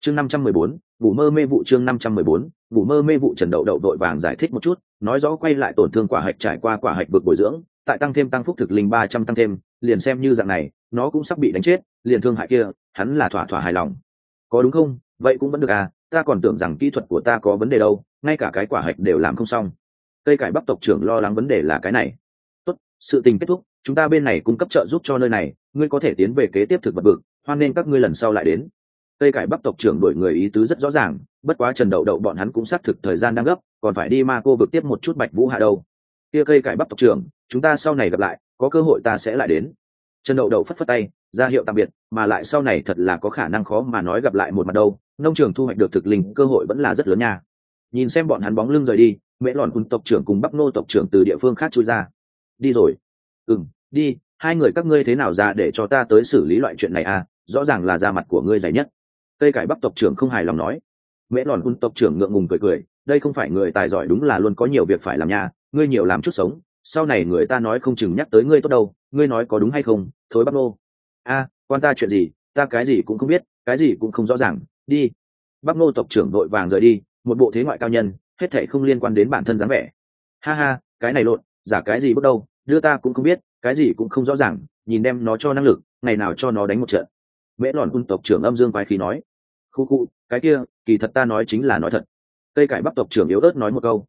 chương 514, ngủ mơ mê vụ. chương 514, ngủ mơ mê vụ. Trần Đậu Đậu vội vàng giải thích một chút, nói rõ quay lại tổn thương quả hạch trải qua quả hạch vực bồi dưỡng, tại tăng thêm tăng phúc thực linh 300 tăng thêm, liền xem như dạng này nó cũng sắp bị đánh chết, liền thương hại kia hắn là thỏa thỏa hài lòng. Có đúng không? Vậy cũng vẫn được à, ta còn tưởng rằng kỹ thuật của ta có vấn đề đâu, ngay cả cái quả hạch đều làm không xong. Cây cải bắp tộc trưởng lo lắng vấn đề là cái này. Tốt, sự tình kết thúc, chúng ta bên này cung cấp trợ giúp cho nơi này, ngươi có thể tiến về kế tiếp thực vật vực, hoan nên các ngươi lần sau lại đến. Cây cải bắp tộc trưởng đổi người ý tứ rất rõ ràng, bất quá Trần Đậu Đậu bọn hắn cũng xác thực thời gian đang gấp, còn phải đi ma cô vực tiếp một chút Bạch Vũ Hạ đâu. Kia cây cải bắp tộc trưởng, chúng ta sau này gặp lại, có cơ hội ta sẽ lại đến. Trần Đậu Đậu phất phất tay, ra hiệu tạm biệt, mà lại sau này thật là có khả năng khó mà nói gặp lại một mặt đâu, nông trường thu hoạch được thực linh cơ hội vẫn là rất lớn nha. Nhìn xem bọn hắn bóng lưng rời đi, Mễ Lòn Quân tộc trưởng cùng Bắc Nô tộc trưởng từ địa phương khác chui ra. Đi rồi. Đi, hai người các ngươi thế nào ra để cho ta tới xử lý loại chuyện này à, rõ ràng là da mặt của ngươi dày nhất. Cây cải bắp tộc trưởng không hài lòng nói. Mễ Lòn Quân tộc trưởng ngượng ngùng cười, đây không phải người tài giỏi đúng là luôn có nhiều việc phải làm nha, ngươi nhiều làm chút sống, sau này người ta nói không chừng nhắc tới ngươi tốt đâu, ngươi nói có đúng hay không, thối Bắc Nô. Quan ta chuyện gì, ta cái gì cũng không biết, cái gì cũng không rõ ràng, đi. Bắc Nô tộc trưởng vội vàng rời đi, một bộ thế ngoại cao nhân, hết thảy không liên quan đến bản thân dáng vẻ. Ha ha, cái này lộn, giả cái gì bước đâu, đưa ta cũng không biết, cái gì cũng không rõ ràng, nhìn đem nó cho năng lực, ngày nào cho nó đánh một trận. Mễ Lòn Quân tộc trưởng âm dương quái khí nói. Khu, cái kia, kỳ thật ta nói chính là nói thật. Cây cải bắp tộc trưởng yếu ớt nói một câu.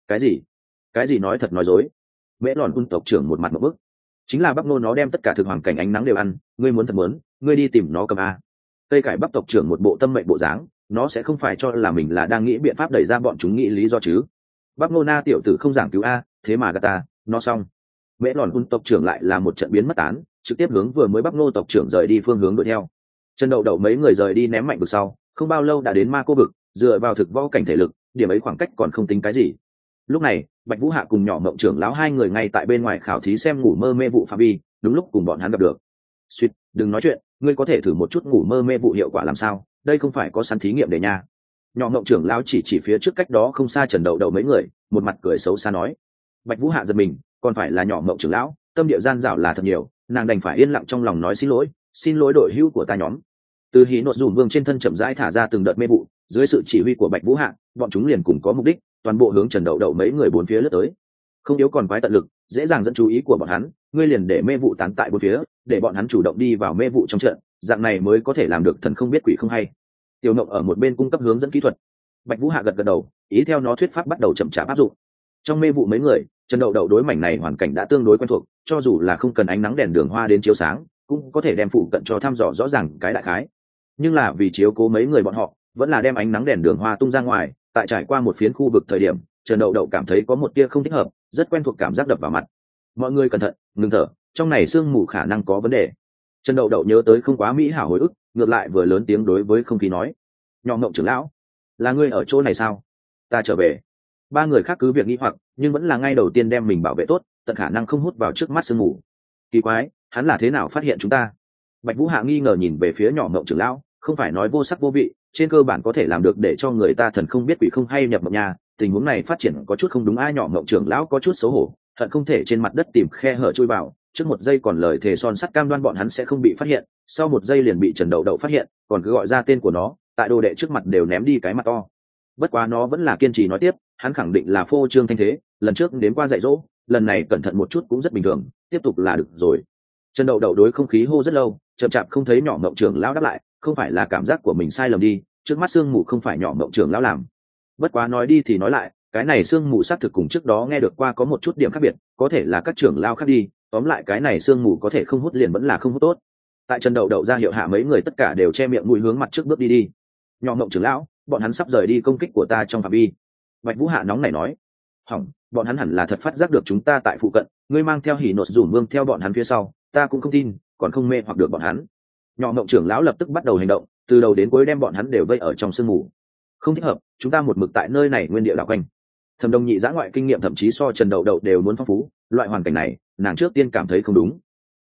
Cái gì nói thật nói dối? Mễ Lòn Quân tộc trưởng một mặt một bức. Chính là Bắc Nô nó đem tất cả thực hoàng cảnh ánh nắng đều ăn, ngươi muốn thật muốn, ngươi đi tìm nó cầm a. Cây cải bắp tộc trưởng một bộ tâm mệnh bộ dáng, nó sẽ không phải cho là mình là đang nghĩ biện pháp đẩy ra bọn chúng nghĩ lý do chứ. Bắc Nô na tiểu tử không giảng cứu a, thế mà gạt ta, nó xong. Mễ Lòn Quân tộc trưởng lại là một trận biến mất tán, trực tiếp hướng vừa mới Bắc Nô tộc trưởng rời đi phương hướng đuổi theo. Trần Đậu Đậu mấy người rời đi ném mạnh vực sau, không bao lâu đã đến ma cô vực, dựa vào thực võ cảnh thể lực, điểm ấy khoảng cách còn không tính cái gì. Lúc này, Bạch Vũ Hạ cùng nhỏ Mộng trưởng lão hai người ngay tại bên ngoài khảo thí xem ngủ mơ mê vụ phạm vi, đúng lúc cùng bọn hắn gặp được. Suýt, đừng nói chuyện, ngươi có thể thử một chút ngủ mơ mê vụ hiệu quả làm sao, đây không phải có sẵn thí nghiệm để nha. Nhỏ Mộng trưởng lão chỉ phía trước cách đó không xa Trần Đậu Đậu mấy người, một mặt cười xấu xa nói. Bạch Vũ Hạ giật mình, còn phải là nhỏ Mộng trưởng lão, tâm địa gian dảo là thật nhiều, nàng đành phải yên lặng trong lòng nói xin lỗi đội hữu của ta nhóm. Từ hí nốt dùn vương trên thân chậm rãi thả ra từng đợt mê vụ, dưới sự chỉ huy của Bạch Vũ Hạ, bọn chúng liền cùng có mục đích, toàn bộ hướng Trần Đậu Đậu mấy người bốn phía lướt tới. Không yếu còn quái tận lực, dễ dàng dẫn chú ý của bọn hắn, ngươi liền để mê vụ tán tại bốn phía, để bọn hắn chủ động đi vào mê vụ trong trận, dạng này mới có thể làm được thần không biết quỷ không hay. Tiểu Ngộng ở một bên cung cấp hướng dẫn kỹ thuật. Bạch Vũ Hạ gật đầu, ý theo nó thuyết pháp bắt đầu chậm chạp áp dụng. Trong mê vụ mấy người, Trần Đậu Đậu đối mảnh này hoàn cảnh đã tương đối quen thuộc, cho dù là không cần ánh nắng đèn đường hoa đến chiếu sáng, cũng có thể đem phụ cận cho thăm dò rõ ràng cái đại khái. Nhưng là vì chiếu cố mấy người bọn họ, vẫn là đem ánh nắng đèn đường hoa tung ra ngoài, tại trải qua một phiến khu vực thời điểm, Trần Đậu Đậu cảm thấy có một tia không thích hợp, rất quen thuộc cảm giác đập vào mặt. Mọi người cẩn thận, ngừng thở, trong này sương mù khả năng có vấn đề. Trần Đậu Đậu nhớ tới không quá mỹ hảo hồi ức, ngược lại vừa lớn tiếng đối với không khí nói. Nhỏ Ngộng trưởng lão, là ngươi ở chỗ này sao? Ta trở về. Ba người khác cứ việc nghĩ hoặc, nhưng vẫn là ngay đầu tiên đem mình bảo vệ tốt, tận khả năng không hút vào trước mắt sương mù. Kỳ quái, hắn là thế nào phát hiện chúng ta? Bạch Vũ Hạ nghi ngờ nhìn về phía nhỏ Ngộng trưởng lão, không phải nói vô sắc vô vị, trên cơ bản có thể làm được để cho người ta thần không biết quỷ không hay nhập mộng nhà. Tình huống này phát triển có chút không đúng. Ai nhỏ Ngộng trưởng lão có chút xấu hổ, hận không thể trên mặt đất tìm khe hở chui vào, trước một giây còn lời thề son sắt cam đoan bọn hắn sẽ không bị phát hiện, sau một giây liền bị Trần Đậu Đậu phát hiện, còn cứ gọi ra tên của nó, tại đồ đệ trước mặt đều ném đi cái mặt to. Bất quá nó vẫn là kiên trì nói tiếp, hắn khẳng định là phô trương thanh thế, lần trước đến qua dạy dỗ, lần này cẩn thận một chút cũng rất bình thường, tiếp tục là được rồi. Trần Đậu Đậu đối không khí hô rất lâu, chậm chạp không thấy nhỏ Ngộng trưởng lão đáp lại, không phải là cảm giác của mình sai lầm đi, trước mắt sương mù không phải nhỏ Ngộng trưởng lão làm. Bất quá nói đi thì nói lại, cái này sương mù xác thực cùng trước đó nghe được qua có một chút điểm khác biệt, có thể là các trưởng lão khác đi, tóm lại cái này sương mù có thể không hút liền vẫn là không hút tốt. Tại Trần Đậu Đậu ra hiệu hạ mấy người tất cả đều che miệng mũi hướng mặt trước bước đi. Nhỏ Ngộng trưởng lão, bọn hắn sắp rời đi công kích của ta trong phạm vi. Bạch Vũ Hạ nóng nảy nói. Hỏng, bọn hắn hẳn là thật phát giác được chúng ta tại phụ cận, ngươi mang theo hỉ nột dùm vương theo bọn hắn phía sau, ta cũng không tin, còn không mê hoặc được bọn hắn. Nhỏ Ngộng trưởng lão lập tức bắt đầu hành động, từ đầu đến cuối đem bọn hắn đều vây ở trong sương mù. Không thích hợp, chúng ta một mực tại nơi này nguyên địa đảo quanh. Thẩm Đông Nhị giã ngoại kinh nghiệm thậm chí so Trần Đậu Đậu đều muốn phong phú, loại hoàn cảnh này, nàng trước tiên cảm thấy không đúng.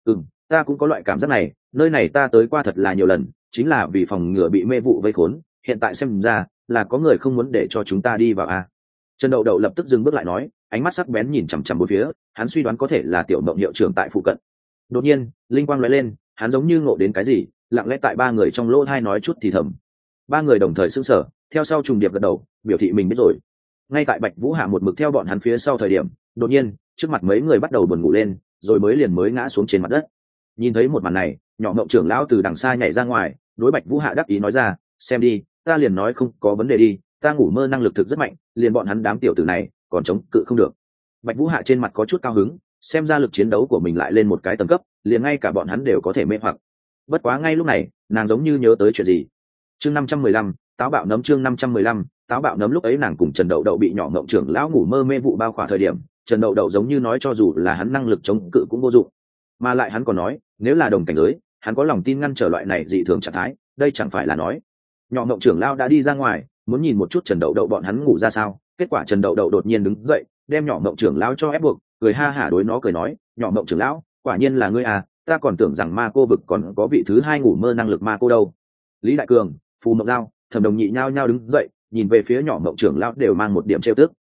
Ta cũng có loại cảm giác này, nơi này ta tới qua thật là nhiều lần, chính là vì phòng ngừa bị mê vụ vây khốn, hiện tại xem ra là có người không muốn để cho chúng ta đi vào a. Trần Đậu Đậu lập tức dừng bước lại nói, ánh mắt sắc bén nhìn chằm chằm bốn phía, hắn suy đoán có thể là Tiểu Mộng hiệu trưởng tại phụ cận. Đột nhiên, linh quang lóe lên, hắn giống như ngộ đến cái gì, lặng lẽ tại ba người trong lỗ tai nói chút thì thầm. Ba người đồng thời sững sờ, theo sau trùng điệp gật đầu biểu thị mình biết rồi. Ngay tại Bạch Vũ Hạ một mực theo bọn hắn phía sau thời điểm, đột nhiên trước mặt mấy người bắt đầu buồn ngủ lên, rồi mới ngã xuống trên mặt đất. Nhìn thấy một màn này, nhỏ Ngộng trưởng lão từ đằng xa nhảy ra ngoài, đối Bạch Vũ Hạ đáp ý nói ra, xem đi, ta liền nói không có vấn đề đi, ta ngủ mơ năng lực thực rất mạnh, liền bọn hắn đám tiểu tử này còn chống cự không được. Bạch Vũ Hạ trên mặt có chút cao hứng, xem ra lực chiến đấu của mình lại lên một cái tầng cấp, liền ngay cả bọn hắn đều có thể mê hoặc. Bất quá ngay lúc này, nàng giống như nhớ tới chuyện gì. Chương 515, táo bạo nấm. Chương 515, táo bạo nấm. Lúc ấy nàng cùng Trần Đậu Đậu bị nhỏ Ngộng trưởng lão ngủ mơ mê vụ bao khỏa thời điểm, Trần Đậu Đậu giống như nói cho dù là hắn năng lực chống cự cũng vô dụng, mà lại hắn còn nói nếu là đồng cảnh giới, hắn có lòng tin ngăn trở loại này dị thường trạng thái. Đây chẳng phải là nói nhỏ Ngộng trưởng lão đã đi ra ngoài, muốn nhìn một chút Trần Đậu Đậu bọn hắn ngủ ra sao. Kết quả Trần Đậu Đậu đột nhiên đứng dậy, đem nhỏ Ngộng trưởng lão cho ép buộc, cười ha hả đối nó cười nói, nhỏ Ngộng trưởng lão, quả nhiên là ngươi à, ta còn tưởng rằng ma cô vực còn có vị thứ hai ngủ mơ năng lực ma cô đâu. Lý Đại Cường, Phù Mộng Giao, Thẩm Đồng Nhị nhao nhao đứng dậy, nhìn về phía nhỏ Ngộng trưởng lão đều mang một điểm trêu tức.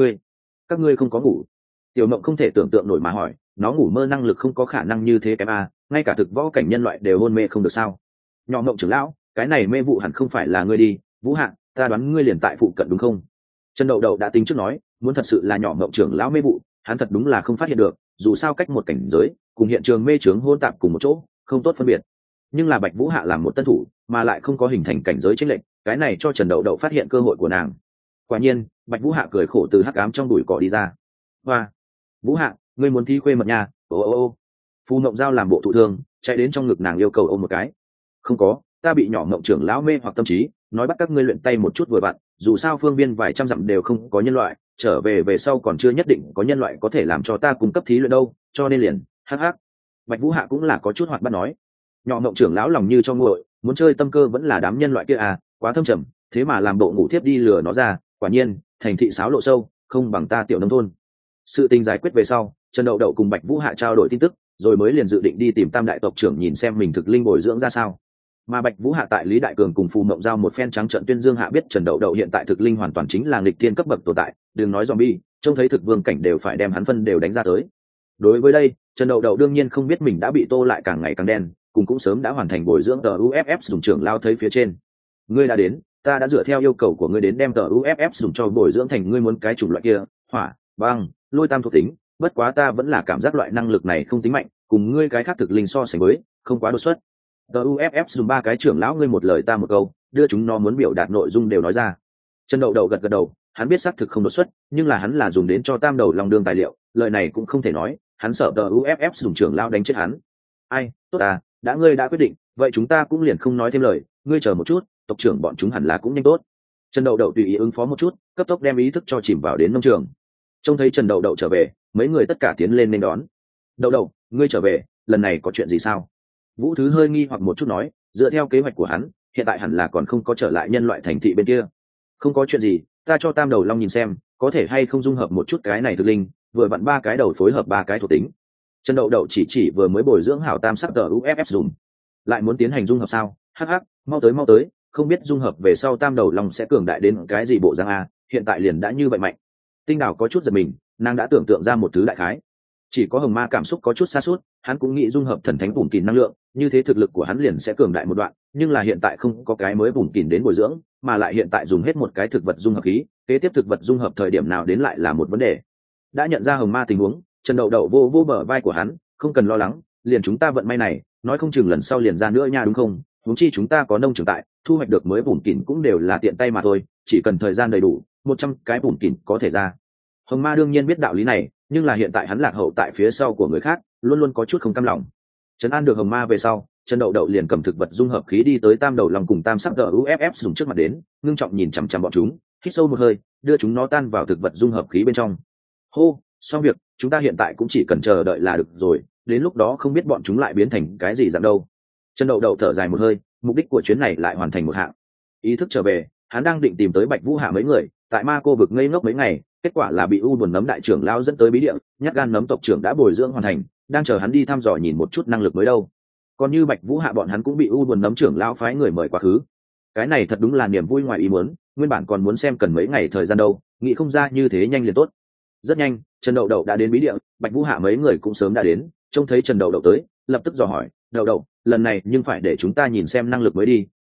Các ngươi không có ngủ? Tiểu Mộng không thể tưởng tượng nổi mà hỏi, nó ngủ mơ năng lực không có khả năng như thế kém à, ngay cả thực võ cảnh nhân loại đều hôn mê không được sao? Nhỏ Ngộng trưởng lão, cái này mê vụ hẳn không phải là ngươi đi, Vũ Hạ, ta đoán ngươi liền tại phụ cận đúng không? Trần Đậu Đậu đã tính trước nói, muốn thật sự là nhỏ Ngộng trưởng lão mê vụ, hắn thật đúng là không phát hiện được, dù sao cách một cảnh giới, cùng hiện trường mê chướng hôn tạp cùng một chỗ, không tốt phân biệt. Nhưng là Bạch Vũ Hạ làm một tân thủ, mà lại không có hình thành cảnh giới chênh lệch, cái này cho Trần Đậu Đậu phát hiện cơ hội của nàng. Quả nhiên, Bạch Vũ Hạ cười khổ từ hắc ám trong bụi cỏ đi ra. Hoa, Vũ Hạ, ngươi muốn thi khuê mật nhà? Ô. Phù Mộng Giao làm bộ thụ thương, chạy đến trong ngực nàng yêu cầu ôm một cái. Không có, ta bị nhỏ Ngộng trưởng lão mê hoặc tâm trí, nói bắt các ngươi luyện tay một chút vừa vặn, dù sao phương viên vài trăm dặm đều không có nhân loại, trở về sau còn chưa nhất định có nhân loại có thể làm cho ta cung cấp thí luyện đâu, cho nên liền hắc. Bạch Vũ Hạ cũng là có chút hoạt bát nói, nhỏ Ngộng trưởng lão lòng như cho nguội, muốn chơi tâm cơ vẫn là đám nhân loại kia à, quá thâm trầm, thế mà làm bộ ngủ thiếp đi lừa nó ra, quả nhiên thành thị sáo lộ sâu, không bằng ta tiểu nông thôn. Sự tình giải quyết về sau, Trần Đậu Đậu cùng Bạch Vũ Hạ trao đổi tin tức, rồi mới liền dự định đi tìm Tam đại tộc trưởng nhìn xem mình thực linh bồi dưỡng ra sao. Mà Bạch Vũ Hạ tại Lý Đại Cường cùng Phù Mộng Giao một phen trắng trợn tuyên dương hạ biết Trần Đậu Đậu hiện tại thực linh hoàn toàn chính là nghịch thiên cấp bậc tồn tại, đừng nói zombie, trông thấy thực vương cảnh đều phải đem hắn phân đều đánh ra tới. Đối với đây, Trần Đậu Đậu đương nhiên không biết mình đã bị tô lại càng ngày càng đen, cùng cũng sớm đã hoàn thành bồi dưỡng tờ UFF dùng trưởng lao thấy phía trên. Ngươi đã đến, ta đã dựa theo yêu cầu của ngươi đến đem tờ UFF dùng cho bồi dưỡng thành ngươi muốn cái chủng loại kia, hỏa, băng, lôi tam thuộc tính, bất quá ta vẫn là cảm giác loại năng lực này không tính mạnh, cùng ngươi cái khác thực linh so sánh với, không quá đột xuất. Tờ UFF dùng ba cái trưởng lão ngươi một lời ta một câu, đưa chúng nó muốn biểu đạt nội dung đều nói ra. Trần Đậu Đậu gật đầu, hắn biết xác thực không đột xuất, nhưng là hắn là dùng đến cho Tam đầu Long đương tài liệu, lời này cũng không thể nói, hắn sợ tờ UFF dùng trưởng lão đánh chết hắn. Ai, tốt à, đã ngươi đã quyết định, vậy chúng ta cũng liền không nói thêm lời, ngươi chờ một chút, tộc trưởng bọn chúng hẳn là cũng nhanh tốt. Trần Đậu Đậu tùy ý ứng phó một chút, cấp tốc đem ý thức cho chìm vào đến nông trường. Trông thấy Trần Đậu Đậu trở về, mấy người tất cả tiến lên nên đón. Đậu Đậu, ngươi trở về, lần này có chuyện gì sao? Vũ Thứ hơi nghi hoặc một chút nói, dựa theo kế hoạch của hắn, hiện tại hẳn là còn không có trở lại nhân loại thành thị bên kia. Không có chuyện gì, ta cho Tam đầu Long nhìn xem, có thể hay không dung hợp một chút cái này thực linh, vừa vặn ba cái đầu phối hợp ba cái thuộc tính. Trần Đậu Đậu chỉ vừa mới bồi dưỡng hảo tam sắc tờ UFF dùng, lại muốn tiến hành dung hợp sao? Hắc, mau tới, không biết dung hợp về sau Tam đầu Long sẽ cường đại đến cái gì bộ dáng a, hiện tại liền đã như vậy mạnh. Tinh Đào có chút giật mình, nàng đã tưởng tượng ra một thứ đại khái. Chỉ có Hồng Ma cảm xúc có chút xa suốt, hắn cũng nghĩ dung hợp thần thánh bùn kìn năng lượng, như thế thực lực của hắn liền sẽ cường đại một đoạn, nhưng là hiện tại không có cái mới bùn kìn đến bồi dưỡng, mà lại hiện tại dùng hết một cái thực vật dung hợp khí, kế tiếp thực vật dung hợp thời điểm nào đến lại là một vấn đề. Đã nhận ra Hồng Ma tình huống, Trần Đậu Đậu vô bờ vai của hắn, không cần lo lắng, liền chúng ta vận may này, nói không chừng lần sau liền ra nữa nha đúng không? Huống chi chúng ta có nông trường tại, thu hoạch được mới bùn kìn cũng đều là tiện tay mà thôi, chỉ cần thời gian đầy đủ, 100 cái bùn kìn có thể ra. Hồng Ma đương nhiên biết đạo lý này, nhưng là hiện tại hắn lạc hậu tại phía sau của người khác, luôn luôn có chút không cam lòng. Trấn an được Hồng Ma về sau, Trần Đậu Đậu liền cầm thực vật dung hợp khí đi tới Tam đầu Long cùng tam sắc UFF dùng trước mặt đến, ngưng trọng nhìn chằm chằm bọn chúng, hít sâu một hơi, đưa chúng nó tan vào thực vật dung hợp khí bên trong. Hô, xong việc, chúng ta hiện tại cũng chỉ cần chờ đợi là được rồi, đến lúc đó không biết bọn chúng lại biến thành cái gì dạng đâu. Trần Đậu Đậu thở dài một hơi, mục đích của chuyến này lại hoàn thành một hạng. Ý thức trở về, hắn đang định tìm tới Bạch Vũ Hạ mấy người, tại ma cô vực ngây ngốc mấy ngày, kết quả là bị u buồn nấm đại trưởng lao dẫn tới bí địa, nhát gan nấm tộc trưởng đã bồi dưỡng hoàn thành, đang chờ hắn đi thăm dò nhìn một chút năng lực mới đâu. Còn như Bạch Vũ Hạ bọn hắn cũng bị u buồn nấm trưởng lao phái người mời quá khứ. Cái này thật đúng là niềm vui ngoài ý muốn, nguyên bản còn muốn xem cần mấy ngày thời gian đâu, nghĩ không ra như thế nhanh liền tốt. Rất nhanh, Trần Đậu Đậu đã đến bí địa, Bạch Vũ Hạ mấy người cũng sớm đã đến, trông thấy Trần Đậu Đậu tới, lập tức dò hỏi, "Đậu Đậu, lần này nhưng phải để chúng ta nhìn xem năng lực mới đi,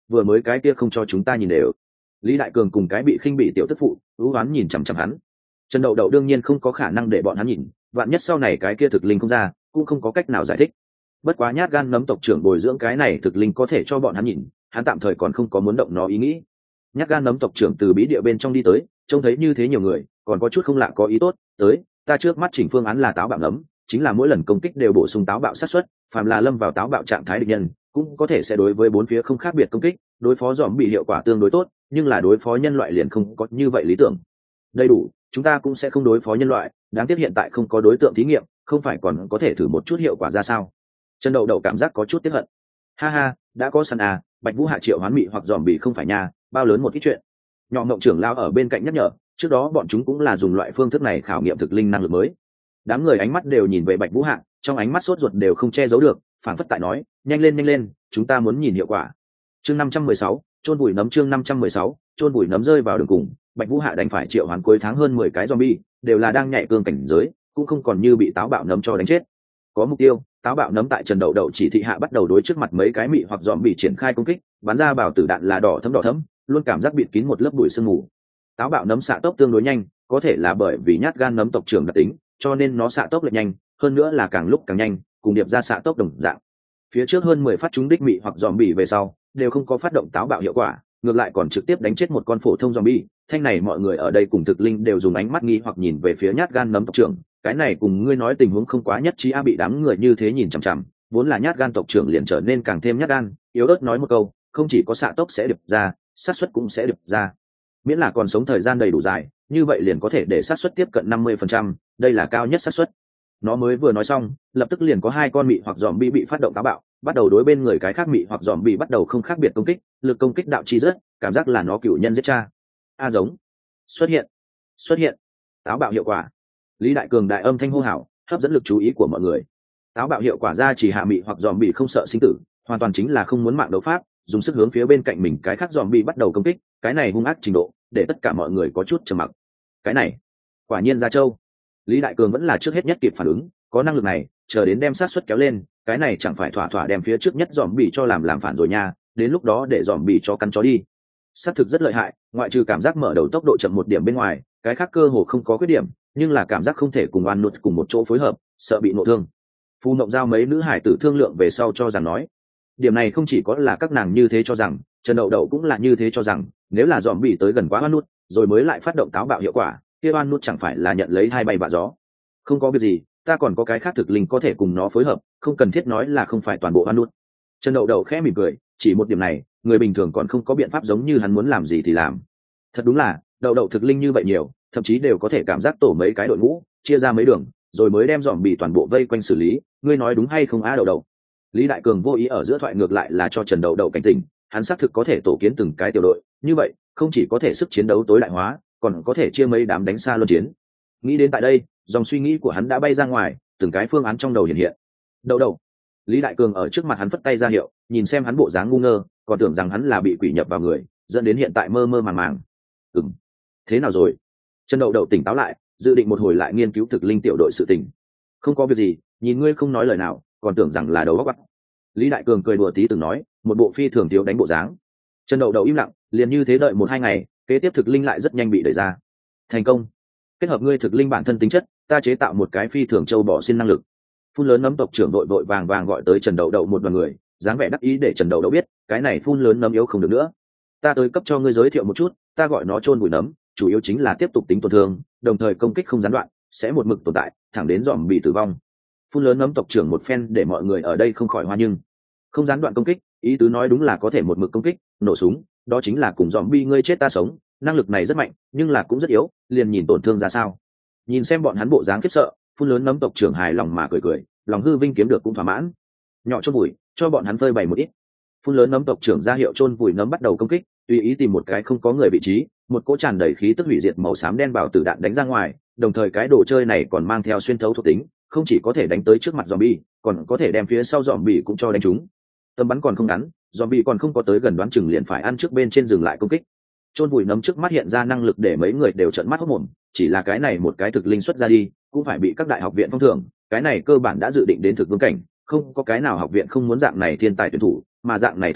vừa mới cái kia không cho chúng ta nhìn đều. Lý Đại Cường cùng cái bị khinh bị tiểu tức phụ ưu oán nhìn chằm chằm hắn. Trần Đậu Đậu đương nhiên không có khả năng để bọn hắn nhìn, vạn nhất sau này cái kia thực linh không ra cũng không có cách nào giải thích. Bất quá nhát gan nấm tộc trưởng bồi dưỡng cái này thực linh có thể cho bọn hắn nhìn, hắn tạm thời còn không có muốn động nó ý nghĩ. Nhát gan nấm tộc trưởng từ bí địa bên trong đi tới, trông thấy như thế nhiều người còn có chút không lạ có ý tốt tới. Ta trước mắt chỉnh phương án là táo bạo nấm, chính là mỗi lần công kích đều bổ sung táo bạo sát suất, phàm là lâm vào táo bạo trạng thái địch nhân cũng có thể sẽ đối với bốn phía không khác biệt công kích, đối phó dòm bị hiệu quả tương đối tốt, nhưng là đối phó nhân loại liền không có như vậy lý tưởng. Đầy đủ, chúng ta cũng sẽ không đối phó nhân loại, đáng tiếc hiện tại không có đối tượng thí nghiệm, không phải còn có thể thử một chút hiệu quả ra sao. Trần Đậu Đậu cảm giác có chút tiếc hận. Ha ha, đã có săn à, Bạch Vũ Hạ triệu hoán mị hoặc dòm bị không phải nhà, bao lớn một ít chuyện. Nhỏ Ngộng trưởng lao ở bên cạnh nhắc nhở, trước đó bọn chúng cũng là dùng loại phương thức này khảo nghiệm thực linh năng lực mới. Đám người ánh mắt đều nhìn về Bạch Vũ Hạ, trong ánh mắt sốt ruột đều không che giấu được, phảng phất tại nói, nhanh lên, chúng ta muốn nhìn hiệu quả. Chương 516, chôn vùi nấm. Chương 516, chôn vùi nấm. Rơi vào đường cùng, Bạch Vũ Hạ đành phải triệu hoán cuối tháng hơn 10 cái zombie, đều là đang nhảy cương cảnh giới, cũng không còn như bị táo bạo nấm cho đánh chết. Có mục tiêu, táo bạo nấm tại Trần Đậu Đậu chỉ thị hạ bắt đầu đối trước mặt mấy cái mị hoặc zombie triển khai công kích, bắn ra bảo tử đạn là đỏ thẫm, luôn cảm giác bịt kín một lớp bụi sương mù. Táo bạo nấm xạ tốc tương đối nhanh, có thể là bởi vì nhát gan nấm tộc trưởng đặc tính, cho nên nó xạ tốc lại nhanh, hơn nữa là càng lúc càng nhanh, cùng điệp ra xạ tốc đồng dạng. Phía trước hơn 10 phát trúng đích mị hoặc zombie về sau, đều không có phát động táo bạo hiệu quả, ngược lại còn trực tiếp đánh chết một con phổ thông zombie. Thanh này mọi người ở đây cùng thực linh đều dùng ánh mắt nghi hoặc nhìn về phía nhát gan nấm tộc trưởng, cái này cùng ngươi nói tình huống không quá nhất trí a. Bị đám người như thế nhìn chằm chằm, vốn là nhát gan tộc trưởng liền trở nên càng thêm nhát gan, yếu ớt nói một câu, không chỉ có xạ tốc sẽ điệp ra, xác suất cũng sẽ điệp ra. Miễn là còn sống thời gian đầy đủ dài, như vậy liền có thể để xác suất tiếp cận 50%, đây là cao nhất xác suất. Nó mới vừa nói xong, lập tức liền có 2 con mị hoặc zombie bị phát động táo bạo, bắt đầu đối bên người cái khác mị hoặc zombie bắt đầu không khác biệt công kích, lực công kích đạo chi rất, cảm giác là nó cựu nhân giết cha. A giống, xuất hiện, táo bạo hiệu quả. Lý Đại Cường đại âm thanh hô hào, hấp dẫn lực chú ý của mọi người. Táo bạo hiệu quả ra chỉ hạ mị hoặc zombie không sợ sinh tử, hoàn toàn chính là không muốn mạng đấu pháp, dùng sức hướng phía bên cạnh mình cái khác zombie bắt đầu công kích, cái này hung ác trình độ, để tất cả mọi người có chút trầm mặc. Cái này, quả nhiên ra châu. Lý Đại Cường vẫn là trước hết nhất kịp phản ứng, có năng lực này, chờ đến đem sát suất kéo lên, cái này chẳng phải thỏa đem phía trước nhất zombie cho làm phản rồi nha, đến lúc đó để zombie cho cắn chó đi. Sát thực rất lợi hại, ngoại trừ cảm giác mở đầu tốc độ chậm một điểm bên ngoài, cái khác cơ hồ không có khuyết điểm, nhưng là cảm giác không thể cùng oan nút cùng một chỗ phối hợp, sợ bị nộ thương. Phu Mộng Giao mấy nữ hải tử thương lượng về sau cho rằng nói, điểm này không chỉ có là các nàng như thế cho rằng, Trần Đậu Đậu cũng là như thế cho rằng, nếu là zombie tới gần quá oan nút, rồi mới lại phát động táo bạo hiệu quả, kia oan nút chẳng phải là nhận lấy hai bay bạ gió. Không có việc gì, ta còn có cái khác thực linh có thể cùng nó phối hợp, không cần thiết nói là không phải toàn bộ oan nút. Trần Đậu Đậu khẽ mỉm cười, chỉ một điểm này, người bình thường còn không có biện pháp giống như hắn muốn làm gì thì làm. Thật đúng là, Đậu Đậu thực linh như vậy nhiều, thậm chí đều có thể cảm giác tổ mấy cái đội ngũ, chia ra mấy đường, rồi mới đem zombie toàn bộ vây quanh xử lý, ngươi nói đúng hay không á Đậu Đậu? Lý Đại Cường vô ý ở giữa thoại ngược lại là cho Trần Đậu Đậu cảnh tỉnh, hắn xác thực có thể tổ kiến từng cái tiểu đội, như vậy, không chỉ có thể sức chiến đấu tối đại hóa, còn có thể chia mấy đám đánh xa luân chiến. Nghĩ đến tại đây, dòng suy nghĩ của hắn đã bay ra ngoài, từng cái phương án trong đầu hiện hiện. Đậu Đậu. Lý Đại Cường ở trước mặt hắn phất tay ra hiệu, nhìn xem hắn bộ dáng ngu ngơ, còn tưởng rằng hắn là bị quỷ nhập vào người, dẫn đến hiện tại mơ mơ màng màng. Thế nào rồi? Trần Đậu Đậu tỉnh táo lại, dự định một hồi lại nghiên cứu thực linh tiểu đội sự tình. Không có việc gì, nhìn ngươi không nói lời nào, còn tưởng rằng là đầu óc bắt. Lý Đại Cường cười đùa tí từng nói, một bộ phi thường thiếu đánh bộ dáng. Trần Đậu Đậu im lặng, liền như thế đợi 1-2 ngày, kế tiếp thực linh lại rất nhanh bị đẩy ra. Thành công. Kết hợp ngươi thực linh bản thân tính chất, ta chế tạo một cái phi thường châu bò xin năng lực. Phun lớn nấm tộc trưởng đội vội vàng gọi tới Trần Đậu Đậu một đoàn người, dáng vẻ đắc ý để Trần Đậu Đậu biết, cái này phun lớn nấm yếu không được nữa. Ta tới cấp cho ngươi giới thiệu một chút, ta gọi nó chôn vùi nấm, chủ yếu chính là tiếp tục tính tổn thương, đồng thời công kích không gián đoạn, sẽ một mực tồn tại, thẳng đến dòm bị tử vong. Phun lớn nấm tộc trưởng một phen để mọi người ở đây không khỏi hoa, nhưng không gián đoạn công kích, ý tứ nói đúng là có thể một mực công kích, nổ súng, đó chính là cùng dòm bi ngươi chết ta sống, năng lực này rất mạnh, nhưng là cũng rất yếu, liền nhìn tổn thương ra sao. Nhìn xem bọn hắn bộ dáng khiếp sợ, phun lớn nấm tộc trưởng hài lòng mà cười, lòng hư vinh kiếm được cũng thỏa mãn. Nhỏ chôn vùi, cho bọn hắn phơi bày một ít. Phun lớn nấm tộc trưởng ra hiệu chôn vùi nấm bắt đầu công kích, tùy ý tìm một cái không có người vị trí, một cỗ tràn đầy khí tức hủy diệt màu xám đen bảo tử đạn đánh ra ngoài, đồng thời cái đồ chơi này còn mang theo xuyên thấu thuộc tính, không chỉ có thể đánh tới trước mặt zombie, còn có thể đem phía sau zombie cũng cho đánh trúng. Tầm bắn còn không ngắn, zombie còn không có tới gần đoán chừng liền phải ăn trước bên trên dừng lại công kích. Chôn vùi nấm trước mắt hiện ra năng lực để mấy người đều trợn mắt hốt mồm, chỉ là cái này một cái thực linh xuất ra đi, cũng phải bị các đại học viện phong thưởng, cái này cơ bản đã dự định đến thực vương cảnh, không có cái nào học viện không muốn dạng này thiên tài tuyển thủ, mà dạng này thực linh,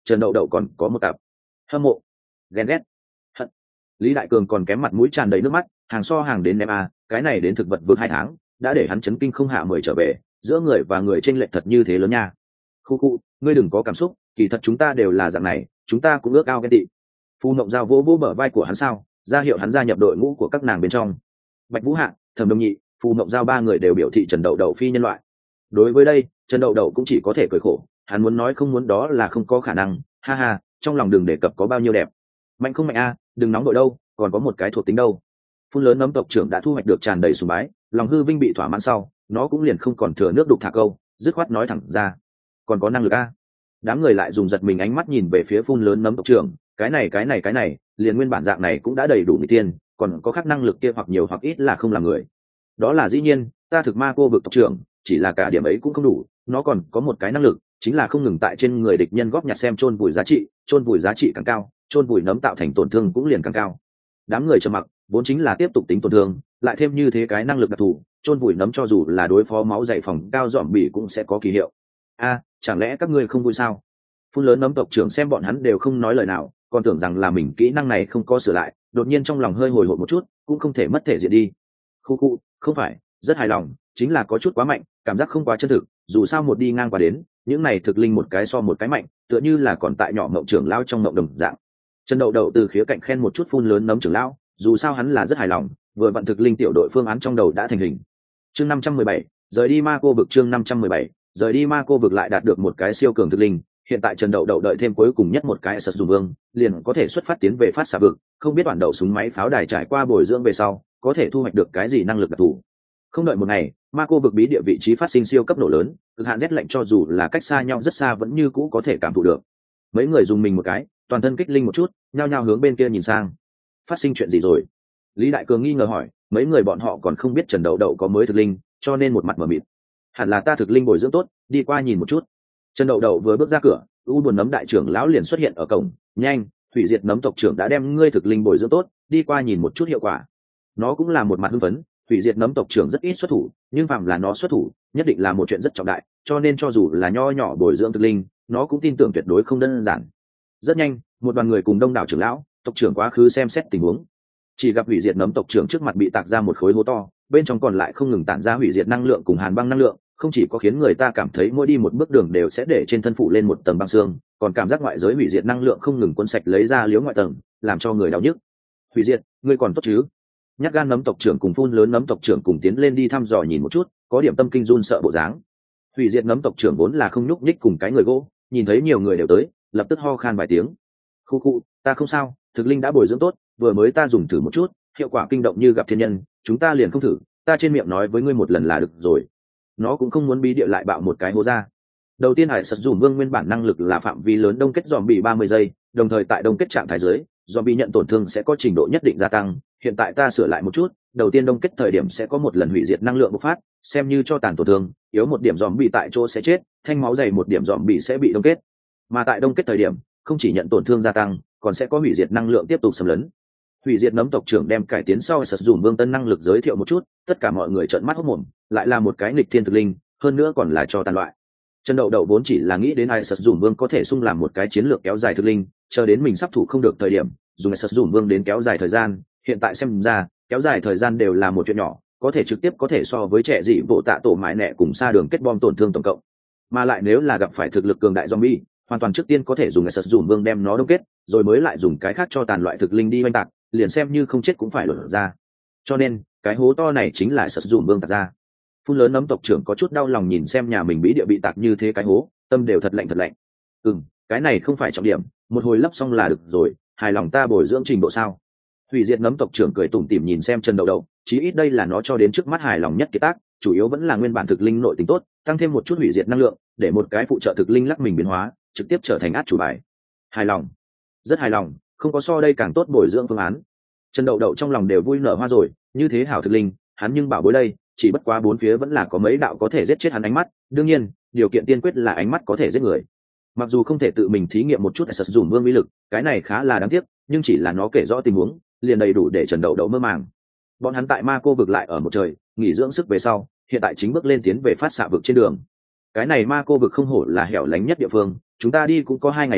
Trần Đậu Đậu còn có một cặp hâm mộ, ghen ghét, hận. Lý Đại Cường còn kém mặt mũi tràn đầy nước mắt, hàng so hàng đến ném cái này đến thực vật vượt 2 tháng đã để hắn chấn kinh không hạ 10 trở về, giữa người và người chênh lệch thật như thế lớn nha. Khu, ngươi đừng có cảm xúc, kỳ thật chúng ta đều là dạng này, chúng ta cũng ước ao ghen tị. Phu Mộng Giao vỗ vỗ bờ vai của hắn sao, ra hiệu hắn gia nhập đội ngũ của các nàng bên trong. Bạch Vũ Hạ, Thẩm Đông Nhị, Phu Mộng Giao 3 người đều biểu thị Trần Đậu Đậu phi nhân loại. Đối với đây, Trần Đậu Đậu cũng chỉ có thể cười khổ, hắn muốn nói không muốn đó là không có khả năng, ha ha, trong lòng đừng đề cập có bao nhiêu đẹp. Mạnh không mạnh đừng nóng đội đâu, còn có một cái thuộc tính đâu. Phun lớn nấm tộc trưởng đã thu hoạch được tràn đầy sùng bái, lòng hư vinh bị thỏa mãn sau, nó cũng liền không còn thừa nước đục thả câu, dứt khoát nói thẳng ra. Còn có năng lực đám người lại dùng giật mình ánh mắt nhìn về phía phun lớn nấm tộc trưởng, cái này, liền nguyên bản dạng này cũng đã đầy đủ người tiên, còn có khác năng lực kia hoặc nhiều hoặc ít là không làm người. Đó là dĩ nhiên, ta thực ma cô vực tộc trưởng, chỉ là cả điểm ấy cũng không đủ, nó còn có một cái năng lực, chính là không ngừng tại trên người địch nhân góp nhặt xem chôn vùi giá trị càng cao, chôn vùi nấm tạo thành tổn thương cũng liền càng cao. Đám người trầm mặc, vốn chính là tiếp tục tính tổn thương, lại thêm như thế cái năng lực đặc thù, chôn vùi nấm cho dù là đối phó máu dày phòng cao dọn bỉ cũng sẽ có kỳ hiệu. Chẳng lẽ các ngươi không vui sao? Phun lớn nấm tộc trưởng xem bọn hắn đều không nói lời nào, còn tưởng rằng là mình kỹ năng này không có sửa lại, đột nhiên trong lòng hơi hồi hộp một chút, cũng không thể mất thể diện đi. Khu, không phải, rất hài lòng, chính là có chút quá mạnh, cảm giác không quá chân thực, dù sao một đi ngang qua đến, những này thực linh một cái so một cái mạnh, tựa như là còn tại nhỏ mộng trưởng lao trong mộng đồng dạng. Trần Đậu Đậu từ khía cạnh khen một chút phun lớn nấm trưởng lão, dù sao hắn là rất hài lòng, vừa vận thực linh tiểu đội phương án trong đầu đã thành hình. Chương 517, rời đi ma cô vực. Chương 517, rời đi ma cô vực lại đạt được một cái siêu cường thực linh, hiện tại Trần Đậu Đậu đợi thêm cuối cùng nhất một cái sật dùng vương, liền có thể xuất phát tiến về phát xạ vực, không biết bản đậu súng máy pháo đài trải qua bồi dưỡng về sau, có thể thu hoạch được cái gì năng lực đặc thù. Không đợi một ngày, ma cô vực bí địa vị trí phát sinh siêu cấp nổ lớn, cực hạn rét lạnh cho dù là cách xa nhau rất xa vẫn như cũ có thể cảm thụ được. Mấy người dùng mình một cái, toàn thân kích linh một chút, nhao nhao hướng bên kia nhìn sang. Phát sinh chuyện gì rồi? Lý Đại Cường nghi ngờ hỏi, mấy người bọn họ còn không biết Trần Đậu Đậu có mới thực linh, cho nên một mặt mở mịt. Hẳn là ta thực linh bồi dưỡng tốt, đi qua nhìn một chút. Trần Đậu Đậu vừa bước ra cửa, u buồn nấm đại trưởng lão liền xuất hiện ở cổng, nhanh, hủy diệt nấm tộc trưởng đã đem ngươi thực linh bồi dưỡng tốt, đi qua nhìn một chút hiệu quả. Nó cũng là một mặt hưng phấn, hủy diệt nấm tộc trưởng rất ít xuất thủ, nhưng phạm là nó xuất thủ, nhất định là một chuyện rất trọng đại, cho nên cho dù là nho nhỏ bồi dưỡng thực linh, nó cũng tin tưởng tuyệt đối không đơn giản. Rất nhanh, một đoàn người cùng đông đảo trưởng lão, tộc trưởng quá khứ xem xét tình huống. Chỉ gặp hủy diệt nấm tộc trưởng trước mặt bị tạc ra một khối hố to, bên trong còn lại không ngừng tản ra hủy diệt năng lượng cùng hàn băng năng lượng, không chỉ có khiến người ta cảm thấy mỗi đi một bước đường đều sẽ để trên thân phụ lên một tầng băng xương, còn cảm giác ngoại giới hủy diệt năng lượng không ngừng cuốn sạch lấy ra liếu ngoại tầng, làm cho người đau nhức. Hủy diệt, ngươi còn tốt chứ? Nhát gan nấm tộc trưởng cùng phun lớn nấm tộc trưởng cùng tiến lên đi thăm dò nhìn một chút, có điểm tâm kinh run sợ bộ dáng. Hủy diệt nấm tộc trưởng vốn là không nhúc nhích cùng cái người gỗ, nhìn thấy nhiều người đều tới, lập tức ho khan vài tiếng. Khu, ta không sao, thực linh đã bồi dưỡng tốt, vừa mới ta dùng thử một chút, hiệu quả kinh động như gặp thiên nhân, chúng ta liền không thử, ta trên miệng nói với ngươi một lần là được rồi. Nó cũng không muốn bí địa lại bạo một cái hố ra. Đầu tiên hải sật dùng vương nguyên bản năng lực là phạm vi lớn đông kết dòm bị 30 giây, đồng thời tại đông kết trạng thái dưới, dòm bị nhận tổn thương sẽ có trình độ nhất định gia tăng. Hiện tại ta sửa lại một chút, đầu tiên đông kết thời điểm sẽ có một lần hủy diệt năng lượng bộc phát, xem như cho tàn tổn thương, yếu một điểm dòm bị tại chỗ sẽ chết, thanh máu dày một điểm dòm bị sẽ bị đông kết. Mà tại đông kết thời điểm, không chỉ nhận tổn thương gia tăng, còn sẽ có hủy diệt năng lượng tiếp tục xâm lấn. Hủy diệt nấm tộc trưởng đem cải tiến sau sử dụng vương tân năng lực giới thiệu một chút, tất cả mọi người trợn mắt hốt mồm, lại là một cái nghịch thiên thực linh, hơn nữa còn là cho tàn loại. Trần Đậu Đậu vốn chỉ là nghĩ đến ai sử dụng vương có thể xung làm một cái chiến lược kéo dài thực linh, chờ đến mình sắp thủ không được thời điểm, dùng sử dụng vương đến kéo dài thời gian, hiện tại xem ra, kéo dài thời gian đều là một chuyện nhỏ, có thể trực tiếp có thể so với trẻ dị bộ tạ tổ mãi nẹ cùng xa đường kết bom tổn thương tổng cộng. Mà lại nếu là gặp phải thực lực cường đại zombie, hoàn toàn trước tiên có thể dùng sử dụng vương đem nó đông kết, rồi mới lại dùng cái khác cho tàn loại thực linh đi oanh tạc, liền xem như không chết cũng phải lột ra. Cho nên cái hố to này chính là sử dụng vương tạc ra. Phun lớn nấm tộc trưởng có chút đau lòng nhìn xem nhà mình bí địa bị tạc như thế cái hố, tâm đều thật lạnh thật lạnh. Cái này không phải trọng điểm, một hồi lấp xong là được rồi, hài lòng ta bồi dưỡng trình độ sao? Hủy diệt nấm tộc trưởng cười tủm tỉm nhìn xem Trần Đậu Đậu, chí ít đây là nó cho đến trước mắt hài lòng nhất kiệt tác, chủ yếu vẫn là nguyên bản thực linh nội tình tốt, tăng thêm một chút hủy diệt năng lượng, để một cái phụ trợ thực linh lắc mình biến hóa, trực tiếp trở thành át chủ bài. Hài lòng, rất hài lòng, không có so đây càng tốt bồi dưỡng phương án. Trần Đậu Đậu trong lòng đều vui nở hoa rồi, như thế hảo thực linh, hắn nhưng bảo bối đây, chỉ bất quá bốn phía vẫn là có mấy đạo có thể giết chết hắn ánh mắt, đương nhiên, điều kiện tiên quyết là ánh mắt có thể giết người. Mặc dù không thể tự mình thí nghiệm một chút sử dụng vương uy lực, cái này khá là đáng tiếc, nhưng chỉ là nó kể rõ tình huống, liền đầy đủ để Trần Đậu Đậu mơ màng. Bọn hắn tại ma cô vực lại ở một trời, nghỉ dưỡng sức về sau, hiện tại chính bước lên tiến về phát xạ vực trên đường. Cái này ma cô vực không hổ là hẻo lánh nhất địa phương, chúng ta đi cũng có 2 ngày đi,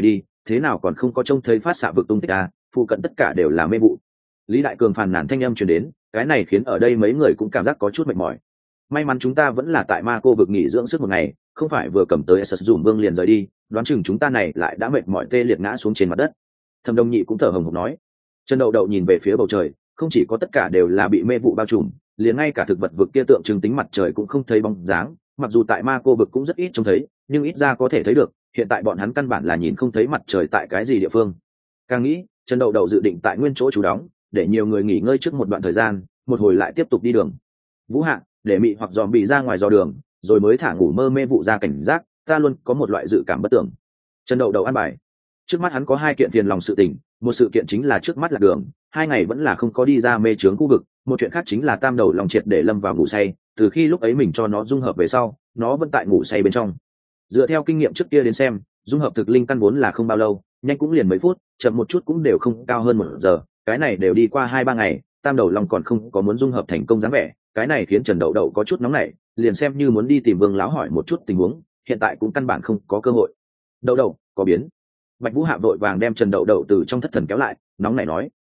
thế nào còn không có trông thấy phát xạ vực tung tích à, phụ cận tất cả đều là mê vụ. Lý Đại Cường phàn nàn thanh âm truyền đến, cái này khiến ở đây mấy người cũng cảm giác có chút mệt mỏi. May mắn chúng ta vẫn là tại ma cô vực nghỉ dưỡng sức một ngày, không phải vừa cầm tới sật dùm vương liền rời đi, đoán chừng chúng ta này lại đã mệt mỏi tê liệt ngã xuống trên mặt đất. Thẩm Đông Nhị cũng thở hồng hộc nói. Trần Đậu Đậu nhìn về phía bầu trời, không chỉ có tất cả đều là bị mê vụ bao trùm, liền ngay cả thực vật vực kia tượng trưng tính mặt trời cũng không thấy bóng dáng, mặc dù tại ma cô vực cũng rất ít trông thấy, nhưng ít ra có thể thấy được, hiện tại bọn hắn căn bản là nhìn không thấy mặt trời tại cái gì địa phương. Càng nghĩ, Trần Đậu Đậu dự định tại nguyên chỗ trú đóng, để nhiều người nghỉ ngơi trước một đoạn thời gian, một hồi lại tiếp tục đi đường. Vũ Hạ, để mị hoặc dòm bị ra ngoài dò đường, rồi mới thả ngủ mơ mê vụ ra cảnh giác, ta luôn có một loại dự cảm bất tưởng. Trần Đậu Đậu an bài. Trước mắt hắn có hai kiện phiền lòng sự tình, một sự kiện chính là trước mắt là đường, 2 ngày vẫn là không có đi ra mê trướng khu vực, một chuyện khác chính là tam đầu lòng triệt để lâm vào ngủ say, từ khi lúc ấy mình cho nó dung hợp về sau, nó vẫn tại ngủ say bên trong. Dựa theo kinh nghiệm trước kia đến xem, dung hợp thực linh căn vốn là không bao lâu, nhanh cũng liền mấy phút, chậm một chút cũng đều không cao hơn 1 giờ, cái này đều đi qua 2-3 ngày, tam đầu long còn không có muốn dung hợp thành công dáng vẻ, cái này khiến Trần Đậu Đậu có chút nóng nảy, liền xem như muốn đi tìm Vương lão hỏi một chút tình huống, hiện tại cũng căn bản không có cơ hội. Đậu Đậu, có biến. Bạch Vũ Hạ vội vàng đem Trần Đậu Đậu từ trong thất thần kéo lại, nóng nảy nói.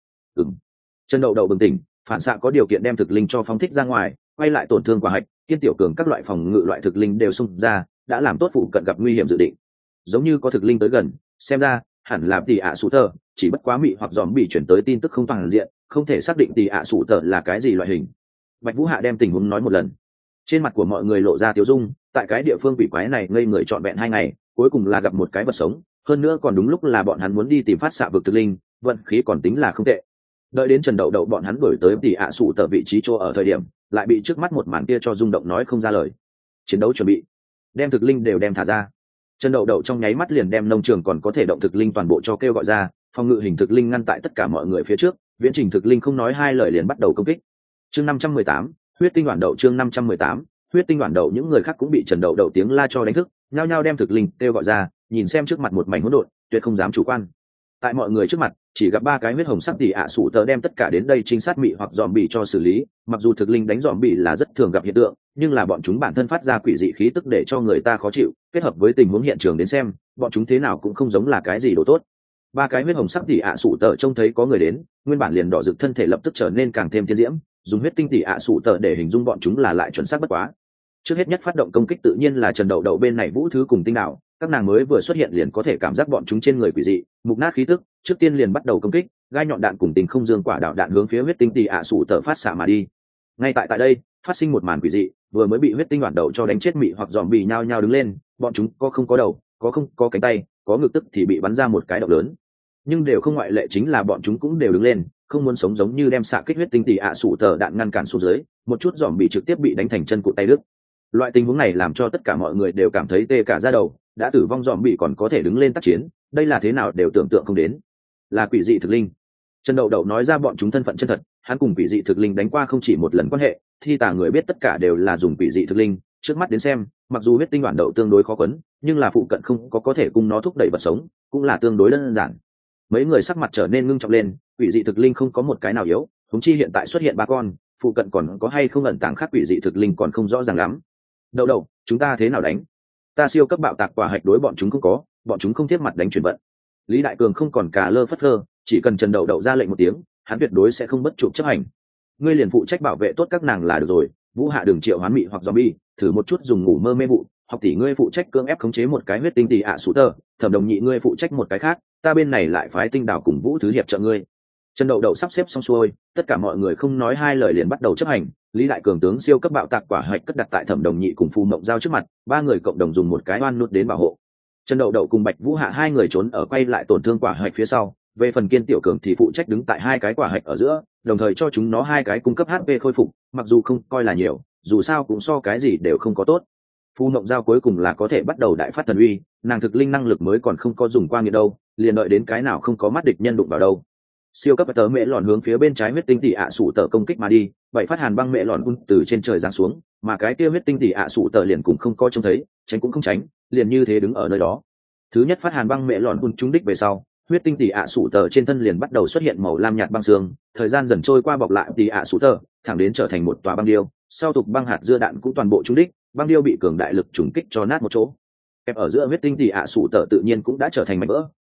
Trần Đậu Đậu bừng tỉnh, phản xạ có điều kiện đem thực linh cho phóng thích ra ngoài, quay lại tổn thương quả hạch, kiên tiểu cường các loại phòng ngự loại thực linh đều xung ra, đã làm tốt phụ cận gặp nguy hiểm dự định. Giống như có thực linh tới gần, xem ra hẳn là tỷ ạ sủ tờ, chỉ bất quá mị hoặc dòm bị chuyển tới tin tức không toàn diện, không thể xác định tỷ ạ sủ tờ là cái gì loại hình. Bạch Vũ Hạ đem tình huống nói một lần. Trên mặt của mọi người lộ ra tiêu dung, tại cái địa phương quỷ quái này ngây người trọn vẹn 2 ngày, cuối cùng là gặp một cái vật sống, hơn nữa còn đúng lúc là bọn hắn muốn đi tìm phát xạ vực thực linh, vận khí còn tính là không tệ. Đợi đến Trần Đậu Đậu bọn hắn đuổi tới tỷ ạ sủ tờ vị trí chỗ ở thời điểm, lại bị trước mắt một màn kia cho rung động nói không ra lời. Chiến đấu chuẩn bị, đem thực linh đều đem thả ra. Trần Đậu Đậu trong nháy mắt liền đem nông trường còn có thể động thực linh toàn bộ cho kêu gọi ra, phòng ngự hình thực linh ngăn tại tất cả mọi người phía trước, viễn trình thực linh không nói hai lời liền bắt đầu công kích. Chương 518, huyết tinh đoạn đậu. Chương 518, huyết tinh đoạn đậu. Những người khác cũng bị Trần Đậu Đậu tiếng la cho đánh thức, nhao nhao đem thực linh kêu gọi ra, nhìn xem trước mặt một mảnh hỗn độn, tuyệt không dám chủ quan. Tại mọi người trước mặt, chỉ gặp 3 cái huyết hồng sắc tỷ ạ sủ tờ đem tất cả đến đây trinh sát mị hoặc dòm bị cho xử lý, mặc dù thực linh đánh dòm bị là rất thường gặp hiện tượng, nhưng là bọn chúng bản thân phát ra quỷ dị khí tức để cho người ta khó chịu, kết hợp với tình huống hiện trường đến xem, bọn chúng thế nào cũng không giống là cái gì đồ tốt. 3 cái huyết hồng sắc tỷ ạ sủ tờ trông thấy có người đến, nguyên bản liền đỏ rực thân thể lập tức trở nên càng thêm thiên diễm, dùng huyết tinh tỷ ạ sủ tờ để hình dung bọn chúng là lại chuẩn xác bất quá. Trước hết nhất phát động công kích tự nhiên là Trần Đậu Đậu bên này Vũ Thứ cùng Tinh Đạo, các nàng mới vừa xuất hiện liền có thể cảm giác bọn chúng trên người quỷ dị, mục nát khí tức, trước tiên liền bắt đầu công kích, gai nhọn đạn cùng tình không dương quả đạo đạn hướng phía huyết tinh tỷ ạ sủ tờ phát xạ mà đi. Ngay tại đây, phát sinh một màn quỷ dị, vừa mới bị huyết tinh đoạn đầu cho đánh chết mị hoặc dòm bị nhao nhao đứng lên, bọn chúng có không có đầu, có không có cánh tay, có ngực tức thì bị bắn ra một cái động lớn, nhưng đều không ngoại lệ chính là bọn chúng cũng đều đứng lên, không muốn sống, giống như đem xạ kích huyết tinh tỷ ạ sủ tờ đạn ngăn cản xuống dưới, một chút dòm bị trực tiếp bị đánh thành chân cụt tay đứt. Loại tình huống này làm cho tất cả mọi người đều cảm thấy tê cả da đầu, đã tử vong dòm bị còn có thể đứng lên tác chiến, đây là thế nào đều tưởng tượng không đến, là quỷ dị thực linh. Trần Đậu Đậu nói ra bọn chúng thân phận chân thật, hắn cùng quỷ dị thực linh đánh qua không chỉ một lần quan hệ, thi tả người biết tất cả đều là dùng quỷ dị thực linh, trước mắt đến xem, mặc dù huyết tinh đoạn đậu tương đối khó quấn, nhưng là phụ cận không có thể cùng nó thúc đẩy vật sống, cũng là tương đối đơn giản. Mấy người sắc mặt trở nên ngưng trọng lên, quỷ dị thực linh không có một cái nào yếu, huống chi hiện tại xuất hiện 3 con, phụ cận còn có hay không ẩn tàng khác quỷ dị thực linh còn không rõ ràng lắm. Đậu Đậu, chúng ta thế nào đánh? Ta siêu cấp bạo tạc quả hạch đối bọn chúng không có, bọn chúng không tiếp mặt đánh chuyển vận. Lý Đại Cường không còn cả lơ phất lơ, chỉ cần Trần Đậu Đậu ra lệnh một tiếng, hắn tuyệt đối sẽ không bất chụp chấp hành. Ngươi liền phụ trách bảo vệ tốt các nàng là được rồi. Vũ Hạ đừng triệu hoán mị hoặc zombie, thử một chút dùng ngủ mơ mê vụ. Học tỷ ngươi phụ trách cưỡng ép khống chế một cái huyết tinh tỷ ạ sủ tờ, Thẩm Đồng Nhị ngươi phụ trách một cái khác, ta bên này lại phái Tinh Đảo cùng Vũ Thứ hiệp trợ ngươi. Trần Đậu Đậu sắp xếp xong xuôi, tất cả mọi người không nói hai lời liền bắt đầu chấp hành. Lý Đại Cường tướng siêu cấp bạo tạc quả hạch cất đặt tại Thẩm Đồng Nhị cùng Phù Mộng Giao trước mặt, 3 người cộng đồng dùng một cái oan nút đến bảo hộ. Trần Đậu Đậu cùng Bạch Vũ Hạ 2 người trốn ở quay lại tổn thương quả hạch phía sau, về phần Kiên Tiểu Cường thì phụ trách đứng tại 2 cái quả hạch ở giữa, đồng thời cho chúng nó 2 cái cung cấp HP khôi phục, mặc dù không coi là nhiều, dù sao cũng so cái gì đều không có tốt. Phù Mộng Giao cuối cùng là có thể bắt đầu đại phát thần uy, nàng thực linh năng lực mới còn không có dùng qua nghiệt đâu, liền đợi đến cái nào không có mắt địch nhân đụng vào đâu. Siêu cấp tớ mẹ lọn hướng phía bên trái huyết tinh tỷ ạ sủ tờ công kích mà đi, vậy phát hàn băng mẹ lọn từ trên trời giáng xuống, mà cái kia huyết tinh tỷ ạ sủ tờ liền cũng không có trông thấy, tránh cũng không tránh, liền như thế đứng ở nơi đó. Thứ nhất phát hàn băng mẹ lọn trúng đích về sau, huyết tinh tỷ ạ sủ tờ trên thân liền bắt đầu xuất hiện màu lam nhạt băng xương, thời gian dần trôi qua bọc lại tỷ ạ sủ tờ, thẳng đến trở thành một tòa băng điêu, sau tục băng hạt dưa đạn cũng toàn bộ trúng đích, băng điêu bị cường đại lực trùng kích cho nát một chỗ. Kẹp ở giữa huyết tinh tỷ ạ sủ tờ tự nhiên cũng đã trở thành mảnh vỡ,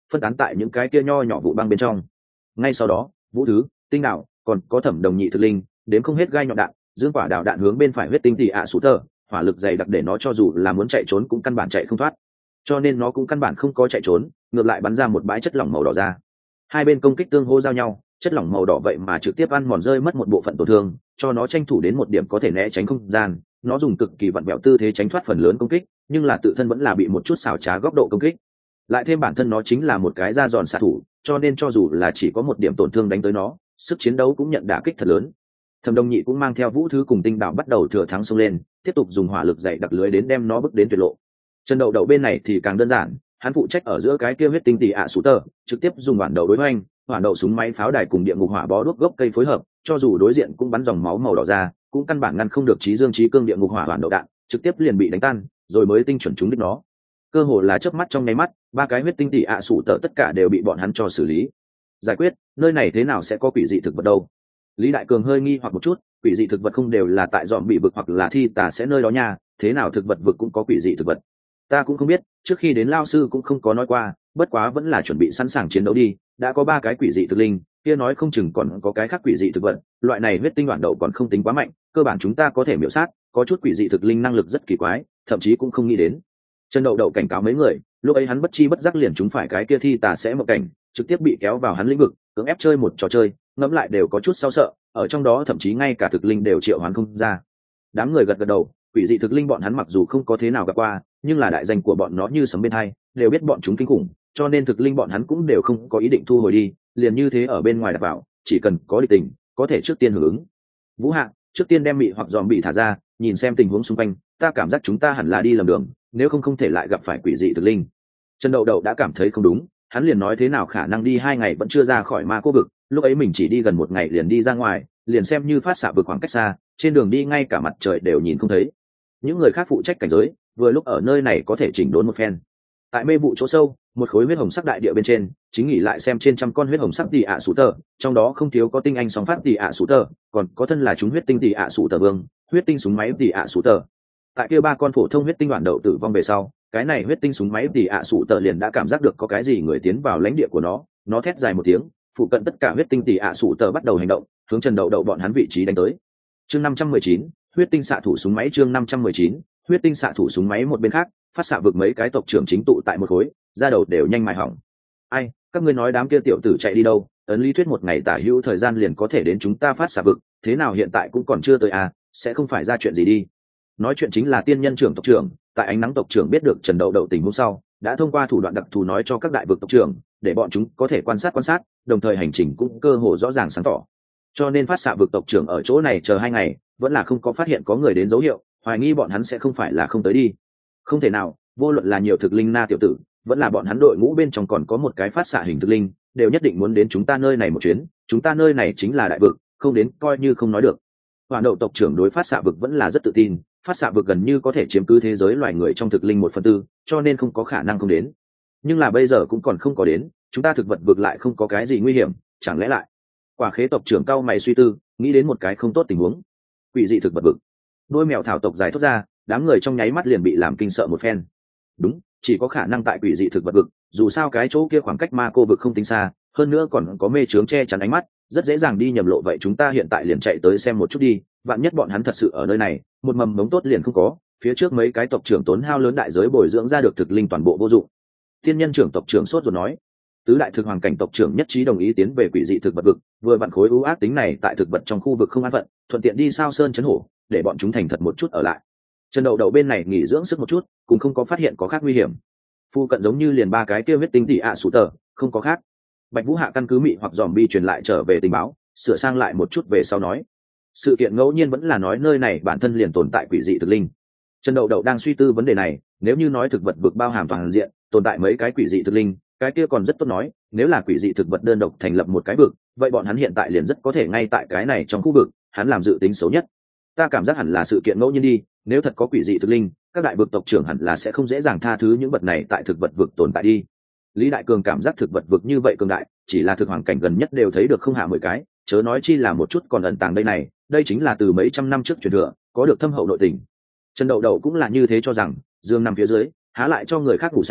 phân tán tại những cái kia nho nhỏ vụ băng bên trong. Ngay sau đó, Vũ Thứ, Tinh Đạo, còn có Thẩm Đồng Nhị thực linh, đến không hết gai nhọn đạn, dương quả đào đạn hướng bên phải huyết tinh tỷ ạ sủ tờ, hỏa lực dày đặc để nó cho dù là muốn chạy trốn cũng căn bản chạy không thoát. Cho nên nó cũng căn bản không có chạy trốn, ngược lại bắn ra một bãi chất lỏng màu đỏ ra. Hai bên công kích tương hô giao nhau, chất lỏng màu đỏ vậy mà trực tiếp ăn mòn rơi mất một bộ phận tổn thương, cho nó tranh thủ đến một điểm có thể né tránh không gian. Nó dùng cực kỳ vặn vẹo tư thế tránh thoát phần lớn công kích, nhưng là tự thân vẫn là bị một chút xảo trá góc độ công kích. Lại thêm bản thân nó chính là một cái da giòn xạ thủ, cho nên cho dù là chỉ có một điểm tổn thương đánh tới nó, sức chiến đấu cũng nhận đả kích thật lớn. Thẩm Đông Nhị cũng mang theo Vũ Thứ cùng Tinh Đạo bắt đầu thừa thắng xông lên, tiếp tục dùng hỏa lực dày đặc lưới đến đem nó bước đến tuyệt lộ. Trần Đậu Đậu bên này thì càng đơn giản, hắn phụ trách ở giữa cái kia huyết tinh tỷ ạ sủ tờ, trực tiếp dùng bản đầu đối hoành, hỏa đậu súng máy pháo đài cùng địa ngục hỏa bó đuốc gốc cây phối hợp, cho dù đối diện cũng bắn dòng máu màu đỏ ra, cũng căn bản ngăn không được chí dương chí cương địa ngục hỏa bản đậu đạn, trực tiếp liền bị đánh tan, rồi mới tinh chuẩn trúng đích nó. Cơ hồ là chớp mắt trong nháy mắt, ba cái huyết tinh tỷ ạ sủ tờ tất cả đều bị bọn hắn cho xử lý. Giải quyết, nơi này thế nào sẽ có quỷ dị thực vật đâu? Lý Đại Cường hơi nghi hoặc một chút, quỷ dị thực vật không đều là tại dòm bị vực hoặc là thi tà sẽ nơi đó nha, thế nào thực vật vực cũng có quỷ dị thực vật? Ta cũng không biết, trước khi đến lao sư cũng không có nói qua, bất quá vẫn là chuẩn bị sẵn sàng chiến đấu đi, đã có ba cái quỷ dị thực linh, kia nói không chừng còn có cái khác quỷ dị thực vật, loại này huyết tinh đoạn đậu còn không tính quá mạnh, cơ bản chúng ta có thể miểu sát, có chút quỷ dị thực linh năng lực rất kỳ quái, thậm chí cũng không nghĩ đến. Trần Đậu Đậu cảnh cáo mấy người, lúc ấy hắn bất chi bất giác liền chúng phải cái kia thi tà sẽ một cảnh, trực tiếp bị kéo vào hắn lĩnh vực, cưỡng ép chơi một trò chơi, ngẫm lại đều có chút sao sợ, ở trong đó thậm chí ngay cả thực linh đều triệu hoán không ra. Đám người gật gật đầu, quỷ dị thực linh bọn hắn mặc dù không có thế nào gặp qua, nhưng là đại danh của bọn nó như sấm bên hai, đều biết bọn chúng kinh khủng, cho nên thực linh bọn hắn cũng đều không có ý định thu hồi đi, liền như thế ở bên ngoài đặt vào, chỉ cần có địch tình, có thể trước tiên hưởng ứng. Vũ Hạ, trước tiên đem mị hoặc dòm bị thả ra, nhìn xem tình huống xung quanh, ta cảm giác chúng ta hẳn là đi lầm đường, nếu không thể lại gặp phải quỷ dị thực linh. Trần Đậu Đậu đã cảm thấy không đúng, hắn liền nói thế nào khả năng đi 2 ngày vẫn chưa ra khỏi ma cô vực, lúc ấy mình chỉ đi gần 1 ngày liền đi ra ngoài, liền xem như phát xạ vực khoảng cách xa, trên đường đi ngay cả mặt trời đều nhìn không thấy. Những người khác phụ trách cảnh giới, vừa lúc ở nơi này có thể chỉnh đốn một phen. Tại mê vụ chỗ sâu, một khối huyết hồng sắc đại địa bên trên, chính nghỉ lại xem trên trăm con huyết hồng sắc tỷ ạ sủ tờ, trong đó không thiếu có tinh anh sóng phát tỷ ạ sủ tờ, còn có thân là chúng huyết tinh tỷ ạ sủ tờ vương, huyết tinh súng máy tỷ ạ sủ tờ. Tại kia 3 con phổ thông huyết tinh đoạn đậu tử vong về sau, cái này huyết tinh súng máy tỷ ạ sủ tờ liền đã cảm giác được có cái gì người tiến vào lãnh địa của nó thét dài một tiếng, phụ cận tất cả huyết tinh tỷ ạ sủ tờ bắt đầu hành động, hướng Trần Đậu Đậu bọn hắn vị trí đánh tới. Chương 519, huyết tinh xạ thủ súng máy. Chương 519, huyết tinh xạ thủ súng máy. Một bên khác, phát xạ vực mấy cái tộc trưởng chính tụ tại một khối, ra đầu đều nhanh mài hỏng. Ai, các ngươi nói đám kia tiểu tử chạy đi đâu? Ấn lý thuyết 1 ngày tả hữu thời gian liền có thể đến chúng ta phát xạ vực, thế nào hiện tại cũng còn chưa tới à? Sẽ không phải ra chuyện gì đi? Nói chuyện chính là tiên nhân trưởng tộc trưởng, tại ánh nắng tộc trưởng biết được Trần Đậu Đậu tình huống sau, đã thông qua thủ đoạn đặc thù nói cho các đại vực tộc trưởng, để bọn chúng có thể quan sát, đồng thời hành trình cũng cơ hồ rõ ràng sáng tỏ. Cho nên phát xạ vực tộc trưởng ở chỗ này chờ 2 ngày, vẫn là không có phát hiện có người đến dấu hiệu, hoài nghi bọn hắn sẽ không phải là không tới đi. Không thể nào, vô luận là nhiều thực linh na tiểu tử, vẫn là bọn hắn đội ngũ bên trong còn có một cái phát xạ hình thực linh, đều nhất định muốn đến chúng ta nơi này một chuyến, chúng ta nơi này chính là đại vực, không đến coi như không nói được. Hoàn Đậu tộc trưởng đối phát xạ vực vẫn là rất tự tin, phát xạ vực gần như có thể chiếm cứ thế giới loài người trong thực linh 1/4, cho nên không có khả năng không đến. Nhưng là bây giờ cũng còn không có đến, chúng ta thực vật vực lại không có cái gì nguy hiểm, chẳng lẽ lại? Quả Khế tộc trưởng cao mày suy tư, nghĩ đến một cái không tốt tình huống. Quỷ dị thực vật vực. Đôi mèo thảo tộc dài thốt ra, đám người trong nháy mắt liền bị làm kinh sợ một phen. Đúng, chỉ có khả năng tại quỷ dị thực vật vực, dù sao cái chỗ kia khoảng cách ma cô vực không tính xa, hơn nữa còn có mê trướng che chắn ánh mắt, rất dễ dàng đi nhầm lộ. Vậy chúng ta hiện tại liền chạy tới xem một chút đi, vạn nhất bọn hắn thật sự ở nơi này, một mầm mống tốt liền không có, phía trước mấy cái tộc trưởng tốn hao lớn đại giới bồi dưỡng ra được thực linh toàn bộ vô dụng. Thiên nhân trưởng tộc trưởng sốt rồi nói. Tứ đại thực hoàng cảnh tộc trưởng nhất trí đồng ý tiến về quỷ dị thực vật vực, vừa vặn khối ưu ác tính này tại thực vật trong khu vực không an phận, thuận tiện đi sao sơn chấn hổ, để bọn chúng thành thật một chút ở lại. Trần Đậu Đậu bên này nghỉ dưỡng sức một chút, cũng không có phát hiện có khác nguy hiểm. Phu cận giống như liền 3 cái kia huyết tinh tỷ ạ sủ tờ, không có khác. Bạch Vũ Hạ căn cứ mị hoặc dòm bi truyền lại trở về tình báo, sửa sang lại một chút về sau nói, sự kiện ngẫu nhiên vẫn là nói nơi này bản thân liền tồn tại quỷ dị thực linh. Trần Đậu Đậu đang suy tư vấn đề này, nếu như nói thực vật vực bao hàm toàn diện, tồn tại mấy cái quỷ dị thực linh, cái kia còn rất tốt nói, nếu là quỷ dị thực vật đơn độc thành lập một cái vực, vậy bọn hắn hiện tại liền rất có thể ngay tại cái này trong khu vực, hắn làm dự tính xấu nhất. Ta cảm giác hẳn là sự kiện ngẫu nhiên đi, nếu thật có quỷ dị thực linh, các đại vực tộc trưởng hẳn là sẽ không dễ dàng tha thứ những vật này tại thực vật vực tồn tại đi. Lý Đại Cường cảm giác thực vật vực như vậy cường đại, chỉ là thực hoàng cảnh gần nhất đều thấy được không hạ 10 cái, chớ nói chi là một chút còn ẩn tàng đây này, đây chính là từ mấy trăm năm trước truyền thừa, có được thâm hậu nội tình. Trần Đậu Đậu cũng là như thế cho rằng, dương nằm phía dưới, há lại cho người khác ngủ say,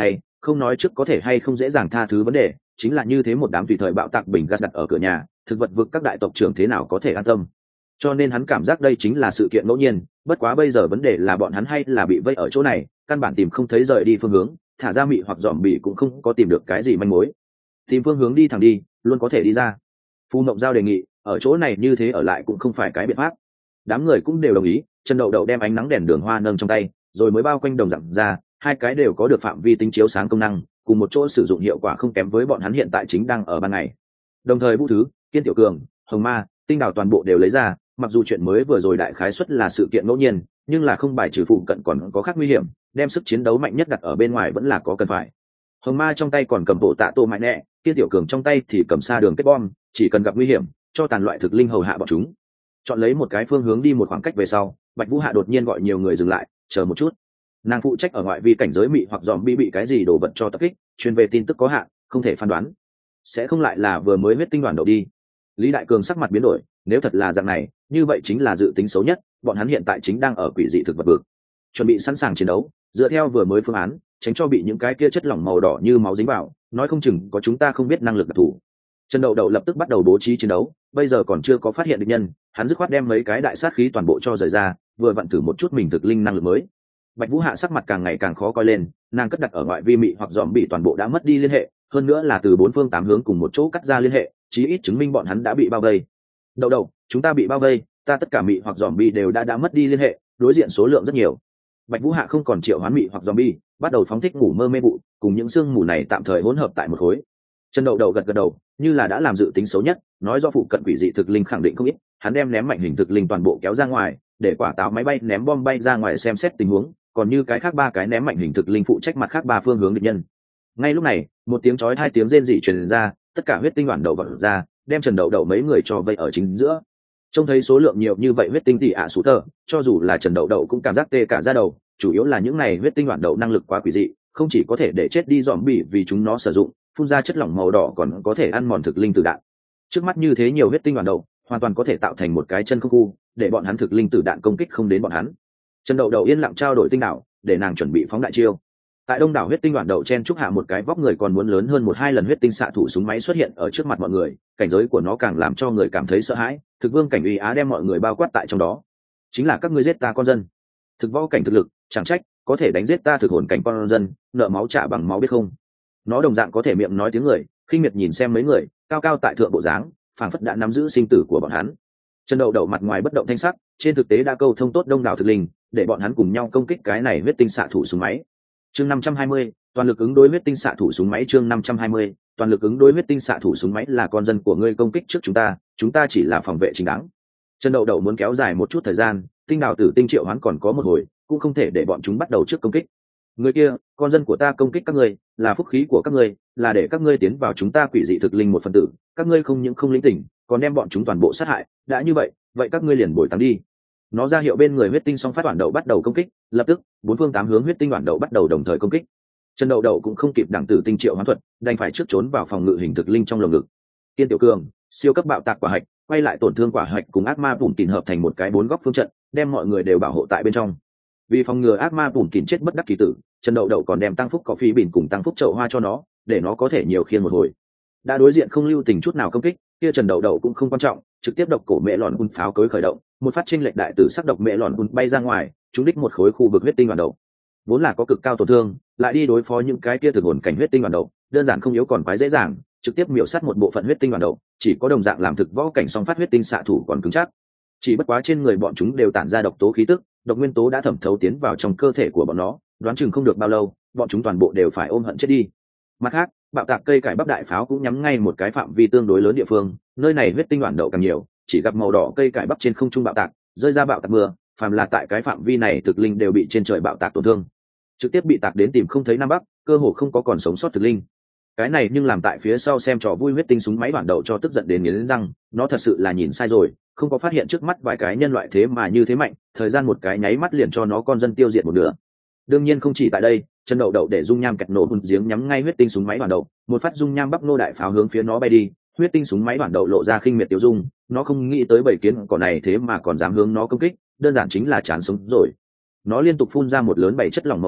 không nói trước có thể hay không dễ dàng tha thứ vấn đề, chính là như thế một đám tùy thời bạo tạc bình gas đặt ở cửa nhà, thực vật vực các đại tộc trưởng thế nào có thể an tâm. Cho nên hắn cảm giác đây chính là sự kiện ngẫu nhiên, bất quá bây giờ vấn đề là bọn hắn hay là bị vây ở chỗ này, căn bản tìm không thấy rời đi phương hướng, thả ra mị hoặc dòm bị cũng không có tìm được cái gì manh mối. Tìm phương hướng đi thẳng đi, luôn có thể đi ra. Phu Mộng Giao đề nghị, ở chỗ này như thế ở lại cũng không phải cái biện pháp. Đám người cũng đều đồng ý. Trần Đậu Đậu đem ánh nắng đèn đường hoa nâng trong tay, rồi mới bao quanh đồng dạng ra, hai cái đều có được phạm vi tính chiếu sáng công năng, cùng một chỗ sử dụng hiệu quả không kém với bọn hắn hiện tại chính đang ở ban ngày. Đồng thời Vũ Thứ, Kiên Tiểu Cường, Hồng Ma, Tinh Đào toàn bộ đều lấy ra, mặc dù chuyện mới vừa rồi đại khái suất là sự kiện ngẫu nhiên, nhưng là không bài trừ phụ cận còn có khác nguy hiểm, đem sức chiến đấu mạnh nhất đặt ở bên ngoài vẫn là có cần phải. Hồng Ma trong tay còn cầm bộ tạ tô mạnh nẹ, Kiên Tiểu Cường trong tay thì cầm xa đường kết bom, chỉ cần gặp nguy hiểm cho tàn loại thực linh hầu hạ bọn chúng. Chọn lấy một cái phương hướng đi một khoảng cách về sau, Bạch Vũ Hạ đột nhiên gọi nhiều người dừng lại, chờ một chút. Nàng phụ trách ở ngoại vi cảnh giới mị hoặc dòm bị cái gì đổ vật cho tập kích, truyền về tin tức có hạn, không thể phán đoán. Sẽ không lại là vừa mới huyết tinh đoàn đầu đi. Lý Đại Cường sắc mặt biến đổi, nếu thật là dạng này, như vậy chính là dự tính xấu nhất, bọn hắn hiện tại chính đang ở quỷ dị thực vật vực, chuẩn bị sẵn sàng chiến đấu, dựa theo vừa mới phương án, tránh cho bị những cái kia chất lỏng màu đỏ như máu dính vào, nói không chừng có chúng ta không biết năng lực đặc thù. Trần Đậu Đậu lập tức bắt đầu bố trí chiến đấu, bây giờ còn chưa có phát hiện địch nhân, hắn dứt khoát đem mấy cái đại sát khí toàn bộ cho rời ra, vừa vặn thử một chút mình thực linh năng lực mới. Bạch Vũ Hạ sắc mặt càng ngày càng khó coi lên, nàng cất đặt ở ngoại vi mị hoặc dòm bị toàn bộ đã mất đi liên hệ, hơn nữa là từ bốn phương tám hướng cùng một chỗ cắt ra liên hệ, chí ít chứng minh bọn hắn đã bị bao vây. Đậu Đậu, chúng ta bị bao vây, ta tất cả mị hoặc dòm bị đều đã mất đi liên hệ, đối diện số lượng rất nhiều. Bạch Vũ Hạ không còn triệu hoán mị hoặc dòm bi, bắt đầu phóng thích ngủ mơ mê vụ, cùng những xương mù này tạm thời hỗn hợp tại một khối. Trần Đậu Đậu gật gật đầu, như là đã làm dự tính xấu nhất, nói do phụ cận quỷ dị thực linh khẳng định không ít, hắn đem ném mạnh hình thực linh toàn bộ kéo ra ngoài, để quả táo máy bay ném bom bay ra ngoài xem xét tình huống, còn như cái khác ba cái ném mạnh hình thực linh phụ trách mặt khác ba phương hướng địch nhân. Ngay lúc này, một tiếng chói hai tiếng rên rỉ truyền ra, tất cả huyết tinh đoàn đầu vọt ra, đem Trần Đậu Đậu mấy người cho vây ở chính giữa. Trông thấy số lượng nhiều như vậy huyết tinh tỷ ạ sủ tờ, cho dù là Trần Đậu Đậu cũng cảm giác tê cả da đầu, chủ yếu là những này huyết tinh đoàn đầu năng lực quá quỷ dị, không chỉ có thể để chết đi dòm bỉ vì chúng nó sử dụng, phun ra chất lỏng màu đỏ còn có thể ăn mòn thực linh tử đạn. Trước mắt như thế nhiều huyết tinh đoàn đầu, hoàn toàn có thể tạo thành một cái chân không khu, để bọn hắn thực linh tử đạn công kích không đến bọn hắn. Trần Đậu Đậu yên lặng trao đổi tinh đảo, để nàng chuẩn bị phóng đại chiêu. Tại đông đảo huyết tinh đoàn đậu chen chúc hạ một cái vóc người còn muốn lớn hơn 1-2 lần huyết tinh xạ thủ súng máy xuất hiện ở trước mặt mọi người, cảnh giới của nó càng làm cho người cảm thấy sợ hãi. Thực vương cảnh uy á đem mọi người bao quát tại trong đó. Chính là các ngươi giết ta con dân. Thực võ cảnh thực lực, chẳng trách có thể đánh giết ta thực hồn cảnh con dân, nợ máu trả bằng máu biết không? Nó đồng dạng có thể miệng nói tiếng người, khinh miệt nhìn xem mấy người, cao cao tại thượng bộ dáng, phảng phất đã nắm giữ sinh tử của bọn hắn. Trần Đậu Đậu mặt ngoài bất động thanh sắc, trên thực tế đã câu thông tốt đông đảo thực linh, để bọn hắn cùng nhau công kích cái này huyết tinh xạ thủ súng máy. Chương 520, toàn lực ứng đối huyết tinh xạ thủ súng máy. Chương 520, toàn lực ứng đối huyết tinh xạ thủ súng máy là con dân của ngươi công kích trước chúng ta chỉ là phòng vệ chính đáng. Trần Đậu Đậu muốn kéo dài một chút thời gian, tinh đào tử tinh triệu hoán còn có một hồi, cũng không thể để bọn chúng bắt đầu trước công kích. Người kia, con dân của ta công kích các ngươi, là phúc khí của các ngươi, là để các ngươi tiến vào chúng ta quỷ dị thực linh một phần tử, các ngươi không những không lĩnh tỉnh, còn đem bọn chúng toàn bộ sát hại, đã như vậy, vậy các ngươi liền bồi táng đi. Nó ra hiệu bên người huyết tinh song phát đoàn đậu bắt đầu công kích, lập tức, bốn phương tám hướng huyết tinh đoàn đậu bắt đầu đồng thời công kích. Trần Đậu Đậu cũng không kịp đẳng tử tinh triệu hoán thuật, đành phải trước trốn vào phòng ngự hình thực linh trong lồng ngực. Kiên Tiểu Cường, siêu cấp bạo tạc quả hạch, quay lại tổn thương quả hạch cùng ác ma bùn tỉn hợp thành một cái 4 góc phương trận, đem mọi người đều bảo hộ tại bên trong. Vì phòng ngừa ác ma bùn tỉn chết bất đắc kỳ tử, Trần Đậu Đậu còn đem tăng phúc cỏ phi bỉn cùng tăng phúc chậu hoa cho nó, để nó có thể nhiều khiên một hồi. Đã đối diện không lưu tình chút nào công kích, kia Trần Đậu Đậu cũng không quan trọng, trực tiếp độc cổ mẹ lọn quân pháo cối khởi động, một phát chênh lệch đại tử sắc độc mẹ lọn quân bay ra ngoài, trúng đích một khối khu vực huyết tinh đoàn đậu. Vốn là có cực cao tổn thương, lại đi đối phó những cái kia thực hồn cảnh huyết tinh đoàn đậu, đơn giản không yếu còn quái dễ dàng, trực tiếp miểu sát một bộ phận huyết tinh đoàn đậu, chỉ có đồng dạng làm thực võ cảnh song phát huyết tinh xạ thủ còn cứng chắc. Chỉ bất quá trên người bọn chúng đều tản ra độc tố khí tức, độc nguyên tố đã thẩm thấu tiến vào trong cơ thể của bọn nó, đoán chừng không được bao lâu, bọn chúng toàn bộ đều phải ôm hận chết đi. Mặt khác, bạo tạc cây cải bắp đại pháo cũng nhắm ngay một cái phạm vi tương đối lớn địa phương, nơi này huyết tinh đoàn đậu càng nhiều, chỉ gặp màu đỏ cây cải bắp trên không trung bạo tạc, rơi ra bạo tạc mưa, phàm là tại cái phạm vi này thực linh đều bị trên trời bạo tạc tổn thương, trực tiếp bị tạc đến tìm không thấy nam bắc, cơ hồ không có còn sống sót thực linh. Cái này nhưng làm tại phía sau xem trò vui huyết tinh súng máy đoàn đậu cho tức giận đến nghiến răng, nó thật sự là nhìn sai rồi, không có phát hiện trước mắt vài cái nhân loại thế mà như thế mạnh, thời gian một cái nháy mắt liền cho nó con dân tiêu diệt một nửa. Đương nhiên không chỉ tại đây, Trần Đậu Đậu để dung nham kẹt nổ hùn giếng nhắm ngay huyết tinh súng máy đoàn đậu, một phát dung nham bắc nô đại pháo hướng phía nó bay đi, huyết tinh súng máy đoàn đậu lộ ra khinh miệt tiêu dung, nó không nghĩ tới bầy kiến cỏ này thế mà còn dám hướng nó công kích, đơn giản chính là chán sống rồi. Nó liên tục phun ra một lớn bảy chất lỏng màu đỏ,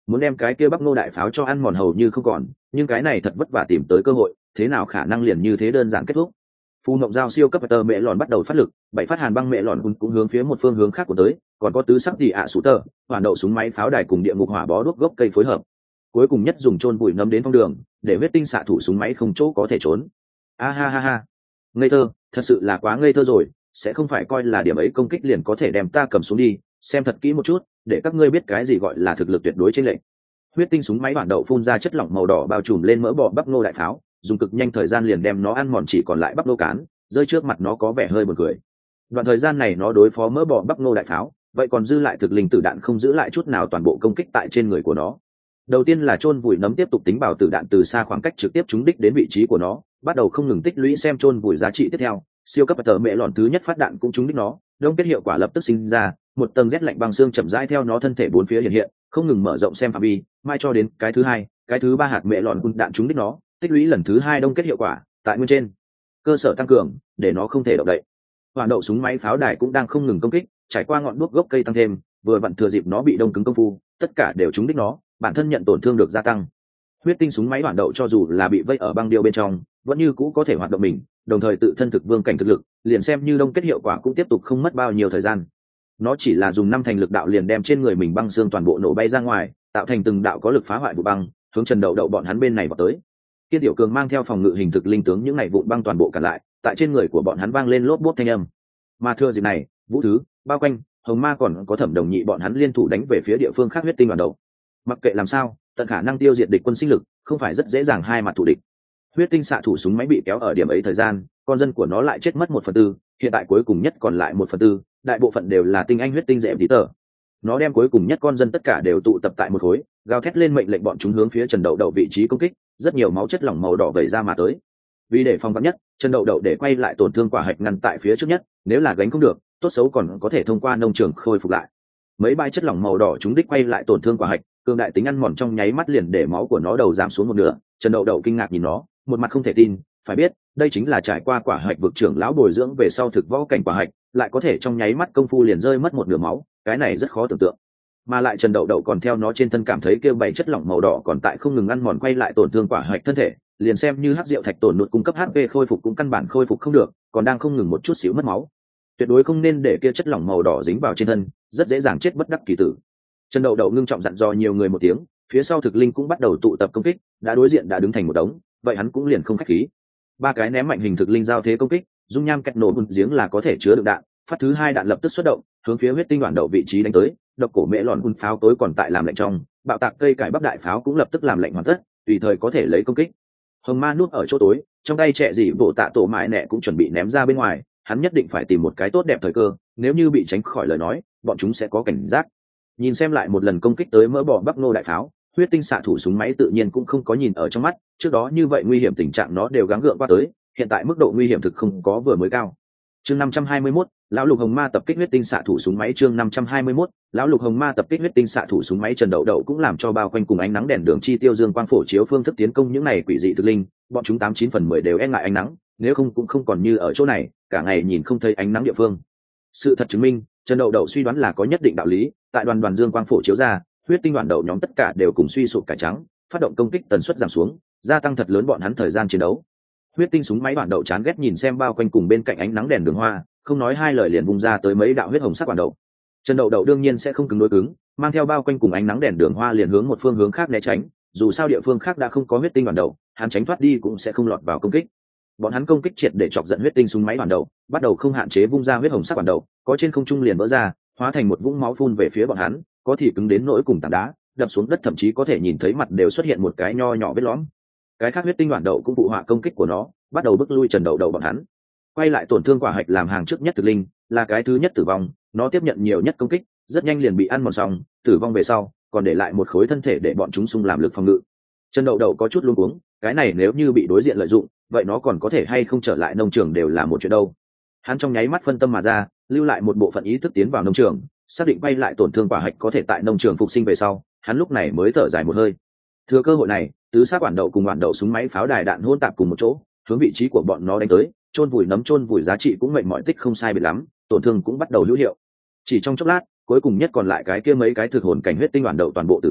muốn đem cái kia bắp ngô đại pháo cho ăn mòn hầu như không còn, nhưng cái này thật vất vả tìm tới cơ hội, thế nào khả năng liền như thế đơn giản kết thúc. Phù Ngộng Giao siêu cấp tơ mẹ lòn bắt đầu phát lực, bảy phát hàn băng mẹ lòn cũng hướng phía một phương hướng khác của tới, còn có tứ sắc thì ạ sủ tơ, hoàn đậu súng máy pháo đài cùng địa ngục hỏa bó đuốc gốc cây phối hợp. Cuối cùng nhất dùng chôn bụi nấm đến phong đường, để huyết tinh xạ thủ súng máy không chỗ có thể trốn. A ha ha ha, ngây thơ, thật sự là quá ngây thơ rồi, sẽ không phải coi là điểm ấy công kích liền có thể đem ta cầm xuống đi, xem thật kỹ một chút, để các ngươi biết cái gì gọi là thực lực tuyệt đối trên lệnh. Huyết tinh súng máy bản đậu phun ra chất lỏng màu đỏ bao trùm lên mỡ bò bắp ngô đại pháo, dùng cực nhanh thời gian liền đem nó ăn mòn chỉ còn lại bắp ngô cán, rơi trước mặt nó có vẻ hơi buồn cười. Đoạn thời gian này nó đối phó mỡ bò bắp ngô đại pháo, vậy còn dư lại thực linh tử đạn không giữ lại chút nào toàn bộ công kích tại trên người của nó. Đầu tiên là chôn vùi nấm tiếp tục tính bảo tử đạn từ xa khoảng cách trực tiếp trúng đích đến vị trí của nó, bắt đầu không ngừng tích lũy xem chôn vùi giá trị tiếp theo. Siêu cấp tờ mẹ lọn thứ nhất phát đạn cũng trúng đích nó, đông kết hiệu quả lập tức sinh ra, một tầng rét lạnh băng xương chậm rãi theo nó thân thể bốn phía hiện hiện, không ngừng mở rộng xem phạm vi, mai cho đến cái thứ hai, cái thứ ba hạt mẹ lọn đạn trúng đích nó, tích lũy lần thứ hai đông kết hiệu quả, tại nguyên trên cơ sở tăng cường, để nó không thể động đậy. Hoàn đậu súng máy pháo đài cũng đang không ngừng công kích, trải qua ngọn đuốc gốc cây tăng thêm, vừa vặn thừa dịp nó bị đông cứng công phu, tất cả đều trúng đích nó, bản thân nhận tổn thương được gia tăng. Huyết tinh súng máy hoàn đậu cho dù là bị vây ở băng điêu bên trong, vẫn như cũ có thể hoạt động mình, đồng thời tự thân thực vương cảnh thực lực, liền xem như đông kết hiệu quả cũng tiếp tục không mất bao nhiêu thời gian. Nó chỉ là dùng năm thành lực đạo liền đem trên người mình băng xương toàn bộ nổ bay ra ngoài, tạo thành từng đạo có lực phá hoại vụ băng, hướng Trần Đậu Đậu bọn hắn bên này vào tới. Kiên Tiểu Cường mang theo phòng ngự hình thực linh tướng những này vụn băng toàn bộ cản lại, tại trên người của bọn hắn vang lên lốp bốp thanh âm. Mà thừa dịp này, Vũ Thứ, Bao Quanh, Hồng Ma còn có Thẩm Đồng Nhị bọn hắn liên thủ đánh về phía địa phương khác huyết tinh đoàn đầu. Mặc kệ làm sao, tận khả năng tiêu diệt địch quân sinh lực, không phải rất dễ dàng hai mặt thủ địch. Huyết tinh xạ thủ súng máy bị kéo ở điểm ấy thời gian, con dân của nó lại chết mất 1/4, hiện tại cuối cùng nhất còn lại 1/4, đại bộ phận đều là tinh anh huyết tinh dễ tí tờ. Nó đem cuối cùng nhất con dân tất cả đều tụ tập tại một khối, gào thét lên mệnh lệnh bọn chúng hướng phía Trần Đậu Đậu vị trí công kích, rất nhiều máu chất lỏng màu đỏ vẩy ra mà tới. Vì để phòng vắn nhất, Trần Đậu Đậu để quay lại tổn thương quả hạch ngăn tại phía trước nhất, nếu là gánh không được, tốt xấu còn có thể thông qua nông trường khôi phục lại. Mấy bãi chất lỏng màu đỏ chúng đích quay lại tổn thương quả hạch, cường đại tính ăn mòn trong nháy mắt liền để máu của nó đầu giảm xuống một nửa. Trần Đậu Đậu kinh ngạc nhìn nó, một mặt không thể tin, phải biết, đây chính là trải qua quả hạch vực trưởng lão bồi dưỡng về sau thực võ cảnh quả hạch, lại có thể trong nháy mắt công phu liền rơi mất một nửa máu, cái này rất khó tưởng tượng. Mà lại Trần Đậu Đậu còn theo nó trên thân cảm thấy kêu bảy chất lỏng màu đỏ còn tại không ngừng ăn mòn quay lại tổn thương quả hạch thân thể, liền xem như hắc rượu thạch tổn nụt cung cấp HP khôi phục cũng căn bản khôi phục không được, còn đang không ngừng một chút xíu mất máu. Tuyệt đối không nên để kia chất lỏng màu đỏ dính vào trên thân, rất dễ dàng chết bất đắc kỳ tử. Trần Đậu Đậu ngưng trọng dặn dò nhiều người một tiếng, phía sau thực linh cũng bắt đầu tụ tập công kích, đã đối diện đã đứng thành một đống, vậy hắn cũng liền không khách khí. Ba cái ném mạnh hình thực linh giao thế công kích, dung nham kẹt nổ bùn giếng là có thể chứa được đạn, phát thứ hai đạn lập tức xuất động, hướng phía huyết tinh đoàn đậu vị trí đánh tới. Độc cổ mễ lọn phun pháo tối còn tại làm lạnh trong, bạo tạc cây cải bắp đại pháo cũng lập tức làm lạnh hoàn tất, tùy thời có thể lấy công kích. Hồng Ma núp ở chỗ tối, trong tay trẻ gì bộ tạ tổ mại nẹ cũng chuẩn bị ném ra bên ngoài, hắn nhất định phải tìm một cái tốt đẹp thời cơ, nếu như bị tránh khỏi lời nói, bọn chúng sẽ có cảnh giác. Nhìn xem lại một lần công kích tới mỡ bò bắp nô đại pháo, huyết tinh xạ thủ súng máy tự nhiên cũng không có nhìn ở trong mắt, trước đó như vậy nguy hiểm tình trạng nó đều gắng gượng qua tới, hiện tại mức độ nguy hiểm thực không có vừa mới cao. Chương 521, lão lục hồng ma tập kích huyết tinh xạ thủ súng máy. Chương 521, lão lục hồng ma tập kích huyết tinh xạ thủ súng máy. Trần Đậu Đậu cũng làm cho bao quanh cùng ánh nắng đèn đường chi tiêu dương quang phổ chiếu phương thức tiến công những này quỷ dị thực linh, bọn chúng 89/10 đều e ngại ánh nắng, nếu không cũng không còn như ở chỗ này, cả ngày nhìn không thấy ánh nắng địa phương. Sự thật chứng minh, Trần Đậu Đậu suy đoán là có nhất định đạo lý, tại đoàn dương quang phổ chiếu ra, huyết tinh đoàn đậu nhóm tất cả đều cùng suy sụp cải trắng, phát động công kích tần suất giảm xuống, gia tăng thật lớn bọn hắn thời gian chiến đấu. Huyết tinh súng máy đoàn đậu chán ghét nhìn xem bao quanh cùng bên cạnh ánh nắng đèn đường hoa, không nói hai lời liền vung ra tới mấy đạo huyết hồng sắc đoàn đậu. Trần Đậu Đậu đương nhiên sẽ không cứng đối cứng, mang theo bao quanh cùng ánh nắng đèn đường hoa liền hướng một phương hướng khác né tránh, dù sao địa phương khác đã không có huyết tinh đoàn đậu, hắn tránh thoát đi cũng sẽ không lọt vào công kích. Bọn hắn công kích triệt để chọc giận huyết tinh súng máy đoàn đậu, bắt đầu không hạn chế vung ra huyết hồng sắc đoàn đậu, có trên không trung liền vỡ ra, hóa thành một vũng máu phun về phía bọn hắn, có thì cứng đến nỗi cùng tảng đá, đập xuống đất thậm chí có thể nhìn thấy mặt đều xuất hiện một cái nho nhỏ vết lõm. Cái khác huyết tinh đoàn đậu cũng phụ họa công kích của nó, bắt đầu bức lui Trần Đậu Đậu bọn hắn. Quay lại tổn thương quả hạch làm hàng trước nhất thực linh, là cái thứ nhất tử vong, nó tiếp nhận nhiều nhất công kích, rất nhanh liền bị ăn mòn xong, tử vong về sau, còn để lại một khối thân thể để bọn chúng xung làm lực phòng ngự. Trần Đậu Đậu có chút luống cuống, cái này nếu như bị đối diện lợi dụng, vậy nó còn có thể hay không trở lại nông trường đều là một chuyện đâu. Hắn trong nháy mắt phân tâm mà ra, lưu lại một bộ phận ý thức tiến vào nông trường, xác định bay lại tổn thương quả hạch có thể tại nông trường phục sinh về sau, hắn lúc này mới thở dài một hơi. Thừa cơ hội này, tứ sát quản đậu cùng quản đậu súng máy pháo đài đạn hỗn tạp cùng một chỗ, hướng vị trí của bọn nó đánh tới, chôn vùi nấm chôn vùi giá trị cũng mệnh mọi tích không sai biệt lắm, tổn thương cũng bắt đầu hữu hiệu. Chỉ trong chốc lát, cuối cùng nhất còn lại cái kia mấy cái thực hồn cảnh huyết tinh quản đậu toàn bộ tử vong,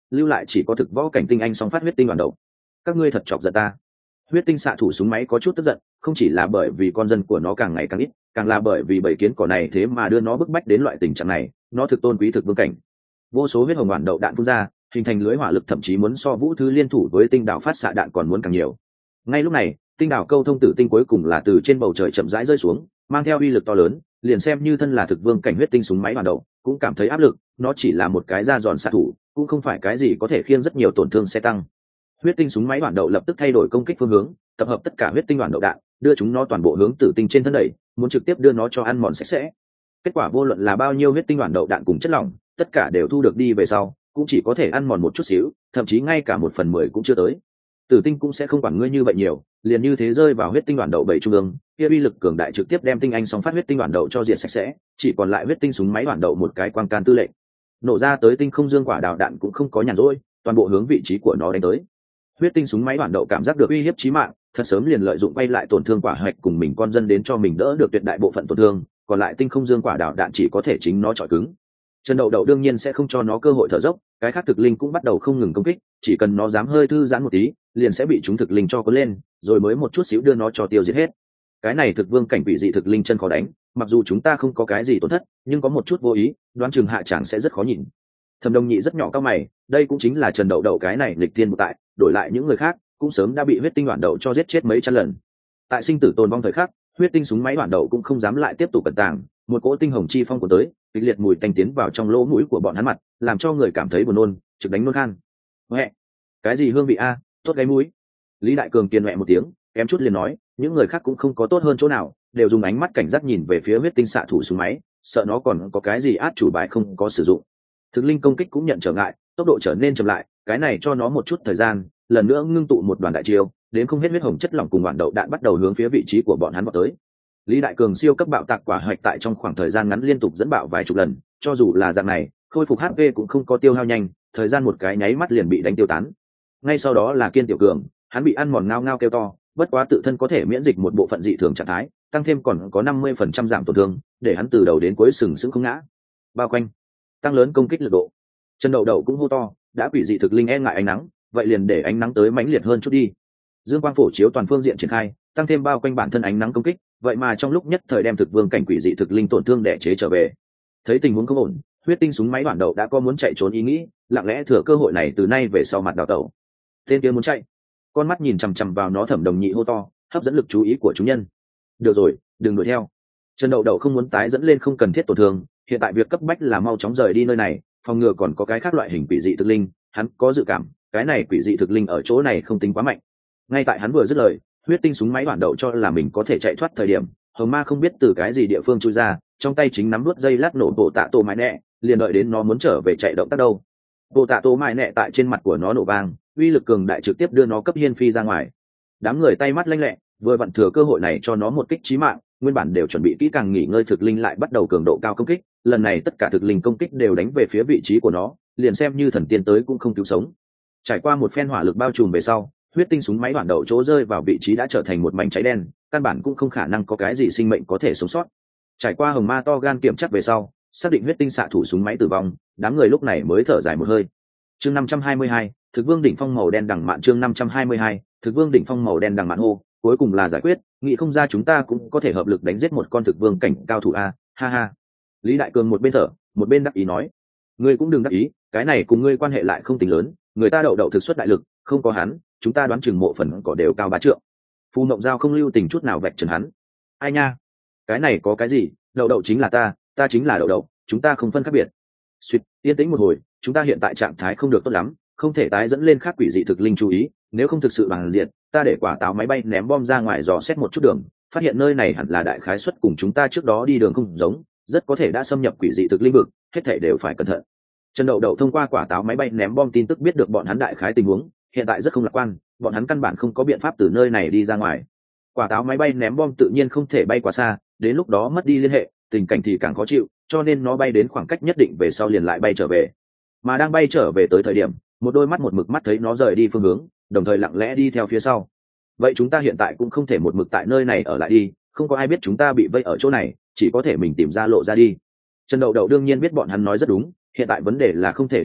lưu lại chỉ có thực võ cảnh tinh anh song phát huyết tinh đoàn đậu. Các ngươi thật chọc giận ta. Huyết tinh xạ thủ súng máy có chút tức giận, không chỉ là bởi vì con dân của nó càng ngày càng ít, càng là bởi vì bầy kiến cỏ này thế mà đưa nó bức bách đến loại tình trạng này. Nó thực tôn quý thực vương cảnh, vô số huyết hồng đoàn đậu đạn phun ra, hình thành lưới hỏa lực thậm chí muốn so vũ thứ liên thủ với tinh đảo phát xạ đạn còn muốn càng nhiều. Ngay lúc này, tinh đảo câu thông tử tinh cuối cùng là từ trên bầu trời chậm rãi rơi xuống, mang theo uy lực to lớn, liền xem như thân là thực vương cảnh huyết tinh súng máy đoàn đậu cũng cảm thấy áp lực. Nó chỉ là một cái da giòn xạ thủ, cũng không phải cái gì có thể khiêng rất nhiều tổn thương xe tăng. Huyết tinh súng máy đoàn đậu lập tức thay đổi công kích phương hướng, tập hợp tất cả huyết tinh đoàn đậu đạn, đưa chúng nó toàn bộ hướng tử tinh trên thân đẩy, muốn trực tiếp đưa nó cho ăn mòn sạch sẽ. Kết quả vô luận là bao nhiêu huyết tinh đoàn đậu đạn cùng chất lỏng, tất cả đều thu được đi về sau, cũng chỉ có thể ăn mòn một chút xíu, thậm chí ngay cả 1/10 cũng chưa tới. Tử tinh cũng sẽ không quản ngươi như vậy nhiều, liền như thế rơi vào huyết tinh đoàn đậu bảy trung ương, kia uy lực cường đại trực tiếp đem tinh anh song phát huyết tinh đoàn đậu cho diệt sạch sẽ, chỉ còn lại huyết tinh súng máy đoàn đậu một cái quang can tư lệnh. Nổ ra tới tinh không dương quả đào đạn cũng không có nhàn rỗi, toàn bộ hướng vị trí của nó đánh tới. Huyết tinh súng máy đoàn đậu cảm giác được uy hiếp chí mạng, thật sớm liền lợi dụng quay lại tổn thương quả hạch cùng mình con dân đến cho mình đỡ được tuyệt đại bộ phận tổn thương, còn lại tinh không dương quả đào đạn chỉ có thể chính nó chọi cứng. Trần Đậu Đậu đương nhiên sẽ không cho nó cơ hội thở dốc, cái khác thực linh cũng bắt đầu không ngừng công kích, chỉ cần nó dám hơi thư giãn một tí, liền sẽ bị chúng thực linh cho cuốn lên, rồi mới một chút xíu đưa nó cho tiêu diệt hết. Cái này thực vương cảnh quỷ dị thực linh chân khó đánh, mặc dù chúng ta không có cái gì tổn thất, nhưng có một chút vô ý, đoán chừng hạ chẳng sẽ rất khó nhìn. Thẩm Đông Nhị rất nhỏ cao mày, đây cũng chính là Trần Đậu Đậu cái này lịch thiên một tại, đổi lại những người khác, cũng sớm đã bị huyết tinh đoạn đậu cho giết chết mấy trăm lần. Tại sinh tử tồn vong thời khắc, huyết tinh súng máy đoạn đậu cũng không dám lại tiếp tục cẩn tàng, một cỗ tinh hồng chi phong của tới, kịch liệt mùi tanh tiến vào trong lỗ mũi của bọn hắn mặt, làm cho người cảm thấy buồn nôn, trực đánh nôn khan. Mẹ, cái gì hương vị a, tốt gáy mũi. Lý Đại Cường kiên mẹ một tiếng, kém chút liền nói, những người khác cũng không có tốt hơn chỗ nào, đều dùng ánh mắt cảnh giác nhìn về phía huyết tinh xạ thủ súng máy, sợ nó còn có cái gì át chủ bài không có sử dụng. Thực linh công kích cũng nhận trở ngại, tốc độ trở nên chậm lại, cái này cho nó một chút thời gian, lần nữa ngưng tụ một đoàn đại chiêu, đến không hết huyết hồng chất lỏng cùng đoàn đậu đạn bắt đầu hướng phía vị trí của bọn hắn vọt tới. Lý Đại Cường siêu cấp bạo tạc quả hạch tại trong khoảng thời gian ngắn liên tục dẫn bạo vài chục lần, cho dù là dạng này, khôi phục HP cũng không có tiêu hao nhanh, thời gian một cái nháy mắt liền bị đánh tiêu tán. Ngay sau đó là Kiên Tiểu Cường, hắn bị ăn mòn ngao ngao kêu to, bất quá tự thân có thể miễn dịch một bộ phận dị thường trạng thái, tăng thêm còn có 50% giảm tổn thương, để hắn từ đầu đến cuối sừng sững không ngã. Bao quanh, tăng lớn công kích lực độ. Trần Đậu Đậu cũng hô to, đã quỷ dị thực linh e ngại ánh nắng, vậy liền để ánh nắng tới mãnh liệt hơn chút đi. Dương quang phổ chiếu toàn phương diện triển khai, tăng thêm bao quanh bản thân ánh nắng công kích, vậy mà trong lúc nhất thời đem thực vương cảnh quỷ dị thực linh tổn thương đẻ chế trở về. Thấy tình huống không ổn, huyết tinh súng máy đoạn đậu đã có muốn chạy trốn ý nghĩ, lặng lẽ thừa cơ hội này từ nay về sau mặt đào tẩu. Tên kia muốn chạy, con mắt nhìn chằm chằm vào nó, Thẩm Đồng Nhị hô to, hấp dẫn lực chú ý của chúng nhân. Được rồi, đừng đuổi theo. Trần Đậu Đậu không muốn tái dẫn lên không cần thiết tổn thương, hiện tại việc cấp bách là mau chóng rời đi nơi này, phòng ngừa còn có cái khác loại hình quỷ dị thực linh. Hắn có dự cảm, cái này quỷ dị thực linh ở chỗ này không tính quá mạnh. Ngay tại hắn vừa dứt lời, huyết tinh súng máy đoạn đậu cho là mình có thể chạy thoát thời điểm, hồng ma không biết từ cái gì địa phương chui ra, trong tay chính nắm đuốt dây lát nổ bộ tạ tổ mái nẹ, liền đợi đến nó muốn trở về chạy động tác đâu. Bộ tạ tổ mái nẹ tại trên mặt của nó nổ vang, uy lực cường đại trực tiếp đưa nó cấp hiên phi ra ngoài. Đám người tay mắt lanh lẹ, vừa vặn thừa cơ hội này cho nó một kích chí mạng, nguyên bản đều chuẩn bị kỹ càng nghỉ ngơi thực linh lại bắt đầu cường độ cao công kích, lần này tất cả thực linh công kích đều đánh về phía vị trí của nó, liền xem như thần tiên tới cũng không cứu sống. Trải qua một phen hỏa lực bao trùm về sau, huyết tinh súng máy đoạn đậu chỗ rơi vào vị trí đã trở thành một mảnh cháy đen, căn bản cũng không khả năng có cái gì sinh mệnh có thể sống sót. Trải qua hồng ma to gan kiểm chắc về sau, xác định huyết tinh xạ thủ súng máy tử vong, đám người lúc này mới thở dài một hơi. Chương 522, thực vương đỉnh phong màu đen đằng mạn. Chương 522, thực vương đỉnh phong màu đen đằng mạn hô, cuối cùng là giải quyết, nghĩ không ra chúng ta cũng có thể hợp lực đánh giết một con thực vương cảnh cao thủ a, ha ha. Lý Đại Cường một bên thở, một bên đắc ý nói, ngươi cũng đừng đắc ý, cái này cùng ngươi quan hệ lại không tính lớn, người ta Đậu Đậu thực xuất đại lực, không có hắn, chúng ta đoán chừng mộ phần cỏ đều cao bá trượng. Phù Mộng Giao không lưu tình chút nào vạch trần hắn. Ai nha, cái này có cái gì, Đậu Đậu chính là ta chính là Đậu Đậu, chúng ta không phân khác biệt. Suýt, yên tĩnh một hồi, chúng ta hiện tại trạng thái không được tốt lắm, không thể tái dẫn lên khác quỷ dị thực linh chú ý, nếu không thực sự bằng diện, ta để quả táo máy bay ném bom ra ngoài dò xét một chút đường, phát hiện nơi này hẳn là đại khái suất cùng chúng ta trước đó đi đường không giống, rất có thể đã xâm nhập quỷ dị thực linh vực, hết thảy đều phải cẩn thận. Trần Đậu Đậu thông qua quả táo máy bay ném bom tin tức biết được bọn hắn đại khái tình huống, hiện tại rất không lạc quan, bọn hắn căn bản không có biện pháp từ nơi này đi ra ngoài. Quả táo máy bay ném bom tự nhiên không thể bay quá xa, đến lúc đó mất đi liên hệ, tình cảnh thì càng khó chịu, cho nên nó bay đến khoảng cách nhất định về sau liền lại bay trở về. Mà đang bay trở về tới thời điểm, một đôi mắt một mực mắt thấy nó rời đi phương hướng, đồng thời lặng lẽ đi theo phía sau. Vậy chúng ta hiện tại cũng không thể một mực tại nơi này ở lại đi, không có ai biết chúng ta bị vây ở chỗ này, chỉ có thể mình tìm ra lộ ra đi. Trần Đậu Đậu đương nhiên biết bọn hắn nói rất đúng, hiện tại vấn đề là không thể đi loạn,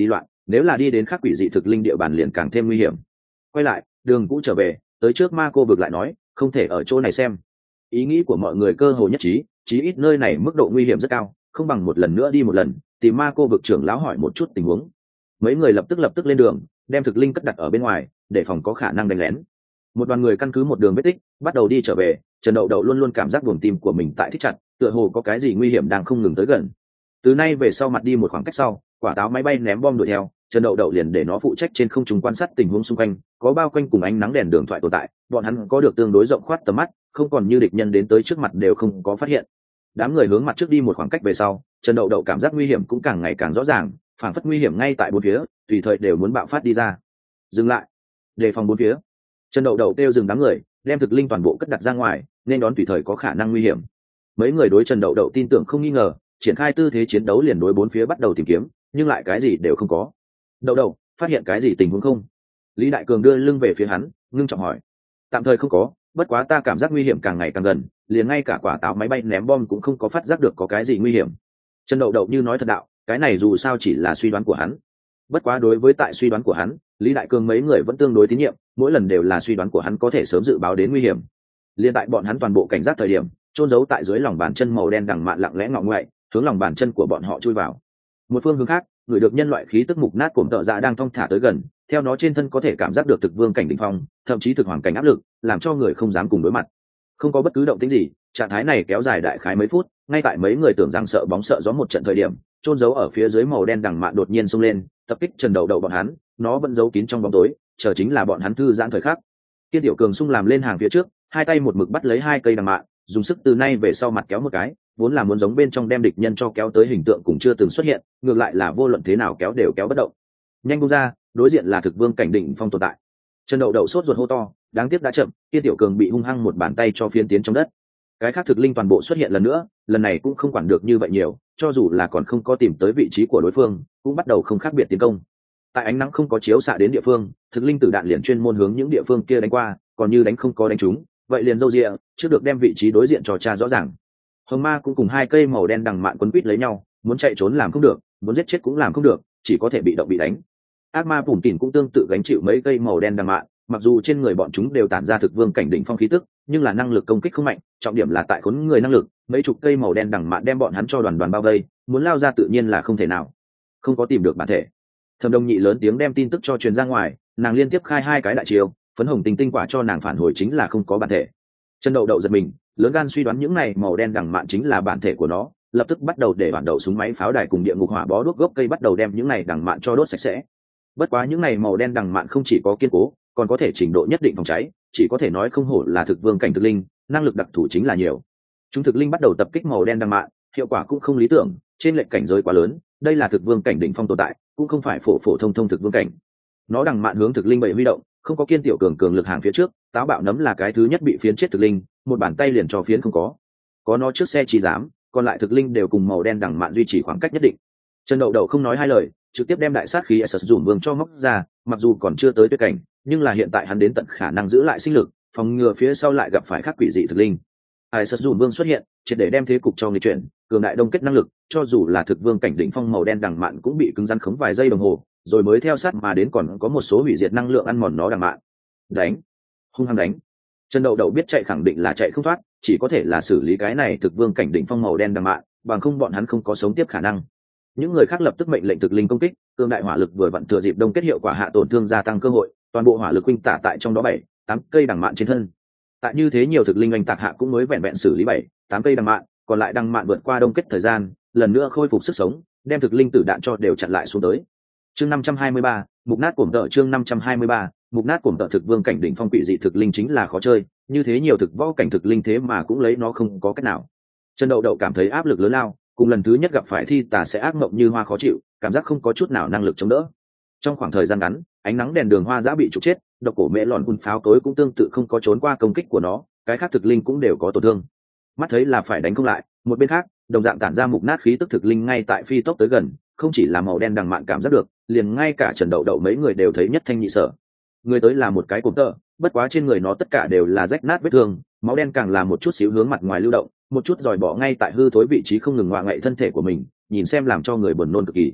nếu là đi đến khác quỷ dị thực linh địa bàn liền càng thêm nguy hiểm. Quay lại đường cũ trở về, tới trước ma cô vực lại nói không thể ở chỗ này xem. Ý nghĩ của mọi người cơ hồ nhất trí, chí ít nơi này mức độ nguy hiểm rất cao, không bằng một lần nữa đi một lần tìm ma cô vực trưởng lão hỏi một chút tình huống. Mấy người lập tức lên đường, đem thực linh cất đặt ở bên ngoài để phòng có khả năng đánh lén. Một đoàn người căn cứ một đường vết tích bắt đầu đi trở về. Trần Đậu Đậu luôn luôn cảm giác buồng tim của mình tại thích chặt, tựa hồ có cái gì nguy hiểm đang không ngừng tới gần. Từ nay về sau mặt đi một khoảng cách sau, quả táo máy bay ném bom đuổi theo, Trần Đậu Đậu liền để nó phụ trách trên không trung quan sát tình huống xung quanh, có bao quanh cùng ánh nắng đèn đường thoại tồn tại, bọn hắn có được tương đối rộng khoát tầm mắt, không còn như địch nhân đến tới trước mặt đều không có phát hiện. Đám người hướng mặt trước đi một khoảng cách về sau, Trần Đậu Đậu cảm giác nguy hiểm cũng càng ngày càng rõ ràng, phảng phất nguy hiểm ngay tại bốn phía, tùy thời đều muốn bạo phát đi ra. Dừng lại, đề phòng bốn phía. Trần Đậu Đậu kêu dừng đám người, đem thực linh toàn bộ cất đặt ra ngoài, nên đón tùy thời có khả năng nguy hiểm. Mấy người đối Trần Đậu Đậu tin tưởng không nghi ngờ, triển khai tư thế chiến đấu liền đối bốn phía bắt đầu tìm kiếm, nhưng lại cái gì đều không có. Đậu Đậu, phát hiện cái gì tình huống không? Lý Đại Cường đưa lưng về phía hắn, ngưng trọng hỏi. Tạm thời không có, bất quá ta cảm giác nguy hiểm càng ngày càng gần, liền ngay cả quả táo máy bay ném bom cũng không có phát giác được có cái gì nguy hiểm. Trần Đậu Đậu như nói thật đạo, cái này dù sao chỉ là suy đoán của hắn. Bất quá đối với tại suy đoán của hắn, Lý Đại Cường mấy người vẫn tương đối tín nhiệm, mỗi lần đều là suy đoán của hắn có thể sớm dự báo đến nguy hiểm. Liên tại bọn hắn toàn bộ cảnh giác thời điểm, trôn giấu tại dưới lòng bàn chân màu đen đằng mạn lặng lẽ ngọ ngoại, hướng lòng bàn chân của bọn họ chui vào. Một phương hướng khác, người được nhân loại khí tức mục nát cổm tợ dạ đang thong thả tới gần, theo nó trên thân có thể cảm giác được thực vương cảnh đỉnh phong, thậm chí thực hoàng cảnh áp lực, làm cho người không dám cùng đối mặt. Không có bất cứ động tĩnh gì, trạng thái này kéo dài đại khái mấy phút, ngay tại mấy người tưởng rằng sợ bóng sợ gió một trận thời điểm, trôn giấu ở phía dưới màu đen đằng mạn đột nhiên xông lên, tập kích Trần Đậu Đậu bọn hắn, nó vẫn giấu kín trong bóng tối, chờ chính là bọn hắn thư giãn thời khắc. Kiên Tiểu Cường xung làm lên hàng phía trước, hai tay một mực bắt lấy hai cây đằng mạn, dùng sức từ nay về sau mặt kéo một cái, vốn là muốn giống bên trong đem địch nhân cho kéo tới hình tượng cũng chưa từng xuất hiện, ngược lại là vô luận thế nào kéo đều kéo bất động. Nhanh buông ra, đối diện là thực vương cảnh đỉnh phong tồn tại. Trần Đậu Đậu sốt ruột hô to, đáng tiếc đã chậm, Kiên Tiểu Cường bị hung hăng một bàn tay cho phiến tiến trong đất. Cái khác thực linh toàn bộ xuất hiện lần nữa, lần này cũng không quản được như vậy nhiều, cho dù là còn không có tìm tới vị trí của đối phương, cũng bắt đầu không khác biệt tiến công. Tại ánh nắng không có chiếu xạ đến địa phương, thực linh tử đạn liền chuyên môn hướng những địa phương kia đánh qua, còn như đánh không có đánh trúng, vậy liền dâu dịa, trước được đem vị trí đối diện cho cha rõ ràng. Hồng Ma cũng cùng hai cây màu đen đằng mạn quấn quýt lấy nhau, muốn chạy trốn làm không được, muốn giết chết cũng làm không được, chỉ có thể bị động bị đánh. Ác Ma Bùn Tỉn cũng tương tự gánh chịu mấy cây màu đen đằng mạn, mặc dù trên người bọn chúng đều tản ra thực vương cảnh đỉnh phong khí tức, nhưng là năng lực công kích không mạnh, trọng điểm là tại khốn người năng lực, mấy chục cây màu đen đằng mạn đem bọn hắn cho đoàn đoàn bao vây, muốn lao ra tự nhiên là không thể nào. Không có tìm được bản thể. Thẩm Đông Nhị lớn tiếng đem tin tức cho truyền ra ngoài, nàng liên tiếp khai hai cái đại chiêu, phấn hồng tinh tinh quả cho nàng phản hồi chính là không có bản thể. Trần Đậu Đậu giật mình, lớn gan suy đoán những này màu đen đằng mạn chính là bản thể của nó, lập tức bắt đầu để bản đầu súng máy pháo đài cùng địa ngục hỏa bó đuốc gốc cây bắt đầu đem những này đằng mạn cho đốt sạch sẽ. Bất quá những này màu đen đằng mạn không chỉ có kiên cố, còn có thể trình độ nhất định phòng cháy, chỉ có thể nói không hổ là thực vương cảnh thực linh, năng lực đặc thù chính là nhiều. Chúng thực linh bắt đầu tập kích màu đen đằng mạn, hiệu quả cũng không lý tưởng, trên lệch cảnh giới quá lớn, đây là thực vương cảnh đỉnh phong tồn tại, cũng không phải phổ phổ thông thông thực vương cảnh. Nó đằng mạn hướng thực linh bầy huy động, không có Kiên Tiểu Cường cường lực hàng phía trước, táo bạo nấm là cái thứ nhất bị phiến chết thực linh, một bàn tay liền cho phiến không có nó trước xe chỉ dám, còn lại thực linh đều cùng màu đen đằng mạn duy trì khoảng cách nhất định. Trần Đậu Đậu không nói hai lời, trực tiếp đem đại sát khí Sử Dụng Vương cho móc ra, mặc dù còn chưa tới tuyệt cảnh, nhưng là hiện tại hắn đến tận khả năng giữ lại sinh lực, phòng ngừa phía sau lại gặp phải khác quỷ dị thực linh. Sử Dụng Vương xuất hiện, triệt để đem thế cục cho nghịch chuyển, cường đại đông kết năng lực, cho dù là thực vương cảnh đỉnh phong màu đen đằng mạn cũng bị cứng rắn khống vài giây đồng hồ, rồi mới theo sát mà đến còn có một số hủy diệt năng lượng ăn mòn nó đằng mạn. Đánh, hung hăng đánh. Trần Đậu Đậu biết chạy khẳng định là chạy không thoát, chỉ có thể là xử lý cái này thực vương cảnh đỉnh phong màu đen đằng mạn, bằng không bọn hắn không có sống tiếp khả năng. Những người khác lập tức mệnh lệnh thực linh công kích, cương đại hỏa lực vừa vặn thừa dịp đông kết hiệu quả hạ tổn thương gia tăng cơ hội, toàn bộ hỏa lực huynh tả tại trong đó 7-8 cây đằng mạn trên thân. Tại như thế nhiều thực linh anh tạc hạ cũng mới vẹn vẹn xử lý 7-8 cây đằng mạn, còn lại đằng mạn vượt qua đông kết thời gian, lần nữa khôi phục sức sống, đem thực linh tử đạn cho đều chặn lại xuống tới. Chương 523, mục nát cổm tợ chương 523, mục nát cổm tợ thực vương cảnh đỉnh phong quỷ dị thực linh chính là khó chơi, như thế nhiều thực võ cảnh thực linh thế mà cũng lấy nó không có cách nào. Trần Đậu Đậu cảm thấy áp lực lớn lao, cùng lần thứ nhất gặp phải thi tà sẽ ác mộng như hoa khó chịu, cảm giác không có chút nào năng lực chống đỡ. Trong khoảng thời gian ngắn, ánh nắng đèn đường hoa dã bị trục chết, độc cổ mẹ lọn quân pháo tối cũng tương tự không có trốn qua công kích của nó, cái khác thực linh cũng đều có tổn thương. Mắt thấy là phải đánh không lại, một bên khác, đồng dạng tản ra mục nát khí tức thực linh ngay tại phi tốc tới gần, không chỉ là màu đen đằng mạn cảm giác được, liền ngay cả Trần Đậu Đậu mấy người đều thấy nhất thanh nhị sở. Người tới là một cái cụm tợ, bất quá trên người nó tất cả đều là rách nát vết thương, máu đen càng là một chút xíu hướng mặt ngoài lưu động, một chút giòi bỏ ngay tại hư thối vị trí không ngừng ngoạ ngậy thân thể của mình, nhìn xem làm cho người buồn nôn cực kỳ.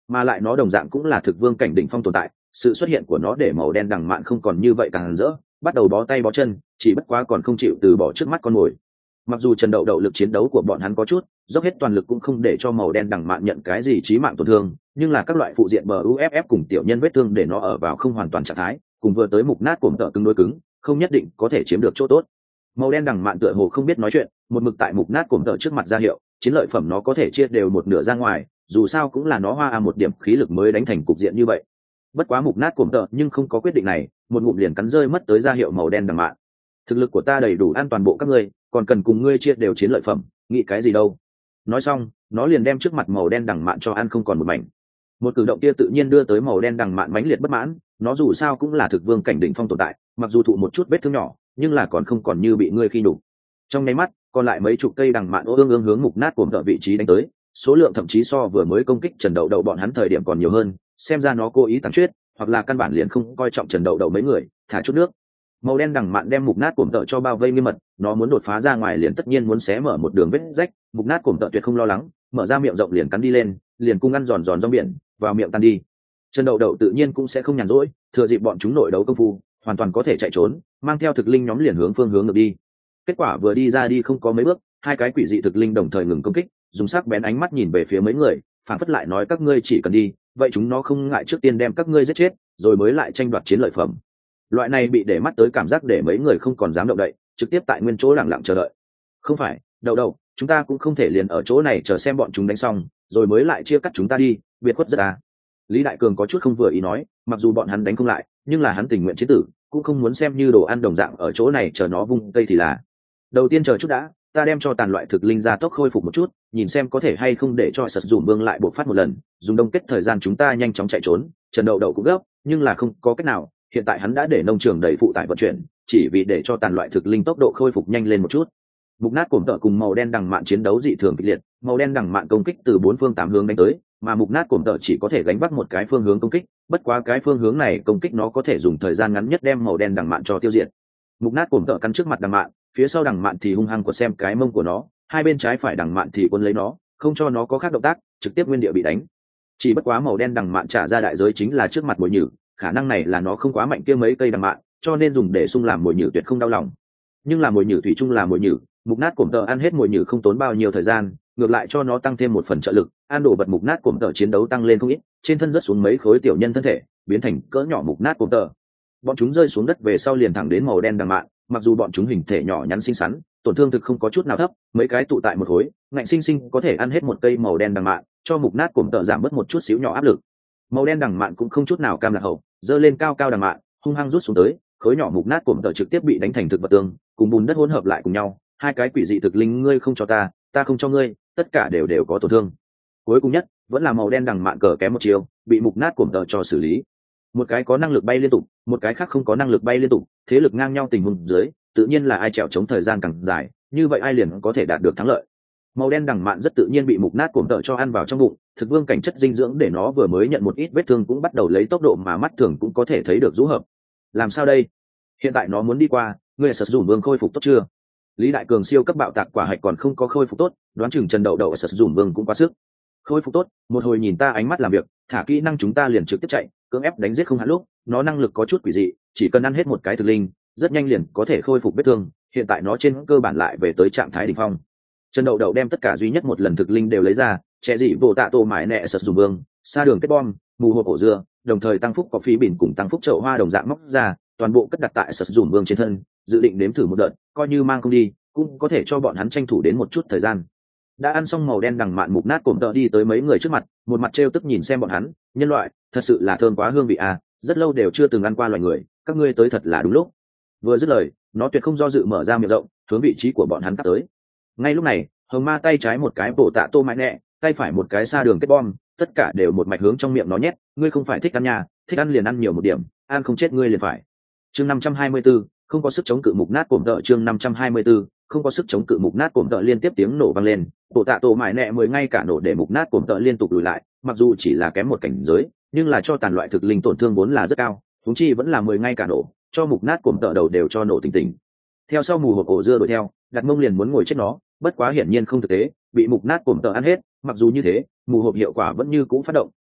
mà lại nó đồng dạng cũng là thực vương cảnh đỉnh phong tồn tại. Sự xuất hiện của nó để màu đen đằng mạn không còn như vậy càng rỡ, bắt đầu bó tay bó chân, chỉ bất quá còn không chịu từ bỏ trước mắt con mồi. Mặc dù Trần Đậu Đậu lực chiến đấu của bọn hắn có chút dốc hết toàn lực cũng không để cho màu đen đằng mạn nhận cái gì chí mạng tổn thương, nhưng là các loại phụ diện bờ UFF cùng tiểu nhân vết thương để nó ở vào không hoàn toàn trạng thái, cùng vừa tới mục nát cổm tợ cứng đối cứng, không nhất định có thể chiếm được chỗ tốt. Màu đen đằng mạn tựa hồ không biết nói chuyện, một mực tại mục nát cổm tợ trước mặt ra hiệu, chiến lợi phẩm nó có thể chia đều một nửa ra ngoài, dù sao cũng là nó hoa một điểm khí lực mới đánh thành cục diện như vậy. Bất quá mục nát cổm tợ nhưng không có quyết định này, một ngụm liền cắn rơi mất tới ra hiệu màu đen đằng mạn. Thực lực của ta đầy đủ an toàn bộ các ngươi, còn cần cùng ngươi chia đều chiến lợi phẩm, nghĩ cái gì đâu. Nói xong nó liền đem trước mặt màu đen đằng mạn cho ăn không còn một mảnh. Một cử động kia tự nhiên đưa tới màu đen đằng mạn mãnh liệt bất mãn, nó dù sao cũng là thực vương cảnh đỉnh phong tồn tại, mặc dù thụ một chút vết thương nhỏ nhưng là còn không còn như bị ngươi khi nhục. Trong nháy mắt còn lại mấy chục cây đằng mạn ương ương hướng mục nát cuồng thợ vị trí đánh tới, số lượng thậm chí so vừa mới công kích Trần Đậu Đậu bọn hắn thời điểm còn nhiều hơn, xem ra nó cố ý tàng chuyết, hoặc là căn bản liền không coi trọng Trần Đậu Đậu mấy người, thả chút nước. Màu đen đằng mạn đem mục nát cuồng thợ cho bao vây nghiêm mật, nó muốn đột phá ra ngoài liền tất nhiên muốn xé mở một đường vết rách, mục nát cuồng thợ tuyệt không lo lắng, mở ra miệng rộng liền cắn đi lên, liền cung ăn giòn giòn rong biển vào miệng tan đi. Trần Đậu Đậu tự nhiên cũng sẽ không nhàn rỗi, thừa dịp bọn chúng nội đấu công phu hoàn toàn có thể chạy trốn, mang theo thực linh nhóm liền hướng phương hướng ngược đi. Kết quả vừa đi ra đi không có mấy bước, hai cái quỷ dị thực linh đồng thời ngừng công kích, dùng sắc bén ánh mắt nhìn về phía mấy người, phản phất lại nói các ngươi chỉ cần đi, vậy chúng nó không ngại trước tiên đem các ngươi giết chết, rồi mới lại tranh đoạt chiến lợi phẩm. Loại này bị để mắt tới cảm giác để mấy người không còn dám động đậy, trực tiếp tại nguyên chỗ lặng lặng chờ đợi. Không phải, Đậu Đậu, chúng ta cũng không thể liền ở chỗ này chờ xem bọn chúng đánh xong, rồi mới lại chia cắt chúng ta đi, biệt khuất rất à. Lý Đại Cường có chút không vừa ý nói, mặc dù bọn hắn đánh không lại, nhưng là hắn tình nguyện chiến tử, cũng không muốn xem như đồ ăn đồng dạng ở chỗ này chờ nó vung cây thì là. Đầu tiên chờ chút đã, ta đem cho tàn loại thực linh ra tốc khôi phục một chút, nhìn xem có thể hay không để cho Sật Dùm Vương lại bộc phát một lần, dùng đông kết thời gian chúng ta nhanh chóng chạy trốn. Trần Đậu Đậu cũng gấp, nhưng là không có cách nào, hiện tại hắn đã để nông trường đầy phụ tải vận chuyển, chỉ vì để cho tàn loại thực linh tốc độ khôi phục nhanh lên một chút. Mục nát cổm tợ cùng màu đen đằng mạn chiến đấu dị thường kịch liệt, màu đen đằng mạn công kích từ bốn phương tám hướng đánh tới, mà mục nát cổm tợ chỉ có thể gánh vác một cái phương hướng công kích, bất quá cái phương hướng này công kích nó có thể dùng thời gian ngắn nhất đem màu đen đằng mạn cho tiêu diệt. Mục nát cổm tợ cắn trước mặt đằng mạn, phía sau đằng mạn thì hung hăng quật xem cái mông của nó, hai bên trái phải đằng mạn thì quân lấy nó, không cho nó có khác động tác, trực tiếp nguyên địa bị đánh. Chỉ bất quá màu đen đằng mạn trả ra đại giới chính là trước mặt mồi nhử, khả năng này là nó không quá mạnh kia mấy cây đằng mạn, cho nên dùng để xung làm mồi nhử tuyệt không đau lòng. Nhưng là mồi nhử thủy chung là mồi nhử, mục nát cổm tợ ăn hết mồi nhử không tốn bao nhiêu thời gian, ngược lại cho nó tăng thêm một phần trợ lực, ăn đổ bật mục nát cổm tợ chiến đấu tăng lên không ít, trên thân rớt xuống mấy khối tiểu nhân thân thể, biến thành cỡ nhỏ mục nát cổm tợ. Bọn chúng rơi xuống đất về sau liền thẳng đến màu đen đằng mạn, mặc dù bọn chúng hình thể nhỏ nhắn xinh xắn, tổn thương thực không có chút nào thấp, mấy cái tụ tại một khối, ngạnh sinh sinh có thể ăn hết một cây màu đen đằng mạn, cho mục nát cổm tợ giảm bớt một chút xíu nhỏ áp lực. Màu đen đằng mạn cũng không chút nào cam lạc hậu, giơ lên cao cao đằng mạn, hung hăng rút xuống tới, khối nhỏ mục nát cổm tợ trực tiếp bị đánh thành thực vật tương, cùng bùn đất hỗn hợp lại cùng nhau, hai cái quỷ dị thực linh ngươi không cho ta, ta không cho ngươi, tất cả đều có tổn thương. Cuối cùng nhất vẫn là màu đen đằng mạn cờ kém một chiều, bị mục nát cổm tợ cho xử lý. Một cái có năng lực bay liên tục, một cái khác không có năng lực bay liên tục, thế lực ngang nhau tình huống dưới, tự nhiên là ai trèo chống thời gian càng dài, như vậy ai liền có thể đạt được thắng lợi. Màu đen đằng mạn rất tự nhiên bị mục nát cổm tợ cho ăn vào trong bụng, thực vương cảnh chất dinh dưỡng để nó vừa mới nhận một ít vết thương cũng bắt đầu lấy tốc độ mà mắt thường cũng có thể thấy được rũ hợp. Làm sao đây? Hiện tại nó muốn đi qua, ngươi Sật Dùm Vương khôi phục tốt chưa? Lý Đại Cường siêu cấp bạo tạc quả hạch còn không có khôi phục tốt, đoán chừng Trần Đậu Đậu Sật Dùm Vương cũng quá sức. Khôi phục tốt, một hồi nhìn ta ánh mắt làm việc, thả kỹ năng chúng ta liền trực tiếp chạy, cưỡng ép đánh giết không hạn lúc, nó năng lực có chút quỷ dị, chỉ cần ăn hết một cái thực linh, rất nhanh liền có thể khôi phục vết thương, hiện tại nó trên cơ bản lại về tới trạng thái đỉnh phong. Trần Đậu Đậu đem tất cả duy nhất một lần thực linh đều lấy ra, trẻ dị vô tạ tô mãi nẹ Sật Dùm Vương, xa đường kết bom, mù hộp ổ dưa, đồng thời tăng phúc có phí bỉn cùng tăng phúc chậu hoa đồng dạng móc ra, toàn bộ cất đặt tại Sật Dùm Vương trên thân, dự định đếm thử một đợt, coi như mang không đi, cũng có thể cho bọn hắn tranh thủ đến một chút thời gian. Đã ăn xong màu đen đằng mạn mục nát cổm tợ đi tới mấy người trước mặt, một mặt trêu tức nhìn xem bọn hắn, nhân loại, thật sự là thơm quá hương vị à, rất lâu đều chưa từng ăn qua loài người, các ngươi tới thật là đúng lúc. Vừa dứt lời, nó tuyệt không do dự mở ra miệng rộng, hướng vị trí của bọn hắn tắt tới. Ngay lúc này, hồng ma tay trái một cái bổ tạ tô mãi nẹ, tay phải một cái xa đường kết bom, tất cả đều một mạch hướng trong miệng nó nhét, ngươi không phải thích ăn nhà, thích ăn liền ăn nhiều một điểm, ăn không chết ngươi liền phải. Chương 524, không có sức chống cự mục nát cổm tợ. Chương 524, không có sức chống cự mục nát cổm tợ. Liên tiếp tiếng nổ vang lên, bộ tạ tổ mãi nẹ mười ngay cả nổ để mục nát cổm tợ liên tục lùi lại, mặc dù chỉ là kém một cảnh giới, nhưng là cho tàn loại thực linh tổn thương vốn là rất cao, huống chi vẫn là mười ngay cả nổ, cho mục nát cổm tợ đầu đều cho nổ tỉnh tỉnh. Theo sau mù hộp ổ dưa đuổi theo, đặt mông liền muốn ngồi chết nó, bất quá hiển nhiên không thực tế, bị mục nát cổm tợ ăn hết. Mặc dù như thế, mù hộp hiệu quả vẫn như cũ phát động,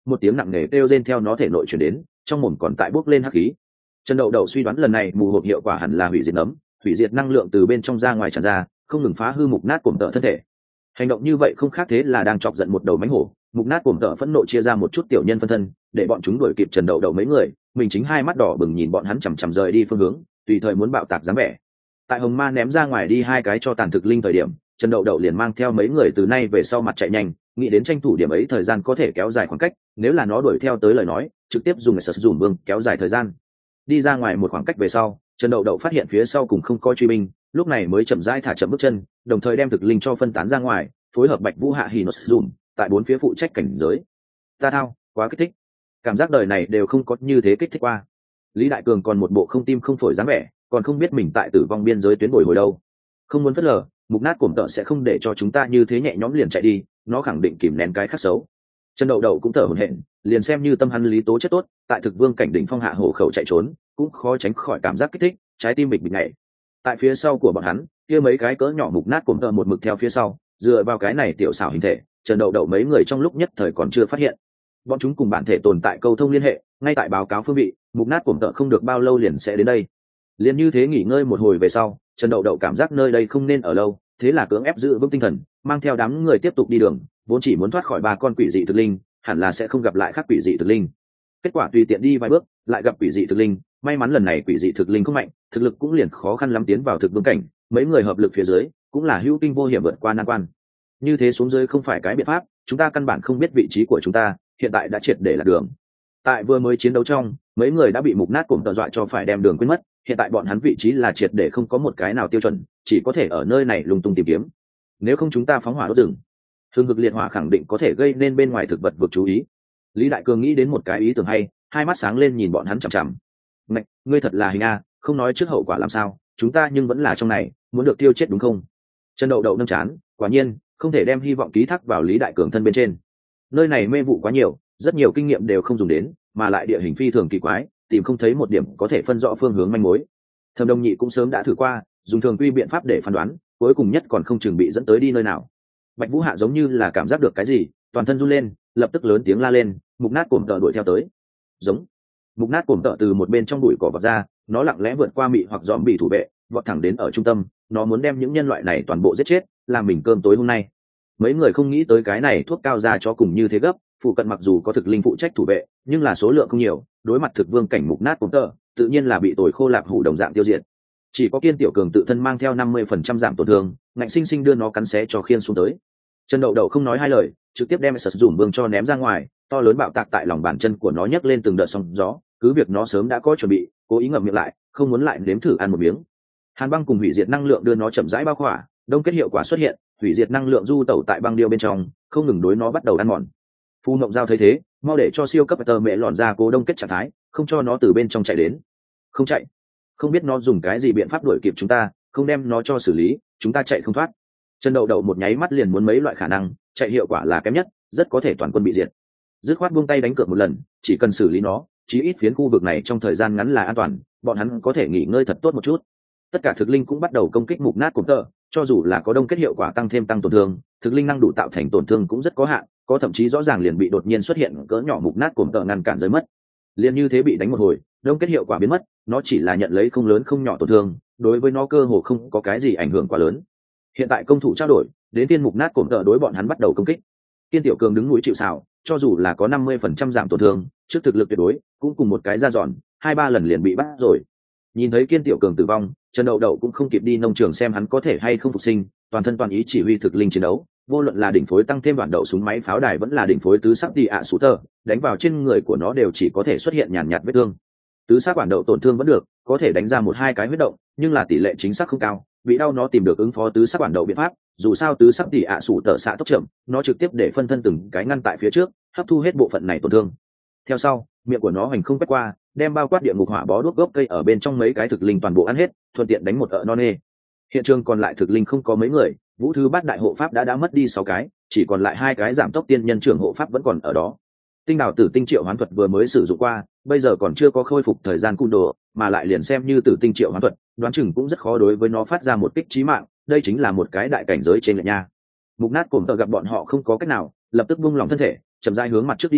một tiếng nặng nề kêu rên theo nó thể nội chuyển đến, trong mồm còn tại bốc lên hắc khí. Trần Đậu Đậu suy đoán lần này mù hộp hiệu quả hẳn là hủy diệt nấm, hủy diệt năng lượng từ bên trong ra ngoài tràn ra, không ngừng phá hư mục nát cổm tợ thân thể. Hành động như vậy không khác thế là đang chọc giận một đầu mánh hổ. Mục nát cổm tợ phẫn nộ chia ra một chút tiểu nhân phân thân, để bọn chúng đuổi kịp Trần Đậu Đậu mấy người, mình chính hai mắt đỏ bừng nhìn bọn hắn chằm chằm rời đi phương hướng, tùy thời muốn bạo tạc dáng vẻ. Tại hồng ma ném ra ngoài đi hai cái cho tàn thực linh thời điểm, Trần Đậu Đậu liền mang theo mấy người từ nay về sau mặt chạy nhanh, nghĩ đến tranh thủ điểm ấy thời gian có thể kéo dài khoảng cách, nếu là nó đuổi theo tới lời nói, trực tiếp dùng sật dùm vương kéo dài thời gian. Đi ra ngoài một khoảng cách về sau, Trần Đậu Đậu phát hiện phía sau cùng không có truy binh, lúc này mới chậm rãi thả chậm bước chân, đồng thời đem thực linh cho phân tán ra ngoài, phối hợp Bạch Vũ Hạ Hỉ Nốt dùm, tại bốn phía phụ trách cảnh giới. Ta thao, quá kích thích. Cảm giác đời này đều không có như thế kích thích qua. Lý Đại Cường còn một bộ không tim không phổi dáng vẻ, còn không biết mình tại tử vong biên giới tuyến bồi hồi đâu. Không muốn phớt lờ, mục nát cổm tợ sẽ không để cho chúng ta như thế nhẹ nhõm liền chạy đi, nó khẳng định kìm nén cái khác xấu. Trần Đậu Đậu cũng thở hổn hển, liền xem như tâm hắn lý tố chất tốt, tại thực vương cảnh đỉnh phong hạ hổ khẩu chạy trốn, cũng khó tránh khỏi cảm giác kích thích, trái tim bịch bịch nhảy. Tại phía sau của bọn hắn, kia mấy cái cỡ nhỏ mục nát cổm tợ một mực theo phía sau, dựa vào cái này tiểu xảo hình thể, Trần Đậu Đậu mấy người trong lúc nhất thời còn chưa phát hiện. Bọn chúng cùng bản thể tồn tại câu thông liên hệ, ngay tại báo cáo phương vị, mục nát cổm tợ không được bao lâu liền sẽ đến đây. Liền như thế nghỉ ngơi một hồi về sau, Trần Đậu Đậu cảm giác nơi đây không nên ở lâu, thế là cưỡng ép giữ vững tinh thần, mang theo đám người tiếp tục đi đường, vốn chỉ muốn thoát khỏi ba con quỷ dị thực linh, hẳn là sẽ không gặp lại khác quỷ dị thực linh. Kết quả tùy tiện đi vài bước, lại gặp quỷ dị thực linh, may mắn lần này quỷ dị thực linh không mạnh, thực lực cũng liền khó khăn lắm tiến vào thực vương cảnh, mấy người hợp lực phía dưới, cũng là hữu kinh vô hiểm vượt qua nan quan. Như thế xuống dưới không phải cái biện pháp, chúng ta căn bản không biết vị trí của chúng ta, hiện tại đã triệt để lạc đường. Tại vừa mới chiến đấu trong, mấy người đã bị mục nát cổm tợ dọa cho phải đem đường quên mất, hiện tại bọn hắn vị trí là triệt để không có một cái nào tiêu chuẩn, chỉ có thể ở nơi này lung tung tìm kiếm. Nếu không chúng ta phóng hỏa đốt rừng, hương hực liệt hỏa khẳng định có thể gây nên bên ngoài thực vật vượt chú ý. Lý Đại Cường nghĩ đến một cái ý tưởng hay, hai mắt sáng lên nhìn bọn hắn chằm chằm. Ngạch, ngươi thật là hình a, không nói trước hậu quả làm sao, chúng ta nhưng vẫn là trong này, muốn được tiêu chết đúng không? Trần Đậu Đậu nâng chán, quả nhiên không thể đem hy vọng ký thác vào Lý Đại Cường thân bên trên. Nơi này mê vụ quá nhiều, rất nhiều kinh nghiệm đều không dùng đến, mà lại địa hình phi thường kỳ quái, tìm không thấy một điểm có thể phân rõ phương hướng manh mối. Thẩm Đông Nhị cũng sớm đã thử qua, dùng thường quy biện pháp để phán đoán, cuối cùng nhất còn không chừng bị dẫn tới đi nơi nào. Bạch Vũ Hạ giống như là cảm giác được cái gì, toàn thân run lên, lập tức lớn tiếng la lên, mục nát cổm tợ đuổi theo tới. Giống. Mục nát cổm tợ từ một bên trong bụi cỏ vọt ra, nó lặng lẽ vượt qua mị hoặc dòm bị thủ vệ, vọt thẳng đến ở trung tâm, nó muốn đem những nhân loại này toàn bộ giết chết, làm mình cơm tối hôm nay. Mấy người không nghĩ tới cái này thuốc cao ra cho cùng như thế gấp, phụ cận mặc dù có thực linh phụ trách thủ vệ, nhưng là số lượng không nhiều, đối mặt thực vương cảnh mục nát cổm tợ, tự nhiên là bị tồi khô lạp hủ đồng dạng tiêu diệt. Chỉ có Kiên Tiểu Cường tự thân mang theo 50% giảm tổn thương, ngạnh sinh sinh đưa nó cắn xé cho khiên xuống tới. Trần Đậu Đậu không nói hai lời, trực tiếp đem sật dùm vương cho ném ra ngoài, to lớn bạo tạc tại lòng bàn chân của nó nhấc lên từng đợt sóng gió, cứ việc nó sớm đã có chuẩn bị, cố ý ngậm miệng lại, không muốn lại nếm thử ăn một miếng. Hàn băng cùng hủy diệt năng lượng đưa nó chậm rãi bao khỏa, đông kết hiệu quả xuất hiện, hủy diệt năng lượng du tẩu tại băng điêu bên trong, không ngừng đối nó bắt đầu ăn mòn. Phu Mộng Giao thấy thế, mau để cho siêu cấp tơ mẹ lòn ra cố đông kết trạng thái, không cho nó từ bên trong chạy đến. Không chạy, không biết nó dùng cái gì biện pháp đuổi kịp chúng ta, không đem nó cho xử lý, chúng ta chạy không thoát. Trần Đậu Đậu một nháy mắt liền muốn mấy loại khả năng, chạy hiệu quả là kém nhất, rất có thể toàn quân bị diệt. Dứt khoát buông tay đánh cược một lần, chỉ cần xử lý nó, chí ít phiến khu vực này trong thời gian ngắn là an toàn, bọn hắn có thể nghỉ ngơi thật tốt một chút. Tất cả thực linh cũng bắt đầu công kích mục nát cổm tợ, cho dù là có đông kết hiệu quả tăng tổn thương, thực linh năng đủ tạo thành tổn thương cũng rất có hạn, có thậm chí rõ ràng liền bị đột nhiên xuất hiện cỡ nhỏ mục nát cổm tợ ngăn cản rơi mất. Liền như thế bị đánh một hồi, đông kết hiệu quả biến mất, nó chỉ là nhận lấy không lớn không nhỏ tổn thương, đối với nó cơ hồ không có cái gì ảnh hưởng quá lớn. Hiện tại công thủ trao đổi, đến tiên mục nát cổm tợ đối bọn hắn bắt đầu công kích. Kiên Tiểu Cường đứng núi chịu sào, cho dù là có 50% giảm tổn thương, trước thực lực tuyệt đối, cũng cùng một cái ra giòn, 2-3 lần liền bị bắt rồi. Nhìn thấy Kiên Tiểu Cường tử vong, Trần Đậu Đậu cũng không kịp đi nông trường xem hắn có thể hay không phục sinh, toàn thân toàn ý chỉ huy thực linh chiến đấu, vô luận là đỉnh phối tăng thêm đoạn đậu súng máy pháo đài vẫn là đỉnh phối tứ sắc đi ạ sú tơ, đánh vào trên người của nó đều chỉ có thể xuất hiện nhàn nhạt vết thương. Tứ sắc đoạn đậu tổn thương vẫn được, có thể đánh ra 1-2 cái huyết động, nhưng là tỷ lệ chính xác không cao, bị đau nó tìm được ứng phó tứ sắc đoạn đậu biện pháp, dù sao tứ sắc đi ạ sú tơ xạ tốc chậm, nó trực tiếp để phân thân từng cái ngăn tại phía trước, hấp thu hết bộ phận này tổn thương. Theo sau, miệng của nó hành không quét qua, đem bao quát địa ngục hỏa bó đuốc gốc cây ở bên trong mấy cái thực linh toàn bộ ăn hết, thuận tiện đánh một ợ non nê. Hiện trường còn lại thực linh không có mấy người, Vũ Thư Bát đại hộ pháp đã mất đi 6 cái, chỉ còn lại 2 cái giảm tốc tiên nhân trưởng hộ pháp vẫn còn ở đó. Tinh đảo tử tinh triệu hoán thuật vừa mới sử dụng qua, bây giờ còn chưa có khôi phục thời gian cung đồ, mà lại liền xem như tử tinh triệu hoán thuật, đoán chừng cũng rất khó đối với nó phát ra một kích chí mạng, đây chính là một cái đại cảnh giới trên lệch nha. Mục nát cổm tợ gặp bọn họ không có cách nào, lập tức buông lòng thân thể, chậm rãi hướng mặt trước đi tới,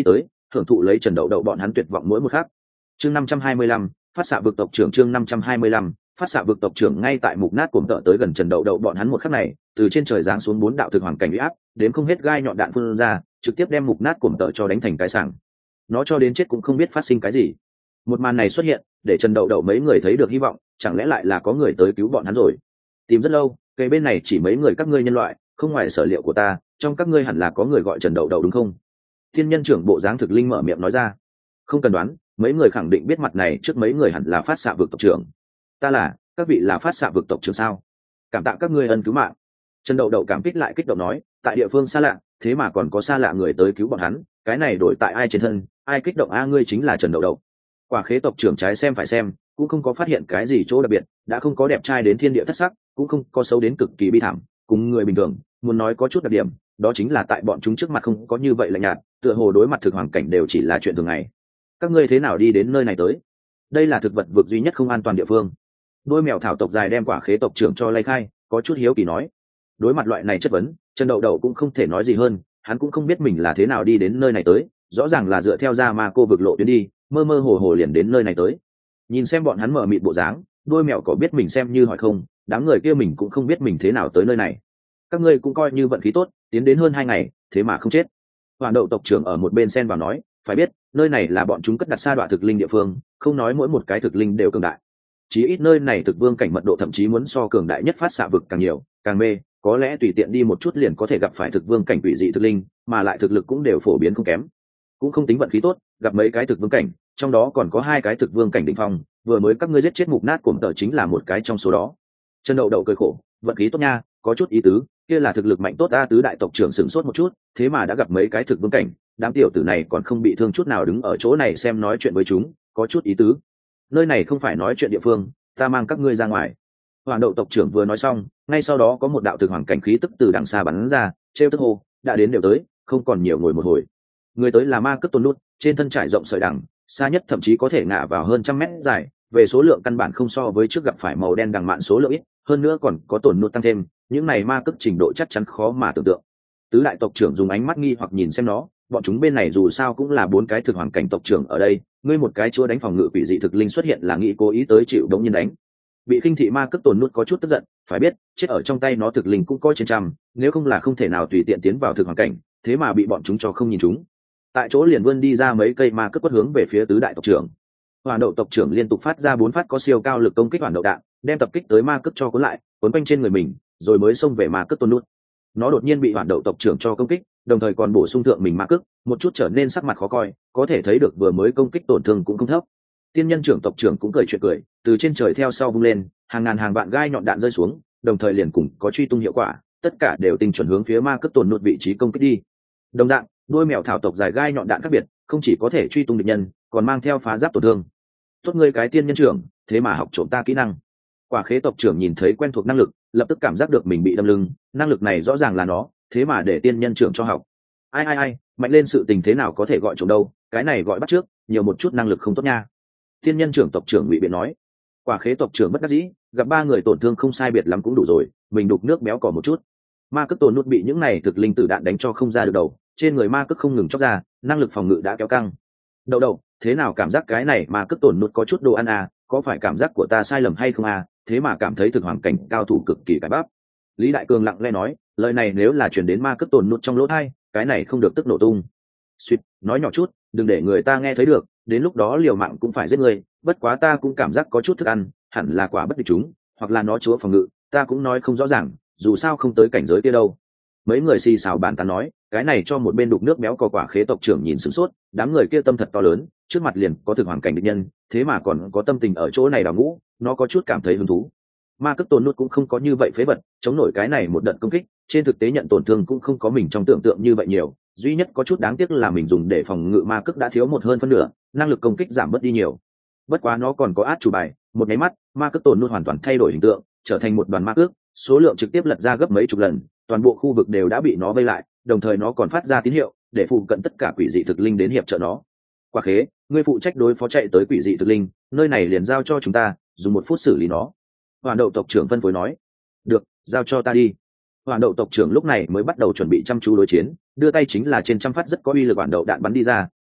hưởng thụ lấy Trần Đậu Đậu bọn hắn tuyệt vọng mỗi một khắc. Chương 525, phát xạ vực tộc trưởng. Chương 525, phát xạ vực tộc trưởng. Ngay tại mục nát cuồng tợ tới gần Trần Đậu Đậu bọn hắn một khắc này, từ trên trời giáng xuống 4 đạo thực hoàng cảnh uy áp, đến không hết gai nhọn đạn phun ra, trực tiếp đem mục nát cuồng tợ cho đánh thành cái sảng. Nó cho đến chết cũng không biết phát sinh cái gì. Một màn này xuất hiện, để Trần Đậu Đậu mấy người thấy được hy vọng, chẳng lẽ lại là có người tới cứu bọn hắn rồi. Tìm rất lâu, cây bên này chỉ mấy người các ngươi nhân loại, không ngoài sở liệu của ta, trong các ngươi hẳn là có người gọi Trần Đậu Đậu đúng không? Thiên nhân trưởng bộ dáng thực linh mở miệng nói ra. Không cần đoán, mấy người khẳng định biết mặt này trước mấy người hẳn là phát xạ vực tộc trưởng. Ta là, các vị là phát xạ vực tộc trưởng sao? Cảm tạ các ngươi ân cứu mạng. Trần Đậu Đậu cảm kích lại kích động nói, tại địa phương xa lạ, thế mà còn có xa lạ người tới cứu bọn hắn, cái này đổi tại ai trên thân, ai kích động a ngươi chính là Trần Đậu Đậu. Quả khế tộc trưởng trái xem phải xem, cũng không có phát hiện cái gì chỗ đặc biệt, đã không có đẹp trai đến thiên địa thất sắc, cũng không có xấu đến cực kỳ bi thảm, cùng người bình thường, muốn nói có chút đặc điểm, đó chính là tại bọn chúng trước mặt không có như vậy lạnh nhạt, tựa hồ đối mặt thực hoàng cảnh đều chỉ là chuyện thường ngày. Các ngươi thế nào đi đến nơi này tới? Đây là thực vật vực duy nhất không an toàn địa phương. Đôi mèo thảo tộc dài đem quả khế tộc trưởng cho lay khai, có chút hiếu kỳ nói. Đối mặt loại này chất vấn, Trần Đậu Đậu cũng không thể nói gì hơn, hắn cũng không biết mình là thế nào đi đến nơi này tới, rõ ràng là dựa theo ra ma cô vực lộ tuyến đi, mơ mơ hồ hồ liền đến nơi này tới. Nhìn xem bọn hắn mở mịt bộ dáng, đôi mèo có biết mình xem như hỏi không, đám người kia mình cũng không biết mình thế nào tới nơi này. Các ngươi cũng coi như vận khí tốt, tiến đến hơn 2 ngày, thế mà không chết. Hoàn Đậu tộc trưởng ở một bên xen vào nói, phải biết, nơi này là bọn chúng cất đặt sa đọa thực linh địa phương, không nói mỗi một cái thực linh đều cường đại. Chí ít nơi này thực vương cảnh mật độ thậm chí muốn so cường đại nhất phát xạ vực càng nhiều, càng mê, có lẽ tùy tiện đi một chút liền có thể gặp phải thực vương cảnh quỷ dị thực linh, mà lại thực lực cũng đều phổ biến không kém. Cũng không tính vận khí tốt, gặp mấy cái thực vương cảnh, trong đó còn có 2 cái thực vương cảnh đỉnh phong, vừa mới các ngươi giết chết mục nát cuồng tợ chính là một cái trong số đó. Trần Đậu Đậu cười khổ, vận khí tốt nha, có chút ý tứ, kia là thực lực mạnh tốt a. Tứ đại tộc trưởng sửng sốt một chút, thế mà đã gặp mấy cái thực vương cảnh, đám tiểu tử này còn không bị thương chút nào đứng ở chỗ này xem nói chuyện với chúng, có chút ý tứ. Nơi này không phải nói chuyện địa phương, ta mang các ngươi ra ngoài. Hoàng Đậu tộc trưởng vừa nói xong, ngay sau đó có một đạo thực hoàng cảnh khí tức từ đằng xa bắn ra, trêu tức hô, đã đến đều tới, không còn nhiều ngồi một hồi. Người tới là ma cất tôn nút, trên thân trải rộng sợi đằng, xa nhất thậm chí có thể ngả vào hơn 100 mét dài, về số lượng căn bản không so với trước gặp phải màu đen đằng mạn số lượng ít, hơn nữa còn có tổn nút tăng thêm, những này ma cất trình độ chắc chắn khó mà tưởng tượng. Tứ đại tộc trưởng dùng ánh mắt nghi hoặc nhìn xem nó, bọn chúng bên này dù sao cũng là 4 cái thực hoàng cảnh tộc trưởng ở đây, ngươi một cái chúa đánh phòng ngự quỷ dị thực linh xuất hiện là nghĩ cố ý tới chịu đống nhân đánh. Bị khinh thị ma cất tổn nút có chút tức giận, phải biết chết ở trong tay nó thực linh cũng có trên trăm, nếu không là không thể nào tùy tiện tiến vào thực hoàng cảnh, thế mà bị bọn chúng cho không nhìn chúng. Tại chỗ liền vươn đi ra mấy cây ma cất quất hướng về phía tứ đại tộc trưởng. Hoàn Đậu tộc trưởng liên tục phát ra 4 phát có siêu cao lực công kích hoàn đậu đạn, đem tập kích tới ma cất cho cuốn lại, cuốn quanh trên người mình, rồi mới xông về ma cất tôn nút. Nó đột nhiên bị Hoàn Đậu tộc trưởng cho công kích, đồng thời còn bổ sung thượng mình ma cất, một chút trở nên sắc mặt khó coi, có thể thấy được vừa mới công kích tổn thương cũng không thấp. Tiên nhân trưởng tộc trưởng cũng cười chuyện cười, từ trên trời theo sau vung lên, hàng ngàn hàng vạn gai nhọn đạn rơi xuống, đồng thời liền cùng có truy tung hiệu quả, tất cả đều tinh chuẩn hướng phía ma cất tổn nút vị trí công kích đi. Đồng dạng, đuôi mèo thảo tộc dài gai nhọn đạn khác biệt, không chỉ có thể truy tung địch nhân, còn mang theo phá giáp tổn thương. Tốt ngươi cái tiên nhân trưởng, thế mà học trộm ta kỹ năng. Quả khế tộc trưởng nhìn thấy quen thuộc năng lực, lập tức cảm giác được mình bị đâm lưng, năng lực này rõ ràng là nó, thế mà để tiên nhân trưởng cho học. Ai, mạnh lên sự tình thế nào có thể gọi trộm đâu, cái này gọi bắt trước, nhiều một chút năng lực không tốt nha. Tiên nhân trưởng tộc trưởng ngụy biện nói. Quả khế tộc trưởng bất đắc dĩ, gặp 3 người tổn thương không sai biệt lắm cũng đủ rồi, mình đục nước béo cỏ một chút. Ma cước tổn nút bị những này thực linh tử đạn đánh cho không ra được đầu, trên người ma cước không ngừng chóc ra, năng lực phòng ngự đã kéo căng. Đậu, thế nào cảm giác cái này ma cước tổn nút có chút đồ ăn à, có phải cảm giác của ta sai lầm hay không à, thế mà cảm thấy thực hoàng cảnh cao thủ cực kỳ cái bắp. Lý Đại Cường lặng lẽ nói, lời này nếu là truyền đến ma cước tổn nút trong lỗ tai, cái này không được tức nổ tung. Suýt, nói nhỏ chút, đừng để người ta nghe thấy được, đến lúc đó liều mạng cũng phải giết người, bất quá ta cũng cảm giác có chút thức ăn, hẳn là quả bất địch chúng, hoặc là nó chúa phòng ngự, ta cũng nói không rõ ràng, dù sao không tới cảnh giới kia đâu. Mấy người xì xào bàn tán nói, cái này cho một bên đục nước béo có quả khế tộc trưởng nhìn sửng sốt, đám người kia tâm thật to lớn, trước mặt liền có thực hoàng cảnh địch nhân, thế mà còn có tâm tình ở chỗ này đào ngũ, nó có chút cảm thấy hứng thú. Ma cước tổn nút cũng không có như vậy phế vật, chống nổi cái này một đợt công kích, trên thực tế nhận tổn thương cũng không có mình trong tưởng tượng như vậy nhiều, duy nhất có chút đáng tiếc là mình dùng để phòng ngự ma cước đã thiếu một hơn phân nửa, năng lực công kích giảm bớt đi nhiều. Bất quá nó còn có át chủ bài, một cái mắt, ma cước tổn nút hoàn toàn thay đổi hình tượng, trở thành một đoàn ma cước, số lượng trực tiếp lật ra gấp mấy chục lần, toàn bộ khu vực đều đã bị nó vây lại, đồng thời nó còn phát ra tín hiệu để phụ cận tất cả quỷ dị thực linh đến hiệp trợ nó. Quả khế, ngươi phụ trách đối phó chạy tới quỷ dị thực linh, nơi này liền giao cho chúng ta, dùng 1 phút xử lý nó. Hoàn Đậu tộc trưởng phân phối nói. Được, giao cho ta đi. Hoàn Đậu tộc trưởng lúc này mới bắt đầu chuẩn bị chăm chú đối chiến, đưa tay chính là trên trăm phát rất có uy lực hoàn đậu đạn bắn đi ra,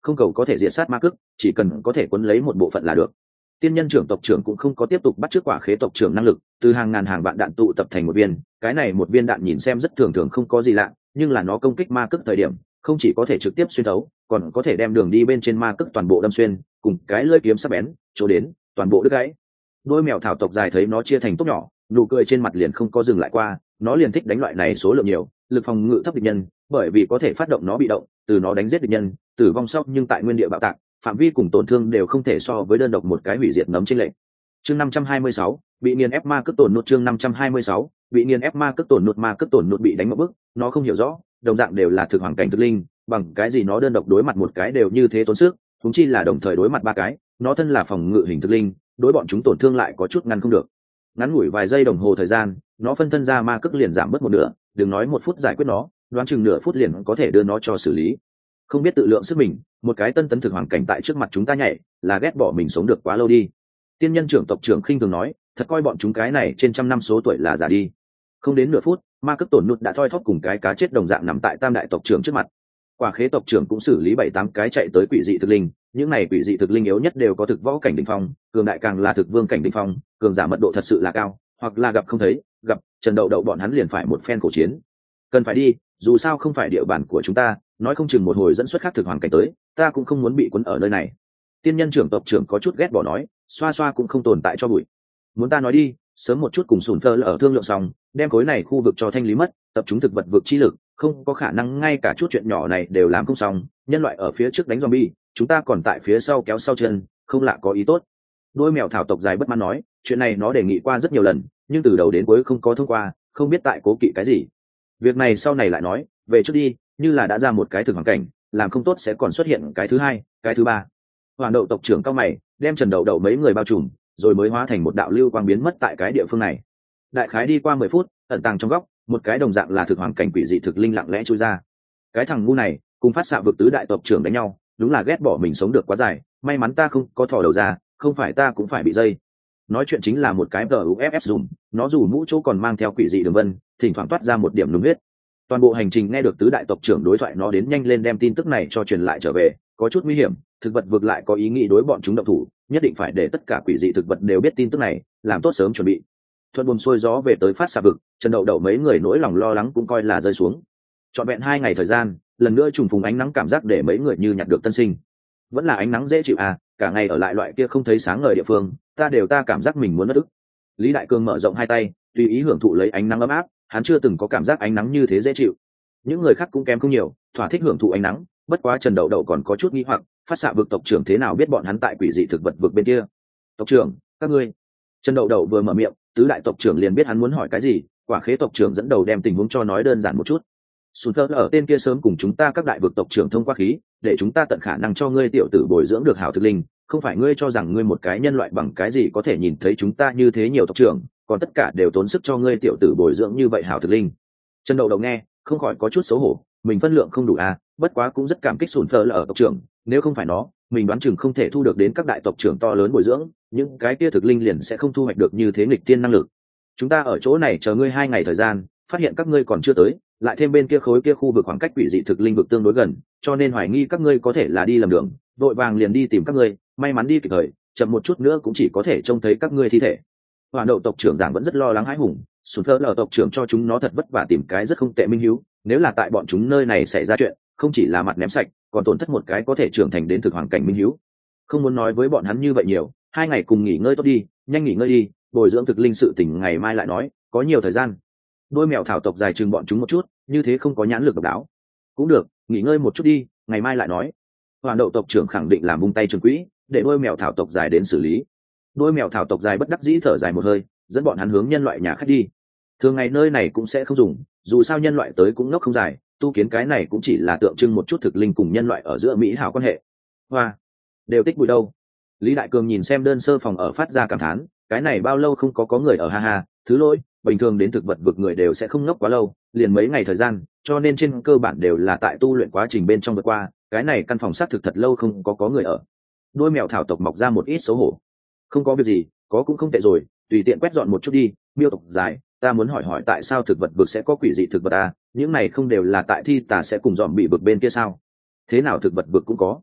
không cầu có thể diệt sát ma cức, chỉ cần có thể quấn lấy một bộ phận là được. Tiên nhân trưởng tộc trưởng cũng không có tiếp tục bắt chước quả khế tộc trưởng năng lực, từ hàng ngàn hàng vạn đạn tụ tập thành một viên, cái này một viên đạn nhìn xem rất thường thường không có gì lạ, nhưng là nó công kích ma cức thời điểm không chỉ có thể trực tiếp xuyên thấu, còn có thể đem đường đi bên trên ma cức toàn bộ đâm xuyên, cùng cái lưỡi kiếm sắc bén chỗ đến toàn bộ đứt gãy. Đôi mèo thảo tộc dài thấy nó chia thành tốt nhỏ, nụ cười trên mặt liền không có dừng lại qua, nó liền thích đánh loại này số lượng nhiều, lực phòng ngự thấp địch nhân, bởi vì có thể phát động nó bị động, từ nó đánh giết địch nhân, tử vong sau nhưng tại nguyên địa bạo tạc, phạm vi cùng tổn thương đều không thể so với đơn độc một cái hủy diệt nấm trên lệnh. Chương 526, bị nghiền ép ma cức tổn nút. Chương 526, bị nghiền ép ma cức tổn nút. Ma cức tổn nút bị đánh một bước, nó không hiểu rõ, đồng dạng đều là thực hoàng cảnh thực linh, bằng cái gì nó đơn độc đối mặt một cái đều như thế tốn sức, chúng chi là đồng thời đối mặt ba cái, nó thân là phòng ngự hình thực linh, đối bọn chúng tổn thương lại có chút ngăn không được. Ngắn ngủi vài giây đồng hồ thời gian, nó phân thân ra ma cức liền giảm bớt một nửa, đừng nói một phút giải quyết nó, đoán chừng nửa phút liền có thể đưa nó cho xử lý. Không biết tự lượng sức mình, một cái tân tấn thực hoàng cảnh tại trước mặt chúng ta nhảy, là ghét bỏ mình sống được quá lâu đi. Tiên nhân trưởng tộc trưởng khinh thường nói, thật coi bọn chúng cái này trên trăm năm số tuổi là giả đi. Không đến nửa phút, ma cức tổn nút đã thoi thóp cùng cái cá chết đồng dạng nằm tại tam đại tộc trưởng trước mặt. Quả khế tộc trưởng cũng xử lý 7-8 cái chạy tới quỷ dị thực linh, những này quỷ dị thực linh yếu nhất đều có thực võ cảnh đỉnh phong, cường đại càng là thực vương cảnh đỉnh phong, cường giả mật độ thật sự là cao, hoặc là gặp không thấy, gặp Trần Đậu Đậu bọn hắn liền phải một phen cổ chiến. Cần phải đi, dù sao không phải địa bàn của chúng ta, nói không chừng một hồi dẫn xuất khác thực hoàng cảnh tới, ta cũng không muốn bị cuốn ở nơi này. Tiên nhân trưởng tộc trưởng có chút ghét bỏ nói, xoa xoa cũng không tồn tại cho bụi. Muốn ta nói đi, sớm một chút cùng sùn phơ ở thương lượng xong, đem khối này khu vực cho thanh lý mất, tập trung thực vật vực chi lực, không có khả năng ngay cả chút chuyện nhỏ này đều làm không xong. Nhân loại ở phía trước đánh zombie, chúng ta còn tại phía sau kéo sau chân, không lạ có ý tốt. Đôi mèo thảo tộc dài bất mãn nói, chuyện này nó đề nghị qua rất nhiều lần, nhưng từ đầu đến cuối không có thông qua, không biết tại cố kỵ cái gì. Việc này sau này lại nói, về trước đi, như là đã ra một cái thực hoàn cảnh, làm không tốt sẽ còn xuất hiện cái thứ hai, cái thứ ba. Hoàng đậu tộc trưởng cao mày, đem Trần Đậu Đậu mấy người bao trùm, rồi mới hóa thành một đạo lưu quang biến mất tại cái địa phương này. Đại khái đi qua 10 phút, ẩn tàng trong góc, một cái đồng dạng là thực hoàn cảnh quỷ dị thực linh lặng lẽ chui ra. Cái thằng ngu này, cùng phát xạ vực tứ đại tộc trưởng đánh nhau, đúng là ghét bỏ mình sống được quá dài, may mắn ta không có thò đầu ra, không phải ta cũng phải bị dây. Nói chuyện chính là một cái GUFF dùng, nó dù mũ chỗ còn mang theo quỷ dị đường vân, thỉnh thoảng toát ra một điểm nung huyết. Toàn bộ hành trình nghe được tứ đại tộc trưởng đối thoại, nó đến nhanh lên đem tin tức này cho truyền lại trở về, có chút nguy hiểm, thực vật vực lại có ý nghĩ đối bọn chúng động thủ, nhất định phải để tất cả quỷ dị thực vật đều biết tin tức này, làm tốt sớm chuẩn bị. Thuận buồm xuôi gió về tới phát xạ vực, Trần Đậu Đậu mấy người nỗi lòng lo lắng cũng coi là rơi xuống. Trọn vẹn 2 ngày thời gian, lần nữa trùng phùng ánh nắng cảm giác để mấy người như nhặt được tân sinh. Vẫn là ánh nắng dễ chịu à, cả ngày ở lại loại kia không thấy sáng ngời địa phương, ta cảm giác mình muốn mất ức. Lý Đại Cương mở rộng hai tay, tùy ý hưởng thụ lấy ánh nắng ấm áp, hắn chưa từng có cảm giác ánh nắng như thế dễ chịu. Những người khác cũng kém không nhiều, thỏa thích hưởng thụ ánh nắng, bất quá Trần Đậu Đậu còn có chút nghi hoặc, phát xạ vực tộc trưởng thế nào biết bọn hắn tại quỷ dị thực vật vực bên kia. Tộc trưởng, các ngươi. Trần Đậu Đậu vừa mở miệng, tứ đại tộc trưởng liền biết hắn muốn hỏi cái gì, quả khế tộc trưởng dẫn đầu đem tình huống cho nói đơn giản một chút. Sùn Thơ ở tên kia sớm cùng chúng ta các đại vực tộc trưởng thông qua khí, để chúng ta tận khả năng cho ngươi tiểu tử bồi dưỡng được hảo thực linh, không phải ngươi cho rằng ngươi một cái nhân loại bằng cái gì có thể nhìn thấy chúng ta như thế nhiều tộc trưởng, còn tất cả đều tốn sức cho ngươi tiểu tử bồi dưỡng như vậy hảo thực linh. Trần Đậu Đậu nghe, không khỏi có chút xấu hổ, mình phân lượng không đủ à, bất quá cũng rất cảm kích Sùn Thơ ở tộc trưởng, nếu không phải nó, mình đoán chừng không thể thu được đến các đại tộc trưởng to lớn bồi dưỡng, những cái kia thực linh liền sẽ không thu hoạch được như thế nghịch tiên năng lực. Chúng ta ở chỗ này chờ ngươi 2 ngày thời gian, phát hiện các ngươi còn chưa tới, lại thêm bên kia khối kia khu vực khoảng cách quỷ dị thực linh vực tương đối gần, cho nên hoài nghi các ngươi có thể là đi lầm đường, vội vàng liền đi tìm các ngươi, may mắn đi kịp thời, chậm một chút nữa cũng chỉ có thể trông thấy các ngươi thi thể. Hoàn đậu tộc trưởng giảng vẫn rất lo lắng hãi hùng, Sùn Thơ ở tộc trưởng cho chúng nó thật vất vả tìm cái rất không tệ minh hiếu, nếu là tại bọn chúng nơi này xảy ra chuyện, không chỉ là mặt ném sạch, còn tổn thất một cái có thể trưởng thành đến thực hoàng cảnh minh hiếu. Không muốn nói với bọn hắn như vậy nhiều, 2 ngày cùng nghỉ ngơi tốt đi, nhanh nghỉ ngơi đi, bồi dưỡng thực linh sự tình ngày mai lại nói, có nhiều thời gian. Đôi mèo thảo tộc dài chừng bọn chúng một chút, như thế không có nhãn lực độc đáo. Cũng được, nghỉ ngơi một chút đi, ngày mai lại nói. Hoàn đậu tộc trưởng khẳng định làm vung tay trường quỹ, để đôi mèo thảo tộc dài đến xử lý. Đôi mèo thảo tộc dài bất đắc dĩ thở dài một hơi, dẫn bọn hắn hướng nhân loại nhà khách đi. Thường ngày nơi này cũng sẽ không dùng, dù sao nhân loại tới cũng ngốc không dài, tu kiến cái này cũng chỉ là tượng trưng một chút thực linh cùng nhân loại ở giữa mỹ hảo quan hệ. Hoa, đều tích bụi đâu. Lý Đại Cường nhìn xem đơn sơ phòng ở phát ra cảm thán, cái này bao lâu không có người ở, ha ha, thứ lỗi, bình thường đến thực vật vực người đều sẽ không ngốc quá lâu, liền mấy ngày thời gian, cho nên trên cơ bản đều là tại tu luyện quá trình bên trong vượt qua, cái này căn phòng xác thực thật lâu không có người ở. Đôi mèo thảo tộc mọc ra một ít xấu hổ. Không có việc gì, có cũng không tệ rồi, tùy tiện quét dọn một chút đi. Miêu tộc dài, ta muốn hỏi tại sao thực vật vực sẽ có quỷ dị thực vật à, những này không đều là tại thi tà sẽ cùng dọn bị vực bên kia sao? Thế nào thực vật vực cũng có?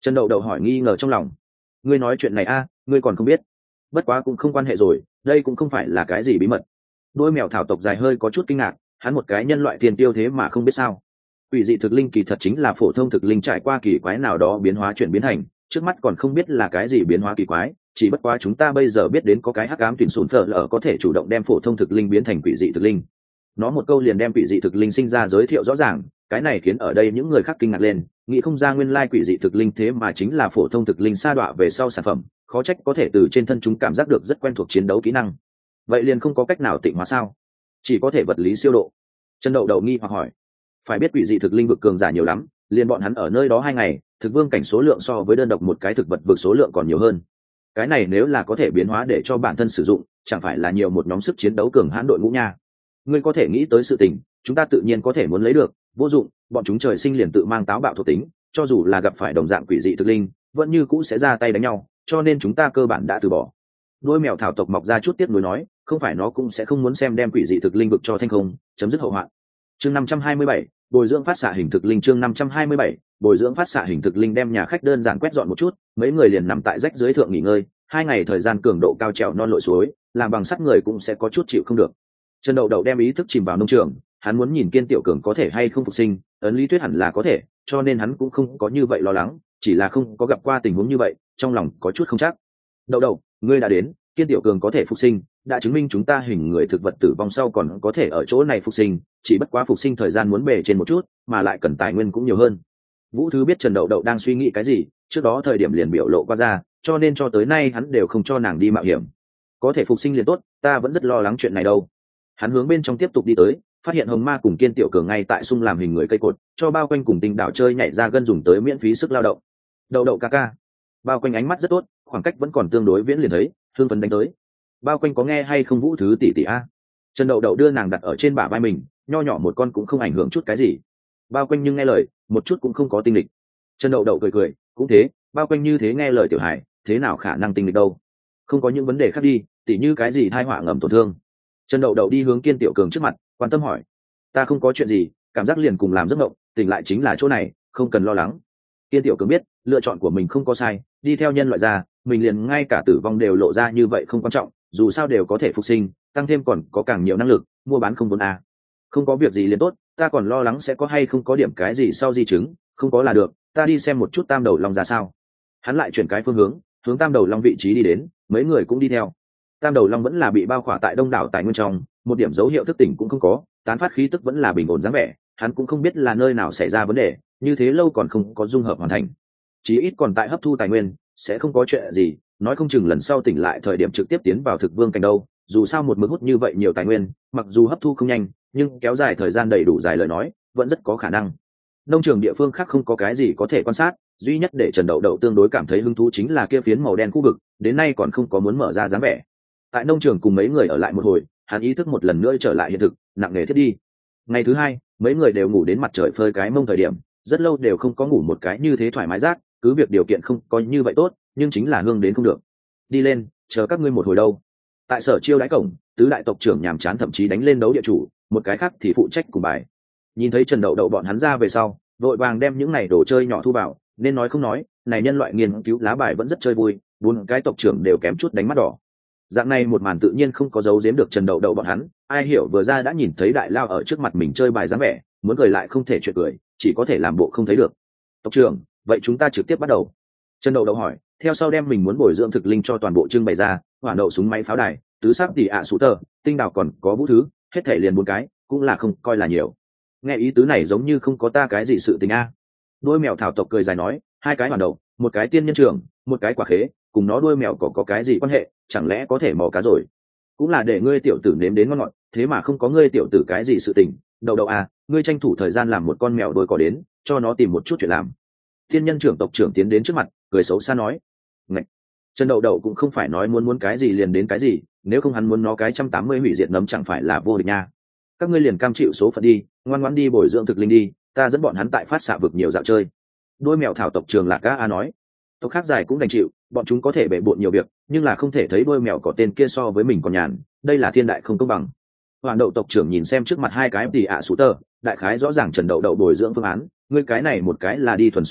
Trần Đậu Đậu hỏi nghi ngờ trong lòng. Ngươi nói chuyện này a, ngươi còn không biết? Bất quá cũng không quan hệ rồi, đây cũng không phải là cái gì bí mật. Đôi mèo thảo tộc dài hơi có chút kinh ngạc, hắn một cái nhân loại tiền tiêu thế mà không biết sao? Quỷ dị thực linh kỳ thật chính là phổ thông thực linh trải qua kỳ quái nào đó biến hóa chuyển biến thành, trước mắt còn không biết là cái gì biến hóa kỳ quái, chỉ bất quá chúng ta bây giờ biết đến có cái hắc ám tuyển sùn phở lở có thể chủ động đem phổ thông thực linh biến thành quỷ dị thực linh. Nó một câu liền đem quỷ dị thực linh sinh ra giới thiệu rõ ràng, cái này khiến ở đây những người khác kinh ngạc lên, nghĩ không ra nguyên lai quỷ dị thực linh thế mà chính là phổ thông thực linh sa đọa về sau sản phẩm, khó trách có thể từ trên thân chúng cảm giác được rất quen thuộc chiến đấu kỹ năng. Vậy liền không có cách nào tịnh hóa sao? Chỉ có thể vật lý siêu độ. Trần Đậu Đậu nghi hoặc hỏi. Phải biết quỷ dị thực linh vực cường giả nhiều lắm, liền bọn hắn ở nơi đó 2 ngày, thực vương cảnh số lượng so với đơn độc một cái thực vật vực số lượng còn nhiều hơn. Cái này nếu là có thể biến hóa để cho bản thân sử dụng, chẳng phải là nhiều một nhóm sức chiến đấu cường hãn đội ngũ nha. Ngươi có thể nghĩ tới sự tình, chúng ta tự nhiên có thể muốn lấy được, vô dụng, bọn chúng trời sinh liền tự mang táo bạo thuộc tính, cho dù là gặp phải đồng dạng quỷ dị thực linh, vẫn như cũ sẽ ra tay đánh nhau, cho nên chúng ta cơ bản đã từ bỏ. Đôi mèo thảo tộc mọc ra chút tiếc nuối nói, không phải nó cũng sẽ không muốn xem đem quỷ dị thực linh vực cho thanh không, chấm dứt hậu hoạn. Chương 527, bồi dưỡng phát xạ hình thực linh. Chương 527, bồi dưỡng phát xạ hình thực linh. Đem nhà khách đơn giản quét dọn một chút, mấy người liền nằm tại rách dưới thượng nghỉ ngơi. 2 ngày thời gian cường độ cao trèo non lội suối, làm bằng sắt người cũng sẽ có chút chịu không được. Trần Đậu Đậu đem ý thức chìm vào nông trường, hắn muốn nhìn Kiên Tiểu Cường có thể hay không phục sinh, ấn lý thuyết hẳn là có thể, cho nên hắn cũng không có như vậy lo lắng, chỉ là không có gặp qua tình huống như vậy, trong lòng có chút không chắc. Đậu Đậu, ngươi đã đến, Kiên Tiểu Cường có thể phục sinh, đã chứng minh chúng ta hình người thực vật tử vong sau còn có thể ở chỗ này phục sinh, chỉ bất quá phục sinh thời gian muốn bề trên một chút, mà lại cần tài nguyên cũng nhiều hơn. Vũ Thứ biết Trần Đậu Đậu đang suy nghĩ cái gì, trước đó thời điểm liền biểu lộ qua ra, cho nên cho tới nay hắn đều không cho nàng đi mạo hiểm. Có thể phục sinh liền tốt, ta vẫn rất lo lắng chuyện này đâu. Hắn hướng bên trong tiếp tục đi tới, phát hiện Hồng Ma cùng Kiên Tiểu Cường ngay tại sung làm hình người cây cột, cho Bao Quanh cùng Tinh Đảo chơi nhảy ra gân dùng tới miễn phí sức lao động. Đậu Đậu ca ca. Bao Quanh ánh mắt rất tốt, khoảng cách vẫn còn tương đối viễn liền thấy, hương phấn đánh tới. Bao Quanh có nghe hay không Vũ Thứ tỷ tỷ a? Trần Đậu Đậu đưa nàng đặt ở trên bả vai mình, nho nhỏ một con cũng không ảnh hưởng chút cái gì. Bao Quanh nhưng nghe lời, một chút cũng không có tinh lịch. Trần Đậu Đậu cười cười, cũng thế, Bao Quanh như thế nghe lời tiểu hải, thế nào khả năng tinh lịch đâu? Không có những vấn đề khác đi, tỉ như cái gì thai họa ngầm tổn thương. Trần Đậu Đậu đi hướng Kiên Tiểu Cường trước mặt, quan tâm hỏi. Ta không có chuyện gì, cảm giác liền cùng làm giấc mộng, tỉnh lại chính là chỗ này, không cần lo lắng. Kiên Tiểu Cường biết, lựa chọn của mình không có sai, đi theo nhân loại ra, mình liền ngay cả tử vong đều lộ ra như vậy không quan trọng, dù sao đều có thể phục sinh, tăng thêm còn có càng nhiều năng lực, mua bán không vốn a. Không có việc gì liền tốt, ta còn lo lắng sẽ có hay không có điểm cái gì sau di chứng, không có là được, ta đi xem một chút Tam Đầu Long ra sao. Hắn lại chuyển cái phương hướng Tam Đầu Long vị trí đi đến, mấy người cũng đi theo. Tam Đầu Long vẫn là bị bao khỏa tại đông đảo tài nguyên trong, một điểm dấu hiệu thức tỉnh cũng không có, tán phát khí tức vẫn là bình ổn dáng vẻ, hắn cũng không biết là nơi nào xảy ra vấn đề, như thế lâu còn không có dung hợp hoàn thành. Chí ít còn tại hấp thu tài nguyên, sẽ không có chuyện gì, nói không chừng lần sau tỉnh lại thời điểm trực tiếp tiến vào thực vương cảnh đâu, dù sao một mực hút như vậy nhiều tài nguyên, mặc dù hấp thu không nhanh, nhưng kéo dài thời gian đầy đủ dài lời nói, vẫn rất có khả năng. Nông trường địa phương khác không có cái gì có thể quan sát, duy nhất để Trần Đậu Đậu tương đối cảm thấy hứng thú chính là kia phiến màu đen khu vực, đến nay còn không có muốn mở ra dáng vẻ. Tại nông trường cùng mấy người ở lại một hồi, hắn ý thức một lần nữa trở lại hiện thực, nặng nề thiết đi. Ngày thứ 2, mấy người đều ngủ đến mặt trời phơi cái mông thời điểm, rất lâu đều không có ngủ một cái như thế thoải mái rác, cứ việc điều kiện không có như vậy tốt, nhưng chính là hương đến không được. Đi lên, chờ các ngươi một hồi đâu. Tại sở chiêu đãi cổng, tứ đại tộc trưởng nhàm chán thậm chí đánh lên đấu địa chủ, một cái khác thì phụ trách cùng bài. Nhìn thấy Trần Đậu Đậu bọn hắn ra về sau, vội vàng đem những này đồ chơi nhỏ thu vào, nên nói không nói, này nhân loại nghiên cứu lá bài vẫn rất chơi vui, 4 cái tộc trưởng đều kém chút đánh mắt đỏ. Dạng này một màn tự nhiên không có giấu giếm được Trần Đậu Đậu bọn hắn, ai hiểu vừa ra đã nhìn thấy đại lao ở trước mặt mình chơi bài dáng vẻ, muốn cười lại không thể chuyện cười, chỉ có thể làm bộ không thấy được. Tộc trưởng, vậy chúng ta trực tiếp bắt đầu. Trần Đậu Đậu hỏi, theo sau đem mình muốn bồi dưỡng thực linh cho toàn bộ trưng bày ra, hỏa đậu súng máy pháo đài, tứ sắc tỷ ạ sủ tờ, tinh đào còn có vũ thứ, hết thể liền 4 cái, cũng là không coi là nhiều. Nghe ý tứ này giống như không có ta cái gì sự tình a. Đuôi mèo thảo tộc cười dài nói, 2 cái hỏa đậu, một cái tiên nhân trưởng, một cái quả khế, cùng nó đuôi mèo có cái gì quan hệ, chẳng lẽ có thể mò cá rồi. Cũng là để ngươi tiểu tử nếm đến ngon ngọt, thế mà không có ngươi tiểu tử cái gì sự tình. Đậu Đậu à, ngươi tranh thủ thời gian làm một con mèo đuôi cỏ đến, cho nó tìm một chút chuyện làm. Thiên nhân trưởng tộc trưởng tiến đến trước mặt, cười xấu xa nói. Ngạch. Trần Đậu Đậu cũng không phải nói muốn cái gì liền đến cái gì, nếu không hắn muốn nó cái 180 hủy diệt nấm chẳng phải là vô địch nha. Các ngươi liền cam chịu số phận đi, ngoan ngoãn đi bồi dưỡng thực linh đi, ta dẫn bọn hắn tại phát xạ vực nhiều dạo chơi. Đuôi mèo thảo tộc trưởng Lạc A nói. Tộc khác dài cũng đành chịu, bọn chúng có thể bể bộn nhiều việc, nhưng là không thể thấy đuôi mèo có tên kia so với mình còn nhàn, đây là thiên đại không công bằng. Hoàng đậu tộc trưởng nhìn xem trước mặt 2 cái tỷ ạ sủ tơ, đại khái rõ ràng Trần Đậu Đậu bồi dưỡng phương án, ngươi cái này một cái là đi thuần số lượng,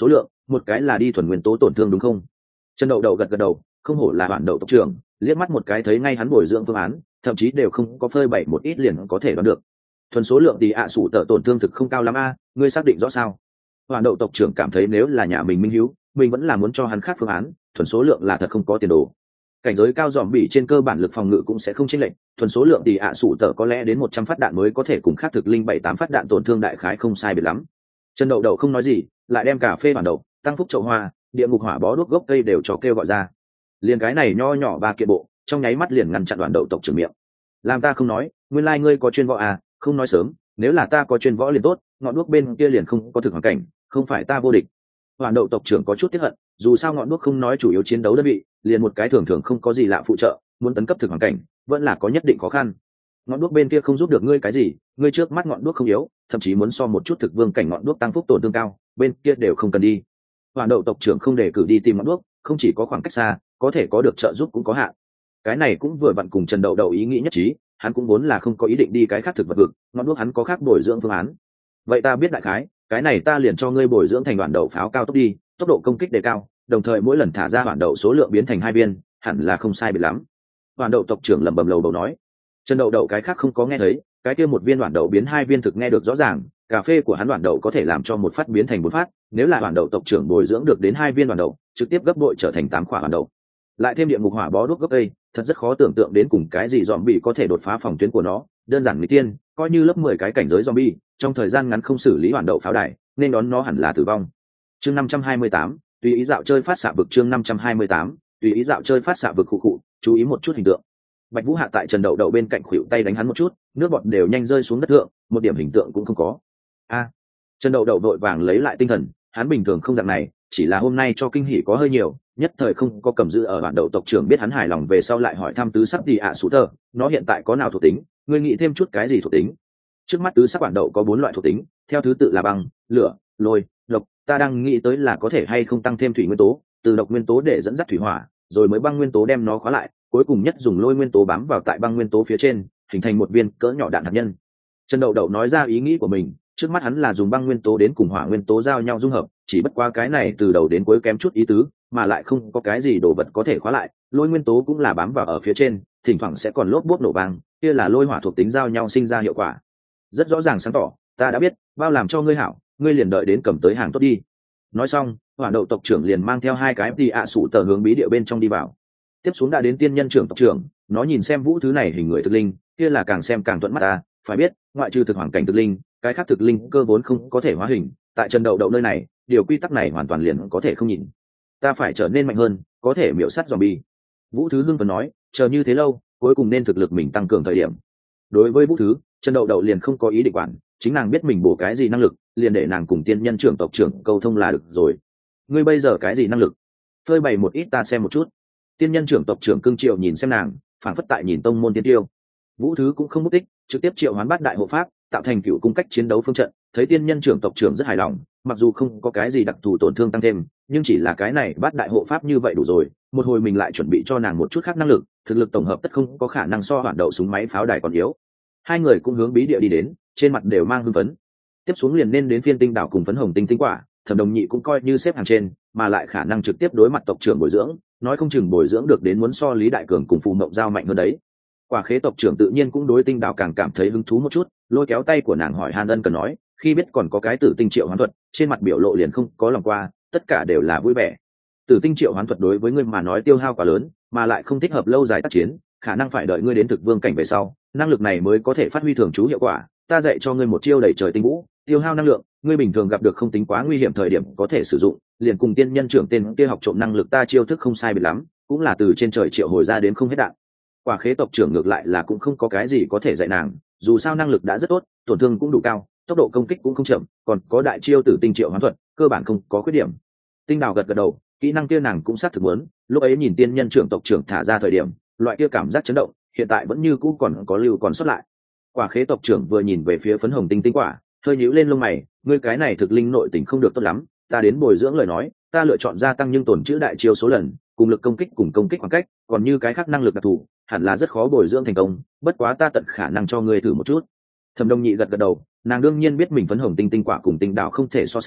một cái là đi thuần nguyên tố tổn thương đúng không? Trần Đậu Đậu gật gật đầu, không hổ là Hoản Đậu tộc trưởng, liếc mắt một cái thấy ngay hắn bồi dưỡng phương án, thậm chí đều không có phơi bày một ít liền có thể đoán được. Thuần số lượng thì sủ tợ tổn thương thực không cao lắm a, ngươi xác định rõ sao? Hoản Đậu tộc trưởng cảm thấy nếu là nhà mình minh hiếu, mình vẫn là muốn cho hắn khác phương án, thuần số lượng là thật không có tiền đồ. Cảnh giới cao dòm bỉ trên cơ bản lực phòng ngự cũng sẽ không chênh lệch, thuần số lượng thì sủ tợ có lẽ đến 100 phát đạn mới có thể cùng khác thực linh 7-8 phát đạn tổn thương đại khái không sai biệt lắm. Trần Đậu Đậu không nói gì, lại đem cà phê Hoản Đậu, tăng phúc chậu hoa, địa ngục hỏa bó đuốc gốc cây đều cho kêu gọi ra. Liền cái này nho nhỏ ba kiện bộ, trong nháy mắt liền ngăn chặn Hoản Đậu tộc trưởng miệng. Làm ta không nói, nguyên lai ngươi có chuyên võ à, không nói sớm, nếu là ta có chuyên võ liền tốt, ngọn đuốc bên kia liền không có thực hoàn cảnh, không phải ta vô địch. Hoản Đậu tộc trưởng có chút tiếc hận, dù sao ngọn đuốc không nói chủ yếu chiến đấu đơn vị, liền một cái thường thường không có gì lạ phụ trợ, muốn tấn cấp thực hoàn cảnh, vẫn là có nhất định khó khăn. Ngọn đuốc bên kia không giúp được ngươi cái gì, ngươi trước mắt ngọn đuốc không yếu, thậm chí muốn so một chút thực vương cảnh ngọn đuốc tăng phúc tổn thương cao, bên kia đều không cần đi. Hoản Đậu tộc trưởng không đề cử đi tìm ngọn đuốc, không chỉ có khoảng cách xa, có thể có được trợ giúp cũng có hạn. Cái này cũng vừa vặn cùng Trần Đậu Đậu ý nghĩ nhất trí, hắn cũng vốn là không có ý định đi cái khác thực vật vực, ngọn đuốc hắn có khác bồi dưỡng phương án. Vậy ta biết đại khái, cái này ta liền cho ngươi bồi dưỡng thành đoạn đậu pháo cao tốc đi, tốc độ công kích đề cao, đồng thời mỗi lần thả ra đoạn đậu số lượng biến thành 2 viên, hẳn là không sai biệt lắm. Đoạn đậu tộc trưởng lẩm bẩm lầu bầu nói. Trần Đậu Đậu cái khác không có nghe thấy, cái kia một viên đoạn đậu biến 2 viên thực nghe được rõ ràng, cà phê của hắn đoạn đậu có thể làm cho một phát biến thành 4 phát, nếu là đoạn đậu tộc trưởng bồi dưỡng được đến 2 viên đoạn đậu, trực tiếp gấp bội trở thành 8 quả đoạn đậu. Lại thêm địa ngục hỏa bó đuốc gốc cây, thật rất khó tưởng tượng đến cùng cái gì zombie có thể đột phá phòng tuyến của nó, đơn giản mỹ tiên, coi như lớp 10 cái cảnh giới zombie, trong thời gian ngắn không xử lý hoàn đậu pháo đài, nên đón nó hẳn là tử vong. Chương 528, tùy ý dạo chơi phát xạ vực. Chương 528, tùy ý dạo chơi phát xạ vực. Khụ, chú ý một chút hình tượng. Bạch Vũ hạ tại Trần Đậu Đậu bên cạnh khuỵu tay đánh hắn một chút, nước bọt đều nhanh rơi xuống đất thượng, một điểm hình tượng cũng không có. A, Trần Đậu Đậu vội vàng lấy lại tinh thần, hắn bình thường không dạng này, chỉ là hôm nay cho kinh hỉ có hơi nhiều, nhất thời không có cầm giữ ở bản đậu tộc trưởng biết hắn hài lòng về sau lại hỏi thăm tứ sắc đi sủ tơ, nó hiện tại có nào thuộc tính, ngươi nghĩ thêm chút cái gì thuộc tính? Trước mắt tứ sắc bản đậu có 4 loại thuộc tính, theo thứ tự là băng, lửa, lôi, độc, ta đang nghĩ tới là có thể hay không tăng thêm thủy nguyên tố, từ độc nguyên tố để dẫn dắt thủy hỏa, rồi mới băng nguyên tố đem nó khóa lại, cuối cùng nhất dùng lôi nguyên tố bám vào tại băng nguyên tố phía trên, hình thành một viên cỡ nhỏ đạn hạt nhân. Trần Đậu Đậu nói ra ý nghĩ của mình, trước mắt hắn là dùng băng nguyên tố đến cùng hỏa nguyên tố giao nhau dung hợp, chỉ bất qua cái này từ đầu đến cuối kém chút ý tứ, mà lại không có cái gì đồ vật có thể khóa lại, lôi nguyên tố cũng là bám vào ở phía trên, thỉnh thoảng sẽ còn lốp bốp nổ vang, kia là lôi hỏa thuộc tính giao nhau sinh ra hiệu quả. Rất rõ ràng sáng tỏ, ta đã biết, bao làm cho ngươi hảo, ngươi liền đợi đến cầm tới hàng tốt đi. Nói xong, Hỏa Đậu tộc trưởng liền mang theo 2 cái đi sủ tờ hướng bí địa bên trong đi vào. Tiếp xuống đã đến tiên nhân trưởng tộc trưởng, nó nhìn xem Vũ thứ này hình người thực linh, kia là càng xem càng thuận mắt ta, phải biết, ngoại trừ thực hoàng cảnh thực linh, cái khác thực linh cơ vốn không có thể hóa hình, tại Trần Đậu Đậu nơi này, điều quy tắc này hoàn toàn liền có thể không nhìn. Ta phải trở nên mạnh hơn, có thể miểu sát zombie. Vũ Thứ hưng phấn nói, chờ như thế lâu, cuối cùng nên thực lực mình tăng cường thời điểm. Đối với Vũ Thứ, Trần Đậu Đậu liền không có ý định quản, chính nàng biết mình bổ cái gì năng lực, liền để nàng cùng tiên nhân trưởng tộc trưởng câu thông là được rồi. Ngươi bây giờ cái gì năng lực? Phơi bày một ít ta xem một chút. Tiên nhân trưởng tộc trưởng cương triệu nhìn xem nàng, phảng phất tại nhìn tông môn tiên tiêu. Vũ Thứ cũng không mất tích, trực tiếp triệu hoán bát đại hộ pháp, tạo thành cựu cung cách chiến đấu phương trận. Thấy tiên nhân trưởng tộc trưởng rất hài lòng, mặc dù không có cái gì đặc thù tổn thương tăng thêm, nhưng chỉ là cái này bát đại hộ pháp như vậy đủ rồi. Một hồi mình lại chuẩn bị cho nàng một chút khác năng lực, thực lực tổng hợp tất không có khả năng so hoạt đậu súng máy pháo đài còn yếu. Hai người cũng hướng bí địa đi đến, trên mặt đều mang hưng phấn. Tiếp xuống liền nên đến phiên tinh đảo cùng phấn hồng tinh tinh quả, Thẩm Đồng Nhị cũng coi như xếp hàng trên, mà lại khả năng trực tiếp đối mặt tộc trưởng bồi dưỡng, nói không chừng bồi dưỡng được đến muốn so Lý Đại Cường cùng Phù Mộng Giao mạnh hơn đấy. Quả Khế tộc trưởng tự nhiên cũng đối tinh đảo càng cảm thấy hứng thú một chút, lôi kéo tay của nàng hỏi han ân cần nói, khi biết còn có cái tử tinh triệu hoán thuật, trên mặt biểu lộ liền không có lòng qua, tất cả đều là vui vẻ. Tử tinh triệu hoán thuật đối với ngươi mà nói tiêu hao quá lớn, mà lại không thích hợp lâu dài tác chiến, khả năng phải đợi ngươi đến thực vương cảnh về sau, năng lực này mới có thể phát huy thường trú hiệu quả. Ta dạy cho ngươi một chiêu đẩy trời tinh vũ, tiêu hao năng lượng, ngươi bình thường gặp được không tính quá nguy hiểm thời điểm có thể sử dụng, liền cùng tiên nhân trưởng tên kia học trộm năng lực ta chiêu thức không sai biệt lắm, cũng là từ trên trời triệu hồi ra đến không hết đạn. Quả Khế tộc trưởng ngược lại là cũng không có cái gì có thể dạy nàng, dù sao năng lực đã rất tốt, tổn thương cũng đủ cao, tốc độ công kích cũng không chậm, còn có đại chiêu tử tinh triệu hoán thuật, cơ bản không có khuyết điểm. Tinh Đào gật gật đầu, kỹ năng kia nàng cũng xác thực muốn, lúc ấy nhìn tiên nhân trưởng tộc trưởng thả ra thời điểm, loại kia cảm giác chấn động, hiện tại vẫn như cũ còn có lưu còn sót lại. Quả Khế tộc trưởng vừa nhìn về phía phấn hồng tinh tinh quả, hơi nhíu lên lông mày, ngươi cái này thực linh nội tình không được tốt lắm, ta đến bồi dưỡng lời nói, ta lựa chọn gia tăng nhưng tổn chữ đại chiêu số lần, cùng lực công kích cùng công kích khoảng cách, còn như cái khác năng lực đặc thù, hẳn là rất khó bồi dưỡng thành công, bất quá ta tận khả năng cho ngươi thử một chút. Thẩm Đông Nhị gật gật đầu, nàng đương nhiên biết mình phấn hồng tinh tinh quả cùng tinh đảo không thể so sánh,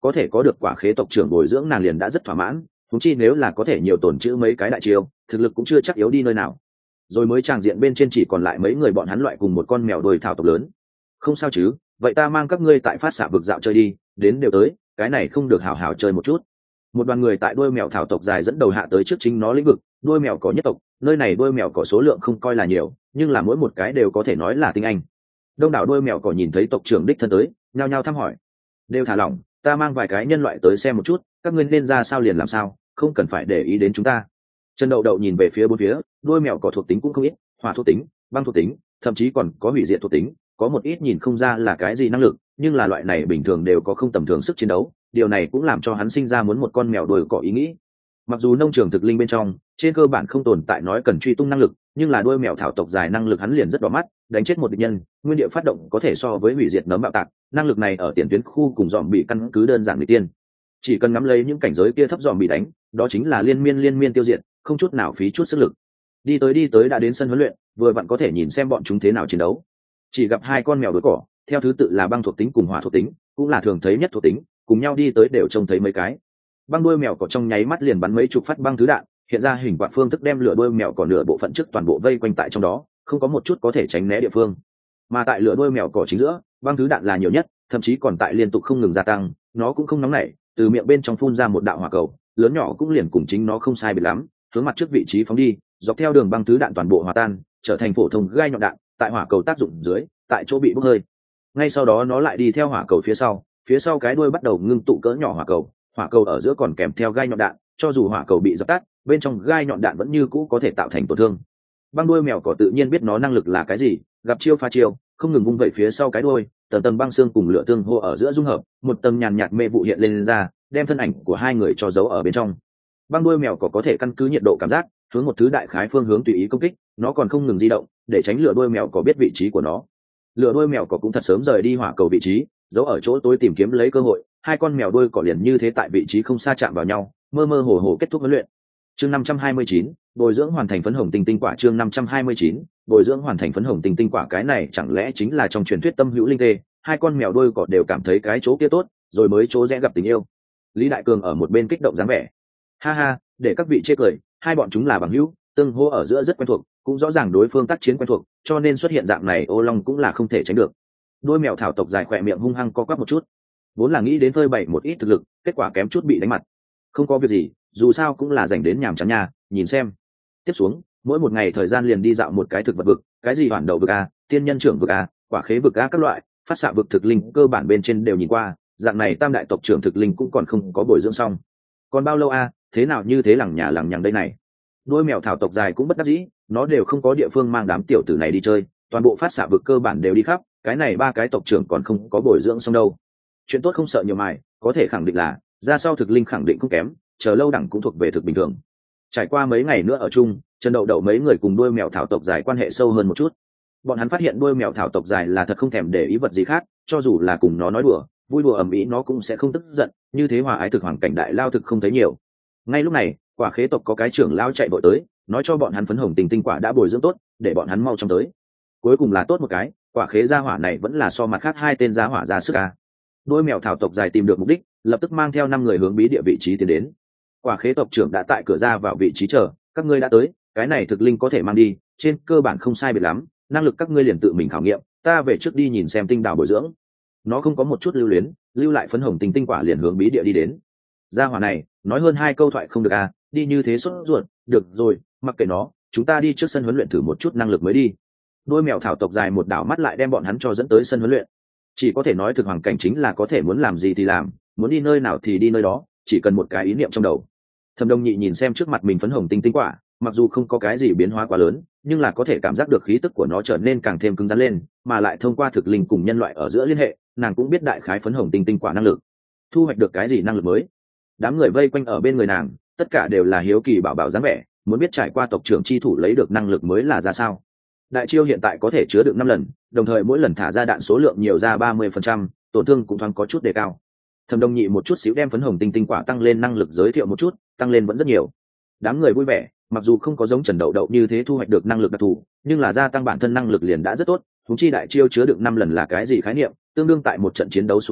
có thể có được quả khế tộc trưởng bồi dưỡng nàng liền đã rất thỏa mãn, thúng chi nếu là có thể nhiều tổn chữ mấy cái đại chiêu, thực lực cũng chưa chắc yếu đi nơi nào. Rồi mới tràng diện bên trên chỉ còn lại mấy người bọn hắn loại cùng một con mèo đồi thảo tộc lớn. Không sao chứ, vậy ta mang các ngươi tại phát xạ vực dạo chơi đi, đến đều tới, cái này không được hảo hảo chơi một chút. Một đoàn người tại đuôi mèo thảo tộc dài dẫn đầu hạ tới trước chính nó lĩnh vực, đuôi mèo có nhất tộc, nơi này đuôi mèo có số lượng không coi là nhiều, nhưng là mỗi một cái đều có thể nói là tinh anh. Đông đảo đuôi mèo cỏ nhìn thấy tộc trưởng đích thân tới, nhao nhao thăm hỏi. Đều thả lỏng, ta mang vài cái nhân loại tới xem một chút, các ngươi nên ra sao liền làm sao, không cần phải để ý đến chúng ta. Trần Đậu Đậu nhìn về phía bốn phía, đuôi mèo cỏ thuộc tính cũng không ít, hỏa thuộc tính, băng thuộc tính, thậm chí còn có hủy diệt thuộc tính, có một ít nhìn không ra là cái gì năng lực, nhưng là loại này bình thường đều có không tầm thường sức chiến đấu, điều này cũng làm cho hắn sinh ra muốn một con mèo đuôi cỏ ý nghĩ. Mặc dù nông trường thực linh bên trong trên cơ bản không tồn tại nói cần truy tung năng lực, nhưng là đuôi mèo thảo tộc dài năng lực hắn liền rất đỏ mắt, đánh chết một địch nhân nguyên địa phát động có thể so với hủy diệt nấm bạo tạc, năng lực này ở tiền tuyến khu cùng dòm bị căn cứ đơn giản người tiên, chỉ cần ngắm lấy những cảnh giới kia thấp dòm bị đánh, đó chính là liên miên tiêu diệt, không chút nào phí chút sức lực. Đi tới đã đến sân huấn luyện, vừa vặn có thể nhìn xem bọn chúng thế nào chiến đấu. Chỉ gặp hai con mèo đuôi cỏ, theo thứ tự là băng thuộc tính cùng hỏa thuộc tính, cũng là thường thấy nhất thuộc tính, cùng nhau đi tới đều trông thấy mấy cái. Băng đuôi mèo cỏ trong nháy mắt liền bắn mấy chục phát băng thứ đạn, hiện ra hình quạt phương thức đem lửa đuôi mèo cỏ nửa bộ phận trước toàn bộ vây quanh tại trong đó, không có một chút có thể tránh né địa phương. Mà tại lửa đuôi mèo cỏ chính giữa, băng thứ đạn là nhiều nhất, thậm chí còn tại liên tục không ngừng gia tăng, nó cũng không nóng nảy, từ miệng bên trong phun ra một đạo hỏa cầu, lớn nhỏ cũng liền cùng chính nó không sai biệt lắm, hướng mặt trước vị trí phóng đi, dọc theo đường băng thứ đạn toàn bộ hòa tan, trở thành phổ thông gai nhọn đạn, tại hỏa cầu tác dụng dưới, tại chỗ bị bốc hơi. Ngay sau đó nó lại đi theo hỏa cầu phía sau cái đuôi bắt đầu ngưng tụ cỡ nhỏ hỏa cầu ở giữa còn kèm theo gai nhọn đạn, cho dù hỏa cầu bị dập tắt, bên trong gai nhọn đạn vẫn như cũ có thể tạo thành tổn thương. Băng đuôi mèo cỏ tự nhiên biết nó năng lực là cái gì, gặp chiêu phá chiêu, không ngừng vung vẩy phía sau cái đuôi, tầng băng xương cùng lửa tương hô ở giữa dung hợp, một tầng nhàn nhạt mê vụ hiện lên ra, đem thân ảnh của hai người cho giấu ở bên trong. Băng đuôi mèo có thể căn cứ nhiệt độ cảm giác, hướng một thứ đại khái phương hướng tùy ý công kích, nó còn không ngừng di động, để tránh lửa đuôi mèo có biết vị trí của nó. Lửa đuôi mèo cũng thật sớm rời đi hỏa cầu vị trí, giấu ở chỗ tối tìm kiếm lấy cơ hội, hai con mèo đuôi cỏ liền như thế tại vị trí không xa chạm vào nhau, mơ hồ kết thúc huấn luyện. Chương 529, bồi dưỡng hoàn thành phấn hồng tinh tinh quả. Chương 529, bồi dưỡng hoàn thành phấn hồng tinh tinh quả. Cái này chẳng lẽ chính là trong truyền thuyết tâm hữu linh tê, hai con mèo đuôi cỏ đều cảm thấy cái chỗ kia tốt, rồi mới chỗ rẽ gặp tình yêu. Lý Đại Cường ở một bên kích động dáng vẻ. Ha ha, để các vị chê cười, hai bọn chúng là bằng hữu, tương hô ở giữa rất quen thuộc, cũng rõ ràng đối phương tác chiến quen thuộc, cho nên xuất hiện dạng này ô long cũng là không thể tránh được. Đôi mèo thảo tộc dài khỏe miệng hung hăng co quắp một chút, vốn là nghĩ đến phơi bày một ít thực lực, kết quả kém chút bị đánh mặt. Không có việc gì, dù sao cũng là dành đến nhàm chán nhà, nhìn xem. Tiếp xuống, mỗi một ngày thời gian liền đi dạo một cái thực vật vực, cái gì hoàn đầu vực a, tiên nhân trưởng vực a, quả khế vực a, các loại phát xạ vực thực linh cơ bản bên trên đều nhìn qua, dạng này tam đại tộc trưởng thực linh cũng còn không có bồi dưỡng xong. Còn bao lâu a, thế nào như thế lằng nhằng đây này. Đôi mèo thảo tộc dài cũng bất đắc dĩ, nó đều không có địa phương mang đám tiểu tử này đi chơi, toàn bộ phát xạ vực cơ bản đều đi khắp, cái này ba cái tộc trưởng còn không có bồi dưỡng xong đâu. Chuyện tốt không sợ nhiều mài, có thể khẳng định là ra sau thực linh khẳng định không kém, chờ lâu đẳng cũng thuộc về thực bình thường. Trải qua mấy ngày nữa ở chung, Trần Đậu Đậu mấy người cùng đuôi mèo thảo tộc dài quan hệ sâu hơn một chút. Bọn hắn phát hiện đuôi mèo thảo tộc dài là thật không thèm để ý vật gì khác, cho dù là cùng nó nói đùa vui đùa ầm ĩ nó cũng sẽ không tức giận, như thế hòa ái thực hoàn cảnh đại lao thực không thấy nhiều. Ngay lúc này, quả khế tộc có cái trưởng lao chạy vội tới, nói cho bọn hắn phấn hồng tinh tinh quả đã bồi dưỡng tốt, để bọn hắn mau chóng tới. Cuối cùng là tốt một cái, quả khế gia hỏa này vẫn là so mặt khác hai tên gia hỏa ra sức a. Đôi mèo thảo tộc dài tìm được mục đích, lập tức mang theo 5 người hướng bí địa vị trí tiến đến. Quả khế tộc trưởng đã tại cửa ra vào vị trí chờ, các ngươi đã tới, cái này thực linh có thể mang đi, trên cơ bản không sai biệt lắm, năng lực các ngươi liền tự mình khảo nghiệm, ta về trước đi nhìn xem tinh đào bồi dưỡng. Nó không có một chút lưu luyến, lưu lại phấn hồng tinh tinh quả liền hướng bí địa đi đến. Gia hỏa này nói hơn 2 câu thoại không được à, đi như thế sốt ruột, được rồi, mặc kệ nó, chúng ta đi trước sân huấn luyện thử một chút năng lực mới đi. Đôi mèo thảo tộc dài một đảo mắt lại đem bọn hắn cho dẫn tới sân huấn luyện. Chỉ có thể nói thực hoàng cảnh chính là có thể muốn làm gì thì làm, muốn đi nơi nào thì đi nơi đó, chỉ cần một cái ý niệm trong đầu. Thẩm Đông Nhị nhìn xem trước mặt mình phấn hồng tinh tinh quả, mặc dù không có cái gì biến hóa quá lớn, nhưng là có thể cảm giác được khí tức của nó trở nên càng thêm cứng rắn lên, mà lại thông qua thực linh cùng nhân loại ở giữa liên hệ, nàng cũng biết đại khái phấn hồng tinh tinh quả năng lực. Thu hoạch được cái gì năng lực mới? Đám người vây quanh ở bên người nàng, tất cả đều là hiếu kỳ bảo bảo dáng vẻ, muốn biết trải qua tộc trưởng chi thủ lấy được năng lực mới là ra sao. Đại chiêu hiện tại có thể chứa được 5 lần, đồng thời mỗi lần thả ra đạn số lượng nhiều ra 30%, tổn thương cũng thoáng có chút đề cao. Thẩm Đông Nhị một chút xíu đem phấn hồng tinh tinh quả tăng lên năng lực giới thiệu một chút, tăng lên vẫn rất nhiều. Đám người vui vẻ, mặc dù không có giống Trần Đậu Đậu như thế thu hoạch được năng lực đặc thù, nhưng là gia tăng bản thân năng lực liền đã rất tốt, huống chi đại chiêu chứa được 5 lần là cái gì khái niệm, tương đương tại một trận chiến đấu xuống tới,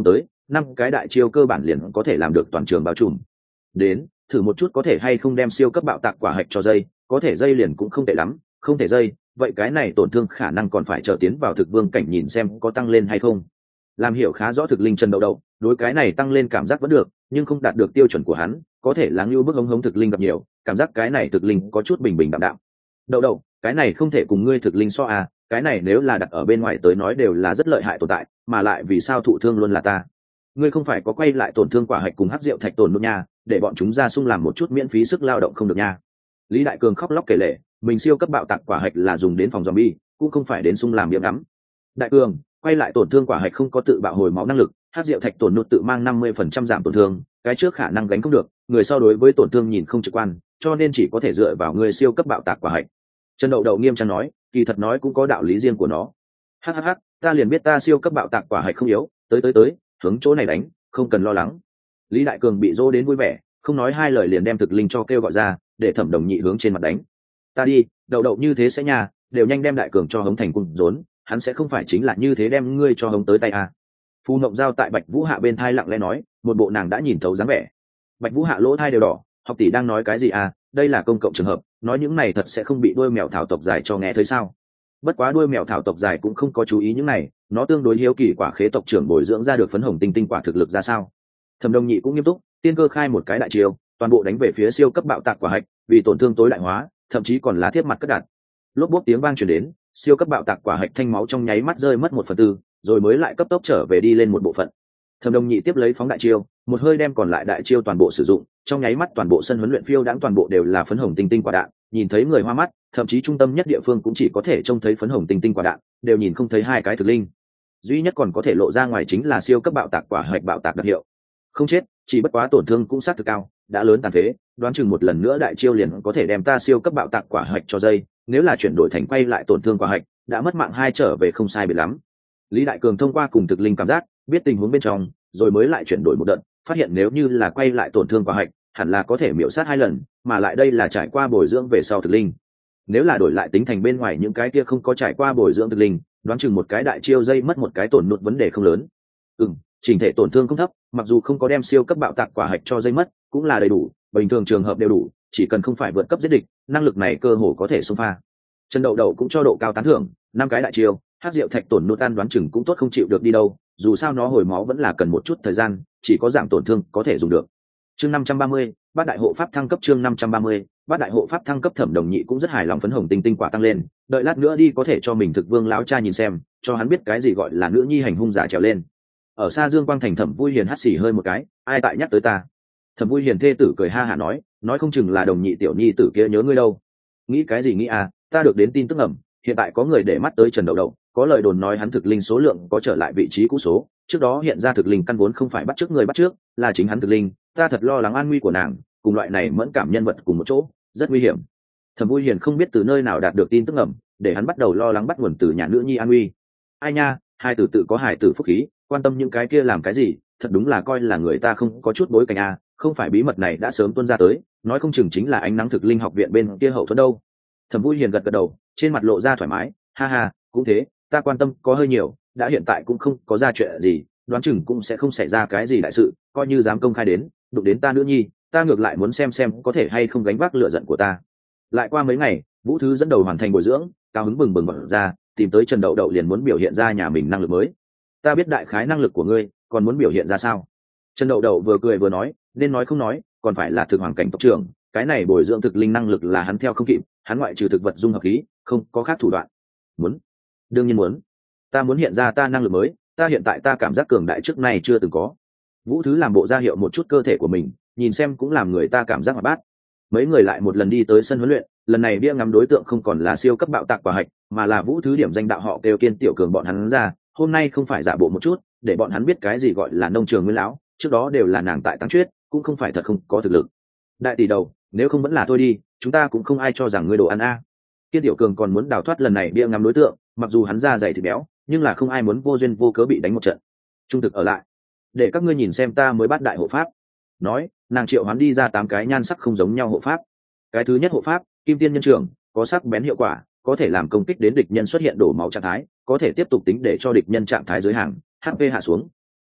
năm cái đại chiêu cơ bản liền có thể làm được toàn trường bao trùm. Đến thử một chút có thể hay không đem siêu cấp bạo tạc quả hạch cho dây, có thể dây liền cũng không tệ lắm, không thể dây vậy cái này tổn thương khả năng còn phải chờ tiến vào thực vương cảnh nhìn xem có tăng lên hay không. Làm hiểu khá rõ thực linh Trần Đậu Đậu đối cái này tăng lên cảm giác vẫn được, nhưng không đạt được tiêu chuẩn của hắn, có thể là như bức hống hống thực linh gặp nhiều, cảm giác cái này thực linh có chút bình bình đạm đạm. Đậu Đậu, cái này không thể cùng ngươi thực linh so à, cái này nếu là đặt ở bên ngoài tới nói đều là rất lợi hại tồn tại, mà lại vì sao thụ thương luôn là ta? Ngươi không phải có quay lại tổn thương quả hạch cùng hắc rượu thạch tổn luôn nha, để bọn chúng ra sung làm một chút miễn phí sức lao động không được nha. Lý Đại Cường khóc lóc kể lể, mình siêu cấp bạo tạc quả hạch là dùng đến phòng zombie, cũng không phải đến sung làm miệng ngắm. Đại Cường, quay lại tổn thương quả hạch không có tự bạo hồi máu năng lực, hắc rượu thạch tổn nút tự mang 50% giảm tổn thương, cái trước khả năng gánh không được, người sau đối với tổn thương nhìn không trực quan, cho nên chỉ có thể dựa vào người siêu cấp bạo tạc quả hạch. Trần Đậu Đậu nghiêm trang nói, kỳ thật nói cũng có đạo lý riêng của nó. Hắc, ta liền biết ta siêu cấp bạo tạc quả hạch không yếu, tới, hướng chỗ này đánh, không cần lo lắng. Lý Đại Cường bị dỗ đến vui vẻ, không nói hai lời liền đem thực linh cho kêu gọi ra, để Thẩm Đồng Nhị hướng trên mặt đánh. Ta đi, Đậu Đậu như thế sẽ nhà, đều nhanh đem Đại Cường cho hống thành cung rốn, hắn sẽ không phải chính là như thế đem ngươi cho hống tới tay à. Phù Mộng Giao tại Bạch Vũ Hạ bên thai lặng lẽ nói, một bộ nàng đã nhìn thấu dáng vẻ. Bạch Vũ Hạ lỗ thai đều đỏ, học tỷ đang nói cái gì à, đây là công cộng trường hợp, nói những này thật sẽ không bị đuôi mèo thảo tộc dài cho nghe thấy sao? Bất quá đuôi mèo thảo tộc dài cũng không có chú ý những này, nó tương đối hiếu kỳ quả khế tộc trưởng bồi dưỡng ra được phấn hồng tinh tinh quả thực lực ra sao. Thẩm Đồng Nhị cũng nghiêm túc, tiên cơ khai một cái đại chiêu, toàn bộ đánh về phía siêu cấp bạo tạc quả hạch, vì tổn thương tối đại hóa, thậm chí còn lá thiếp mặt cất đặt. Lốp bốp tiếng vang truyền đến, siêu cấp bạo tạc quả hạch thanh máu trong nháy mắt rơi mất 1/4, rồi mới lại cấp tốc trở về đi lên một bộ phận. Thẩm Đồng Nhị tiếp lấy phóng đại chiêu, một hơi đem còn lại đại chiêu toàn bộ sử dụng, trong nháy mắt toàn bộ sân huấn luyện phiêu đãng toàn bộ đều là phấn hồng tinh tinh quả đạn, nhìn thấy người hoa mắt, thậm chí trung tâm nhất địa phương cũng chỉ có thể trông thấy phấn hồng tinh tinh quả đạn, đều nhìn không thấy hai cái thực linh. Duy nhất còn có thể lộ ra ngoài chính là siêu cấp bạo tạc quả hạch bạo tạc đặc hiệu. Không chết, chỉ bất quá tổn thương cũng sát thực cao, đã lớn tàn phế, đoán chừng một lần nữa đại chiêu liền có thể đem ta siêu cấp bạo tạc quả hạch cho dây, nếu là chuyển đổi thành quay lại tổn thương quả hạch, đã mất mạng hai trở về không sai biệt lắm. Lý Đại Cường thông qua cùng thực linh cảm giác, biết tình huống bên trong, rồi mới lại chuyển đổi một đợt, phát hiện nếu như là quay lại tổn thương quả hạch, hẳn là có thể miểu sát hai lần, mà lại đây là trải qua bồi dưỡng về sau thực linh. Nếu là đổi lại tính thành bên ngoài những cái kia không có trải qua bồi dưỡng thực linh, đoán chừng một cái đại chiêu dây mất một cái tổn nút vấn đề không lớn. Chỉnh thể tổn thương không thấp, mặc dù không có đem siêu cấp bạo tạc quả hạch cho dây mất, cũng là đầy đủ, bình thường trường hợp đều đủ, chỉ cần không phải vượt cấp giết địch, năng lực này cơ hồ có thể xông pha. Trần Đậu Đậu cũng cho độ cao tán thưởng, năm cái đại chiêu, hắc rượu thạch tổn nút tan đoán chừng cũng tốt không chịu được đi đâu, dù sao nó hồi máu vẫn là cần một chút thời gian, chỉ có giảm tổn thương có thể dùng được. Chương 530, bát đại hộ pháp thăng cấp. Chương 530, bát đại hộ pháp thăng cấp. Thẩm Đồng Nhị cũng rất hài lòng phấn hồng tinh tinh quả tăng lên, đợi lát nữa đi có thể cho mình thực vương lão cha nhìn xem, cho hắn biết cái gì gọi là nữ nhi hành hung giả trèo lên. Ở xa Dương Quang Thành, Thẩm Vui Hiền hắt xì hơi một cái, ai tại nhắc tới ta? Thẩm Vui Hiền thê tử cười ha hả nói không chừng là Đồng Nhị tiểu nhi tử kia nhớ ngươi đâu. Nghĩ cái gì nghĩ à, ta được đến tin tức ẩm, hiện tại có người để mắt tới Trần Đậu Đậu, có lời đồn nói hắn thực linh số lượng có trở lại vị trí cũ số, trước đó hiện ra thực linh căn vốn không phải bắt trước người bắt trước, là chính hắn thực linh, ta thật lo lắng an nguy của nàng, cùng loại này mẫn cảm nhân vật cùng một chỗ, rất nguy hiểm. Thẩm Vui Hiền không biết từ nơi nào đạt được tin tức ẩm, để hắn bắt đầu lo lắng bắt nguồn từ nhà nữ nhi an nguy. Ai nha, hai tử tự có hài tử phúc khí, quan tâm những cái kia làm cái gì, thật đúng là coi là người ta không có chút bối cảnh à, không phải bí mật này đã sớm tuôn ra tới, nói không chừng chính là ánh nắng thực linh học viện bên kia hậu thuẫn đâu. Thẩm Vui Hiền gật gật đầu, trên mặt lộ ra thoải mái, ha ha, cũng thế, ta quan tâm có hơi nhiều, đã hiện tại cũng không có ra chuyện gì, đoán chừng cũng sẽ không xảy ra cái gì đại sự, coi như dám công khai đến, đụng đến ta nữ nhi, ta ngược lại muốn xem có thể hay không gánh vác lửa giận của ta. Lại qua mấy ngày, Vũ Thứ dẫn đầu hoàn thành bồi dưỡng, cao hứng bừng bừng bật ra, tìm tới Trần Đậu Đậu liền muốn biểu hiện ra nhà mình năng lực mới. Ta biết đại khái năng lực của ngươi, còn muốn biểu hiện ra sao? Trần Đậu Đậu vừa cười vừa nói, nên nói không nói, còn phải là thực hoàng cảnh tộc trưởng, cái này bồi dưỡng thực linh năng lực là hắn theo không kịp, hắn ngoại trừ thực vật dung hợp khí, không có khác thủ đoạn. Muốn? Đương nhiên muốn. Ta muốn hiện ra ta năng lực mới, ta hiện tại ta cảm giác cường đại trước này chưa từng có. Vũ Thứ làm bộ ra hiệu một chút cơ thể của mình, nhìn xem cũng làm người ta cảm giác hoạt bát. Mấy người lại một lần đi tới sân huấn luyện, lần này bia ngắm đối tượng không còn là siêu cấp bạo tạc quả hạch, mà là Vũ Thứ điểm danh đạo họ kêu Kiên Tiểu Cường bọn hắn ra, hôm nay không phải giả bộ một chút, để bọn hắn biết cái gì gọi là nông trường nguyên lão, trước đó đều là nàng tại tăng chuyết, cũng không phải thật không có thực lực. Đại tỷ đầu, nếu không vẫn là thôi đi, chúng ta cũng không ai cho rằng ngươi đồ ăn a. Kiên Tiểu Cường còn muốn đào thoát lần này bia ngắm đối tượng, mặc dù hắn da dày thịt béo, nhưng là không ai muốn vô duyên vô cớ bị đánh một trận. Trung thực ở lại, để các ngươi nhìn xem ta mới bắt đại hộ pháp. Nói, nàng triệu hắn đi ra 8 cái nhan sắc không giống nhau hộ pháp. Cái thứ nhất hộ pháp, Kim Tiên Nhân Trưởng, có sắc bén hiệu quả, có thể làm công kích đến địch nhân xuất hiện đổ máu trạng thái, có thể tiếp tục tính để cho địch nhân trạng thái giới hạn, HP hạ xuống.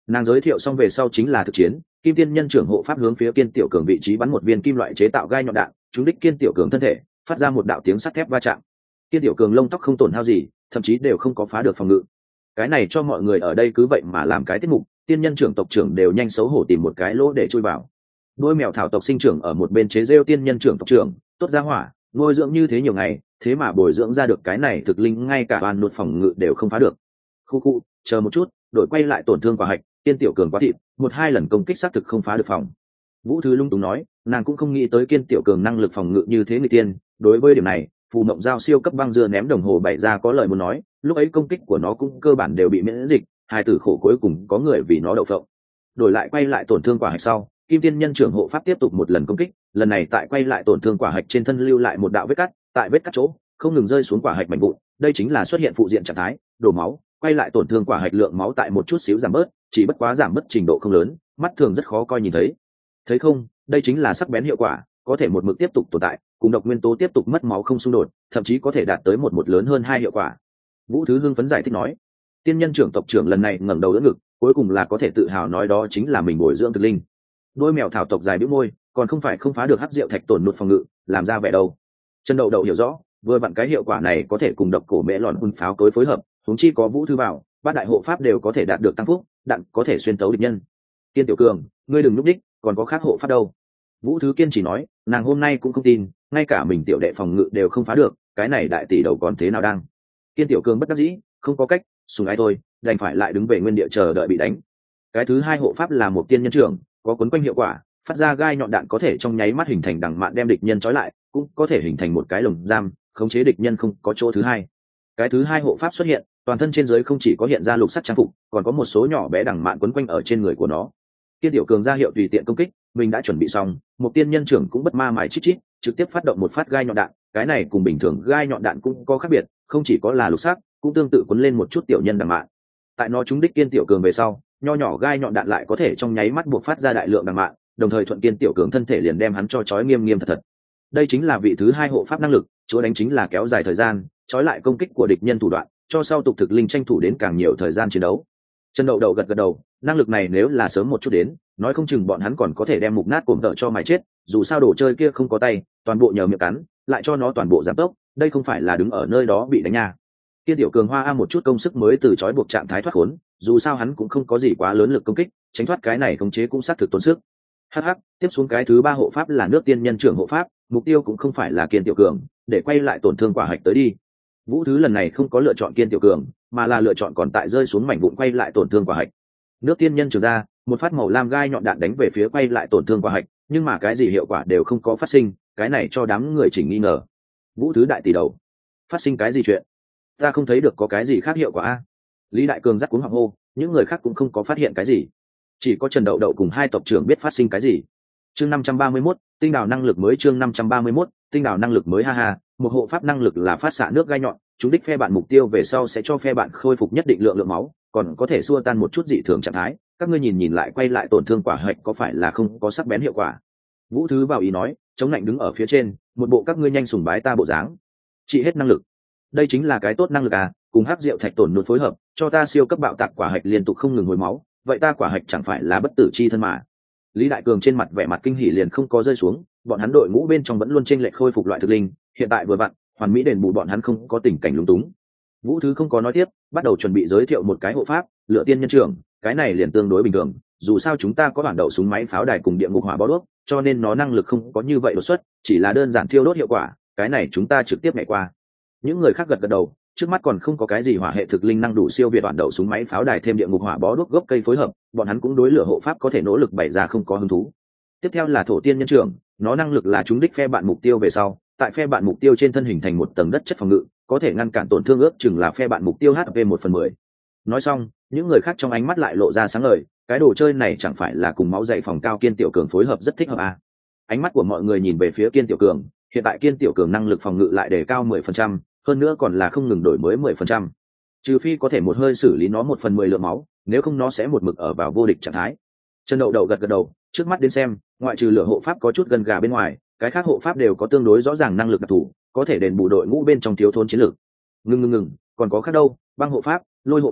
Nàng giới thiệu xong về sau chính là thực chiến. Kim tiên nhân trưởng hộ pháp hướng phía Kiên Tiểu Cường vị trí bắn một viên kim loại chế tạo gai nhọn đạn, trúng đích Kiên Tiểu Cường thân thể, phát ra một đạo tiếng sắt thép va chạm. Kiên Tiểu Cường lông tóc không tổn hao gì, thậm chí đều không có phá được phòng ngự. Cái này cho mọi người ở đây cứ vậy mà làm cái tiết mục, tiên nhân trưởng tộc trưởng đều nhanh xấu hổ tìm một cái lỗ để chui vào. Đôi mèo thảo tộc sinh trưởng ở một bên chế rêu tiên nhân trưởng tộc trưởng, tốt ra hỏa, nuôi dưỡng như thế nhiều ngày, thế mà bồi dưỡng ra được cái này thực linh ngay cả toàn nụt phòng ngự đều không phá được. Khu khu, chờ một chút, đổi quay lại tổn thương quả hạch, Kiên Tiểu Cường quá thịt, một hai lần công kích xác thực không phá được phòng. Vũ Thứ lung túng nói, nàng cũng không nghĩ tới Kiên Tiểu Cường năng lực phòng ngự như thế người tiên. Đối với điểm này, phù mộng giao siêu cấp băng dưa ném đồng hồ bày ra có lời muốn nói, lúc ấy công kích của nó cũng cơ bản đều bị miễn dịch, hai tử khổ cuối cùng có người vì nó đậu phộng. Đổi lại quay lại tổn thương quả hạch sau, Kim Tiên Nhân trưởng hộ pháp tiếp tục một lần công kích, lần này tại quay lại tổn thương quả hạch trên thân lưu lại một đạo vết cắt, tại vết cắt chỗ không ngừng rơi xuống quả hạch mảnh vụn, đây chính là xuất hiện phụ diện trạng thái, đổ máu, quay lại tổn thương quả hạch lượng máu tại một chút xíu giảm bớt, chỉ bất quá giảm bớt trình độ không lớn, mắt thường rất khó coi nhìn thấy. Thấy không, đây chính là sắc bén hiệu quả, có thể một mực tiếp tục tồn tại, cùng độc nguyên tố tiếp tục mất máu không xung đột, thậm chí có thể đạt tới một lớn hơn hai hiệu quả. Vũ Thứ hưng phấn giải thích nói. Tiên nhân trưởng tộc trưởng lần này ngẩng đầu đỡ ngực, cuối cùng là có thể tự hào nói đó chính là mình bồi dưỡng thực linh. Đôi mèo thảo tộc dài bĩu môi, còn không phải không phá được hắc diệu thạch tổn nụt phòng ngự, làm ra vẻ đâu. Chân đậu đậu hiểu rõ, vừa vặn cái hiệu quả này có thể cùng độc cổ mễ lọn hun pháo cối phối hợp, huống chi có Vũ Thư vào, bát đại hộ pháp đều có thể đạt được tăng phúc, đạn có thể xuyên tấu địch nhân. Kiên Tiểu Cường, ngươi đừng núp đích, còn có khác hộ pháp đâu. Vũ Thứ kiên chỉ nói, nàng hôm nay cũng không tin, ngay cả mình tiểu đệ phòng ngự đều không phá được, cái này đại tỷ đầu còn thế nào đang. Kiên Tiểu Cường bất đắc dĩ, không có cách, sùng ái thôi, đành phải lại đứng về nguyên địa chờ đợi bị đánh. Cái thứ hai hộ pháp là một tiên nhân trưởng, có cuốn quanh hiệu quả, phát ra gai nhọn đạn có thể trong nháy mắt hình thành đằng mạn đem địch nhân trói lại, cũng có thể hình thành một cái lồng giam, khống chế địch nhân không có chỗ thứ hai. Cái thứ hai hộ pháp xuất hiện, toàn thân trên dưới không chỉ có hiện ra lục sắt trang phục, còn có một số nhỏ bé đằng mạn quấn quanh ở trên người của nó. Kiên Tiểu Cường ra hiệu tùy tiện công kích, mình đã chuẩn bị xong, một tiên nhân trưởng cũng bất ma mài chít chít, trực tiếp phát động một phát gai nhọn đạn, cái này cùng bình thường gai nhọn đạn cũng có khác biệt, không chỉ có là lục sắc, cũng tương tự quấn lên một chút tiểu nhân đằng mạn. Tại nó trúng đích Kiên Tiểu Cường về sau, nho nhỏ gai nhọn đạn lại có thể trong nháy mắt buộc phát ra đại lượng đằng mạn, đồng thời thuận Kiên Tiểu Cường thân thể liền đem hắn cho trói nghiêm nghiêm thật thật. Đây chính là vị thứ hai hộ pháp năng lực, chúa đánh chính là kéo dài thời gian, trói lại công kích của địch nhân thủ đoạn, cho sau tục thực linh tranh thủ đến càng nhiều thời gian chiến đấu. Chân đậu đậu gật gật đầu, năng lực này nếu là sớm một chút đến, nói không chừng bọn hắn còn có thể đem mục nát cổm tợ cho mày chết, dù sao đồ chơi kia không có tay, toàn bộ nhờ miệng cắn, lại cho nó toàn bộ giảm tốc, đây không phải là đứng ở nơi đó bị đánh nha. Kiên Tiểu Cường hoa a một chút công sức mới từ trói buộc trạng thái thoát khốn, dù sao hắn cũng không có gì quá lớn lực công kích, tránh thoát cái này khống chế cũng sát thực tốn sức. Hắc, tiếp xuống cái thứ ba hộ pháp là nước tiên nhân trưởng hộ pháp, mục tiêu cũng không phải là Kiên Tiểu Cường, để quay lại tổn thương quả hạch tới đi. Vũ Thứ lần này không có lựa chọn Kiên Tiểu Cường, mà là lựa chọn còn tại rơi xuống mảnh vụn quay lại tổn thương quả hạch. Nước tiên nhân trưởng ra, một phát màu lam gai nhọn đạn đánh về phía quay lại tổn thương quả hạch, nhưng mà cái gì hiệu quả đều không có phát sinh, cái này cho đám người chỉnh nghi ngờ. Vũ Thứ đại tỷ đầu, phát sinh cái gì chuyện? Ta không thấy được có cái gì khác hiệu quả a. Lý Đại Cường rắc cuống họng hô, những người khác cũng không có phát hiện cái gì, chỉ có Trần Đậu Đậu cùng hai tộc trưởng biết phát sinh cái gì. Chương 531, tinh đào năng lực mới. Chương 531, tinh đào năng lực mới. Ha ha, một hộ pháp năng lực là phát xạ nước gai nhọn, chúng đích phe bạn mục tiêu về sau sẽ cho phe bạn khôi phục nhất định lượng máu, còn có thể xua tan một chút dị thường trạng thái. Các ngươi nhìn lại quay lại tổn thương quả hạch có phải là không có sắc bén hiệu quả? Vũ Thứ vào ý nói, chống lạnh đứng ở phía trên, một bộ các ngươi nhanh sùng bái ta bộ dáng. Trị hết năng lực, đây chính là cái tốt năng lực à, cùng hắc diệu thạch tổn nụt phối hợp, cho ta siêu cấp bạo tạc quả hạch liên tục không ngừng hồi máu, vậy ta quả hạch chẳng phải là bất tử chi thân mà. Lý Đại Cường trên mặt vẻ mặt kinh hỉ liền không có rơi xuống, bọn hắn đội ngũ bên trong vẫn luôn chênh lệch khôi phục loại thực linh, hiện tại vừa vặn, hoàn mỹ đền bù bọn hắn không có tình cảnh lúng túng. Vũ Thứ không có nói tiếp, bắt đầu chuẩn bị giới thiệu một cái hộ pháp, Lựa Tiên nhân trưởng, cái này liền tương đối bình thường, dù sao chúng ta có bản đậu súng máy pháo đài cùng địa ngục hỏa bó đuốc, cho nên nó năng lực không có như vậy đột xuất, chỉ là đơn giản thiêu đốt hiệu quả, cái này chúng ta trực tiếp nhảy qua. Những người khác gật gật đầu, trước mắt còn không có cái gì hỏa hệ thực linh năng đủ siêu việt bản đậu súng máy pháo đài thêm địa ngục hỏa bó đuốc gốc cây phối hợp, bọn hắn cũng đối lửa hộ pháp có thể nỗ lực bày ra không có hứng thú. Tiếp theo là Thổ Tiên nhân trưởng, nó năng lực là trúng đích phe bạn mục tiêu về sau, tại phe bạn mục tiêu trên thân hình thành một tầng đất chất phòng ngự, có thể ngăn cản tổn thương ước chừng là phe bạn mục tiêu HP 1/10. Nói xong, những người khác trong ánh mắt lại lộ ra sáng ngời, cái đồ chơi này chẳng phải là cùng máu dày phòng cao Kiên Tiểu Cường phối hợp rất thích hợp à? Ánh mắt của mọi người nhìn về phía Kiên Tiểu Cường, hiện tại Kiên Tiểu Cường năng lực phòng ngự lại đề cao 10%, hơn nữa còn là không ngừng đổi mới 10%. Trừ phi có thể một hơi xử lý nó 1/10 lượng máu, nếu không nó sẽ một mực ở vào vô địch trạng thái. Trần Đậu Đậu gật gật đầu, trước mắt đến xem, ngoại trừ lửa hộ pháp có chút gần gà bên ngoài, cái khác hộ pháp đều có tương đối rõ ràng năng lực đặc thù, có thể đền bù đội ngũ bên trong thiếu thốn chiến lược. Ngừng, còn có khác đâu, băng hộ pháp, lôi hộ pháp,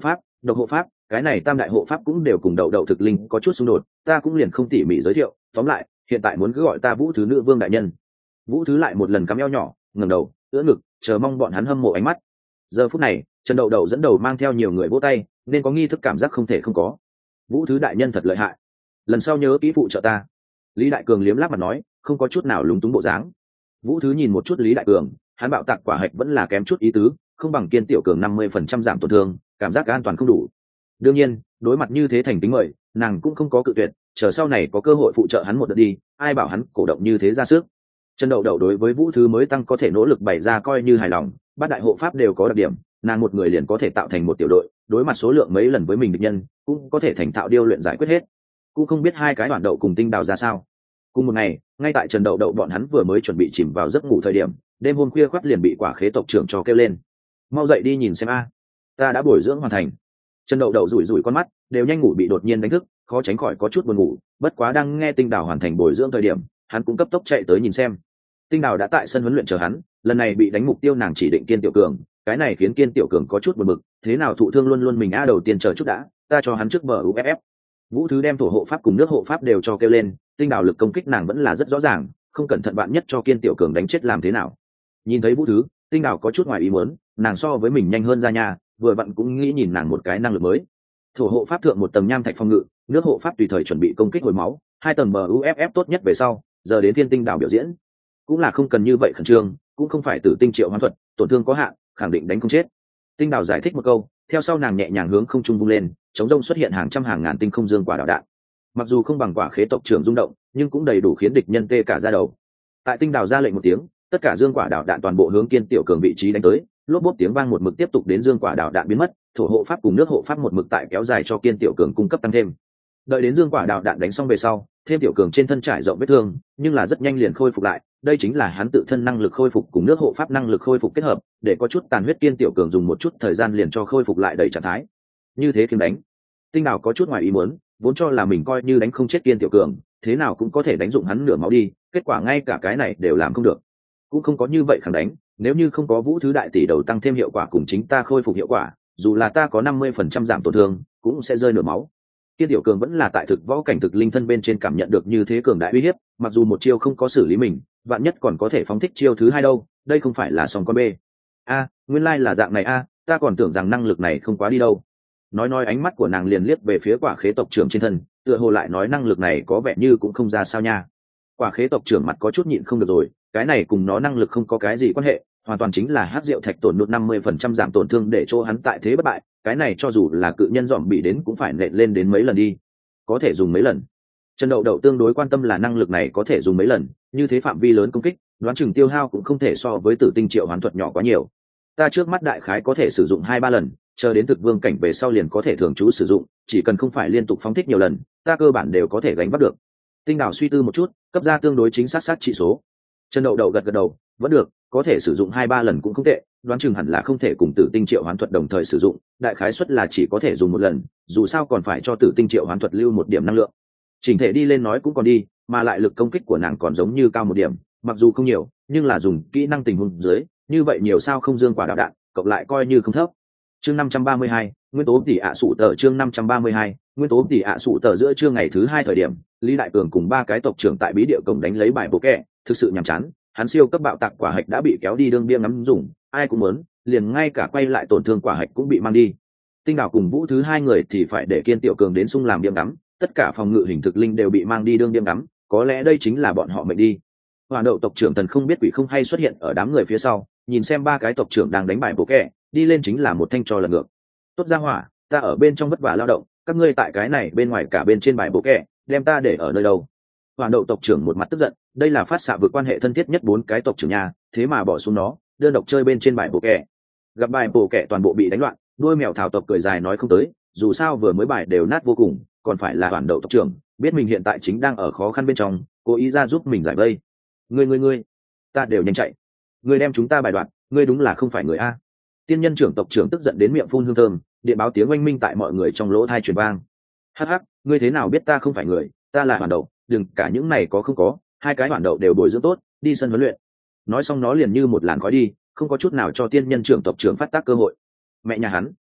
độc hộ pháp, cái này tam đại hộ pháp cũng đều cùng đậu đậu thực linh có chút xung đột, ta cũng liền không tỉ mỉ giới thiệu, tóm lại hiện tại muốn cứ gọi ta Vũ Thứ Nữ Vương đại nhân. Vũ Thứ lại một lần cắm eo nhỏ, ngẩng đầu ưỡn ngực, chờ mong bọn hắn hâm mộ ánh mắt. Giờ phút này Trần Đậu Đậu dẫn đầu mang theo nhiều người vỗ tay, nên có nghi thức cảm giác không thể không có. Vũ Thứ đại nhân thật lợi hại, lần sau nhớ kỹ phụ trợ ta. Lý Đại Cường liếm láp mặt nói, không có chút nào lúng túng bộ dáng. Vũ Thứ nhìn một chút Lý Đại Cường, hắn bạo tạc quả hạch vẫn là kém chút ý tứ, không bằng Kiên Tiểu Cường 50% giảm tổn thương, cảm giác an toàn không đủ. Đương nhiên đối mặt như thế thành tính mời, nàng cũng không có cự tuyệt, chờ sau này có cơ hội phụ trợ hắn một đợt đi, ai bảo hắn cổ động như thế ra sức. Trần Đậu Đậu đối với Vũ Thứ mới tăng có thể nỗ lực bày ra coi như hài lòng, bát đại hộ pháp đều có đặc điểm, nàng một người liền có thể tạo thành một tiểu đội, đối mặt số lượng mấy lần với mình địch nhân, cũng có thể thành thạo điêu luyện giải quyết hết. Cũng không biết hai cái đoàn đậu cùng Tinh Đào ra sao. Cùng một ngày, ngay tại Trần Đậu Đậu bọn hắn vừa mới chuẩn bị chìm vào giấc ngủ thời điểm, đêm hôm khuya khoắt liền bị Quả Khế tộc trưởng cho kêu lên. Mau dậy đi nhìn xem a, ta đã bồi dưỡng hoàn thành. Trần Đậu Đậu rủi rủi con mắt, đều nhanh ngủ bị đột nhiên đánh thức, khó tránh khỏi có chút buồn ngủ, bất quá đang nghe Tinh Đào hoàn thành bồi dưỡng thời điểm, hắn cũng cấp tốc chạy tới nhìn xem. Tinh Đào đã tại sân huấn luyện chờ hắn, lần này bị đánh mục tiêu nàng chỉ định Kiên Tiểu Cường, cái này khiến Kiên Tiểu Cường có chút buồn bực, thế nào thụ thương luôn luôn mình đầu tiên chờ chút đã, ta cho hắn trước bờ UFF. Vũ Thứ đem thổ hộ pháp cùng nước hộ pháp đều cho kêu lên, Tinh Đào lực công kích nàng vẫn là rất rõ ràng, không cẩn thận bạn nhất cho Kiên Tiểu Cường đánh chết làm thế nào. Nhìn thấy Vũ Thứ, Tinh Đào có chút ngoài ý muốn, nàng so với mình nhanh hơn ra nhà, vừa vặn cũng nghĩ nhìn nàng một cái năng lực mới. Thổ hộ pháp thượng một tầng nham thạch phòng ngự, nước hộ pháp tùy thời chuẩn bị công kích hồi máu, hai tầng bờ UFF tốt nhất về sau, giờ đến Thiên Tinh Đào biểu diễn. Cũng là không cần như vậy khẩn trương, cũng không phải tử tinh triệu hoán thuật, tổn thương có hạn, khẳng định đánh không chết. Tinh Đào giải thích một câu, theo sau nàng nhẹ nhàng hướng không trung vung lên, chống rông xuất hiện hàng trăm hàng ngàn tinh không dương quả đạo đạn. Mặc dù không bằng Quả Khế tộc trưởng rung động, nhưng cũng đầy đủ khiến địch nhân tê cả da đầu. Tại Tinh Đào ra lệnh một tiếng, tất cả dương quả đạo đạn toàn bộ hướng Kiên Tiểu Cường vị trí đánh tới, lốp bốp tiếng vang một mực tiếp tục đến dương quả đạo đạn biến mất, thổ hộ pháp cùng nước hộ pháp một mực tại kéo dài cho Kiên Tiểu Cường cung cấp tăng thêm. Đợi đến dương quả đạo đạn đánh xong về sau, thêm Tiểu Cường trên thân trải rộng vết thương, nhưng là rất nhanh liền khôi phục lại, đây chính là hắn tự thân năng lực khôi phục cùng nước hộ pháp năng lực khôi phục kết hợp, để có chút tàn huyết Kiên Tiểu Cường dùng một chút thời gian liền cho khôi phục lại đầy trạng thái. Như thế kiếm đánh, Tinh Đào có chút ngoài ý muốn, vốn cho là mình coi như đánh không chết Kiên Tiểu Cường, thế nào cũng có thể đánh dụng hắn nửa máu đi, kết quả ngay cả cái này đều làm không được. Cũng không có như vậy khẳng đánh, nếu như không có Vũ Thứ đại tỷ đầu tăng thêm hiệu quả cùng chính ta khôi phục hiệu quả, dù là ta có 50% giảm tổn thương, cũng sẽ rơi nửa máu. Kiên Tiểu Cường vẫn là tại thực võ cảnh thực linh thân bên trên cảm nhận được như thế cường đại uy hiếp, mặc dù một chiêu không có xử lý mình, vạn nhất còn có thể phóng thích chiêu thứ hai đâu, đây không phải là sòng con bê. Nguyên lai là dạng này ta còn tưởng rằng năng lực này không quá đi đâu. Nói ánh mắt của nàng liền liếc về phía Quả Khế tộc trưởng trên thân, tựa hồ lại nói năng lực này có vẻ như cũng không ra sao nha. Quả Khế tộc trưởng mặt có chút nhịn không được rồi, cái này cùng nó năng lực không có cái gì quan hệ, hoàn toàn chính là hắc rượu thạch tổn nụt 50% giảm tổn thương để cho hắn tại thế bất bại, cái này cho dù là cự nhân dòm bị đến cũng phải nện lên đến mấy lần đi. Có thể dùng mấy lần? Trần Đậu Đậu tương đối quan tâm là năng lực này có thể dùng mấy lần, như thế phạm vi lớn công kích, đoán chừng tiêu hao cũng không thể so với tử tinh triệu hoán thuật nhỏ quá nhiều. Ta trước mắt đại khái có thể sử dụng 2-3 lần, chờ đến thực vương cảnh về sau liền có thể thường trú sử dụng, chỉ cần không phải liên tục phóng thích nhiều lần, ta cơ bản đều có thể gánh vác được. Tinh Đào suy tư một chút, cấp ra tương đối chính xác trị số. Trần Đậu Đậu gật gật đầu, vẫn được, có thể sử dụng 2-3 lần cũng không tệ, đoán chừng hẳn là không thể cùng tử tinh triệu hoán thuật đồng thời sử dụng, đại khái suất là chỉ có thể dùng một lần, dù sao còn phải cho tử tinh triệu hoán thuật lưu một điểm năng lượng. Chỉnh thể đi lên nói cũng còn đi, mà lại lực công kích của nàng còn giống như cao một điểm, mặc dù không nhiều, nhưng là dùng kỹ năng tình huống dưới, như vậy nhiều sao không dương quả đạo đạn, cộng lại coi như không thấp. Chương 532, nguyên tố tỷ ạ sụ tờ chương 532, nguyên tố tỷ ạ sụ tờ giữa trưa ngày thứ 2 thời điểm, Lý Đại Cường cùng 3 cái tộc trưởng tại bí địa cổng đánh lấy bài bộ kẹ, thực sự nhàm chán, hắn siêu cấp bạo tạc quả hạch đã bị kéo đi đương bia ngắm dùng, ai cũng muốn, liền ngay cả quay lại tổn thương quả hạch cũng bị mang đi. Tinh Đào cùng Vũ Thứ hai người thì phải để Kiên Tiểu Cường đến xung làm bia ngắm, tất cả phòng ngự hình thực linh đều bị mang đi đương bia ngắm, có lẽ đây chính là bọn họ mệnh đi. Hỏa Đậu tộc trưởng Thần không biết quỷ không hay xuất hiện ở đám người phía sau, nhìn xem 3 cái tộc trưởng đang đánh bài bộ kẹ, đi lên chính là một thanh trò lần ngược. Tốt ra hỏa, ta ở bên trong vất vả lao động, các ngươi tại cái này bên ngoài cả bên trên bài bộ kẹ, đem ta để ở nơi đâu? Hỏa Đậu tộc trưởng một mặt tức giận, đây là phát xạ vượt quan hệ thân thiết nhất 4 cái tộc trưởng nhà, thế mà bỏ xuống nó, đơn độc chơi bên trên bài bộ kẹ. Gặp bài bộ kẹ toàn bộ bị đánh loạn, đuôi mèo thảo tộc cười dài nói không tới, dù sao vừa mới bài đều nát vô cùng, còn phải là Hỏa Đậu tộc trưởng, biết mình hiện tại chính đang ở khó khăn bên trong, cố ý ra giúp mình giải vây. Ngươi, ta đều nhanh chạy. Ngươi đem chúng ta bài đoạn, ngươi đúng là không phải người a. Tiên nhân trưởng tộc trưởng tức giận đến miệng phun hương thơm, điện báo tiếng oanh minh tại mọi người trong lỗ tai truyền vang. Hắc hắc, ngươi thế nào biết ta không phải người, ta là Hoàn Đậu, đừng cả những này có không có, 2 cái Hoàn Đậu đều bồi dưỡng tốt, đi sân huấn luyện. Nói xong nó liền như một làn khói đi, không có chút nào cho tiên nhân trưởng tộc trưởng phát tác cơ hội. Mẹ nhà hắn,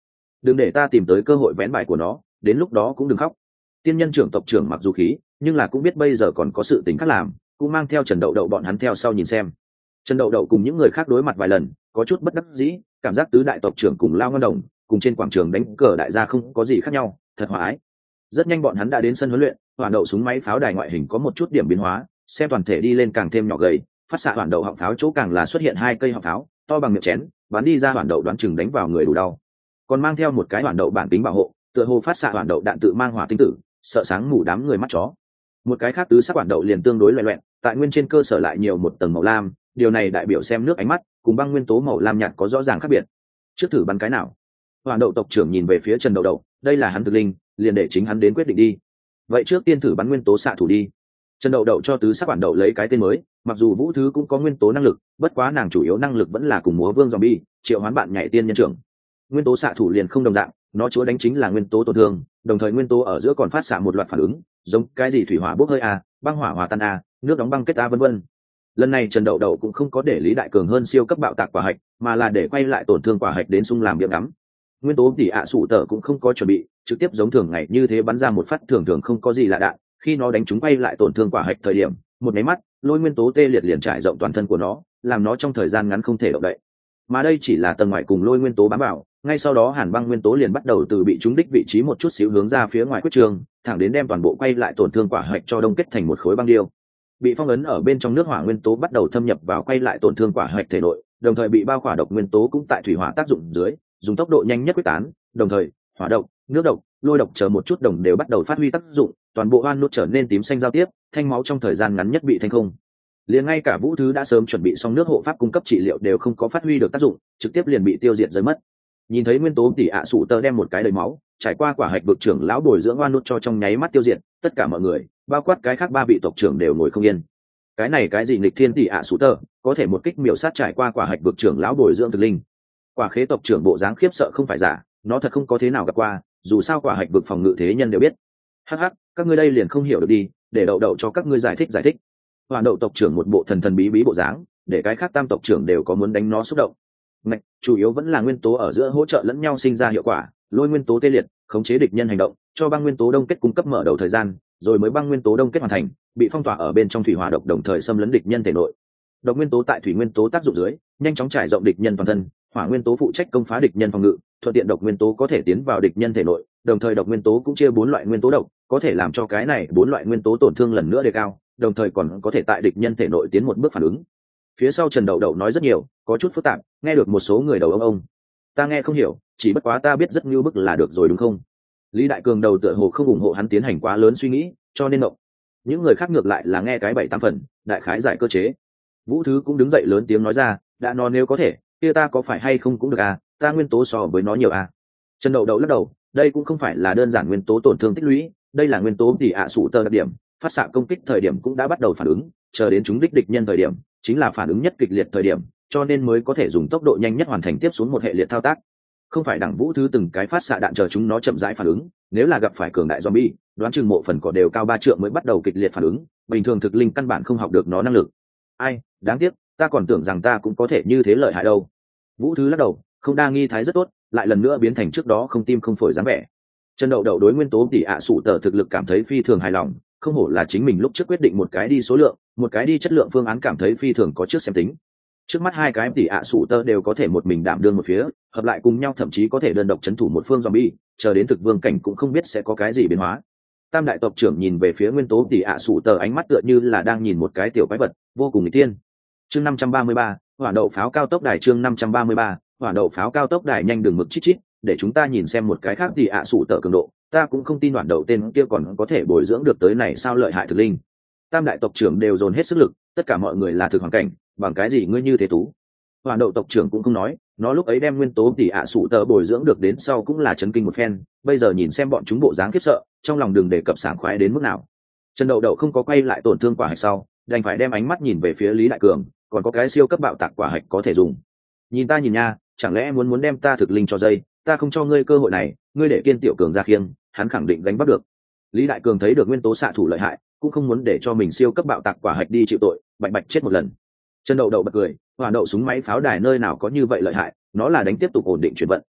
đừng để ta tìm tới cơ hội vén bài của nó, đến lúc đó cũng đừng khóc. Tiên nhân trưởng tộc trưởng mặc dù khí, nhưng là cũng biết bây giờ còn có sự tình khác làm, cũng mang theo Trần Đậu Đậu bọn hắn theo sau nhìn xem. Trần Đậu Đậu cùng những người khác đối mặt vài lần, có chút bất đắc dĩ, cảm giác tứ đại tộc trưởng cùng Lao Ngân Đồng cùng trên quảng trường đánh cờ đại gia không có gì khác nhau, thật hòa ái. Rất nhanh bọn hắn đã đến sân huấn luyện, hoàn đậu súng máy pháo đài ngoại hình có một chút điểm biến hóa, xem toàn thể đi lên càng thêm nhỏ gầy, phát xạ hoàn đậu họng pháo chỗ càng là xuất hiện hai cây họng pháo to bằng miệng chén, bắn đi ra hoàn đậu đoán chừng đánh vào người đủ đau. Còn mang theo một cái hoàn đậu bản tính bảo hộ, tựa hồ phát xạ hoàn đậu đạn tự mang hỏa tinh tử, sợ sáng mù đám người mắt chó. Một cái khác tứ sắc hoàn đậu liền tương đối loẹt loẹt, tại nguyên trên cơ sở lại nhiều một tầng màu lam, điều này đại biểu xem nước ánh mắt cùng băng nguyên tố màu lam nhạt có rõ ràng khác biệt. Trước thử bắn cái nào? Hoàn đậu tộc trưởng nhìn về phía Trần Đậu Đậu, đây là hắn thực linh, liền để chính hắn đến quyết định đi. Vậy trước tiên thử bắn nguyên tố xạ thủ đi. Trần Đậu Đậu cho tứ sắc hoàn đậu lấy cái tên mới, mặc dù Vũ Thứ cũng có nguyên tố năng lực, bất quá nàng chủ yếu năng lực vẫn là cùng múa vương zombie, triệu hoán bạn nhảy tiên nhân trưởng. Nguyên tố xạ thủ liền không đồng dạng, nó chúa đánh chính là nguyên tố tổn thương, đồng thời nguyên tố ở giữa còn phát xạ một loạt phản ứng, giống cái gì thủy hỏa bốc hơi a, băng hỏa hòa tan a, nước đóng băng kết a vân vân. Lần này Trần Đậu Đậu cũng không có để Lý Đại Cường hơn siêu cấp bạo tạc quả hạch, mà là để quay lại tổn thương quả hạch đến sung làm điểm ngắm. Nguyên tố tỷ ạ sụ tở cũng không có chuẩn bị, trực tiếp giống thường ngày như thế bắn ra một phát thường thường không có gì lạ đạn, khi nó đánh trúng quay lại tổn thương quả hạch thời điểm, một máy mắt, lôi nguyên tố tê liệt liền trải rộng toàn thân của nó, làm nó trong thời gian ngắn không thể động đậy. Mà đây chỉ là tầng ngoài cùng lôi nguyên tố bám vào, ngay sau đó hàn băng nguyên tố liền bắt đầu từ bị trúng đích vị trí một chút xíu hướng ra phía ngoài quyết trường, thẳng đến đem toàn bộ quay lại tổn thương quả hạch cho đông kết thành một khối băng điêu. Bị phong ấn ở bên trong nước hỏa nguyên tố bắt đầu thâm nhập vào quay lại tổn thương quả hạch thể nội, đồng thời bị bao khỏa độc nguyên tố cũng tại thủy hỏa tác dụng dưới, dùng tốc độ nhanh nhất quyết tán, đồng thời hỏa độc, nước độc, lôi độc chờ một chút đồng đều bắt đầu phát huy tác dụng, toàn bộ oan nút trở nên tím xanh giao tiếp, thanh máu trong thời gian ngắn nhất bị thanh không. Liền ngay cả Vũ Thứ đã sớm chuẩn bị xong nước hộ pháp cung cấp trị liệu đều không có phát huy được tác dụng, trực tiếp liền bị tiêu diệt rơi mất. Nhìn thấy nguyên tố tỷ ạ sụ tơ đem một cái đầy máu, trải qua quả hạch vực trưởng lão bồi dưỡng oan nút cho trong nháy mắt tiêu diệt, tất cả mọi người, bao quát cái khác ba vị tộc trưởng đều ngồi không yên. Cái này cái gì nghịch thiên tỷ ạ sụ tơ, có thể một kích miểu sát trải qua quả hạch vực trưởng lão bồi dưỡng thực linh. Quả khế tộc trưởng bộ dáng khiếp sợ không phải giả, nó thật không có thế nào gặp qua, dù sao quả hạch vực phòng ngự thế nhân đều biết. Hắc hắc, các ngươi đây liền không hiểu được đi, để đậu đậu cho các ngươi giải thích. Hoàn đậu tộc trưởng một bộ thần thần bí bí bộ dáng, để cái khác tam tộc trưởng đều có muốn đánh nó xúc động. Ngạch, chủ yếu vẫn là nguyên tố ở giữa hỗ trợ lẫn nhau sinh ra hiệu quả, lôi nguyên tố tê liệt, khống chế địch nhân hành động, cho băng nguyên tố đông kết cung cấp mở đầu thời gian, rồi mới băng nguyên tố đông kết hoàn thành, bị phong tỏa ở bên trong thủy hỏa độc đồng thời xâm lấn địch nhân thể nội. Độc nguyên tố tại thủy nguyên tố tác dụng dưới, nhanh chóng trải rộng địch nhân toàn thân, hỏa nguyên tố phụ trách công phá địch nhân phòng ngự, thuận tiện độc nguyên tố có thể tiến vào địch nhân thể nội, đồng thời độc nguyên tố cũng chia 4 loại nguyên tố độc, có thể làm cho cái này 4 loại nguyên tố tổn thương lần nữa đề cao, đồng thời còn có thể tại địch nhân thể nội tiến một bước phản ứng. Phía sau Trần Đậu Đậu nói rất nhiều, có chút phức tạp, nghe được một số người đầu ông. Ta nghe không hiểu, chỉ bất quá ta biết rất như bức là được rồi đúng không? Lý Đại Cường đầu tựa hồ không ủng hộ hắn tiến hành quá lớn suy nghĩ, cho nên động. Những người khác ngược lại là nghe cái 7-8 phần, đại khái giải cơ chế. Vũ Thứ cũng đứng dậy lớn tiếng nói ra, đã nói nếu có thể, kia ta có phải hay không cũng được à, ta nguyên tố so với nó nhiều à. Trần Đậu Đậu lắc đầu, đây cũng không phải là đơn giản nguyên tố tổn thương tích lũy, đây là nguyên tố tỷ ạ sụ tơ đặc điểm, phát xạ công kích thời điểm cũng đã bắt đầu phản ứng, chờ đến chúng đích địch nhân thời điểm, chính là phản ứng nhất kịch liệt thời điểm, cho nên mới có thể dùng tốc độ nhanh nhất hoàn thành tiếp xuống một hệ liệt thao tác. Không phải đẳng Vũ Thứ từng cái phát xạ đạn chờ chúng nó chậm rãi phản ứng, nếu là gặp phải cường đại zombie, đoán chừng mộ phần cỏ đều cao 3 trượng mới bắt đầu kịch liệt phản ứng, bình thường thực linh căn bản không học được nó năng lực. Ai, đáng tiếc, ta còn tưởng rằng ta cũng có thể như thế lợi hại đâu. Vũ Thứ lắc đầu, không đa nghi thái rất tốt, lại lần nữa biến thành trước đó không tim không phổi dáng vẻ. Trần Đậu Đậu đối nguyên tố tỷ ạ sụ tờ thực lực cảm thấy phi thường hài lòng, không hổ là chính mình lúc trước quyết định một cái đi số lượng, một cái đi chất lượng phương án cảm thấy phi thường có trước xem tính. Trước mắt hai cái tỷ ạ sụ tơ đều có thể một mình đảm đương một phía, hợp lại cùng nhau thậm chí có thể đơn độc chấn thủ một phương zombie, chờ đến thực vương cảnh cũng không biết sẽ có cái gì biến hóa. Tam đại tộc trưởng nhìn về phía nguyên tố tỷ ạ sụ tơ ánh mắt tựa như là đang nhìn một cái tiểu quái vật, vô cùng nghịch tiên. Chương 533, hỏa đậu pháo cao tốc đài chương 533, hỏa đậu pháo cao tốc đài nhanh đường mực chít chít, để chúng ta nhìn xem một cái khác tỷ ạ sụ tơ cường độ, ta cũng không tin đoạn đậu tên kia còn có thể bồi dưỡng được tới này sao lợi hại thực linh. Tam đại tộc trưởng đều dồn hết sức lực, tất cả mọi người là thực hoàn cảnh, bằng cái gì ngươi như thế tú. Hoàn đậu tộc trưởng cũng không nói, nó lúc ấy đem nguyên tố tỷ ạ sụ tơ bồi dưỡng được đến sau cũng là chấn kinh một phen, bây giờ nhìn xem bọn chúng bộ dáng khiếp sợ, trong lòng đừng đề cập sảng khoái đến mức nào. Trần Đậu Đậu không có quay lại tổn thương quả hạch sau, đành phải đem ánh mắt nhìn về phía Lý Đại Cường, còn có cái siêu cấp bạo tạc quả hạch có thể dùng. Nhìn ta nhìn nha, chẳng lẽ muốn đem ta thực linh cho dây, ta không cho ngươi cơ hội này, ngươi để Kiên Tiểu Cường ra khiêng, hắn khẳng định gánh bắt được. Lý Đại Cường thấy được nguyên tố xạ thủ lợi hại, cũng không muốn để cho mình siêu cấp bạo tạc quả hạch đi chịu tội, bạch bạch chết một lần. Trần Đậu Đậu bật cười, hỏa đậu súng máy pháo đài nơi nào có như vậy lợi hại, nó là đánh tiếp tục ổn định chuyển vận,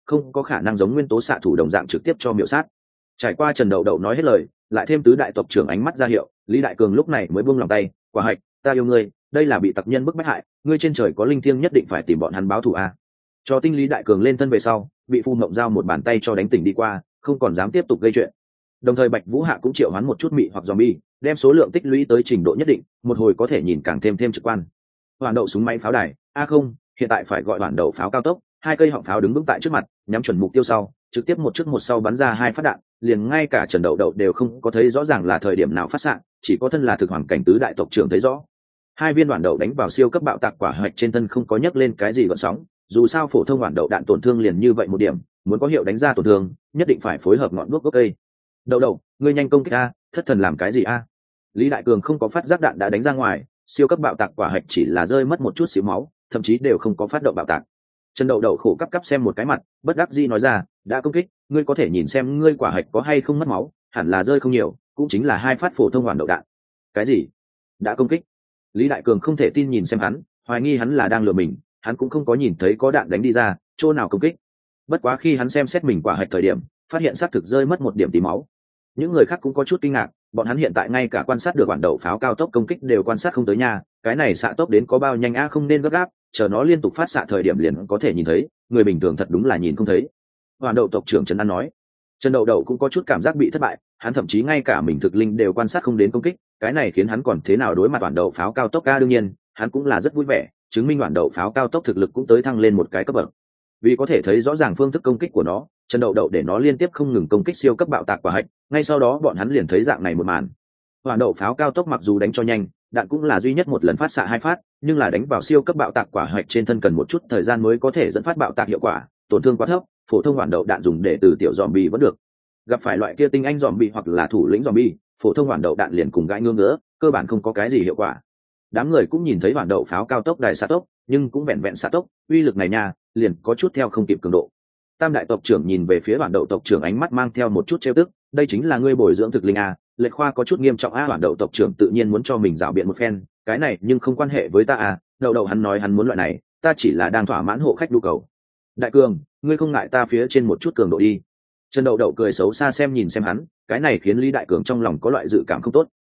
không có khả năng giống nguyên tố xạ thủ đồng dạng trực tiếp cho miểu sát. Trải qua Trần Đậu Đậu nói hết lời, lại thêm tứ đại tộc trưởng ánh mắt ra hiệu, Lý Đại Cường lúc này mới buông lòng tay. Quả Hạch, ta yêu ngươi, đây là bị tặc nhân bức bách hại, ngươi trên trời có linh thiêng nhất định phải tìm bọn hắn báo thù a. Cho tinh Lý Đại Cường lên thân về sau, bị Phu Mộng Giao một bàn tay cho đánh tỉnh đi qua, không còn dám tiếp tục gây chuyện. Đồng thời Bạch Vũ Hạ cũng triệu hoán một chút mị hoặc zombie, đem số lượng tích lũy tới trình độ nhất định, một hồi có thể nhìn càng thêm trực quan. Hoàn đậu súng máy pháo đài, không, hiện tại phải gọi hoàn đậu pháo cao tốc, hai cây họng pháo đứng vững tại trước mặt, nhắm chuẩn mục tiêu sau, trực tiếp một trước một sau bắn ra hai phát đạn, liền ngay cả Trần Đậu Đậu đều không có thấy rõ ràng là thời điểm nào phát xạ, chỉ có thân là thực hoàng cảnh tứ đại tộc trưởng thấy rõ. Hai viên hoàn đậu đánh vào siêu cấp bạo tạc quả hạch trên thân không có nhấc lên cái gì gợn sóng, dù sao phổ thông hoàn đậu đạn tổn thương liền như vậy một điểm, muốn có hiệu đánh ra tổn thương, nhất định phải phối hợp ngọn đuốc gốc cây. Đậu Đậu, ngươi nhanh công kích a, thất thần làm cái gì a? Lý Đại Cường không có phát giác đạn đã đánh ra ngoài, siêu cấp bạo tạc quả hạch chỉ là rơi mất một chút xíu máu, thậm chí đều không có phát động bạo tạc. Trần Đậu Đậu khổ cắp xem một cái mặt, bất đắc dĩ nói ra, đã công kích, ngươi có thể nhìn xem ngươi quả hạch có hay không mất máu, hẳn là rơi không nhiều, cũng chính là hai phát phổ thông hoàn đậu đạn. Cái gì? Đã công kích? Lý Đại Cường không thể tin nhìn xem hắn, hoài nghi hắn là đang lừa mình, hắn cũng không có nhìn thấy có đạn đánh đi ra, chỗ nào công kích. Bất quá khi hắn xem xét mình quả hạch thời điểm, phát hiện xác thực rơi mất một điểm tí máu. Những người khác cũng có chút kinh ngạc, bọn hắn hiện tại ngay cả quan sát được bản đậu pháo cao tốc công kích đều quan sát không tới nha, cái này xạ tốc đến có bao nhanh a, không nên gấp gáp, chờ nó liên tục phát xạ thời điểm liền có thể nhìn thấy, người bình thường thật đúng là nhìn không thấy. Hoàn đậu tộc trưởng Trần An nói. Trần Đậu Đậu cũng có chút cảm giác bị thất bại, hắn thậm chí ngay cả mình thực linh đều quan sát không đến công kích, cái này khiến hắn còn thế nào đối mặt hoàn đậu pháo cao tốc ca. Đương nhiên hắn cũng là rất vui vẻ, chứng minh hoàn đậu pháo cao tốc thực lực cũng tới thăng lên một cái cấp bậc. Vì có thể thấy rõ ràng phương thức công kích của nó, Trần Đậu Đậu để nó liên tiếp không ngừng công kích siêu cấp bạo tạc quả hạch, ngay sau đó bọn hắn liền thấy dạng này một màn. Hoàn đậu pháo cao tốc mặc dù đánh cho nhanh, đạn cũng là duy nhất một lần phát xạ hai phát, nhưng là đánh vào siêu cấp bạo tạc quả hạch trên thân cần một chút thời gian mới có thể dẫn phát bạo tạc hiệu quả, tổn thương quá thấp, phổ thông hoàn đậu đạn dùng để từ tiểu zombie vẫn được. Gặp phải loại kia tinh anh zombie hoặc là thủ lĩnh zombie, phổ thông hoàn đậu đạn liền cùng gãi ngưỡng nữa, cơ bản không có cái gì hiệu quả. Đám người cũng nhìn thấy hoàn đậu pháo cao tốc đài xạ tốc, nhưng cũng vẹn vẹn xạ tốc, uy lực này nha, liền có chút theo không kịp cường độ. Tam đại tộc trưởng nhìn về phía hoàn đậu tộc trưởng ánh mắt mang theo một chút trêu tức, đây chính là ngươi bồi dưỡng thực linh a, lệch khoa có chút nghiêm trọng a. Hoàn đậu tộc trưởng tự nhiên muốn cho mình rảo biện một phen, cái này nhưng không quan hệ với ta a, đậu đậu hắn nói hắn muốn loại này, ta chỉ là đang thỏa mãn hộ khách nhu cầu. Đại Cường, ngươi không ngại ta phía trên một chút cường độ đi. Trần Đậu Đậu cười xấu xa nhìn xem hắn, cái này khiến Lý Đại Cường trong lòng có loại dự cảm không tốt.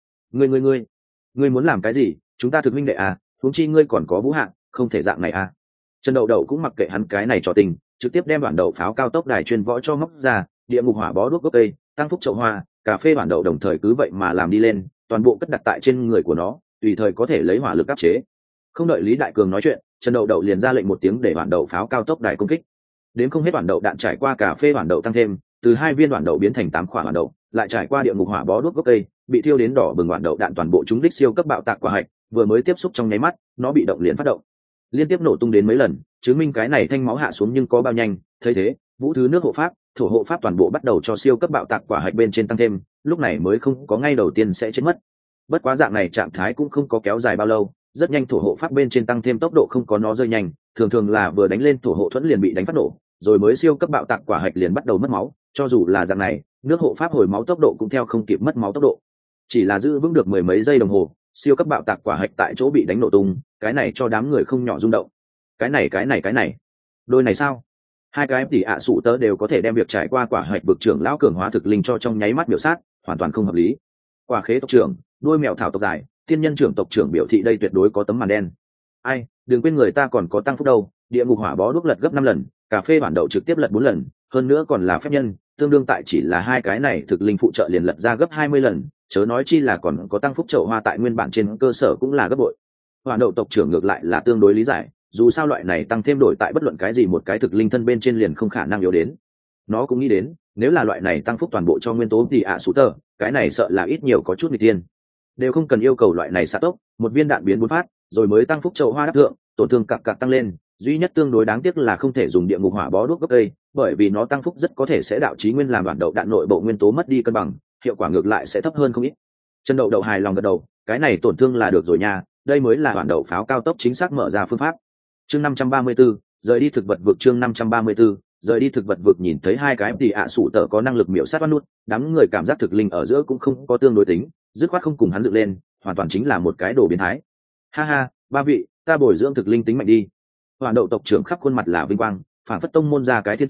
Ngươi muốn làm cái gì? Chúng ta thực minh đệ à, huống chi ngươi còn có Vũ Hạng, không thể dạng này à. Trần Đậu Đậu cũng mặc kệ hắn cái này trò tình, trực tiếp đem bản đậu pháo cao tốc đài chuyên võ cho móc ra, địa ngục hỏa bó đuốc gốc cây, tăng phúc chậu hoa, cà phê bản đậu đồng thời cứ vậy mà làm đi lên, toàn bộ cất đặt tại trên người của nó, tùy thời có thể lấy hỏa lực áp chế. Không đợi Lý Đại Cường nói chuyện, Trần Đậu Đậu liền ra lệnh một tiếng để bản đậu pháo cao tốc đài công kích. Đến không hết bản đậu đạn trải qua cà phê bản đậu tăng thêm, từ 2 viên bản đậu biến thành 8 quả bản đậu, lại trải qua địa ngục hỏa bó đuốc gốc cây, bị thiêu đến đỏ bừng bản đậu đạn toàn bộ chúng đích siêu cấp bạo tạc quả hạch, vừa mới tiếp xúc trong nháy mắt, nó bị động liền phát động, liên tiếp nổ tung đến mấy lần, chứng minh cái này thanh máu hạ xuống nhưng có bao nhanh. Thấy thế, vũ thứ nước hộ pháp, thổ hộ pháp toàn bộ bắt đầu cho siêu cấp bạo tạc quả hạch bên trên tăng thêm, lúc này mới không có ngay đầu tiên sẽ chết mất. Bất quá dạng này trạng thái cũng không có kéo dài bao lâu, rất nhanh thổ hộ pháp bên trên tăng thêm tốc độ không có nó rơi nhanh, thường là vừa đánh lên thổ hộ thuẫn liền bị đánh phát nổ, rồi mới siêu cấp bạo tạc quả hạch liền bắt đầu mất máu. Cho dù là dạng này, nước hộ pháp hồi máu tốc độ cũng theo không kịp mất máu tốc độ, chỉ là giữ vững được mười mấy giây đồng hồ, siêu cấp bạo tạc quả hạch tại chỗ bị đánh nổ tung, cái này cho đám người không nhỏ rung động. Cái này đôi này sao? Hai cái tỷ ạ sụ tớ đều có thể đem việc trải qua quả hạch vực trưởng lão cường hóa thực linh cho trong nháy mắt biểu sát, hoàn toàn không hợp lý. Quả khế tộc trưởng, đuôi mèo thảo tộc dài, tiên nhân trưởng tộc trưởng biểu thị đây tuyệt đối có tấm màn đen. Ai, đừng quên người ta còn có tăng phúc đâu, địa ngục hỏa bó đuốc lật gấp 5 lần, cà phê bản đậu trực tiếp lật 4 lần, hơn nữa còn là phép nhân, tương đương tại chỉ là hai cái này thực linh phụ trợ liền lật ra gấp 20 lần, chớ nói chi là còn có tăng phúc chậu hoa tại nguyên bản trên cơ sở cũng là gấp bội. Hỏa đậu tộc trưởng ngược lại là tương đối lý giải, dù sao loại này tăng thêm đổi tại bất luận cái gì một cái thực linh thân bên trên liền không khả năng yếu đến. Nó cũng nghĩ đến, nếu là loại này tăng phúc toàn bộ cho nguyên tố thì ạ sủ tờ, cái này sợ là ít nhiều có chút nghịch tiên. Đều không cần yêu cầu loại này xạ tốc, một viên đạn biến 4 phát, rồi mới tăng phúc chậu hoa đắc thượng, tổn thương cặc tăng lên, duy nhất tương đối đáng tiếc là không thể dùng địa ngục hỏa bó đuốc gốc cây, bởi vì nó tăng phúc rất có thể sẽ đạo chí nguyên làm bản đậu đạn nội bộ nguyên tố mất đi cân bằng, hiệu quả ngược lại sẽ thấp hơn không ít. Trần Đậu Đậu hài lòng gật đầu, cái này tổn thương là được rồi nha, đây mới là bản đậu pháo cao tốc chính xác mở ra phương pháp. Chương 534, rời đi thực vật vực. Chương 534, rời đi thực vật vực. Nhìn thấy hai cái tỷ ạ sủ tở có năng lực miểu sát oan nút, đám người cảm giác thực linh ở giữa cũng không có tương đối tính, dứt khoát không cùng hắn dựng lên, hoàn toàn chính là một cái đồ biến thái. Ha ha, ba vị, ta bồi dưỡng thực linh tính mạnh đi. Hoàn đậu tộc trưởng khắp khuôn mặt là vinh quang, phản phất tông môn ra cái thiên tiêu,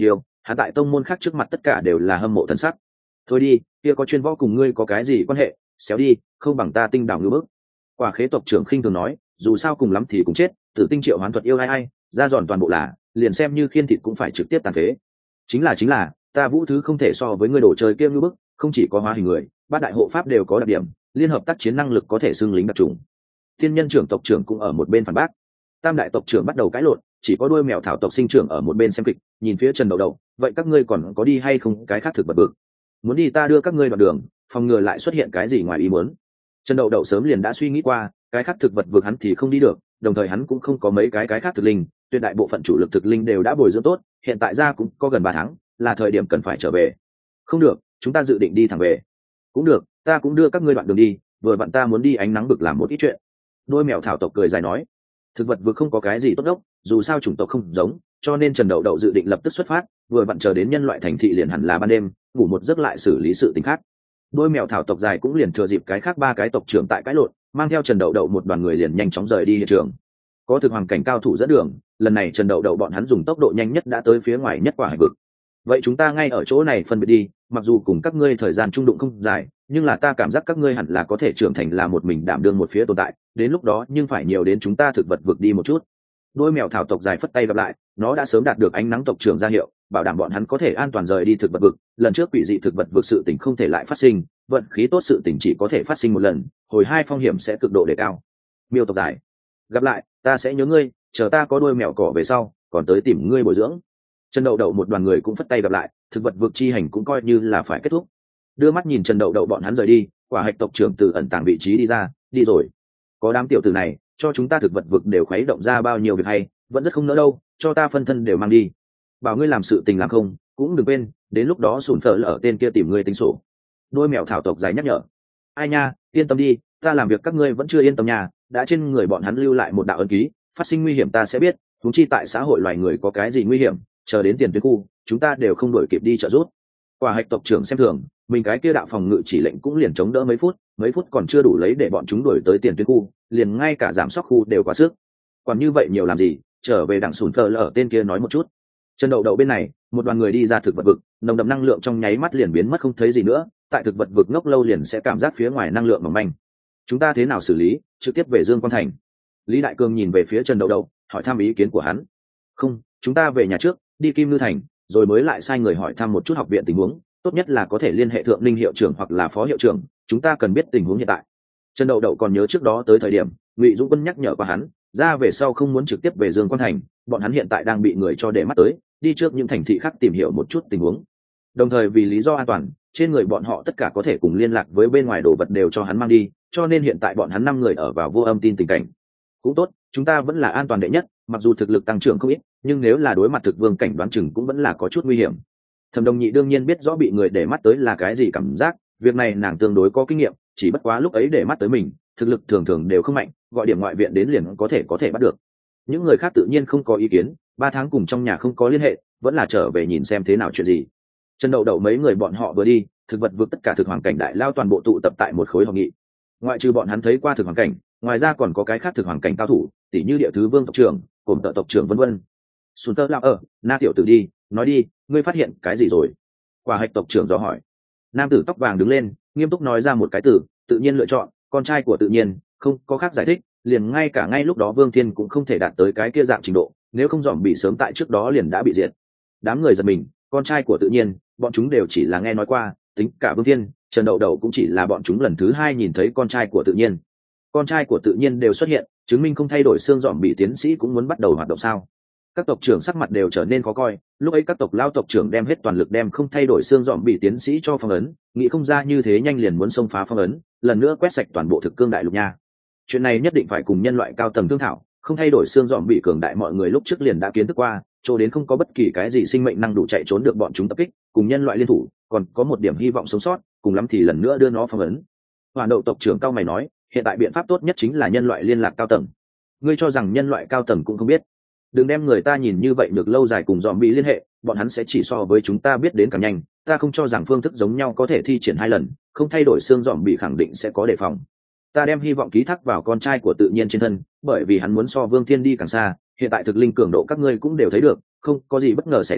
hắn tại tông môn khác trước mặt tất cả đều là hâm mộ thần sắc. Thôi đi, kia có chuyên võ cùng ngươi có cái gì quan hệ, xéo đi, không bằng ta tinh đảo ngư bức. Quả khế tộc trưởng khinh thường nói, dù sao cùng lắm thì cũng chết, tử tinh triệu hoán thuật yêu ai ra giòn toàn bộ là, liền xem như khiên thịt cũng phải trực tiếp tàn phế. Chính là, ta vũ thứ không thể so với ngươi đồ chơi kia ngư bức, không chỉ có hóa hình người, bát đại hộ pháp đều có đặc điểm, liên hợp tác chiến năng lực có thể xưng lính đặc trùng. Thiên nhân trưởng tộc trưởng cũng ở một bên phản bác. Tam đại tộc trưởng bắt đầu cãi lộn, chỉ có đuôi mèo thảo tộc sinh trưởng ở một bên xem kịch, nhìn phía Trần Đậu Đậu, vậy các ngươi còn có đi hay không cái khác thực vật vực? Muốn đi ta đưa các ngươi đoạn đường, phòng ngừa lại xuất hiện cái gì ngoài ý muốn. Trần Đậu Đậu sớm liền đã suy nghĩ qua, cái khác thực vật vực hắn thì không đi được, đồng thời hắn cũng không có mấy cái khác thực linh, tuyệt đại bộ phận chủ lực thực linh đều đã bồi dưỡng tốt, hiện tại ra cũng có gần 3 tháng, là thời điểm cần phải trở về. Không được, chúng ta dự định đi thẳng về. Cũng được, ta cũng đưa các ngươi đoạn đường đi, vừa vặn ta muốn đi ánh nắng vực làm một ít chuyện. Đôi mèo thảo tộc cười dài nói, thực vật vực không có cái gì tốt đốc, dù sao chủng tộc không giống, cho nên Trần Đậu Đậu dự định lập tức xuất phát, vừa vặn chờ đến nhân loại thành thị liền hẳn là ban đêm, ngủ một giấc lại xử lý sự tình khác. Đôi mèo thảo tộc dài cũng liền thừa dịp cái khác 3 cái tộc trưởng tại cãi lộn, mang theo Trần Đậu Đậu một đoàn người liền nhanh chóng rời đi hiện trường. Có thực hoàng cảnh cao thủ dẫn đường, lần này Trần Đậu Đậu bọn hắn dùng tốc độ nhanh nhất đã tới phía ngoài nhất quả hải vực. Vậy chúng ta ngay ở chỗ này phân biệt đi, mặc dù cùng các ngươi thời gian trung đụng không dài, nhưng là ta cảm giác các ngươi hẳn là có thể trưởng thành là một mình đảm đương một phía tồn tại, đến lúc đó nhưng phải nhiều đến chúng ta thực vật vực đi một chút. Đôi mèo thảo tộc dài phất tay gặp lại, nó đã sớm đạt được ánh nắng tộc trưởng ra hiệu, bảo đảm bọn hắn có thể an toàn rời đi thực vật vực. Lần trước quỷ dị thực vật vực sự tình không thể lại phát sinh, vận khí tốt sự tình chỉ có thể phát sinh một lần, hồi 2 phong hiểm sẽ cực độ đề cao. Miêu tộc dài, gặp lại, ta sẽ nhớ ngươi, chờ ta có đôi mèo cỏ về sau, còn tới tìm ngươi bồi dưỡng. Trần Đậu Đậu một đoàn người cũng phất tay gặp lại, thực vật vực chi hành cũng coi như là phải kết thúc. Đưa mắt nhìn Trần Đậu Đậu bọn hắn rời đi, quả hạch tộc trưởng từ ẩn tàng vị trí đi ra, đi rồi. Có đám tiểu tử này, cho chúng ta thực vật vực đều khuấy động ra bao nhiêu việc hay, vẫn rất không nỡ đâu, cho ta phân thân đều mang đi. Bảo ngươi làm sự tình làm không, cũng đừng quên, đến lúc đó sùn phở lở tên kia tìm ngươi tính sổ. Đôi mèo thảo tộc dài nhắc nhở. Ai nha, yên tâm đi, ta làm việc các ngươi vẫn chưa yên tâm nhà, đã trên người bọn hắn lưu lại một đạo ấn ký, phát sinh nguy hiểm ta sẽ biết, huống chi tại xã hội loài người có cái gì nguy hiểm, chờ đến tiền tuyến khu, chúng ta đều không đổi kịp đi trợ giúp. Quả hạch tộc trưởng xem thường, mình cái kia đạo phòng ngự chỉ lệnh cũng liền chống đỡ mấy phút còn chưa đủ lấy để bọn chúng đuổi tới tiền tuyến khu, liền ngay cả giảm sóc khu đều quá sức. Còn như vậy nhiều làm gì, trở về đảng sùn phờ lở tên kia nói một chút. Trần Đậu Đậu bên này, một đoàn người đi ra thực vật vực, nồng đậm năng lượng trong nháy mắt liền biến mất không thấy gì nữa, tại thực vật vực ngốc lâu liền sẽ cảm giác phía ngoài năng lượng mỏng manh. Chúng ta thế nào xử lý, trực tiếp về Dương Quan Thành. Lý Đại Cương nhìn về phía Trần Đậu Đậu, hỏi thăm ý kiến của hắn. Không, chúng ta về nhà trước, đi Kim Ngư Thành, rồi mới lại sai người hỏi thăm một chút học viện tình huống, tốt nhất là có thể liên hệ thượng Ninh hiệu trưởng hoặc là phó hiệu trưởng, chúng ta cần biết tình huống hiện tại. Trần Đậu Đậu còn nhớ trước đó tới thời điểm Ngụy Dũng Quân nhắc nhở qua hắn, ra về sau không muốn trực tiếp về Dương Quan Thành, bọn hắn hiện tại đang bị người cho để mắt tới, đi trước những thành thị khác tìm hiểu một chút tình huống. Đồng thời vì lý do an toàn, trên người bọn họ tất cả có thể cùng liên lạc với bên ngoài đồ vật đều cho hắn mang đi, cho nên hiện tại bọn hắn 5 người ở vào vô âm tin tình cảnh. Cũng tốt, chúng ta vẫn là an toàn đệ nhất, mặc dù thực lực tăng trưởng không ít, nhưng nếu là đối mặt thực vương cảnh đoán chừng cũng vẫn là có chút nguy hiểm. Thẩm Đồng Nhị đương nhiên biết rõ bị người để mắt tới là cái gì cảm giác, việc này nàng tương đối có kinh nghiệm, chỉ bất quá lúc ấy để mắt tới mình, thực lực thường thường đều không mạnh, gọi điểm ngoại viện đến liền có thể bắt được. Những người khác tự nhiên không có ý kiến, 3 tháng cùng trong nhà không có liên hệ, vẫn là trở về nhìn xem thế nào chuyện gì. Trần Đậu Đậu mấy người bọn họ vừa đi, thực vật vượt tất cả thực hoàng cảnh đại lao toàn bộ tụ tập tại một khối hội nghị. Ngoại trừ bọn hắn thấy qua thực hoàng cảnh, ngoài ra còn có cái khác thực hoàng cảnh cao thủ, tỷ như địa thứ vương tộc trưởng, cùng tợ tộc trưởng vân vân. Xuân Tơ lao Na tiểu tử đi, nói đi, ngươi phát hiện cái gì rồi? Quả hạch tộc trưởng dò hỏi. Nam tử tóc vàng đứng lên, nghiêm túc nói ra một cái từ, tự nhiên lựa chọn, con trai của tự nhiên, không có khác giải thích, liền ngay lúc đó Vương Thiên cũng không thể đạt tới cái kia dạng trình độ, nếu không dòm bị sớm tại trước đó liền đã bị diệt. Đám người giật mình, con trai của tự nhiên, bọn chúng đều chỉ là nghe nói qua, tính cả Vương Thiên, Trần Đậu Đậu cũng chỉ là bọn chúng lần thứ 2 nhìn thấy con trai của tự nhiên. Con trai của tự nhiên đều xuất hiện, chứng minh không thay đổi xương dòm bị tiến sĩ cũng muốn bắt đầu hoạt động sao? Các tộc trưởng sắc mặt đều trở nên khó coi, lúc ấy các tộc lao tộc trưởng đem hết toàn lực đem không thay đổi xương dòm bị tiến sĩ cho phong ấn, nghĩ không ra như thế nhanh liền muốn xông phá phong ấn, lần nữa quét sạch toàn bộ thực cương đại lục nha. Chuyện này nhất định phải cùng nhân loại cao tầng thương thảo, không thay đổi xương dòm bị cường đại mọi người lúc trước liền đã kiến thức qua, cho đến không có bất kỳ cái gì sinh mệnh năng đủ chạy trốn được bọn chúng tập kích, cùng nhân loại liên thủ, còn có một điểm hy vọng sống sót, cùng lắm thì lần nữa đưa nó phong ấn. Hoàn Đậu tộc trưởng cao mày nói, hiện tại biện pháp tốt nhất chính là nhân loại liên lạc cao tầng. Ngươi cho rằng nhân loại cao tầng cũng không biết? Đừng đem người ta nhìn như vậy được lâu dài cùng dòm bị liên hệ, bọn hắn sẽ chỉ so với chúng ta biết đến càng nhanh. Ta không cho rằng phương thức giống nhau có thể thi triển 2 lần, không thay đổi xương dòm bị khẳng định sẽ có đề phòng. Ta đem hy vọng ký thác vào con trai của tự nhiên trên thân, bởi vì hắn muốn so Vương Thiên đi càng xa. Hiện tại thực linh cường độ các ngươi cũng đều thấy được, không có gì bất ngờ xảy ra,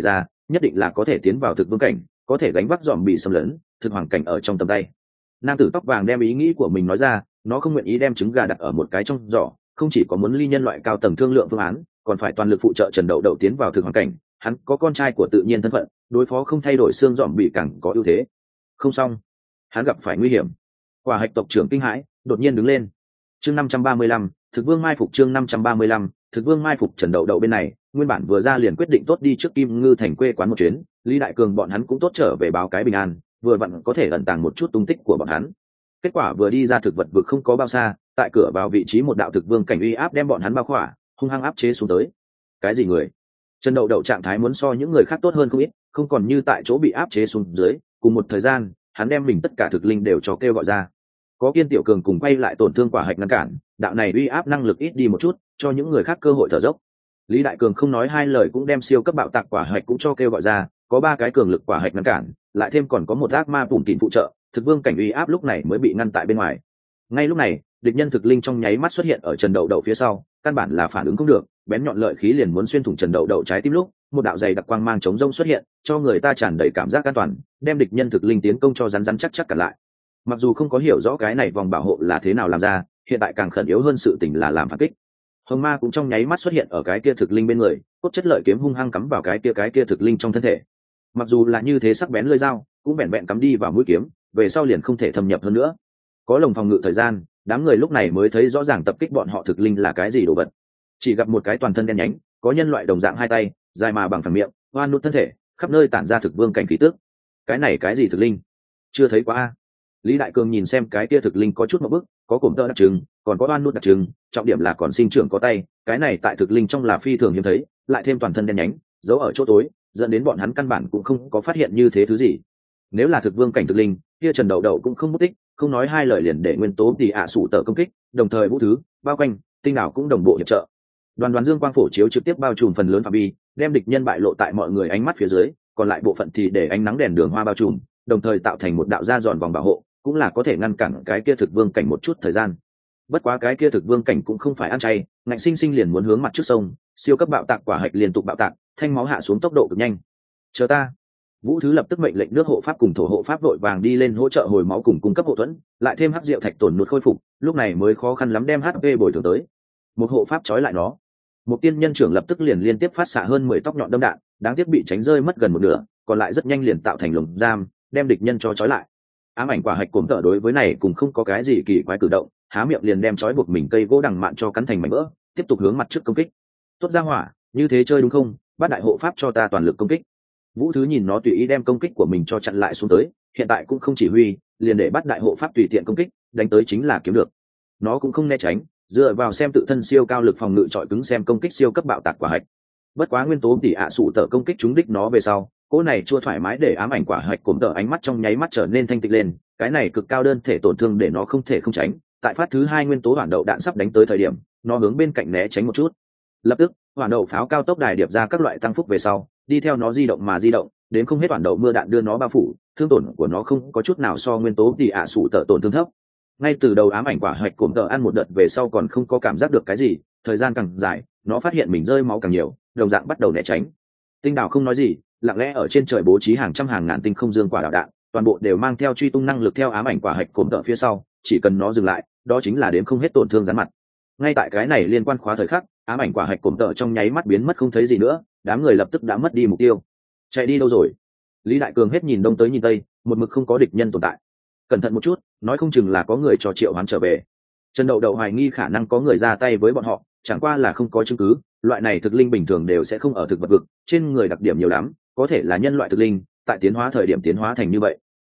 nhất định là có thể tiến vào thực vương cảnh, có thể gánh vác dòm bị xâm lấn, thực hoàng cảnh ở trong tầm tay. Nam tử tóc vàng đem ý nghĩ của mình nói ra, nó không nguyện ý đem trứng gà đặt ở một cái trong giỏ, không chỉ có muốn ly nhân loại cao tầng thương lượng phương án, còn phải toàn lực phụ trợ Trần Đậu Đậu tiến vào thực hoàng cảnh. Hắn có con trai của tự nhiên thân phận, đối phó không thay đổi xương dòm bị càng có ưu thế. Không xong, hắn gặp phải nguy hiểm. Quả hạch tộc trưởng kinh hãi, đột nhiên đứng lên. Chương 535, thực vương mai phục. Chương 535, thực vương mai phục. Trần Đậu Đậu bên này nguyên bản vừa ra liền quyết định tốt đi trước Kim Ngư thành quê quán một chuyến, Lý Đại Cường bọn hắn cũng tốt trở về báo cái bình an, vừa vặn có thể ẩn tàng một chút tung tích của bọn hắn. Kết quả vừa đi ra thực vật vực không có bao xa, tại cửa vào vị trí một đạo thực vương cảnh uy áp đem bọn hắn bao khỏa, hung hăng áp chế xuống tới. Cái gì người? Trần Đậu Đậu trạng thái muốn so những người khác tốt hơn không ít, không còn như tại chỗ bị áp chế xuống dưới. Cùng một thời gian, hắn đem mình tất cả thực linh đều cho kêu gọi ra. Có Kiên Tiểu Cường cùng quay lại tổn thương quả hạch ngăn cản, đạo này uy áp năng lực ít đi một chút, cho những người khác cơ hội thở dốc. Lý Đại Cường không nói hai lời cũng đem siêu cấp bạo tạc quả hạch cũng cho kêu gọi ra, có 3 cái cường lực quả hạch ngăn cản, lại thêm còn có một ác ma bùn kín phụ trợ, thực vương cảnh uy áp lúc này mới bị ngăn tại bên ngoài. Ngay lúc này, địch nhân thực linh trong nháy mắt xuất hiện ở Trần Đậu Đậu phía sau, căn bản là phản ứng không được, bén nhọn lợi khí liền muốn xuyên thủng Trần Đậu Đậu trái tim lúc, một đạo dày đặc quang mang chống rông xuất hiện, cho người ta tràn đầy cảm giác an toàn, đem địch nhân thực linh tiến công cho rắn chắc cả lại. Mặc dù không có hiểu rõ cái này vòng bảo hộ là thế nào làm ra, hiện tại càng khẩn yếu hơn sự tình là làm phản kích. Hồng ma cũng trong nháy mắt xuất hiện ở cái kia thực linh bên người, cốt chất lợi kiếm hung hăng cắm vào cái kia thực linh trong thân thể. Mặc dù là như thế sắc bén lưỡi dao, cũng vẹn vẹn cắm đi vào mũi kiếm, về sau liền không thể thâm nhập hơn nữa. Có lồng phòng ngự thời gian, đám người lúc này mới thấy rõ ràng tập kích bọn họ thực linh là cái gì đồ vật. Chỉ gặp một cái toàn thân đen nhánh, có nhân loại đồng dạng 2 tay, dài mà bằng phẳng miệng, oan nút thân thể, khắp nơi tản ra thực vương cảnh khí tức. Cái này cái gì thực linh? Chưa thấy quá a. Lý Đại Cường nhìn xem cái kia thực linh có chút một bức, có cụm tơ đặc trưng, còn có oan nút đặc trưng, trọng điểm là còn sinh trưởng có tay, cái này tại thực linh trong là phi thường hiếm thấy, lại thêm toàn thân đen nhánh, giấu ở chỗ tối, dẫn đến bọn hắn căn bản cũng không có phát hiện như thế thứ gì. Nếu là thực vương cảnh thực linh, kia Trần Đậu Đậu cũng không mất tích, không nói hai lời liền để nguyên tố tỷ ạ sủ tở công kích, đồng thời vũ thứ bao quanh, tinh đảo cũng đồng bộ hiệp trợ. Đoàn dương quang phổ chiếu trực tiếp bao trùm phần lớn phạm vi, đem địch nhân bại lộ tại mọi người ánh mắt phía dưới, còn lại bộ phận thì để ánh nắng đèn đường hoa bao trùm, đồng thời tạo thành một đạo da giòn vòng bảo hộ, cũng là có thể ngăn cản cái kia thực vương cảnh một chút thời gian. Bất quá cái kia thực vương cảnh cũng không phải ăn chay, ngạnh sinh liền muốn hướng mặt trước sông, siêu cấp bạo tạc quả hạch liên tục bạo tạc, thanh máu hạ xuống tốc độ cực nhanh. Chờ ta. Vũ thứ lập tức mệnh lệnh nước hộ pháp cùng thổ hộ pháp vội vàng đi lên hỗ trợ hồi máu cùng cung cấp hộ thuẫn, lại thêm hắc diệu thạch tổn nụt khôi phục, lúc này mới khó khăn lắm đem HP bồi thường tới. Một hộ pháp trói lại nó. Một tiên nhân trưởng lập tức liền liên tiếp phát xạ hơn 10 tóc nhọn đâm đạn, đáng tiếc bị tránh rơi mất gần một nửa, còn lại rất nhanh liền tạo thành lồng giam, đem địch nhân cho trói lại. Ám ảnh quả hạch cổm tợ đối với này cũng không có cái gì kỳ quái cử động, há miệng liền đem trói buộc mình cây gỗ đằng mạn cho cắn thành mảnh vỡ, tiếp tục hướng mặt trước công kích. Tốt ra hỏa, như thế chơi đúng không? Bát đại hộ pháp cho ta toàn lực công kích. Vũ thứ nhìn nó tùy ý đem công kích của mình cho chặn lại xuống tới, hiện tại cũng không chỉ huy, liền để Bát đại hộ pháp tùy tiện công kích, đánh tới chính là kiếm được. Nó cũng không né tránh, dựa vào xem tự thân siêu cao lực phòng ngự trọi cứng xem công kích siêu cấp bạo tạc quả hạch. Bất quá nguyên tố tỷ ạ sụ tở công kích trúng đích nó về sau, cỗ này chua thoải mái để ám ảnh quả hạch cổm tở ánh mắt trong nháy mắt trở nên thanh tịnh lên, cái này cực cao đơn thể tổn thương để nó không thể không tránh. Tại phát thứ 2 nguyên tố hoàn đậu đạn sắp đánh tới thời điểm, nó hướng bên cạnh né tránh một chút. Lập tức, hoàn đậu pháo cao tốc đài điệp ra các loại tăng phúc về sau, đi theo nó di động mà di động, đến không hết hoàn đậu mưa đạn đưa nó bao phủ, thương tổn của nó không có chút nào so nguyên tố tỷ ạ sụ tở tổn thương thấp. Ngay từ đầu ám ảnh quả hạch cổm tở ăn một đợt về sau còn không có cảm giác được cái gì, thời gian càng dài, nó phát hiện mình rơi máu càng nhiều, đồng dạng bắt đầu né tránh. Tinh đảo không nói gì, lặng lẽ ở trên trời bố trí hàng trăm hàng ngàn tinh không dương quả đạo đạn, toàn bộ đều mang theo truy tung năng lực theo ám ảnh quả hạch cổm tở phía sau, chỉ cần nó dừng lại, đó chính là đếm không hết tổn thương rắn mặt. Ngay tại cái này liên quan khóa thời khắc, ám ảnh quả hạch cổm tở trong nháy mắt biến mất không thấy gì nữa, đám người lập tức đã mất đi mục tiêu. Chạy đi đâu rồi? Lý Đại Cường hết nhìn đông tới nhìn tây, một mực không có địch nhân tồn tại. Cẩn thận một chút, nói không chừng là có người cho Triệu Hoán trở về. Trần Đậu Đậu hoài nghi khả năng có người ra tay với bọn họ, chẳng qua là không có chứng cứ, loại này thực linh bình thường đều sẽ không ở thực vật vực, trên người đặc điểm nhiều lắm, có thể là nhân loại thực linh, tại tiến hóa thời điểm tiến hóa thành như vậy.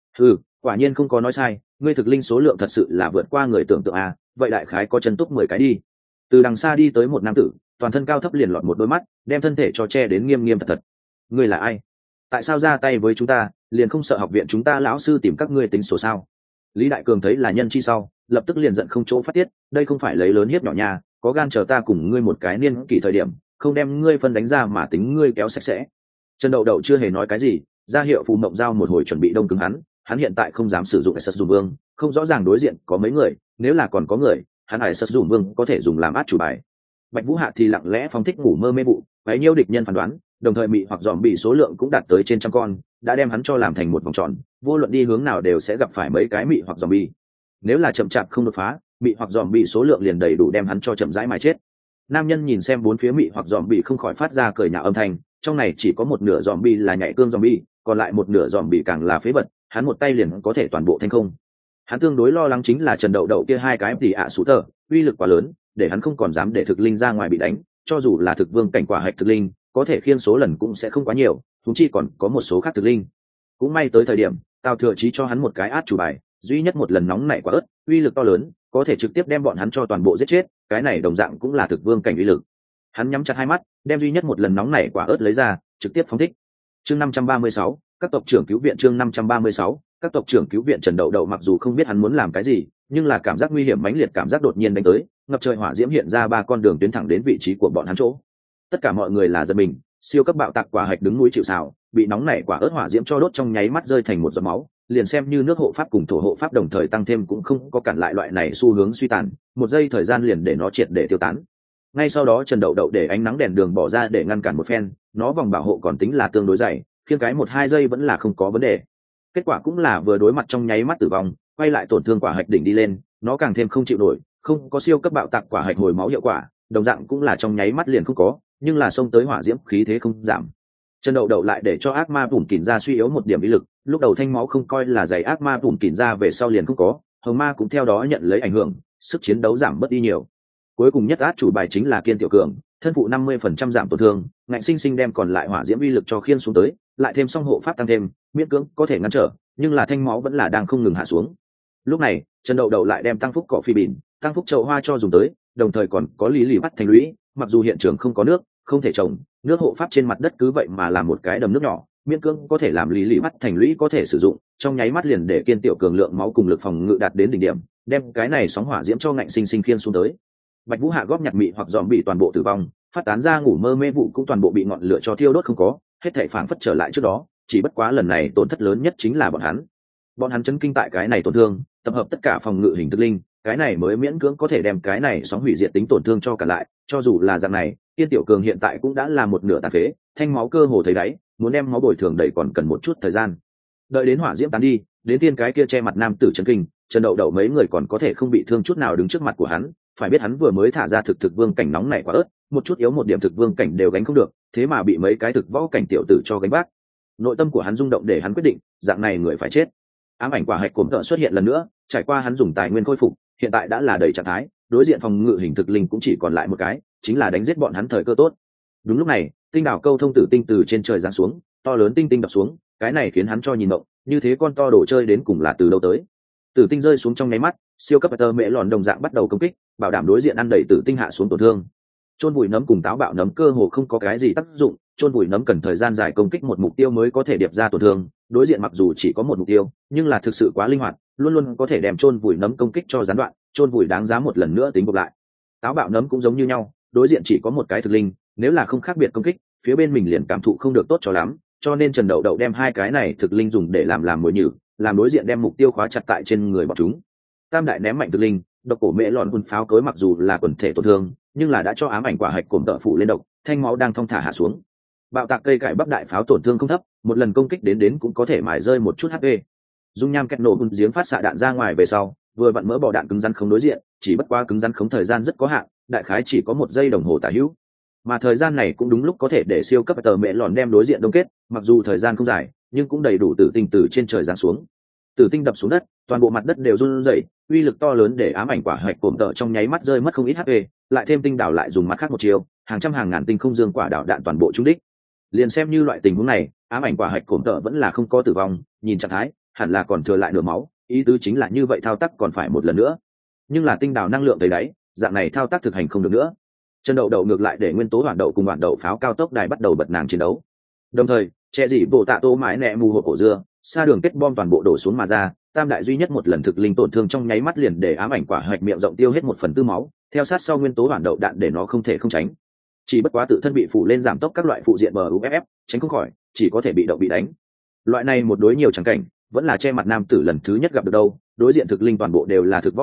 Quả nhiên không có nói sai, ngươi thực linh số lượng thật sự là vượt qua người tưởng tượng a, vậy đại khái có chân túc 10 cái đi. Từ đằng xa đi tới một nam tử, toàn thân cao thấp liền lọt một đôi mắt, đem thân thể cho che đến nghiêm nghiêm thật thật. Ngươi là ai? Tại sao ra tay với chúng ta, liền không sợ học viện chúng ta lão sư tìm các ngươi tính sổ sao? Lý Đại Cường thấy là nhân chi sau, lập tức liền giận không chỗ phát tiết, đây không phải lấy lớn hiếp nhỏ nha, có gan chờ ta cùng ngươi một cái niên kỷ thời điểm, không đem ngươi phân đánh ra mà tính ngươi kéo sạch sẽ. Trần Đậu Đậu chưa hề nói cái gì, ra hiệu phù mộng giao một hồi chuẩn bị đông cứng hắn hiện tại không dám sử dụng Sật Dùm Vương, không rõ ràng đối diện có mấy người, nếu là còn có người, hắn hải Sật Dùm Vương có thể dùng làm át chủ bài. Bạch Vũ Hạ thì lặng lẽ phóng thích ngủ mơ mê vụ, bấy nhiêu địch nhân phán đoán, đồng thời mị hoặc dòm bị số lượng cũng đạt tới trên trăm con, đã đem hắn cho làm thành một vòng tròn, vô luận đi hướng nào đều sẽ gặp phải mấy cái mị hoặc dòm bi. Nếu là chậm chạp không đột phá, mị hoặc dòm bị số lượng liền đầy đủ đem hắn cho chậm rãi mà chết. Nam nhân nhìn xem bốn phía mị hoặc dòm bị không khỏi phát ra cười nhạo âm thanh, trong này chỉ có một nửa dòm bi là nhảy cương dòm bi, còn lại một nửa dòm bị càng là phế vật, hắn một tay liền có thể toàn bộ thành không. Hắn tương đối lo lắng chính là Trần Đậu Đậu kia hai cái tỷ ạ sú tờ, uy lực quá lớn, để hắn không còn dám để thực linh ra ngoài bị đánh, cho dù là thực vương cảnh quả hạch thực linh, có thể khiên số lần cũng sẽ không quá nhiều, chúng chi còn có một số khác thực linh. Cũng may tới thời điểm, Tào Thừa Chí cho hắn một cái át chủ bài, duy nhất một lần nóng nảy quả ớt, uy lực to lớn, có thể trực tiếp đem bọn hắn cho toàn bộ giết chết, cái này đồng dạng cũng là thực vương cảnh uy lực. Hắn nhắm chặt hai mắt, đem duy nhất một lần nóng nảy quả ớt lấy ra, trực tiếp phóng thích. Chương 536, các tộc trưởng cứu viện. Chương 536, các tộc trưởng cứu viện. Trần Đậu Đậu mặc dù không biết hắn muốn làm cái gì, nhưng là cảm giác nguy hiểm mãnh liệt cảm giác đột nhiên đánh tới, ngập trời hỏa diễm hiện ra ba con đường tiến thẳng đến vị trí của bọn hắn chỗ. Tất cả mọi người là giật mình, siêu cấp bạo tạc quả hạch đứng núi chịu sào, bị nóng nảy quả ớt hỏa diễm cho đốt trong nháy mắt rơi thành một giọt máu, liền xem như nước hộ pháp cùng thổ hộ pháp đồng thời tăng thêm cũng không có cản lại loại này xu hướng suy tàn, một giây thời gian liền để nó triệt để tiêu tán. Ngay sau đó Trần Đậu Đậu để ánh nắng đèn đường bỏ ra để ngăn cản một phen, nó vòng bảo hộ còn tính là tương đối dày, khiêng cái 1-2 giây vẫn là không có vấn đề. Kết quả cũng là vừa đối mặt trong nháy mắt tử vong, quay lại tổn thương quả hạch đỉnh đi lên, nó càng thêm không chịu nổi, không có siêu cấp bạo tạc quả hạch hồi máu hiệu quả, đồng dạng cũng là trong nháy mắt liền không có, nhưng là xông tới hỏa diễm khí thế không giảm. Trần Đậu Đậu lại để cho ác ma bùn kỉn ra suy yếu một điểm ý lực, lúc đầu thanh máu không coi là dày, ác ma bùn kỉn ra về sau liền không có, hồng ma cũng theo đó nhận lấy ảnh hưởng, sức chiến đấu giảm bớt đi nhiều. Cuối cùng nhất át chủ bài chính là Kiên Tiểu Cường, thân phụ 50% giảm tổn thương, ngạnh sinh sinh đem còn lại hỏa diễm uy lực cho khiên xuống tới, lại thêm song hộ pháp tăng thêm, miễn cưỡng có thể ngăn trở, nhưng là thanh máu vẫn là đang không ngừng hạ xuống. Lúc này, Trần Đậu Đậu lại đem tăng phúc cỏ phi bỉn, tăng phúc chậu hoa cho dùng tới, đồng thời còn có lý lì bắt thành lũy, mặc dù hiện trường không có nước, không thể trồng, nước hộ pháp trên mặt đất cứ vậy mà làm một cái đầm nước nhỏ, miễn cưỡng có thể làm lý lì bắt thành lũy có thể sử dụng, trong nháy mắt liền để Kiên Tiểu Cường lượng máu cùng lực phòng ngự đạt đến đỉnh điểm, đem cái này sóng hỏa diễm cho ngạnh sinh sinh khiên xuống tới. Bạch Vũ Hạ góp nhặt mị hoặc dòm bị toàn bộ tử vong, phát tán ra ngủ mơ mê vụ cũng toàn bộ bị ngọn lửa cho thiêu đốt không có, hết thảy phảng phất trở lại trước đó, chỉ bất quá lần này tổn thất lớn nhất chính là bọn hắn chấn kinh tại cái này tổn thương, tập hợp tất cả phòng ngự hình thực linh, cái này mới miễn cưỡng có thể đem cái này sóng hủy diệt tính tổn thương cho cả lại, cho dù là dạng này, Kiên Tiểu Cường hiện tại cũng đã là một nửa tàn phế, thanh máu cơ hồ thấy đáy, muốn đem máu bồi thường đầy còn cần một chút thời gian. Đợi đến hỏa diễm tán đi, đến tiên cái kia che mặt nam tử chấn kinh, Trần Đậu Đậu mấy người còn có thể không bị thương chút nào đứng trước mặt của hắn, phải biết hắn vừa mới thả ra thực vương cảnh nóng này quá ớt, một chút yếu một điểm thực vương cảnh đều gánh không được, thế mà bị mấy cái thực võ cảnh tiểu tử cho gánh vác. Nội tâm của hắn rung động để hắn quyết định, dạng này người phải chết. Ám ảnh quả hạch cổm tợ xuất hiện lần nữa, trải qua hắn dùng tài nguyên khôi phục, hiện tại đã là đầy trạng thái, đối diện phòng ngự hình thực linh cũng chỉ còn lại một cái, chính là đánh giết bọn hắn thời cơ tốt. Đúng lúc này, tinh đảo câu thông tử tinh từ trên trời giáng xuống, to lớn tinh tinh đập xuống, cái này khiến hắn cho nhìn động, như thế con to đồ chơi đến cùng là từ đâu tới. Tử tinh rơi xuống trong nháy mắt, siêu cấp tơ mễ lòn đồng dạng bắt đầu công kích, bảo đảm đối diện ăn đẩy tử tinh hạ xuống tổn thương. Chôn vùi nấm cùng táo bạo nấm cơ hồ không có cái gì tác dụng, chôn vùi nấm cần thời gian dài công kích một mục tiêu mới có thể điệp ra tổn thương, đối diện mặc dù chỉ có một mục tiêu, nhưng là thực sự quá linh hoạt, luôn luôn có thể đem chôn vùi nấm công kích cho gián đoạn, chôn vùi đáng giá một lần nữa tính gộp lại. Táo bạo nấm cũng giống như nhau, đối diện chỉ có một cái thực linh, nếu là không khác biệt công kích, phía bên mình liền cảm thụ không được tốt cho lắm, cho nên Trần Đậu Đậu đem hai cái này thực linh dùng để làm mồi nhử, làm đối diện đem mục tiêu khóa chặt tại trên người bọn chúng. Tam đại ném mạnh thực linh, độc cổ mễ lọn quân pháo cối mặc dù là quần thể tổn thương, nhưng là đã cho ám ảnh quả hạch cổm tợ phụ lên độc, thanh máu đang thong thả hạ xuống. Bạo tạc cây cải bắp đại pháo tổn thương không thấp, một lần công kích đến cũng có thể mài rơi một chút HP. Dung nham kẹt nổ bùn giếng phát xạ đạn ra ngoài về sau, vừa vặn mỡ bỏ đạn cứng rắn không đối diện, chỉ bất quá cứng rắn không thời gian rất có hạn, đại khái chỉ có 1 giây đồng hồ tả hữu. Mà thời gian này cũng đúng lúc có thể để siêu cấp tờ mẹ lọn đem đối diện đông kết, mặc dù thời gian không dài, nhưng cũng đầy đủ tử tinh từ trên trời giáng xuống. Tử tinh đập xuống đất, toàn bộ mặt đất đều run rẩy, uy lực to lớn để ám ảnh quả hạch cổm tợ trong nháy mắt rơi mất không ít HP, lại thêm tinh đảo lại dùng mắt khác một chiều, hàng trăm hàng ngàn tinh không dương quả đảo đạn toàn bộ trúng đích. Liền xem như loại tình huống này, ám ảnh quả hạch cổm tợ vẫn là không có tử vong, nhìn trạng thái, hẳn là còn thừa lại nửa máu, ý tứ chính là như vậy thao tác còn phải một lần nữa. Nhưng là tinh đảo năng lượng tới đáy, dạng này thao tác thực hành không được nữa. Trần Đậu Đậu ngược lại để nguyên tố hoàn đậu cùng hoàn đậu pháo cao tốc đài bắt đầu bật nàng chiến đấu. Đồng thời, che dị bộ tạ tô mái nẹ mù hộp ổ dưa, xa đường kết bom toàn bộ đổ xuống mà ra, tam đại duy nhất một lần thực linh tổn thương trong nháy mắt liền để ám ảnh quả hạch miệng rộng tiêu hết 1/4 máu, theo sát sau nguyên tố hoàn đậu đạn để nó không thể không tránh. Chỉ bất quá tự thân bị phủ lên giảm tốc các loại phụ diện bờ UFF, tránh không khỏi, chỉ có thể bị động bị đánh. Loại này một đối nhiều chẳng cảnh, vẫn là che mặt nam tử lần thứ nhất gặp được đâu, đối diện thực linh toàn bộ đều là thực võ cảnh,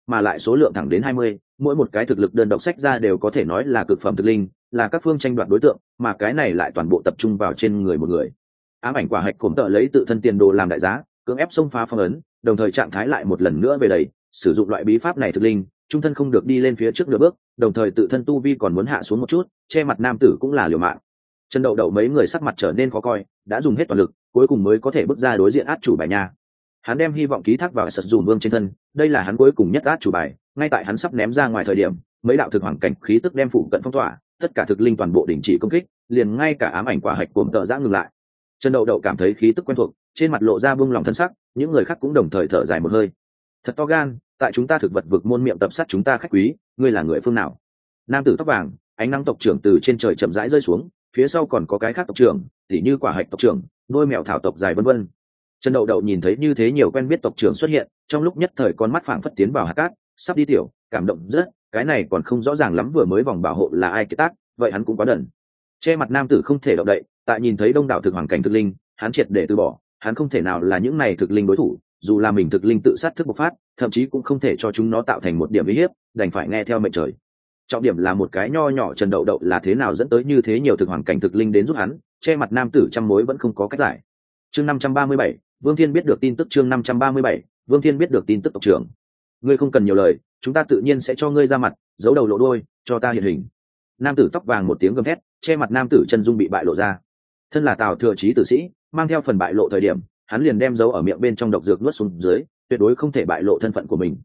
mà lại số lượng thẳng đến 20, mỗi một cái thực lực đơn độc sách ra đều có thể nói là cực phẩm thực linh, là các phương tranh đoạt đối tượng, mà cái này lại toàn bộ tập trung vào trên người một người. Ám ảnh quả hạch cổm tợ lấy tự thân tiền đồ làm đại giá, cưỡng ép xông phá phong ấn, đồng thời trạng thái lại một lần nữa về đầy, sử dụng loại bí pháp này thực linh, trung thân không được đi lên phía trước nửa bước, đồng thời tự thân tu vi còn muốn hạ xuống một chút, che mặt nam tử cũng là liều mạng. Trần Đậu Đậu mấy người sắc mặt trở nên khó coi, đã dùng hết toàn lực, cuối cùng mới có thể bước ra đối diện át chủ bài nhà. Hắn đem hy vọng ký thác vào Sật Dùn Vương trên thân, đây là hắn cuối cùng nhất át chủ bài, ngay tại hắn sắp ném ra ngoài thời điểm, mấy đạo thực hoàng cảnh khí tức đem phụ cận phong tỏa, tất cả thực linh toàn bộ đình chỉ công kích, liền ngay cả ám ảnh quả hạch cuồng tợ giã ngừng lại. Trần Đậu Đậu cảm thấy khí tức quen thuộc, trên mặt lộ ra buông lòng thân sắc, những người khác cũng đồng thời thở dài một hơi. Thật to gan, tại chúng ta thực vật vực môn miệng tập sát chúng ta khách quý, ngươi là người phương nào? Nam tử tóc vàng, ánh nắng tộc trưởng từ trên trời chậm rãi rơi xuống, phía sau còn có cái khác tộc trưởng, tỉ như quả hạch tộc trưởng, đôi mèo thảo tộc dài vân vân. Trần Đậu Đậu nhìn thấy như thế nhiều quen biết tộc trưởng xuất hiện, trong lúc nhất thời con mắt phảng phất tiến vào hạt cát, sắp đi tiểu, cảm động rất, cái này còn không rõ ràng lắm vừa mới vòng bảo hộ là ai kế tác, vậy hắn cũng quá đần. Che mặt nam tử không thể động đậy, tại nhìn thấy đông đảo thực hoàng cảnh thực linh, hắn triệt để từ bỏ, hắn không thể nào là những này thực linh đối thủ, dù là mình thực linh tự sát thức bộc phát, thậm chí cũng không thể cho chúng nó tạo thành một điểm uy hiếp, đành phải nghe theo mệnh trời. Trọng điểm là một cái nho nhỏ Trần Đậu Đậu là thế nào dẫn tới như thế nhiều thực hoàng cảnh thực linh đến giúp hắn, che mặt nam tử trăm mối vẫn không có cách giải. Chương 537, Vương Thiên biết được tin tức. Chương 537, Vương Thiên biết được tin tức. Tộc trưởng, ngươi không cần nhiều lời, chúng ta tự nhiên sẽ cho ngươi ra mặt, giấu đầu lộ đuôi, cho ta hiện hình. Nam tử tóc vàng một tiếng gầm thét, che mặt nam tử chân dung bị bại lộ ra. Thân là Tào Thừa Chí tử sĩ, mang theo phần bại lộ thời điểm, hắn liền đem dấu ở miệng bên trong độc dược nuốt xuống dưới, tuyệt đối không thể bại lộ thân phận của mình.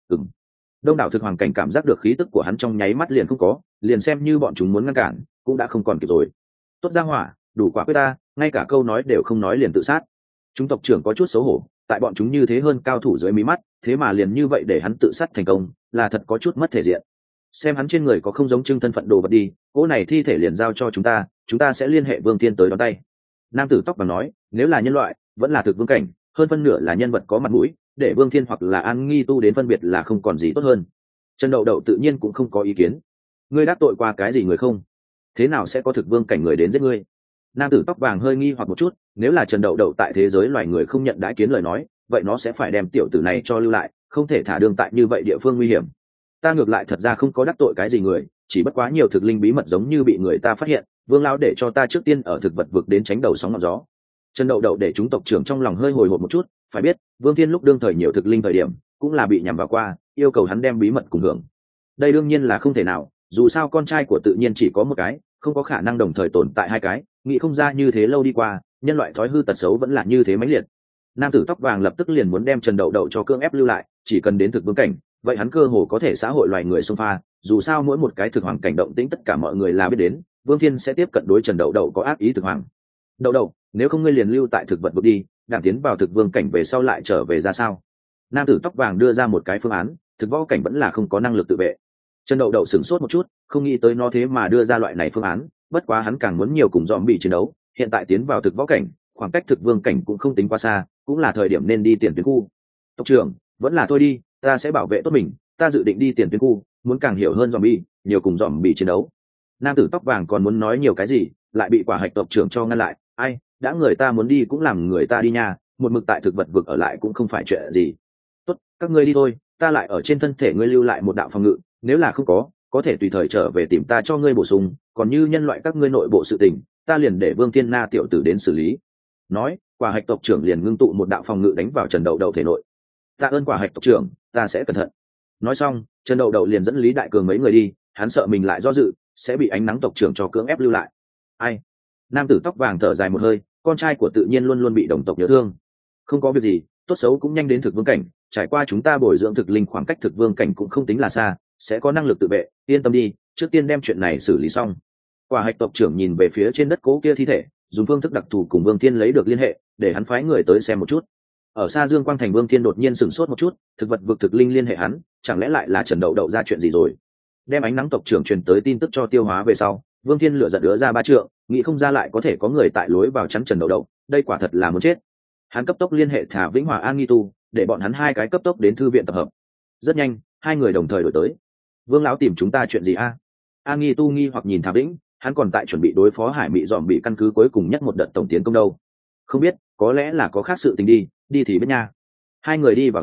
Đông đảo thực hoàng cảnh cảm giác được khí tức của hắn trong nháy mắt liền không có, liền xem như bọn chúng muốn ngăn cản, cũng đã không còn kịp rồi. Tốt ra hỏa, đủ quả quyết ta, ngay cả câu nói đều không nói liền tự sát. Chúng tộc trưởng có chút xấu hổ, tại bọn chúng như thế hơn cao thủ dưới mí mắt, thế mà liền như vậy để hắn tự sát thành công, là thật có chút mất thể diện. Xem hắn trên người có không giống trưng thân phận đồ vật đi, cỗ này thi thể liền giao cho chúng ta sẽ liên hệ Vương Thiên tới đón tay. Nam tử tóc vàng nói, nếu là nhân loại, vẫn là thực vương cảnh, hơn phân nửa là nhân vật có mặt mũi, để Vương Thiên hoặc là An Nghi Tu đến phân biệt là không còn gì tốt hơn. Trần Đậu Đậu tự nhiên cũng không có ý kiến. Ngươi đắc tội qua cái gì người không? Thế nào sẽ có thực vương cảnh người đến giết ngươi? Nam tử tóc vàng hơi nghi hoặc một chút, nếu là Trần Đậu Đậu tại thế giới loài người không nhận đãi kiến lời nói, vậy nó sẽ phải đem tiểu tử này cho lưu lại, không thể thả đường tại như vậy địa phương nguy hiểm. Ta ngược lại thật ra không có đắc tội cái gì người, chỉ bất quá nhiều thực linh bí mật giống như bị người ta phát hiện, Vương lão để cho ta trước tiên ở thực vật vực đến tránh đầu sóng ngọn gió. Trần Đậu Đậu để chúng tộc trưởng trong lòng hơi hồi hộp một chút, phải biết, Vương Thiên lúc đương thời nhiều thực linh thời điểm, cũng là bị nhằm vào qua, yêu cầu hắn đem bí mật cùng hưởng. Đây đương nhiên là không thể nào, dù sao con trai của tự nhiên chỉ có một cái, không có khả năng đồng thời tồn tại hai cái, nghĩ không ra như thế lâu đi qua, nhân loại thói hư tật xấu vẫn là như thế mãnh liệt. Nam tử tóc vàng lập tức liền muốn đem Trần Đậu Đậu cho cưỡng ép lưu lại, chỉ cần đến thực vương cảnh, vậy hắn cơ hồ có thể xã hội loài người xông pha, dù sao mỗi một cái thực hoàng cảnh động tĩnh tất cả mọi người là biết đến, Vương Thiên sẽ tiếp cận đối Trần Đậu Đậu có ác ý thực hoàng. Đậu Đậu, nếu không ngươi liền lưu tại thực vật vực đi, đảng tiến vào thực vương cảnh về sau lại trở về ra sao? Nam tử tóc vàng đưa ra một cái phương án, thực võ cảnh vẫn là không có năng lực tự vệ. Trần Đậu Đậu sửng sốt một chút, không nghĩ tới nó thế mà đưa ra loại này phương án, bất quá hắn càng muốn nhiều cùng dòm bị chiến đấu, hiện tại tiến vào thực võ cảnh, khoảng cách thực vương cảnh cũng không tính quá xa, cũng là thời điểm nên đi tiền tuyến khu. Tộc trưởng, vẫn là thôi đi, ta sẽ bảo vệ tốt mình, ta dự định đi tiền tuyến khu, muốn càng hiểu hơn dòm bị, nhiều cùng dòm bị chiến đấu. Nam tử tóc vàng còn muốn nói nhiều cái gì, lại bị quả hạch tộc trưởng cho ngăn lại. Ai, đã người ta muốn đi cũng làm người ta đi nha, một mực tại thực vật vực ở lại cũng không phải chuyện gì. Tốt, các ngươi đi thôi, ta lại ở trên thân thể ngươi lưu lại một đạo phòng ngự, nếu là không có thể tùy thời trở về tìm ta cho ngươi bổ sung, còn như nhân loại các ngươi nội bộ sự tình, ta liền để Vương Thiên Na tiểu tử đến xử lý. Nói, quả hạch tộc trưởng liền ngưng tụ một đạo phòng ngự đánh vào Trần Đậu Đậu thể nội. Tạ ơn quả hạch tộc trưởng, ta sẽ cẩn thận. Nói xong, Trần Đậu Đậu liền dẫn Lý Đại Cường mấy người đi, hắn sợ mình lại do dự, sẽ bị ánh nắng tộc trưởng cho cưỡng ép lưu lại. Ai? Nam tử tóc vàng thở dài một hơi, con trai của tự nhiên luôn luôn bị đồng tộc nhớ thương. Không có việc gì, tốt xấu cũng nhanh đến thực vương cảnh, trải qua chúng ta bồi dưỡng thực linh khoảng cách thực vương cảnh cũng không tính là xa, sẽ có năng lực tự vệ, yên tâm đi, trước tiên đem chuyện này xử lý xong. Quả hạch tộc trưởng nhìn về phía trên đất cố kia thi thể, dùng phương thức đặc thù cùng Vương Thiên lấy được liên hệ, để hắn phái người tới xem một chút. Ở xa Dương Quang Thành, Vương Thiên đột nhiên sửng sốt một chút, thực vật vực thực linh liên hệ hắn, chẳng lẽ lại là Trần Đậu Đậu ra chuyện gì rồi? Đem ánh nắng tộc trưởng truyền tới tin tức cho tiêu hóa về sau, Vương Thiên lửa giận ứa ra 3 trượng, nghĩ không ra lại có thể có người tại lối vào chắn Trần Đậu Đậu, đây quả thật là muốn chết. Hắn cấp tốc liên hệ Thả Vĩnh Hòa An Nghi Tu, để bọn hắn hai cái cấp tốc đến thư viện tập hợp. Rất nhanh, hai người đồng thời đổi tới. Vương lão tìm chúng ta chuyện gì a? An Nghi Tu nghi hoặc nhìn Thả Vĩnh, hắn còn tại chuẩn bị đối phó Hải Mị dòm bị căn cứ cuối cùng nhất một đợt tổng tiến công đâu. Không biết, có lẽ là có khác sự tình đi thì biết nha. Hai người đi vào sau,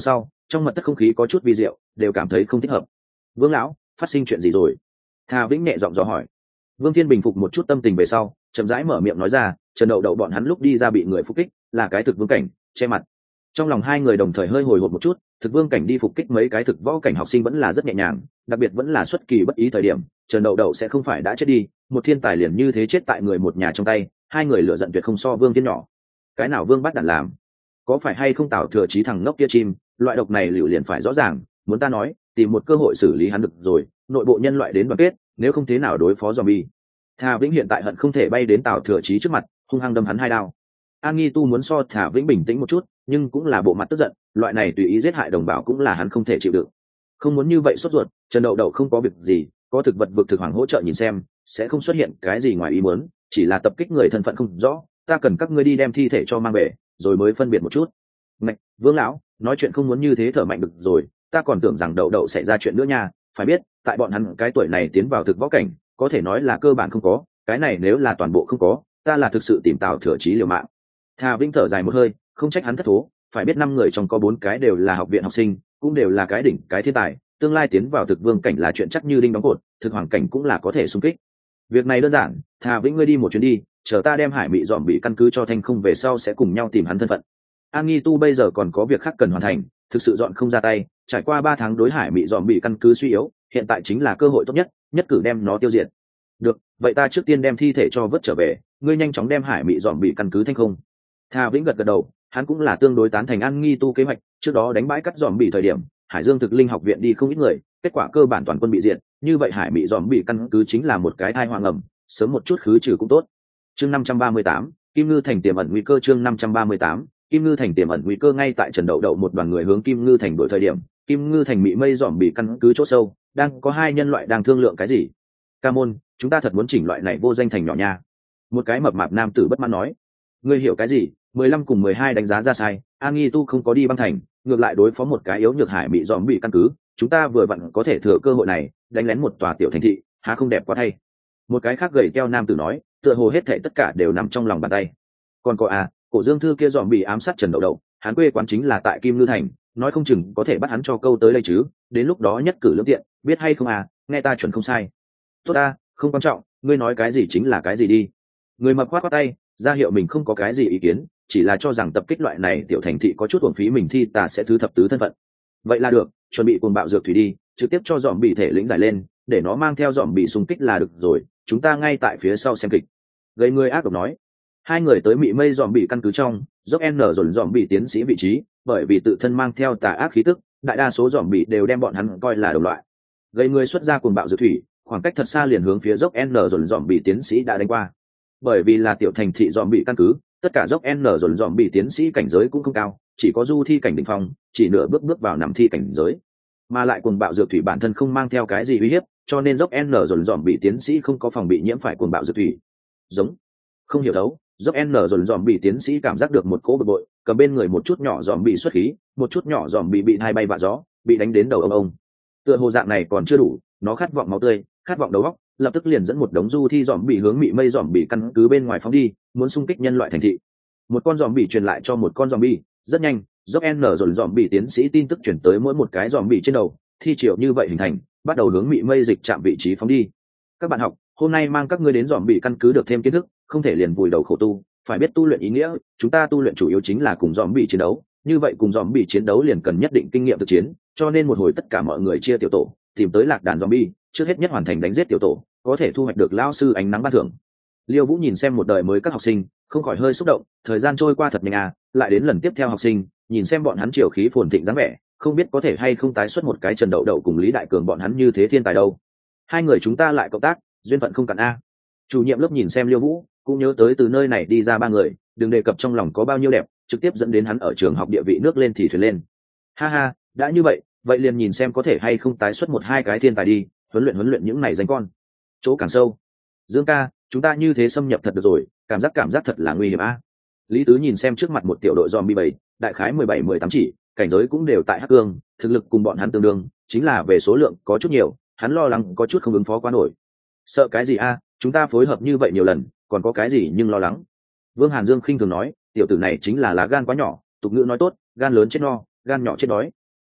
trong mật thất không khí có chút vi diệu, đều cảm thấy không thích hợp. Vương lão, phát sinh chuyện gì rồi? Thà Vĩnh nhẹ giọng dò hỏi. Vương Thiên bình phục một chút tâm tình về sau, chậm rãi mở miệng nói ra, Trần Đậu Đậu bọn hắn lúc đi ra bị người phục kích, là cái thực vương cảnh che mặt. Trong lòng hai người đồng thời hơi hồi hộp một chút, thực vương cảnh đi phục kích mấy cái thực võ cảnh học sinh vẫn là rất nhẹ nhàng, đặc biệt vẫn là xuất kỳ bất ý thời điểm, Trần Đậu Đậu sẽ không phải đã chết đi, một thiên tài liền như thế chết tại người một nhà trong tay, hai người lựa giận tuyệt không so Vương Thiên nhỏ. Cái nào Vương bắt đạn làm? Có phải hay không Tào Thừa Chí thằng ngốc kia chim, loại độc này liệu liền phải rõ ràng, muốn ta nói, tìm một cơ hội xử lý hắn được rồi, nội bộ nhân loại đến đoàn kết, nếu không thế nào đối phó zombie. Thà Vĩnh hiện tại hận không thể bay đến Tào Thừa Chí trước mặt, hung hăng đâm hắn hai đao. An Nghi Tu muốn so Thà Vĩnh bình tĩnh một chút, nhưng cũng là bộ mặt tức giận, loại này tùy ý giết hại đồng bào cũng là hắn không thể chịu đựng. Không muốn như vậy sốt ruột, Trần Đậu Đậu không có việc gì, có thực vật vực thực hoàng hỗ trợ nhìn xem, sẽ không xuất hiện cái gì ngoài ý muốn, chỉ là tập kích người thân phận không rõ, ta cần các ngươi đi đem thi thể cho mang về, rồi mới phân biệt một chút. Ngạch, Vương lão, nói chuyện không muốn như thế thở mạnh được rồi, ta còn tưởng rằng Đậu Đậu sẽ ra chuyện nữa nha, phải biết, tại bọn hắn cái tuổi này tiến vào thực võ cảnh, có thể nói là cơ bản không có, cái này nếu là toàn bộ không có, ta là thực sự tìm Tào Thừa Chí liều mạng. Thà Vĩnh thở dài một hơi, không trách hắn thất thố, phải biết 5 người trong có 4 cái đều là học viện học sinh, cũng đều là cái đỉnh cái thiên tài, tương lai tiến vào thực vương cảnh là chuyện chắc như đinh đóng cột, thực hoàng cảnh cũng là có thể xung kích. Việc này đơn giản, Thà Vĩnh ngươi đi một chuyến đi, chờ ta đem Hải Mị dòm bị căn cứ cho Thanh Không về sau sẽ cùng nhau tìm hắn thân phận. An Nghi Tu bây giờ còn có việc khác cần hoàn thành, thực sự dọn không ra tay, trải qua 3 tháng đối Hải Mị dòm bị căn cứ suy yếu, hiện tại chính là cơ hội tốt nhất, nhất cử đem nó tiêu diệt. Được, vậy ta trước tiên đem thi thể cho vớt trở về, ngươi nhanh chóng đem Hải Mị dòm bị căn cứ Thanh Không. Thà Vĩnh gật gật đầu, hắn cũng là tương đối tán thành An Nghi Tu kế hoạch, trước đó đánh bãi cắt dòm bị thời điểm, Hải Dương Thực Linh học viện đi không ít người, kết quả cơ bản toàn quân bị diệt, như vậy Hải Mị dòm bị căn cứ chính là một cái tai họa ngầm, sớm một chút khứ trừ cũng tốt. Chương 538, Kim Ngư Thành tiềm ẩn nguy cơ. Chương 538, Kim Ngư Thành tiềm ẩn nguy cơ. Ngay tại Trần Đậu Đậu một đoàn người hướng Kim Ngư Thành đổi thời điểm, Kim Ngư Thành Mị Mây dòm bị căn cứ chỗ sâu, đang có 2 nhân loại đang thương lượng cái gì. Ca môn, chúng ta thật muốn chỉnh loại này vô danh thành nhỏ nha. Một cái mập mạp nam tử bất mãn nói. Ngươi hiểu cái gì? 15 cùng 12 đánh giá ra sai, An Nghi Tu không có đi băng thành, ngược lại đối phó một cái yếu nhược Hải Mị dòm bị căn cứ, chúng ta vừa vặn có thể thừa cơ hội này đánh lén một tòa tiểu thành thị, há không đẹp quá thay. Một cái khác gầy teo nam tử nói, tựa hồ hết thảy tất cả đều nằm trong lòng bàn tay. Còn có Cổ Dương Thư kia dòm bị ám sát Trần Đậu Đậu, hắn quê quán chính là tại Kim Ngư Thành, nói không chừng có thể bắt hắn cho câu tới đây chứ, đến lúc đó nhất cử lưỡng tiện, biết hay không nghe ta chuẩn không sai. Tốt không quan trọng, ngươi nói cái gì chính là cái gì đi. Người mập khoát tay, ra hiệu mình không có cái gì ý kiến, chỉ là cho rằng tập kích loại này tiểu thành thị có chút uổng phí mình thi tà sẽ thứ thập tứ thân phận. Vậy là được, chuẩn bị cuồng bạo dược thủy đi, trực tiếp cho dòm bị thể lĩnh giải lên, để nó mang theo dòm bị xung kích là được rồi, chúng ta ngay tại phía sau xem kịch. Gây người ác độc nói. 2 người tới Mị Mây dòm bị căn cứ trong, dốc N dồn dòm bị tiến sĩ vị trí, bởi vì tự thân mang theo tà ác khí tức, đại đa số dòm bị đều đem bọn hắn coi là đồng loại. Gây người xuất ra cuồng bạo dược thủy, khoảng cách thật xa liền hướng phía dốc N dồn dòm bị tiến sĩ đã đánh qua. Bởi vì là tiểu thành thị dòm bị căn cứ, tất cả dốc N dồn dòm bị tiến sĩ cảnh giới cũng không cao, chỉ có du thi cảnh đỉnh phong, chỉ nửa bước vào nằm thi cảnh giới, mà lại cuồng bạo dược thủy bản thân không mang theo cái gì uy hiếp, cho nên dốc N dồn dòm bị tiến sĩ không có phòng bị nhiễm phải cuồng bạo dược thủy. Giống không hiểu đấu, dốc N dồn dòm bị tiến sĩ cảm giác được một cỗ bực bội, cầm bên người một chút nhỏ dòm bị xuất khí, một chút nhỏ dòm bị hai bay vạ gió, bị đánh đến đầu ông. Tựa hồ dạng này còn chưa đủ, nó khát vọng máu tươi, khát vọng đầu óc, lập tức liền dẫn một đống du thi dòm bị hướng Mị Mây dòm bị căn cứ bên ngoài phóng đi, muốn xung kích nhân loại thành thị. Một con dòm bị truyền lại cho một con dòm bị, rất nhanh, dốc N dồn dòm bị tiến sĩ tin tức chuyển tới mỗi một cái dòm bị trên đầu, thi triệu như vậy hình thành, bắt đầu hướng Mị Mây dịch chạm vị trí phóng đi. Các bạn học, hôm nay mang các ngươi đến dòm bị căn cứ được thêm kiến thức, không thể liền vùi đầu khổ tu, phải biết tu luyện ý nghĩa, chúng ta tu luyện chủ yếu chính là cùng dòm bị chiến đấu, như vậy cùng dòm bị chiến đấu liền cần nhất định kinh nghiệm thực chiến, cho nên một hồi tất cả mọi người chia tiểu tổ, tìm tới lạc đàn zombie, trước hết nhất hoàn thành đánh giết tiểu tổ, có thể thu hoạch được lao sư ánh nắng ban thưởng. Liêu Vũ nhìn xem một đời mới các học sinh, không khỏi hơi xúc động, thời gian trôi qua thật nhanh lại đến lần tiếp theo học sinh, nhìn xem bọn hắn triều khí phồn thịnh dáng vẻ, không biết có thể hay không tái xuất một cái Trần Đậu Đậu cùng Lý Đại Cường bọn hắn như thế thiên tài đâu. 2 người chúng ta lại cộng tác, duyên phận không cạn Chủ nhiệm lớp nhìn xem Liêu Vũ, cũng nhớ tới từ nơi này đi ra 3 người, đừng đề cập trong lòng có bao nhiêu đẹp, trực tiếp dẫn đến hắn ở trường học địa vị nước lên thì thuyền lên. Ha ha, đã như vậy, vậy liền nhìn xem có thể hay không tái xuất 1-2 cái thiên tài đi, huấn luyện những này danh con. Chỗ càng sâu. Dương ca, chúng ta như thế xâm nhập thật được rồi, cảm giác thật là nguy hiểm Lý Tứ nhìn xem trước mặt một tiểu đội zombie 7, đại khái 17-18 chỉ, cảnh giới cũng đều tại Hắc Cương, thực lực cùng bọn hắn tương đương, chính là về số lượng có chút nhiều, hắn lo lắng có chút không ứng phó quá nổi. Sợ cái gì chúng ta phối hợp như vậy nhiều lần, còn có cái gì nhưng lo lắng. Vương Hàn Dương khinh thường nói, tiểu tử này chính là lá gan quá nhỏ, tục ngữ nói tốt, gan lớn chết no, gan nhỏ chết đói.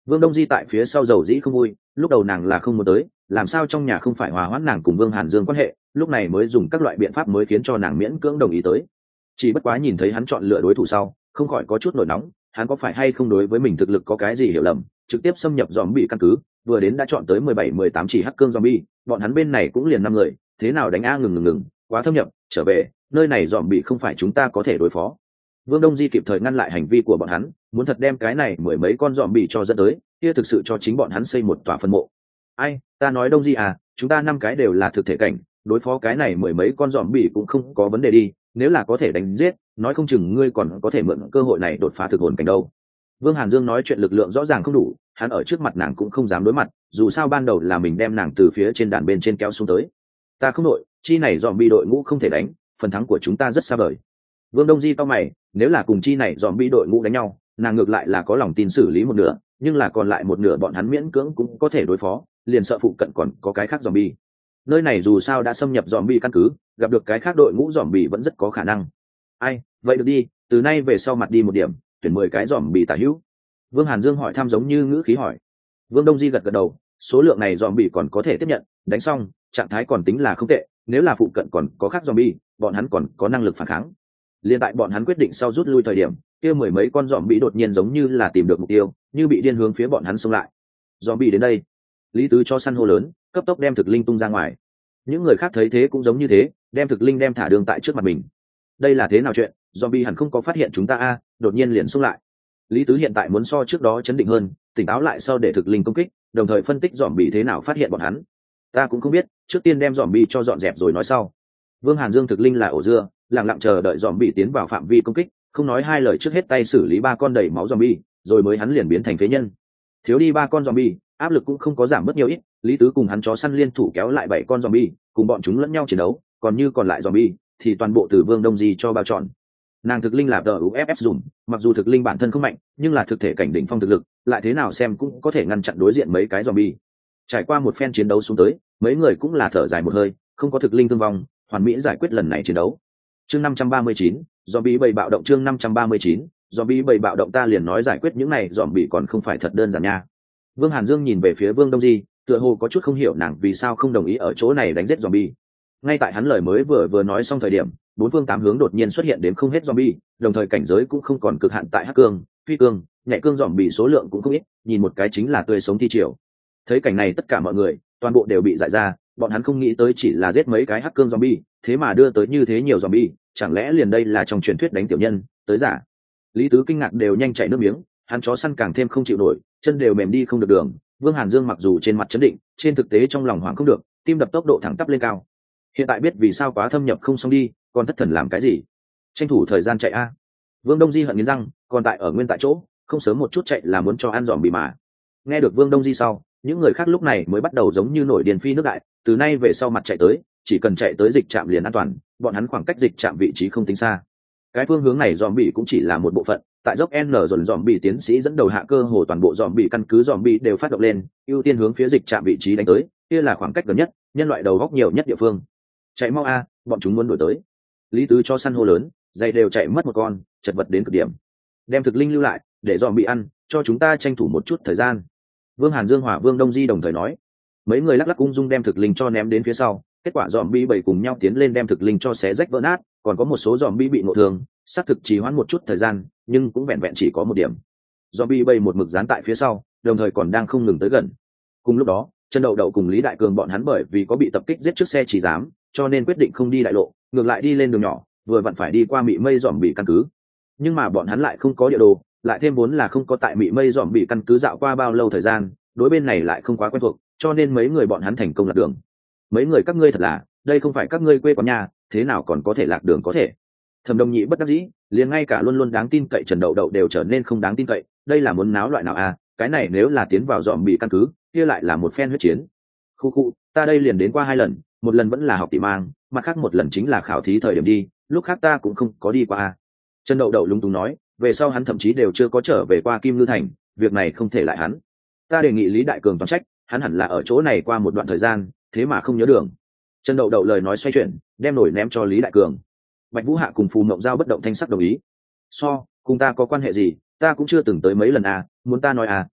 Vương Đông Di tại phía sau dầu dĩ không vui, lúc đầu nàng là không muốn tới, làm sao trong nhà không phải hòa hoãn nàng cùng Vương Hàn Dương quan hệ, lúc này mới dùng các loại biện pháp mới khiến cho nàng miễn cưỡng đồng ý tới. Chỉ bất quá nhìn thấy hắn chọn lựa đối thủ sau, không khỏi có chút nổi nóng, hắn có phải hay không đối với mình thực lực có cái gì hiểu lầm, trực tiếp xâm nhập zombie căn cứ, vừa đến đã chọn tới 17-18 chỉ hắc cương zombie, bọn hắn bên này cũng liền 5 người, thế nào đánh a ngừng, quá thâm nhập, trở về, nơi này zombie không phải chúng ta có thể đối phó. Vương Đông Di kịp thời ngăn lại hành vi của bọn hắn, muốn thật đem cái này mười mấy con zombie cho dẫn tới, kia thực sự cho chính bọn hắn xây một tòa phân mộ. Ai, ta nói Đông Di à, chúng ta 5 cái đều là thực thể cảnh, đối phó cái này mười mấy con zombie cũng không có vấn đề đi, nếu là có thể đánh giết, nói không chừng ngươi còn có thể mượn cơ hội này đột phá thực hồn cảnh đâu. Vương Hàn Dương nói chuyện lực lượng rõ ràng không đủ, hắn ở trước mặt nàng cũng không dám đối mặt, dù sao ban đầu là mình đem nàng từ phía trên đàn bên trên kéo xuống tới. Ta không nội, chi này zombie đội ngũ không thể đánh, phần thắng của chúng ta rất xa vời. Vương Đông Di cau mày, nếu là cùng chi này zombie đội ngũ đánh nhau, nàng ngược lại là có lòng tin xử lý một nửa, nhưng là còn lại một nửa bọn hắn miễn cưỡng cũng có thể đối phó, liền sợ phụ cận còn có cái khác zombie. Nơi này dù sao đã xâm nhập zombie căn cứ, gặp được cái khác đội ngũ zombie vẫn rất có khả năng. Ai, vậy được đi, từ nay về sau mặt đi một điểm, tuyển 10 cái zombie tả hữu. Vương Hàn Dương hỏi thăm giống như ngữ khí hỏi. Vương Đông Di gật đầu, số lượng này zombie còn có thể tiếp nhận, đánh xong, trạng thái còn tính là không tệ, nếu là phụ cận còn có khác zombie, bọn hắn còn có năng lực phản kháng. Liên tại bọn hắn quyết định sau rút lui thời điểm, kia mười mấy con zombie đột nhiên giống như là tìm được mục tiêu, như bị điên hướng phía bọn hắn xông lại. Zombie đến đây. Lý Tứ cho săn hô lớn, cấp tốc đem thực linh tung ra ngoài. Những người khác thấy thế cũng giống như thế, đem thực linh đem thả đường tại trước mặt mình. Đây là thế nào chuyện, zombie hẳn không có phát hiện chúng ta a, đột nhiên liền xông lại. Lý Tứ hiện tại muốn so trước đó chấn định hơn, tỉnh táo lại sau để thực linh công kích, đồng thời phân tích zombie thế nào phát hiện bọn hắn. Ta cũng không biết, trước tiên đem zombie cho dọn dẹp rồi nói sau. Vương Hàn Dương thực linh là ổ dưa, lặng lặng chờ đợi zombie tiến vào phạm vi công kích, không nói hai lời trước hết tay xử lý 3 con đầy máu zombie, rồi mới hắn liền biến thành phế nhân. Thiếu đi 3 con zombie, áp lực cũng không có giảm bớt nhiều ít, Lý Tứ cùng hắn chó săn liên thủ kéo lại 7 con zombie, cùng bọn chúng lẫn nhau chiến đấu, còn như còn lại zombie thì toàn bộ từ Vương Đông Di cho bao trọn. Nàng thực linh là WFF dùng, mặc dù thực linh bản thân không mạnh, nhưng là thực thể cảnh đỉnh phong thực lực, lại thế nào xem cũng có thể ngăn chặn đối diện mấy cái zombie. Trải qua một phen chiến đấu xuống tới, mấy người cũng là thở dài một hơi, không có thực linh thương vong, hoàn mỹ giải quyết lần này chiến đấu. Chương 539, zombie bầy bạo động. Chương 539, zombie bầy bạo động. Ta liền nói giải quyết những này zombie còn không phải thật đơn giản nha. Vương Hàn Dương nhìn về phía Vương Đông Di, tựa hồ có chút không hiểu nàng vì sao không đồng ý ở chỗ này đánh giết zombie. Ngay tại hắn lời mới vừa nói xong thời điểm, 4 phương 8 hướng đột nhiên xuất hiện đến không hết zombie, đồng thời cảnh giới cũng không còn cực hạn tại hắc cương, phi cương, nhạy cương zombie số lượng cũng không ít, nhìn một cái chính là tươi sống thi triều. Thấy cảnh này tất cả mọi người, toàn bộ đều bị dại ra, bọn hắn không nghĩ tới chỉ là giết mấy cái hắc cương zombie, thế mà đưa tới như thế nhiều zombie, chẳng lẽ liền đây là trong truyền thuyết đánh tiểu nhân, tới giả. Lý Tứ kinh ngạc đều nhanh chảy nước miếng, hắn chó săn càng thêm không chịu nổi, chân đều mềm đi không được đường. Vương Hàn Dương mặc dù trên mặt chấn định, trên thực tế trong lòng hoảng không được, tim đập tốc độ thẳng tắp lên cao. Hiện tại biết vì sao quá thâm nhập không xong đi, còn thất thần làm cái gì? Tranh thủ thời gian chạy a. Vương Đông Di hận nghiến răng, còn tại ở nguyên tại chỗ, không sớm một chút chạy là muốn cho ăn zombie mà. Nghe được Vương Đông Di sau, những người khác lúc này mới bắt đầu giống như nổi điên phi nước đại, từ nay về sau mặt chạy tới, chỉ cần chạy tới dịch trạm liền an toàn, bọn hắn khoảng cách dịch trạm vị trí không tính xa. Cái phương hướng này zombie cũng chỉ là một bộ phận, tại dốc N dồn zombie tiến sĩ dẫn đầu hạ cơ hồ toàn bộ zombie căn cứ zombie đều phát động lên, ưu tiên hướng phía dịch trạm vị trí đánh tới, kia là khoảng cách gần nhất, nhân loại đầu góc nhiều nhất địa phương. Chạy mau a, bọn chúng muốn đuổi tới. Lý Tứ cho săn hô lớn, dây đều chạy mất một con, chật vật đến cực điểm. Đem thực linh lưu lại, để zombie ăn, cho chúng ta tranh thủ một chút thời gian. Vương Hàn Dương hòa Vương Đông Di đồng thời nói. Mấy người lắc lắc ung dung đem thực linh cho ném đến phía sau, kết quả zombie bầy cùng nhau tiến lên đem thực linh cho xé rách vỡ nát, còn có một số zombie bị ngộ thương, xác thực trì hoãn một chút thời gian, nhưng cũng vẹn vẹn chỉ có một điểm. Zombie bầy một mực dán tại phía sau, đồng thời còn đang không ngừng tới gần. Cùng lúc đó, Trần Đậu Đậu cùng Lý Đại Cường bọn hắn bởi vì có bị tập kích giết trước xe chỉ dám, cho nên quyết định không đi đại lộ, ngược lại đi lên đường nhỏ, vừa vặn phải đi qua Mị Mây zombie căn cứ. Nhưng mà bọn hắn lại không có địa đồ, lại thêm vốn là không có tại Mị Mây zombie căn cứ dạo qua bao lâu thời gian, đối bên này lại không quá quen thuộc, cho nên mấy người bọn hắn thành công lạc đường. Mấy người các ngươi thật là, đây không phải các ngươi quê quán nhà, thế nào còn có thể lạc đường có thể. Thẩm Đồng Nhị bất đắc dĩ, liền ngay cả luôn luôn đáng tin cậy Trần Đậu Đậu đều trở nên không đáng tin cậy, đây là muốn náo loại nào à, cái này nếu là tiến vào zombie căn cứ, kia lại là một phen huyết chiến. Khu, ta đây liền đến qua 2 lần, một lần vẫn là học tỷ mang, mặt khác một lần chính là khảo thí thời điểm đi, lúc khác ta cũng không có đi qua à. Trần Đậu Đậu lúng túng nói, về sau hắn thậm chí đều chưa có trở về qua Kim Ngư Thành, việc này không thể lại hắn. Ta đề nghị Lý Đại Cường toàn trách, hắn hẳn là ở chỗ này qua một đoạn thời gian, thế mà không nhớ đường. Trần Đậu Đậu lời nói xoay chuyển, đem nổi ném cho Lý Đại Cường. Bạch Vũ Hạ cùng Phù Mộng Giao bất động thanh sắc đồng ý. Cùng ta có quan hệ gì, ta cũng chưa từng tới mấy lần à, muốn ta nói à,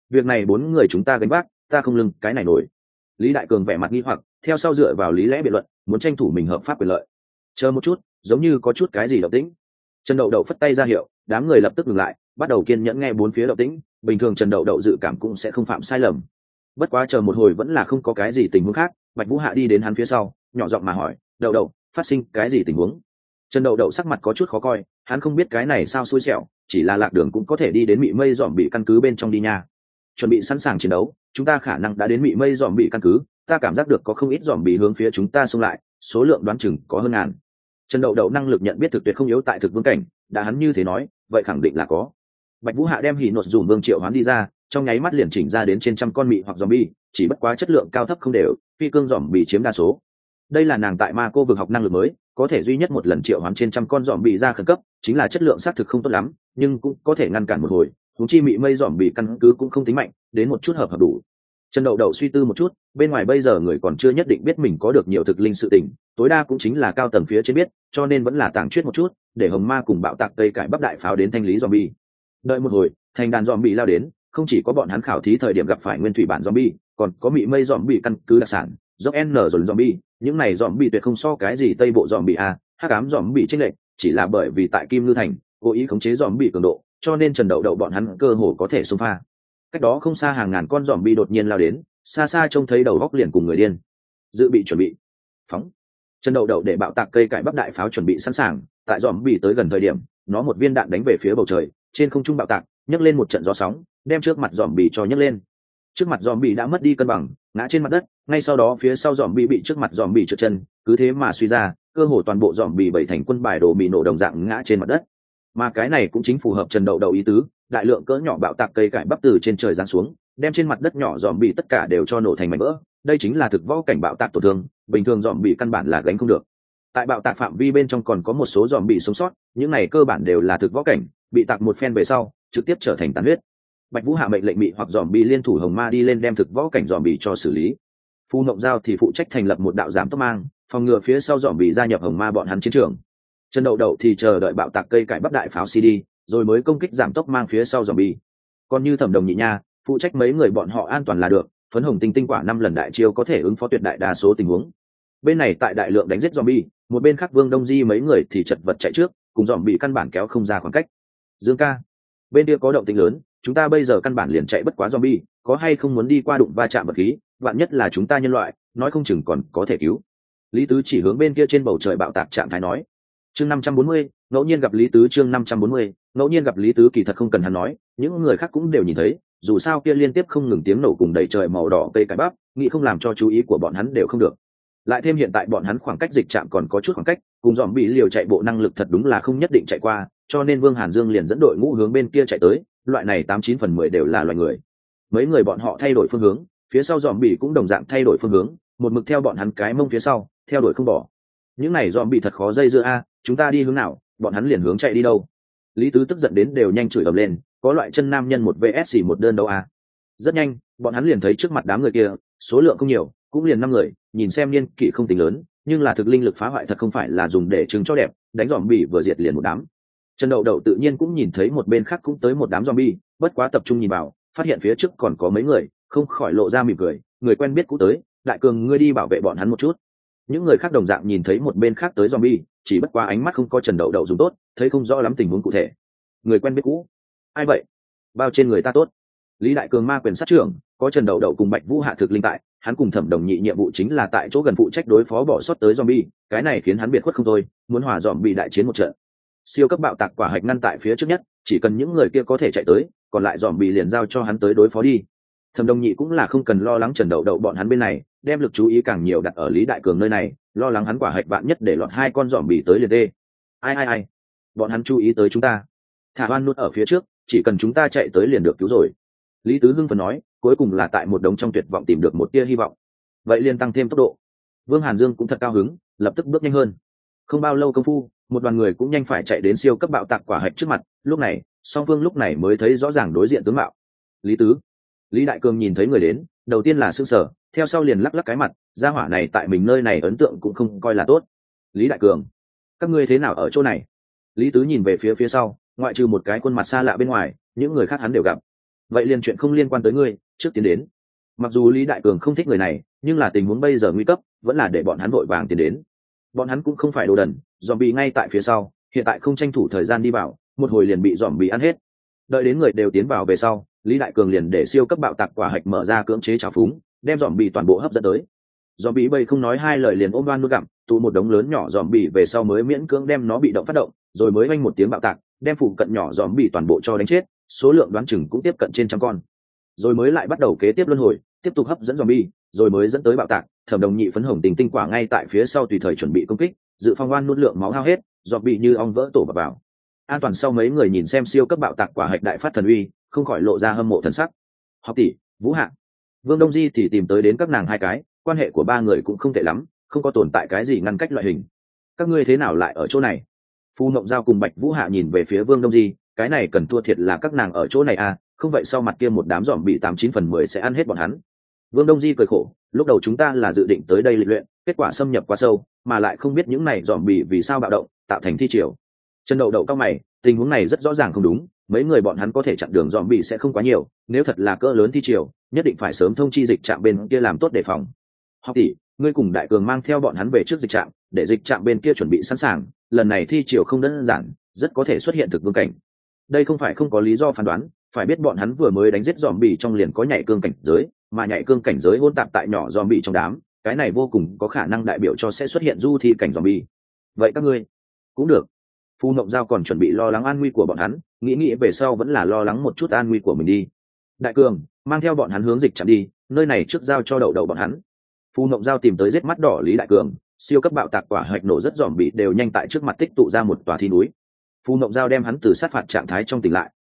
việc này 4 người chúng ta gánh vác, ta không lưng cái này nổi. Lý Đại Cường vẻ mặt nghi hoặc, theo sau dựa vào lý lẽ biện luận, muốn tranh thủ mình hợp pháp quyền lợi. Chờ một chút, giống như có chút cái gì động tĩnh. Trần Đậu Đậu phất tay ra hiệu, đám người lập tức ngừng lại, bắt đầu kiên nhẫn nghe 4 phía động tĩnh. Bình thường Trần Đậu Đậu dự cảm cũng sẽ không phạm sai lầm. Bất quá chờ một hồi vẫn là không có cái gì tình huống khác, Bạch Vũ Hạ đi đến hắn phía sau, nhỏ giọng mà hỏi, "Đậu Đậu, phát sinh cái gì tình huống?" Trần Đậu Đậu sắc mặt có chút khó coi, hắn không biết cái này sao xui xẻo, chỉ là lạc đường cũng có thể đi đến Mị Mây Dòm bị căn cứ bên trong đi nha. Chuẩn bị sẵn sàng chiến đấu, chúng ta khả năng đã đến Mị Mây Dòm bị căn cứ, ta cảm giác được có không ít dòm bị hướng phía chúng ta xông lại, số lượng đoán chừng có hơn ngàn. Trần Đậu Đậu năng lực nhận biết thực tuyệt không yếu tại thực vương cảnh, đã hắn như thế nói, vậy khẳng định là có. Bạch Vũ Hạ đem hỉ nột dùm vương triệu hoán đi ra, trong nháy mắt liền chỉnh ra đến trên trăm con mị hoặc zombie, chỉ bất quá chất lượng cao thấp không đều, phi cương zombie chiếm đa số. Đây là nàng tại ma cô vực học năng lực mới, có thể duy nhất một lần triệu hoán trên trăm con zombie ra khẩn cấp, chính là chất lượng xác thực không tốt lắm, nhưng cũng có thể ngăn cản một hồi. Huống chi mị mây zombie căn cứ cũng không tính mạnh, đến một chút hợp đủ. Trần Đậu Đậu suy tư một chút, bên ngoài bây giờ người còn chưa nhất định biết mình có được nhiều thực linh sự tình, tối đa cũng chính là cao tầng phía trên biết, cho nên vẫn là tàng chuyết một chút, để Hồng Ma cùng bạo tạc cây cải bắp đại pháo đến thanh lý zombie. Đợi một hồi, thành đàn zombie lao đến, không chỉ có bọn hắn khảo thí thời điểm gặp phải nguyên thủy bản zombie, còn có mị mây zombie căn cứ đặc sản, dốc N rồi zombie, những này zombie tuyệt không so cái gì Tây bộ zombie a, hắc ám zombie chênh lệch, chỉ là bởi vì tại Kim Ngư thành, cố ý khống chế zombie cường độ, cho nên Trần Đậu Đậu bọn hắn cơ hồ có thể xông pha. Cách đó không xa hàng ngàn con zombie đột nhiên lao đến, xa xa trông thấy đầu góc liền cùng người điên. Dự bị chuẩn bị, phóng. Trần Đậu Đậu để bạo tạc cây cải bắp đại pháo chuẩn bị sẵn sàng, tại zombie tới gần thời điểm, nó một viên đạn đánh về phía bầu trời, trên không trung bạo tạc, nhấc lên một trận gió sóng, đem trước mặt zombie cho nhấc lên. Trước mặt zombie đã mất đi cân bằng, ngã trên mặt đất, ngay sau đó phía sau zombie bị trước mặt zombie trượt chân, cứ thế mà suy ra, cơ hồ toàn bộ zombie bảy thành quân bài đồ mì nổ đồng dạng ngã trên mặt đất. Mà cái này cũng chính phù hợp Trần Đậu Đậu ý tứ, đại lượng cỡ nhỏ bạo tạc cây cải bắp từ trên trời giáng xuống, đem trên mặt đất nhỏ zombie tất cả đều cho nổ thành mảnh vỡ. Đây chính là thực võ cảnh bạo tạc tổn thương, bình thường zombie căn bản là gánh không được. Tại bạo tạc phạm vi bên trong còn có một số zombie sống sót, những này cơ bản đều là thực võ cảnh, bị tạc một phen về sau, trực tiếp trở thành tàn huyết. Bạch Vũ hạ mệnh lệnh mị hoặc zombie liên thủ Hồng Ma đi lên đem thực võ cảnh zombie cho xử lý. Phu Ngộng Giao thì phụ trách thành lập một đạo giám tốc mang, phòng ngừa phía sau zombie gia nhập Hồng Ma bọn hắn chiến trường. Trần Đậu Đậu thì chờ đợi bạo tạc cây cải bắp đại pháo CD, rồi mới công kích giảm tốc mang phía sau zombie. Còn như Thẩm Đồng Nhị Nha, phụ trách mấy người bọn họ an toàn là được, phấn hồng tinh tinh quả 5 lần đại chiêu có thể ứng phó tuyệt đại đa số tình huống. Bên này tại đại lượng đánh giết zombie, một bên khác Vương Đông Di mấy người thì chật vật chạy trước, cùng zombie căn bản kéo không ra khoảng cách. Dương ca, bên kia có động tĩnh lớn, chúng ta bây giờ căn bản liền chạy bất quá zombie, có hay không muốn đi qua đụng va chạm vật khí, vạn nhất là chúng ta nhân loại, nói không chừng còn có thể cứu. Lý Tứ chỉ hướng bên kia trên bầu trời bạo tạc trạng thái nói. Chương 540, ngẫu nhiên gặp Lý Tứ. Chương 540, ngẫu nhiên gặp Lý Tứ. Kỳ thật không cần hắn nói, những người khác cũng đều nhìn thấy, dù sao kia liên tiếp không ngừng tiếng nổ cùng đầy trời màu đỏ cây cải bắp, nghĩ không làm cho chú ý của bọn hắn đều không được. Lại thêm hiện tại bọn hắn khoảng cách dịch trạm còn có chút khoảng cách, cùng dòm bị liều chạy bộ năng lực thật đúng là không nhất định chạy qua, cho nên Vương Hàn Dương liền dẫn đội ngũ hướng bên kia chạy tới, loại này 89/10 đều là loài người. Mấy người bọn họ thay đổi phương hướng, phía sau dòm bị cũng đồng dạng thay đổi phương hướng, một mực theo bọn hắn cái mông phía sau, theo đuổi không bỏ. Những này dòm bị thật khó dây dưa a, chúng ta đi hướng nào, bọn hắn liền hướng chạy đi đâu. Lý Tứ tức giận đến đều nhanh chửi ầm lên, có loại chân nam nhân một vs một đơn đâu a. Rất nhanh, bọn hắn liền thấy trước mặt đám người kia, số lượng không nhiều, cũng liền 5 người, nhìn xem niên kỷ không tính lớn, nhưng là thực linh lực phá hoại thật không phải là dùng để trứng cho đẹp, đánh zombie vừa diệt liền một đám. Trần Đậu Đậu tự nhiên cũng nhìn thấy một bên khác cũng tới một đám zombie, bất quá tập trung nhìn vào, phát hiện phía trước còn có mấy người, không khỏi lộ ra mỉm cười, người quen biết cũ tới, Đại Cường ngươi đi bảo vệ bọn hắn một chút. Những người khác đồng dạng nhìn thấy một bên khác tới zombie, chỉ bất quá ánh mắt không có Trần Đậu Đậu dùng tốt, thấy không rõ lắm tình huống cụ thể. Người quen biết cũ? Ai vậy? Bao trên người ta tốt. Lý Đại Cường ma quyền sát trưởng, có Trần Đậu Đậu cùng Bạch Vũ hạ thực linh tại, hắn cùng Thẩm Đồng Nhị nhiệm vụ chính là tại chỗ gần phụ trách đối phó bỏ sót tới zombie, cái này khiến hắn biệt khuất không thôi, muốn hòa zombie đại chiến một trận. Siêu cấp bạo tạc quả hạch ngăn tại phía trước nhất, chỉ cần những người kia có thể chạy tới, còn lại zombie liền giao cho hắn tới đối phó đi. Thẩm Đồng Nhị cũng là không cần lo lắng Trần Đậu Đậu bọn hắn bên này, đem lực chú ý càng nhiều đặt ở Lý Đại Cường nơi này, lo lắng hắn quả hạch vạn nhất để lọt 2 con zombie tới liền tê. Ai, bọn hắn chú ý tới chúng ta. Thả Oan nuốt ở phía trước, chỉ cần chúng ta chạy tới liền được cứu rồi. Lý Tứ hưng phấn nói, cuối cùng là tại một đống trong tuyệt vọng tìm được một tia hy vọng. Vậy liền tăng thêm tốc độ. Vương Hàn Dương cũng thật cao hứng, lập tức bước nhanh hơn. Không bao lâu công phu, một đoàn người cũng nhanh phải chạy đến siêu cấp bạo tạc quả hạch trước mặt, lúc này, Song Vương lúc này mới thấy rõ ràng đối diện tướng mạo. Lý Tứ. Lý Đại Cường nhìn thấy người đến, đầu tiên là sững sờ, theo sau liền lắc lắc cái mặt, gia hỏa này tại mình nơi này ấn tượng cũng không coi là tốt. Lý Đại Cường, các ngươi thế nào ở chỗ này? Lý Tứ nhìn về phía sau, ngoại trừ một cái khuôn mặt xa lạ bên ngoài, những người khác hắn đều gặp. vậy liền chuyện không liên quan tới ngươi, trước tiến đến. Mặc dù Lý Đại Cường không thích người này, nhưng là tình huống bây giờ nguy cấp, vẫn là để bọn hắn vội vàng tiến đến. Bọn hắn cũng không phải đồ đần, zombie ngay tại phía sau, hiện tại không tranh thủ thời gian đi vào, một hồi liền bị zombie ăn hết. Đợi đến người đều tiến vào về sau, Lý Đại Cường liền để siêu cấp bạo tạc quả hạch mở ra cưỡng chế trào phúng, đem zombie toàn bộ hấp dẫn tới. Zombie bay không nói hai lời liền ôm đoan nuốt gặm, tụ một đống lớn nhỏ zombie về sau mới miễn cưỡng đem nó bị động phát động, rồi mới vang một tiếng bạo tạc, đem phụ cận nhỏ zombie toàn bộ cho đánh chết, số lượng đoán chừng cũng tiếp cận trên trăm con. Rồi mới lại bắt đầu kế tiếp luân hồi, tiếp tục hấp dẫn zombie, rồi mới dẫn tới bạo tạc. Thẩm Đồng Nhị phấn hồng tình tinh quả ngay tại phía sau tùy thời chuẩn bị công kích, dự phòng oan nuốt lượng máu hao hết, zombie như ong vỡ tổ vào. An toàn sau mấy người nhìn xem siêu cấp bạo tạc quả hạch đại phát thần uy, không khỏi lộ ra hâm mộ thần sắc. Học tỷ, Vũ Hạ, Vương Đông Di thì tìm tới đến các nàng hai cái, quan hệ của ba người cũng không tệ lắm, không có tồn tại cái gì ngăn cách loại hình. Các ngươi thế nào lại ở chỗ này? Phu Mộng Giao cùng Bạch Vũ Hạ nhìn về phía Vương Đông Di, cái này cần thua thiệt là các nàng ở chỗ này à, không vậy sau mặt kia một đám giòm bị 89/10 sẽ ăn hết bọn hắn. Vương Đông Di cười khổ, lúc đầu chúng ta là dự định tới đây lịch luyện, kết quả xâm nhập quá sâu, mà lại không biết những này giòm bị vì sao bạo động, tạo thành thi triều. Trần Đậu Đậu cao mày, tình huống này rất rõ ràng không đúng, mấy người bọn hắn có thể chặn đường giòm bị sẽ không quá nhiều, nếu thật là cỡ lớn thi triều, nhất định phải sớm thông chi dịch trạm bên kia làm tốt đề phòng. Học tỷ, ngươi cùng Đại Cường mang theo bọn hắn về trước dịch trạm, để dịch trạm bên kia chuẩn bị sẵn sàng, lần này thi triều không đơn giản, rất có thể xuất hiện thực vương cảnh. Đây không phải không có lý do phán đoán, phải biết bọn hắn vừa mới đánh giết giòm bị trong liền có nhảy cương cảnh giới, mà nhảy cương cảnh giới hỗn tạp tại nhỏ giòm bị trong đám, cái này vô cùng có khả năng đại biểu cho sẽ xuất hiện du thi cảnh giòm bị. Vậy các ngươi cũng được. Phu Mộng Giao còn chuẩn bị lo lắng an nguy của bọn hắn, nghĩ về sau vẫn là lo lắng một chút an nguy của mình đi. Đại Cường, mang theo bọn hắn hướng dịch trạm đi, nơi này trước giao cho Đậu Đậu bọn hắn. Phu Mộng Giao tìm tới giết mắt đỏ Lý Đại Cường, siêu cấp bạo tạc quả hạch nổ rất giòm bị đều nhanh tại trước mặt tích tụ ra một tòa thi núi. Phu Mộng Giao đem hắn từ sát phạt trạng thái trong tỉnh lại.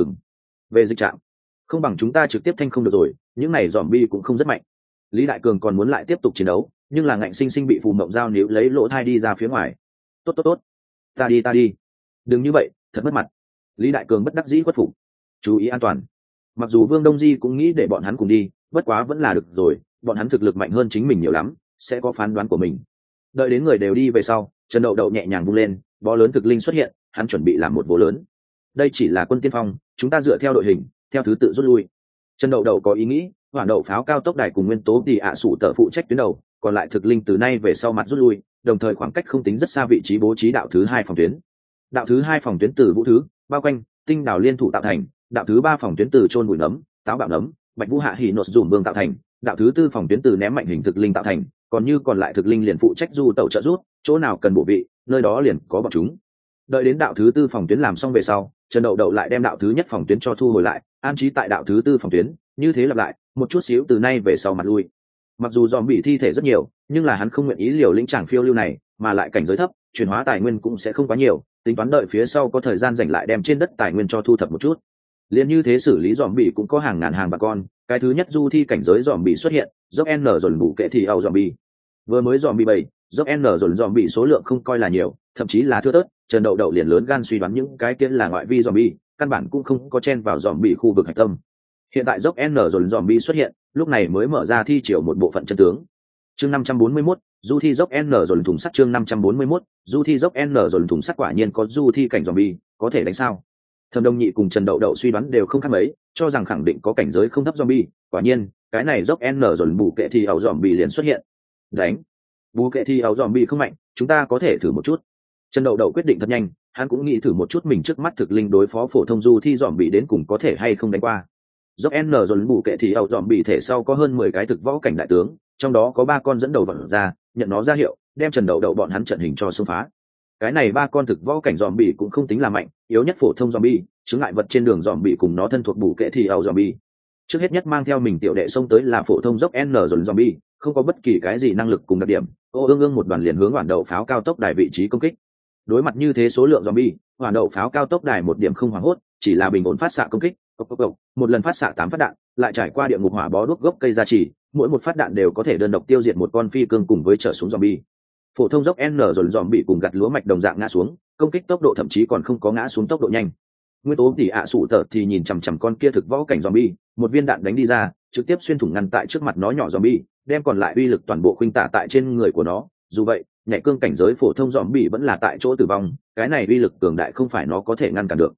Về dịch trạm, không bằng chúng ta trực tiếp thanh không được rồi, những này giòm bi cũng không rất mạnh. Lý Đại Cường còn muốn lại tiếp tục chiến đấu, nhưng là ngạnh sinh sinh bị Phù Mộng Giao níu lấy lỗ thai đi ra phía ngoài. Tốt, ta đi, đừng như vậy, thật mất mặt. Lý Đại Cường bất đắc dĩ khuất phục, chú ý an toàn. Mặc dù Vương Đông Di cũng nghĩ để bọn hắn cùng đi, bất quá vẫn là được rồi, bọn hắn thực lực mạnh hơn chính mình nhiều lắm, sẽ có phán đoán của mình. Đợi đến người đều đi về sau, Trần Đậu Đậu nhẹ nhàng vung lên, bó lớn thực linh xuất hiện, hắn chuẩn bị làm một bố lớn. Đây chỉ là quân tiên phong, chúng ta dựa theo đội hình, theo thứ tự rút lui. Trần Đậu Đậu có ý nghĩ, Hỏa Đậu pháo cao tốc đài cùng nguyên tố tỷ ạ sủ tợ phụ trách tuyến đầu, còn lại thực linh từ nay về sau mặt rút lui, đồng thời khoảng cách không tính rất xa vị trí bố trí đạo thứ hai phòng tuyến. Đạo thứ hai phòng tuyến từ Vũ Thứ, bao quanh, Tinh Đào liên thủ tạo thành, đạo thứ ba phòng tuyến từ Trôn Bụi Nấm, Táo Bạo Nấm, Bạch Vũ Hạ Hỉ Nột Dùm Vương tạo thành, đạo thứ tư phòng tuyến từ Ném Mạnh Hình thực linh tạo thành, còn như còn lại thực linh liền phụ trách du tẩu trợ rút, chỗ nào cần bổ vị, nơi đó liền có bọn chúng. Đợi đến đạo thứ tư phòng tuyến làm xong về sau, Trần Đậu Đậu lại đem đạo thứ nhất phòng tuyến cho thu hồi lại, an trí tại đạo thứ tư phòng tuyến, như thế lặp lại, một chút xíu từ nay về sau mặt lui. Mặc dù dòm bị thi thể rất nhiều, nhưng là hắn không nguyện ý liều lĩnh tràng phiêu lưu này, mà lại cảnh giới thấp, chuyển hóa tài nguyên cũng sẽ không quá nhiều, tính toán đợi phía sau có thời gian dành lại đem trên đất tài nguyên cho thu thập một chút. Liên như thế xử lý dòm bị cũng có hàng ngàn hàng bà con, cái thứ nhất du thi cảnh giới dòm bị xuất hiện, dốc n dồn bù kệ thì ầu dòm bị. Vừa mới dòm bị 7, dốc n dòm bị số lượng không coi là nhiều, thậm chí là thưa thớt. Trần Đậu Đậu liền lớn gan suy đoán những cái kia là ngoại vi zombie, căn bản cũng không có chen vào zombie khu vực hạch tâm. Hiện tại dốc N rồi zombie xuất hiện, lúc này mới mở ra thi triển một bộ phận chân tướng. Chương 541, du thi dốc N rồi thùng sắt chương 541, du thi dốc N rồi thùng sắt quả nhiên có du thi cảnh zombie, có thể đánh sao? Thẩm Đông Nhị cùng Trần Đậu Đậu suy đoán đều không khác mấy, cho rằng khẳng định có cảnh giới không thấp zombie, quả nhiên, cái này dốc N rồi bù kệ thì ảo zombie liền xuất hiện. Đánh. Bù kệ thì ảo zombie không mạnh, chúng ta có thể thử một chút. Trần Đậu Đậu quyết định thật nhanh, hắn cũng nghĩ thử một chút mình trước mắt thực linh đối phó phổ thông du thi dòm bị đến cùng có thể hay không đánh qua. Dốc N rồi bù kệ thì ảo dòm bị thể sau có hơn 10 cái thực võ cảnh đại tướng, trong đó có 3 con dẫn đầu vận ra, nhận nó ra hiệu, đem Trần Đậu Đậu bọn hắn trận hình cho xông phá. Cái này 3 con thực võ cảnh dòm bị cũng không tính là mạnh, yếu nhất phổ thông dòm bị, chứng ngại vật trên đường dòm bị cùng nó thân thuộc bù kệ thì ảo dòm bị. Trước hết nhất mang theo mình tiểu đệ xông tới là phổ thông dốc N rồi dòm bị, không có bất kỳ cái gì năng lực cùng đặc điểm, ương một đoàn liền hướng Hỏa Đậu pháo cao tốc đài vị trí công kích. Đối mặt như thế số lượng zombie, Hỏa Đậu pháo cao tốc đài một điểm không hoảng hốt, chỉ là bình ổn phát xạ công kích, một lần phát xạ 8 phát đạn, lại trải qua địa ngục hỏa bó đuốc gốc cây gia trì, mỗi một phát đạn đều có thể đơn độc tiêu diệt một con phi cương cùng với trở xuống zombie. Phổ thông dốc N rồi zombie cùng gặt lúa mạch đồng dạng ngã xuống, công kích tốc độ thậm chí còn không có ngã xuống tốc độ nhanh. Nguyên tố tỷ ạ sụ tở thì nhìn chằm chằm con kia thực võ cảnh zombie, một viên đạn đánh đi ra, trực tiếp xuyên thủng ngăn tại trước mặt nó nhỏ zombie, đem còn lại uy lực toàn bộ khuynh tả tại trên người của nó. Dù vậy, nhảy cương cảnh giới phổ thông zombie vẫn là tại chỗ tử vong, cái này uy lực cường đại không phải nó có thể ngăn cản được.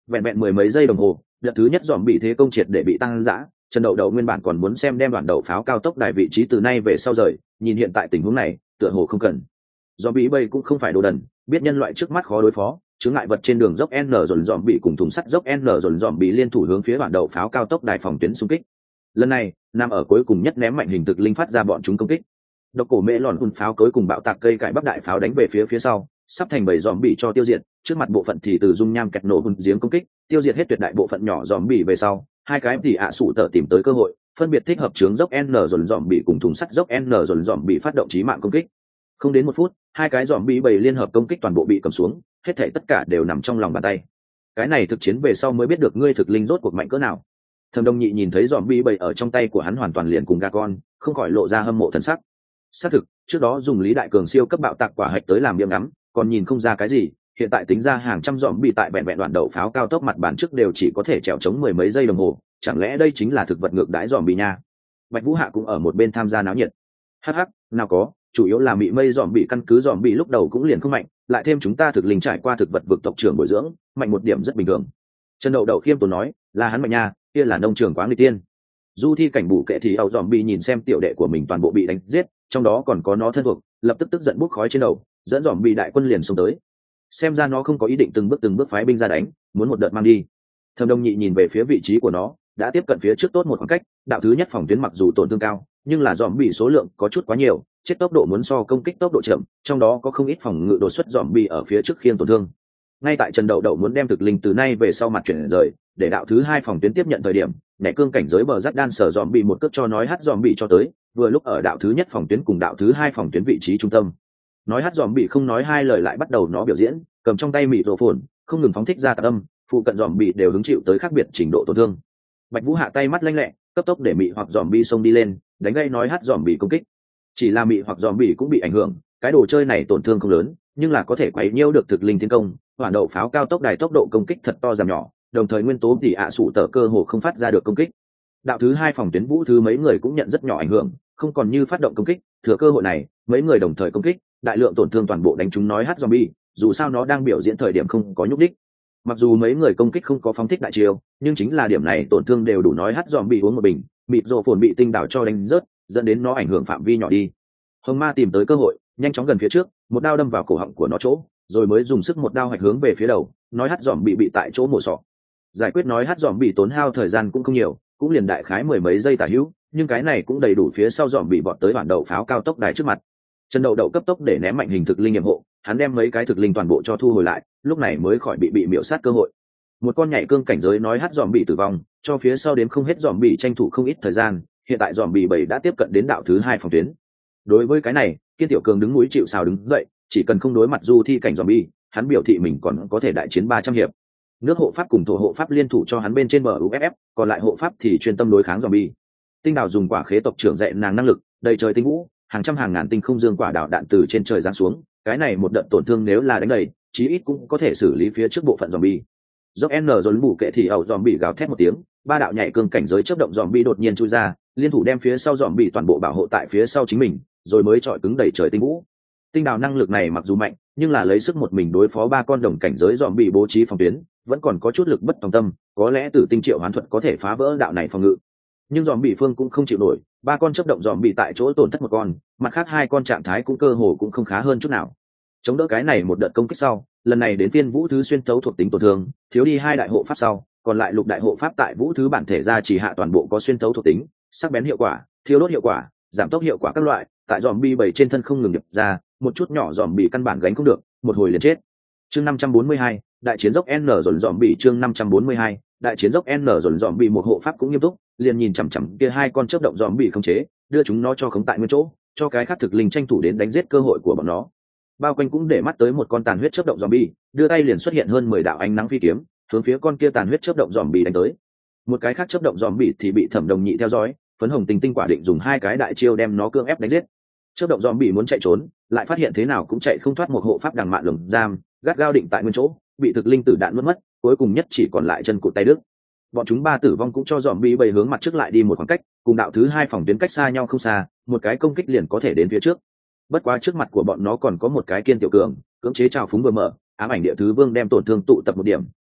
Vẹn vẹn mười mấy giây đồng hồ, đợt thứ nhất dòm bị thế công triệt để bị tăng dã. Trần Đậu Đậu nguyên bản còn muốn xem đem đoạn đậu pháo cao tốc đài vị trí từ nay về sau rời, nhìn hiện tại tình huống này, tựa hồ không cần. Dòm bị bay cũng không phải đồ đần, biết nhân loại trước mắt khó đối phó, chướng ngại vật trên đường dốc N dồn dòm bị cùng thùng sắt dốc N dồn dòm bị liên thủ hướng phía đoạn đậu pháo cao tốc đài phòng tuyến xung kích. Lần này, nằm ở cuối cùng nhất ném mạnh hình thực linh phát ra bọn chúng công kích. Độc cổ mễ lòn pháo cối cùng bạo tạc cây cải bắp đại pháo đánh về phía sau, sắp thành bầy dòm bị cho tiêu diệt. Trước mặt bộ phận thì từ dung nham kẹt nổ giếng công kích, tiêu diệt hết tuyệt đại bộ phận nhỏ dòm bị về sau. Hai cái thì sụ tở tìm tới cơ hội, phân biệt thích hợp chướng dốc N dồn dòm bị cùng thùng sắt dốc N dồn dòm bị phát động chí mạng công kích. Không đến một phút, hai cái dòm bị bầy liên hợp công kích toàn bộ bị cầm xuống, hết thảy tất cả đều nằm trong lòng bàn tay. Cái này thực chiến về sau mới biết được ngươi thực linh rốt cuộc mạnh cỡ nào. Thẩm Đông Nhị nhìn thấy dòm bị bầy ở trong tay của hắn hoàn toàn liền cùng gà con, không khỏi lộ ra hâm mộ thần sắc. Xác thực, trước đó dùng Lý Đại Cường siêu cấp bạo tạc quả hạch tới làm biếng ngắm, còn nhìn không ra cái gì, hiện tại tính ra hàng trăm dòm bị tại vẹn vẹn đoạn đậu pháo cao tốc mặt bàn trước đều chỉ có thể trèo chống mười mấy giây đồng hồ, chẳng lẽ đây chính là thực vật ngược đãi dòm bị nha. Bạch Vũ Hạ cũng ở một bên tham gia náo nhiệt. Hắc hắc, nào có, chủ yếu là mị mây dòm bị căn cứ dòm bị lúc đầu cũng liền không mạnh, lại thêm chúng ta thực linh trải qua thực vật vực tộc trưởng bồi dưỡng, mạnh một điểm rất bình thường. Trần Đậu Đậu khiêm tốn nói, là hắn mạnh nha, kia là nông trường quá người tiên. Du Thi cảnh bù kệ thì ảo dòm bị nhìn xem tiểu đệ của mình toàn bộ bị đánh giết, trong đó còn có nó thân thuộc, lập tức tức giận bốc khói trên đầu, dẫn dòm bị đại quân liền xông tới. Xem ra nó không có ý định từng bước phái binh ra đánh, muốn một đợt mang đi. Thẩm Đông Nhị nhìn về phía vị trí của nó, đã tiếp cận phía trước tốt một khoảng cách, đạo thứ nhất phòng tuyến mặc dù tổn thương cao, nhưng là dòm bị số lượng có chút quá nhiều, chết tốc độ muốn so công kích tốc độ chậm, trong đó có không ít phòng ngự đột xuất dòm bị ở phía trước khiên tổn thương. Ngay tại Trần Đậu Đậu muốn đem thực linh từ nay về sau mặt chuyển rời, để đạo thứ hai phòng tuyến tiếp nhận thời điểm, nhảy cương cảnh giới bờ rát đan sở dòm bị một cước cho nói hát dòm bị cho tới, vừa lúc ở đạo thứ nhất phòng tuyến cùng đạo thứ hai phòng tuyến vị trí trung tâm. Nói hát dòm bị không nói hai lời lại bắt đầu nó biểu diễn, cầm trong tay mịt rổ phồn, không ngừng phóng thích ra tạc âm, phụ cận dòm bị đều hứng chịu tới khác biệt trình độ tổn thương. Bạch Vũ Hạ tay mắt lanh lẹ, cấp tốc để mị hoặc dòm bị xông đi lên, đánh gây nói hát dòm bị công kích. Chỉ là mị hoặc dòm bị cũng bị ảnh hưởng, cái đồ chơi này tổn thương không lớn, nhưng là có thể quấy nhiễu được thực linh tiến công, hoàn đậu pháo cao tốc đài tốc độ công kích thật to giảm nhỏ, đồng thời nguyên tố thì sụ tở cơ hồ không phát ra được công kích. Đạo thứ hai phòng tuyến vũ thứ mấy người cũng nhận rất nhỏ ảnh hưởng, không còn như phát động công kích, thừa cơ hội này, mấy người đồng thời công kích, đại lượng tổn thương toàn bộ đánh trúng nói hát zombie, dù sao nó đang biểu diễn thời điểm không có nhúc đích. Mặc dù mấy người công kích không có phóng thích đại chiêu, nhưng chính là điểm này tổn thương đều đủ nói hát zombie uống một bình, mịt rồ phồn bị tinh đảo cho đánh rớt, dẫn đến nó ảnh hưởng phạm vi nhỏ đi. Hồng Ma tìm tới cơ hội, nhanh chóng gần phía trước, một đao đâm vào cổ họng của nó chỗ, rồi mới dùng sức một đao hoạch hướng về phía đầu, nói hát zombie bị tại chỗ mổ sọ. Giải quyết nói hát zombie tốn hao thời gian cũng không nhiều, cũng liền đại khái mười mấy giây tả hữu, nhưng cái này cũng đầy đủ phía sau dòm bị vọt tới bản đậu pháo cao tốc đài trước mặt. Trần Đậu Đậu cấp tốc để ném mạnh hình thực linh nghiệm hộ, hắn đem mấy cái thực linh toàn bộ cho thu hồi lại, lúc này mới khỏi bị miểu sát cơ hội. Một con nhảy cương cảnh giới nói hát dòm bị tử vong, cho phía sau đến không hết dòm bị tranh thủ không ít thời gian, hiện tại dòm bị 7 đã tiếp cận đến đạo thứ hai phòng tuyến. Đối với cái này, Kiên Tiểu Cường đứng núi chịu sào đứng dậy, chỉ cần không đối mặt Du Thi cảnh dòm bị, hắn biểu thị mình còn có thể đại chiến 300 hiệp. Nước hộ pháp cùng thổ hộ pháp liên thủ cho hắn bên trên bờ UFF, còn lại hộ pháp thì chuyên tâm đối kháng zombie. Tinh đào dùng quả khế tộc trưởng dạy nàng năng lực, đầy trời tinh vũ, hàng trăm hàng ngàn tinh không dương quả đảo đạn từ trên trời giáng xuống, cái này một đợt tổn thương nếu là đánh đầy, chí ít cũng có thể xử lý phía trước bộ phận zombie. Dốc N rồi bù kệ thì ẩu zombie gào thét một tiếng, ba đạo nhảy cương cảnh giới chớp động zombie đột nhiên chui ra, liên thủ đem phía sau zombie toàn bộ bảo hộ tại phía sau chính mình, rồi mới chọi cứng đầy trời tinh vũ. Tinh đào năng lực này mặc dù mạnh, nhưng là lấy sức một mình đối phó ba con đồng cảnh giới zombie bố trí phòng tuyến, vẫn còn có chút lực bất tòng tâm, có lẽ Tử Tinh Triệu Hoán thuật có thể phá vỡ đạo này phòng ngự. Nhưng zombie phương cũng không chịu nổi, ba con chớp động zombie tại chỗ tổn thất một con, mặt khác hai con trạng thái cũng cơ hồ cũng không khá hơn chút nào. Chống đỡ cái này một đợt công kích sau, lần này đến phiên Vũ thứ xuyên thấu thuộc tính tổn thương, thiếu đi hai đại hộ pháp sau, còn lại lục đại hộ pháp tại Vũ thứ bản thể ra chỉ hạ toàn bộ có xuyên thấu thuộc tính, sắc bén hiệu quả, thiêu đốt hiệu quả, giảm tốc hiệu quả các loại, tại zombie 7 trên thân không ngừng điệp ra, một chút nhỏ zombie căn bản gánh không được, một hồi liền chết. Chương 542, đại chiến dốc N dồn dòm bị chương 542, đại chiến dốc N dồn dòm bị một hộ pháp cũng nghiêm túc, liền nhìn chằm chằm kia hai con chớp động dòm bị khống chế, đưa chúng nó cho khống tại nguyên chỗ, cho cái khác thực linh tranh thủ đến đánh giết cơ hội của bọn nó. Bao quanh cũng để mắt tới một con tàn huyết chớp động dòm bị, đưa tay liền xuất hiện hơn 10 đạo ánh nắng phi kiếm, hướng phía con kia tàn huyết chớp động dòm bị đánh tới. Một cái khác chớp động dòm bị thì bị Thẩm Đồng Nhị theo dõi, phấn hồng tinh tinh quả định dùng hai cái đại chiêu đem nó cưỡng ép đánh giết. Chớp động dòm bị muốn chạy trốn, lại phát hiện thế nào cũng chạy không thoát một hộ pháp đằng mạn lồng giam, gắt gao định tại nguyên chỗ, bị thực linh tử đạn mất, cuối cùng nhất chỉ còn lại chân cụt tay đứt. Bọn chúng ba tử vong cũng cho dòm bị bầy hướng mặt trước lại đi một khoảng cách, cùng đạo thứ hai phòng tuyến cách xa nhau không xa, một cái công kích liền có thể đến phía trước. Bất quá trước mặt của bọn nó còn có một cái Kiên Tiểu Cường, cưỡng chế trào phúng vừa mở, ám ảnh địa thứ vương đem tổn thương tụ tập một điểm,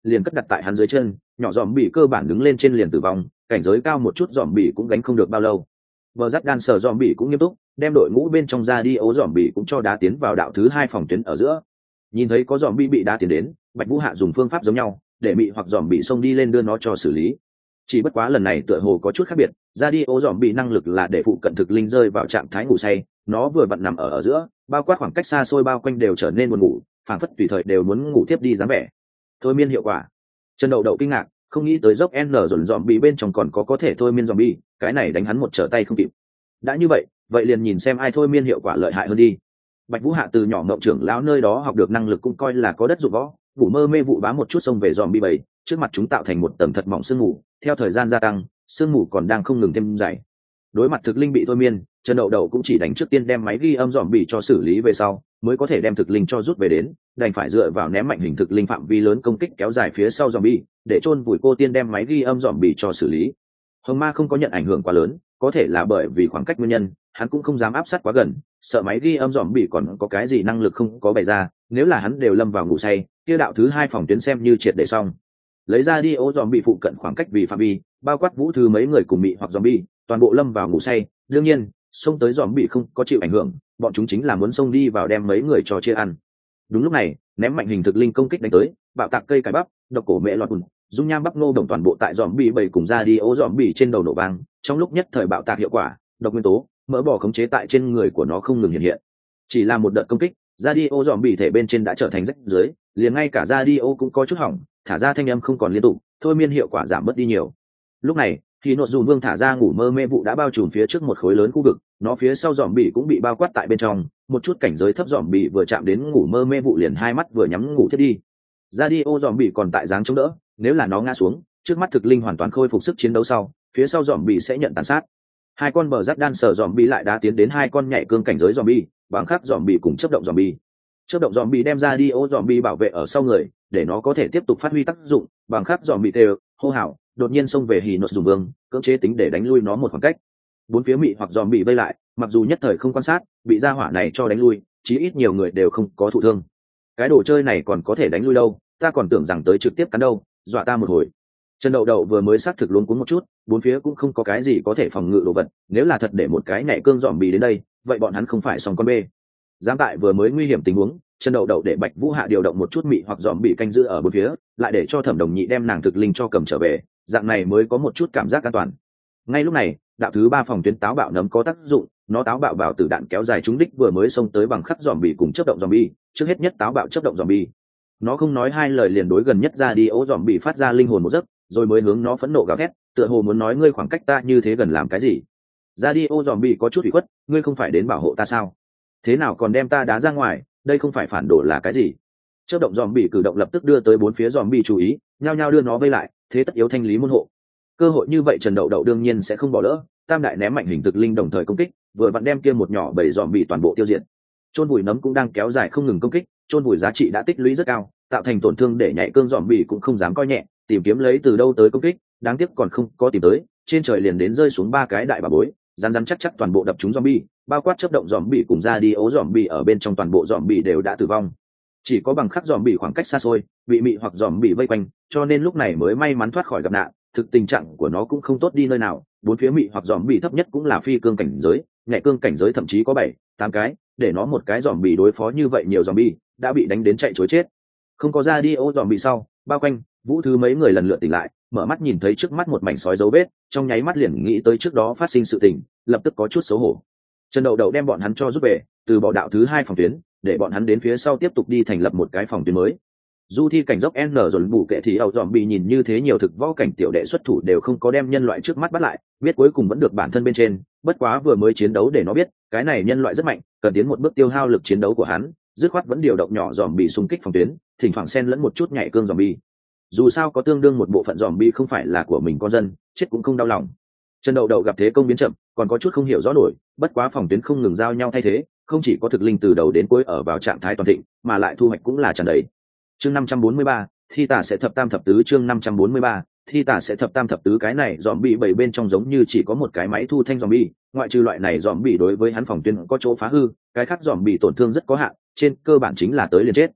liền cất đặt tại hắn dưới chân, nhỏ dòm bị cơ bản đứng lên trên liền tử vong, cảnh giới cao một chút dòm bị cũng gánh không được bao lâu. Bờ rắc đan sở dòm bị cũng nghiêm túc, đem đội ngũ bên trong ra đi ố dòm bị cũng cho đá tiến vào đạo thứ 2 phòng tuyến ở giữa. Nhìn thấy có dòm bị đá tiến đến, Bạch Vũ Hạ dùng phương pháp giống nhau, để mị hoặc dòm bị xông đi lên đưa nó cho xử lý. Chỉ bất quá lần này tựa hồ có chút khác biệt, ra đi ố dòm bị năng lực là để phụ cận thực linh rơi vào trạng thái ngủ say, nó vừa vặn nằm ở giữa, bao quát khoảng cách xa xôi bao quanh đều trở nên buồn ngủ, phảng phất tùy thời đều muốn ngủ tiếp đi dáng vẻ. Thôi miên hiệu quả. Trần Đậu Đậu kinh ngạc, không nghĩ tới dốc N dồn dòm bị bên trong còn có thể thôi miên dòm bi, cái này đánh hắn một trở tay không kịp. Đã như vậy liền nhìn xem ai thôi miên hiệu quả lợi hại hơn đi. Bạch Vũ Hạ từ nhỏ ngộng trưởng lão nơi đó học được năng lực cũng coi là có đất dụng võ, Vũ Mơ Mê Vụ bá một chút xông về dòm bi bầy, trước mặt chúng tạo thành một tầng thật mỏng sương mù, theo thời gian gia tăng, sương mù còn đang không ngừng thêm dày. Đối mặt thực linh bị thôi miên, Trần Đậu Đậu cũng chỉ đánh trước tiên đem máy ghi âm dòm bị cho xử lý về sau, mới có thể đem thực linh cho rút về đến, đành phải dựa vào ném mạnh hình thực linh phạm vi lớn công kích kéo dài phía sau dòm bi, để chôn vùi cô tiên đem máy ghi âm dòm bị cho xử lý. Hồng Ma không có nhận ảnh hưởng quá lớn, có thể là bởi vì khoảng cách nguyên nhân, hắn cũng không dám áp sát quá gần, sợ máy ghi âm dòm bị còn có cái gì năng lực không có bày ra, nếu là hắn đều lâm vào ngủ say, kia đạo thứ 2 phòng tuyến xem như triệt để xong. Lấy ra đi ô dòm bị phụ cận khoảng cách vì phạm vi, bao quát Vũ Thư mấy người cùng mị hoặc dòm bi, toàn bộ lâm vào ngủ say, đương nhiên, xông tới dòm bị không có chịu ảnh hưởng, bọn chúng chính là muốn xông đi vào đem mấy người cho chia ăn. Đúng lúc này, ném mạnh hình thực linh công kích đánh tới, bạo tạc cây cải bắp, độc cổ mẹ lọt bùn, dung nham bắp nô đồng toàn bộ tại dòm bị bầy cùng ra đi ô dòm bị trên đầu nổ vang, trong lúc nhất thời bạo tạc hiệu quả, độc nguyên tố, mỡ bò khống chế tại trên người của nó không ngừng hiện hiện. Chỉ là một đợt công kích, ra đi ô dòm bị thể bên trên đã trở thành rách dưới, liền ngay cả ra đi ô cũng có chút hỏng, thả ra thanh âm không còn liên tục, thôi miên hiệu quả giảm bớt đi nhiều. Lúc này, khi nội dù vương thả ra ngủ mơ mê vụ đã bao trùm phía trước một khối lớn khu vực, nó phía sau dòm bị cũng bị bao quát tại bên trong, một chút cảnh giới thấp dòm bị vừa chạm đến ngủ mơ mê vụ liền hai mắt vừa nhắm ngủ thiết đi. Ra đi ô dòm bị còn tại dáng chống đỡ, nếu là nó ngã xuống, trước mắt thực linh hoàn toàn khôi phục sức chiến đấu sau, phía sau dòm bị sẽ nhận tàn sát. Hai con bờ rắc đan sở dòm bị lại đã tiến đến hai con nhảy cương cảnh giới dòm bị, bằng khắc dòm bị cùng chấp động dòm bị. Chấp động dòm bị đem ra đi ô dòm bị bảo vệ ở sau người, để nó có thể tiếp tục phát huy tác dụng, bằng khắc dòm bị đều hô hào đột nhiên xông về hỉ nốt dùng vương, cưỡng chế tính để đánh lui nó một khoảng cách. Bốn phía mị hoặc dòm bị vây lại, mặc dù nhất thời không quan sát, bị ra hỏa này cho đánh lui, chí ít nhiều người đều không có thụ thương. Cái đồ chơi này còn có thể đánh lui đâu, ta còn tưởng rằng tới trực tiếp cắn đâu, dọa ta một hồi. Trần Đậu Đậu vừa mới xác thực luống cuống một chút, bốn phía cũng không có cái gì có thể phòng ngự đồ vật, nếu là thật để một cái nhảy cương dòm bị đến đây, vậy bọn hắn không phải xong con bê. Dám tại vừa mới nguy hiểm tình huống, Trần Đậu Đậu để Bạch Vũ Hạ điều động một chút mị hoặc dòm bị canh giữ ở bốn phía, lại để cho Thẩm Đồng Nhị đem nàng thực linh cho cầm trở về, dạng này mới có một chút cảm giác an toàn. Ngay lúc này, đạo thứ 3 phòng tuyến táo bạo nấm có tác dụng, nó táo bạo bảo tử đạn kéo dài trúng đích vừa mới xông tới bằng khắc dòm bị cùng chớp động dòm bi, trước hết nhất táo bạo chớp động dòm bi. Nó không nói hai lời liền đối gần nhất ra đi ố dòm bị phát ra linh hồn một giấc, rồi mới hướng nó phẫn nộ gào thét, tựa hồ muốn nói ngươi khoảng cách ta như thế gần làm cái gì? Ra đi ô dòm bị có chút ủy khuất, ngươi không phải đến bảo hộ ta sao? Thế nào còn đem ta đá ra ngoài, đây không phải phản đồ là cái gì? Chớp động dòm bị cử động lập tức đưa tới bốn phía dòm bị chú ý, nhao nhao đưa nó vây lại, thế tất yếu thanh lý môn hộ. Cơ hội như vậy Trần Đậu Đậu đương nhiên sẽ không bỏ lỡ, tam đại ném mạnh hình thực linh đồng thời công kích, vừa vặn đem kia một nhỏ bảy dòm bị toàn bộ tiêu diệt. Chôn vùi nấm cũng đang kéo dài không ngừng công kích, chôn vùi giá trị đã tích lũy rất cao, tạo thành tổn thương để nhảy cương dòm bị cũng không dám coi nhẹ, tìm kiếm lấy từ đâu tới công kích, đáng tiếc còn không có tìm tới, trên trời liền đến rơi xuống 3 cái đại bà bối, rắn rắn chắc chắc toàn bộ đập trúng zombie, bao quát chớp động zombie cùng ra đi ố zombie ở bên trong toàn bộ zombie đều đã tử vong. Chỉ có bằng khắc zombie khoảng cách xa xôi, bị mị hoặc zombie vây quanh, cho nên lúc này mới may mắn thoát khỏi gặp nạn, thực tình trạng của nó cũng không tốt đi nơi nào, bốn phía mị hoặc zombie thấp nhất cũng là phi cương cảnh giới, nhẹ cương cảnh giới thậm chí có 7-8 cái, để nó một cái zombie đối phó như vậy nhiều zombie, đã bị đánh đến chạy trối chết. Không có ra đi ố zombie sau, bao quanh, Vũ Thư mấy người lần lượt tỉnh lại, mở mắt nhìn thấy trước mắt một mảnh sói dấu vết, trong nháy mắt liền nghĩ tới trước đó phát sinh sự tình, lập tức có chút xấu hổ. Trần Đậu Đậu đem bọn hắn cho rút về, từ bỏ đạo thứ 2 phòng tuyến, để bọn hắn đến phía sau tiếp tục đi thành lập một cái phòng tuyến mới. Du thi cảnh dốc N rồi bù kệ thì ảo dòm bị nhìn như thế nhiều thực võ cảnh tiểu đệ xuất thủ đều không có đem nhân loại trước mắt bắt lại, biết cuối cùng vẫn được bản thân bên trên, bất quá vừa mới chiến đấu để nó biết, cái này nhân loại rất mạnh, cần tiến một bước tiêu hao lực chiến đấu của hắn, dứt khoát vẫn điều động nhỏ dòm bị xung kích phòng tuyến, thỉnh thoảng xen lẫn một chút nhảy cương dòm bị. Dù sao có tương đương một bộ phận dòm bi không phải là của mình con dân, chết cũng không đau lòng. Trần Đậu Đậu gặp thế công biến chậm, còn có chút không hiểu rõ nổi, bất quá phòng tuyến không ngừng giao nhau thay thế, không chỉ có thực linh từ đầu đến cuối ở vào trạng thái toàn thịnh, mà lại thu hoạch cũng là tràn đầy. Chương 543, thi tả sẽ thập tam thập tứ. Chương 543, thi tả sẽ thập tam thập tứ. Cái này dòm bi bảy bên trong giống như chỉ có một cái máy thu thanh dòm bi, ngoại trừ loại này dòm bi đối với hắn phòng tuyến có chỗ phá hư, cái khác dòm bi tổn thương rất có hạn, trên cơ bản chính là tới liền chết.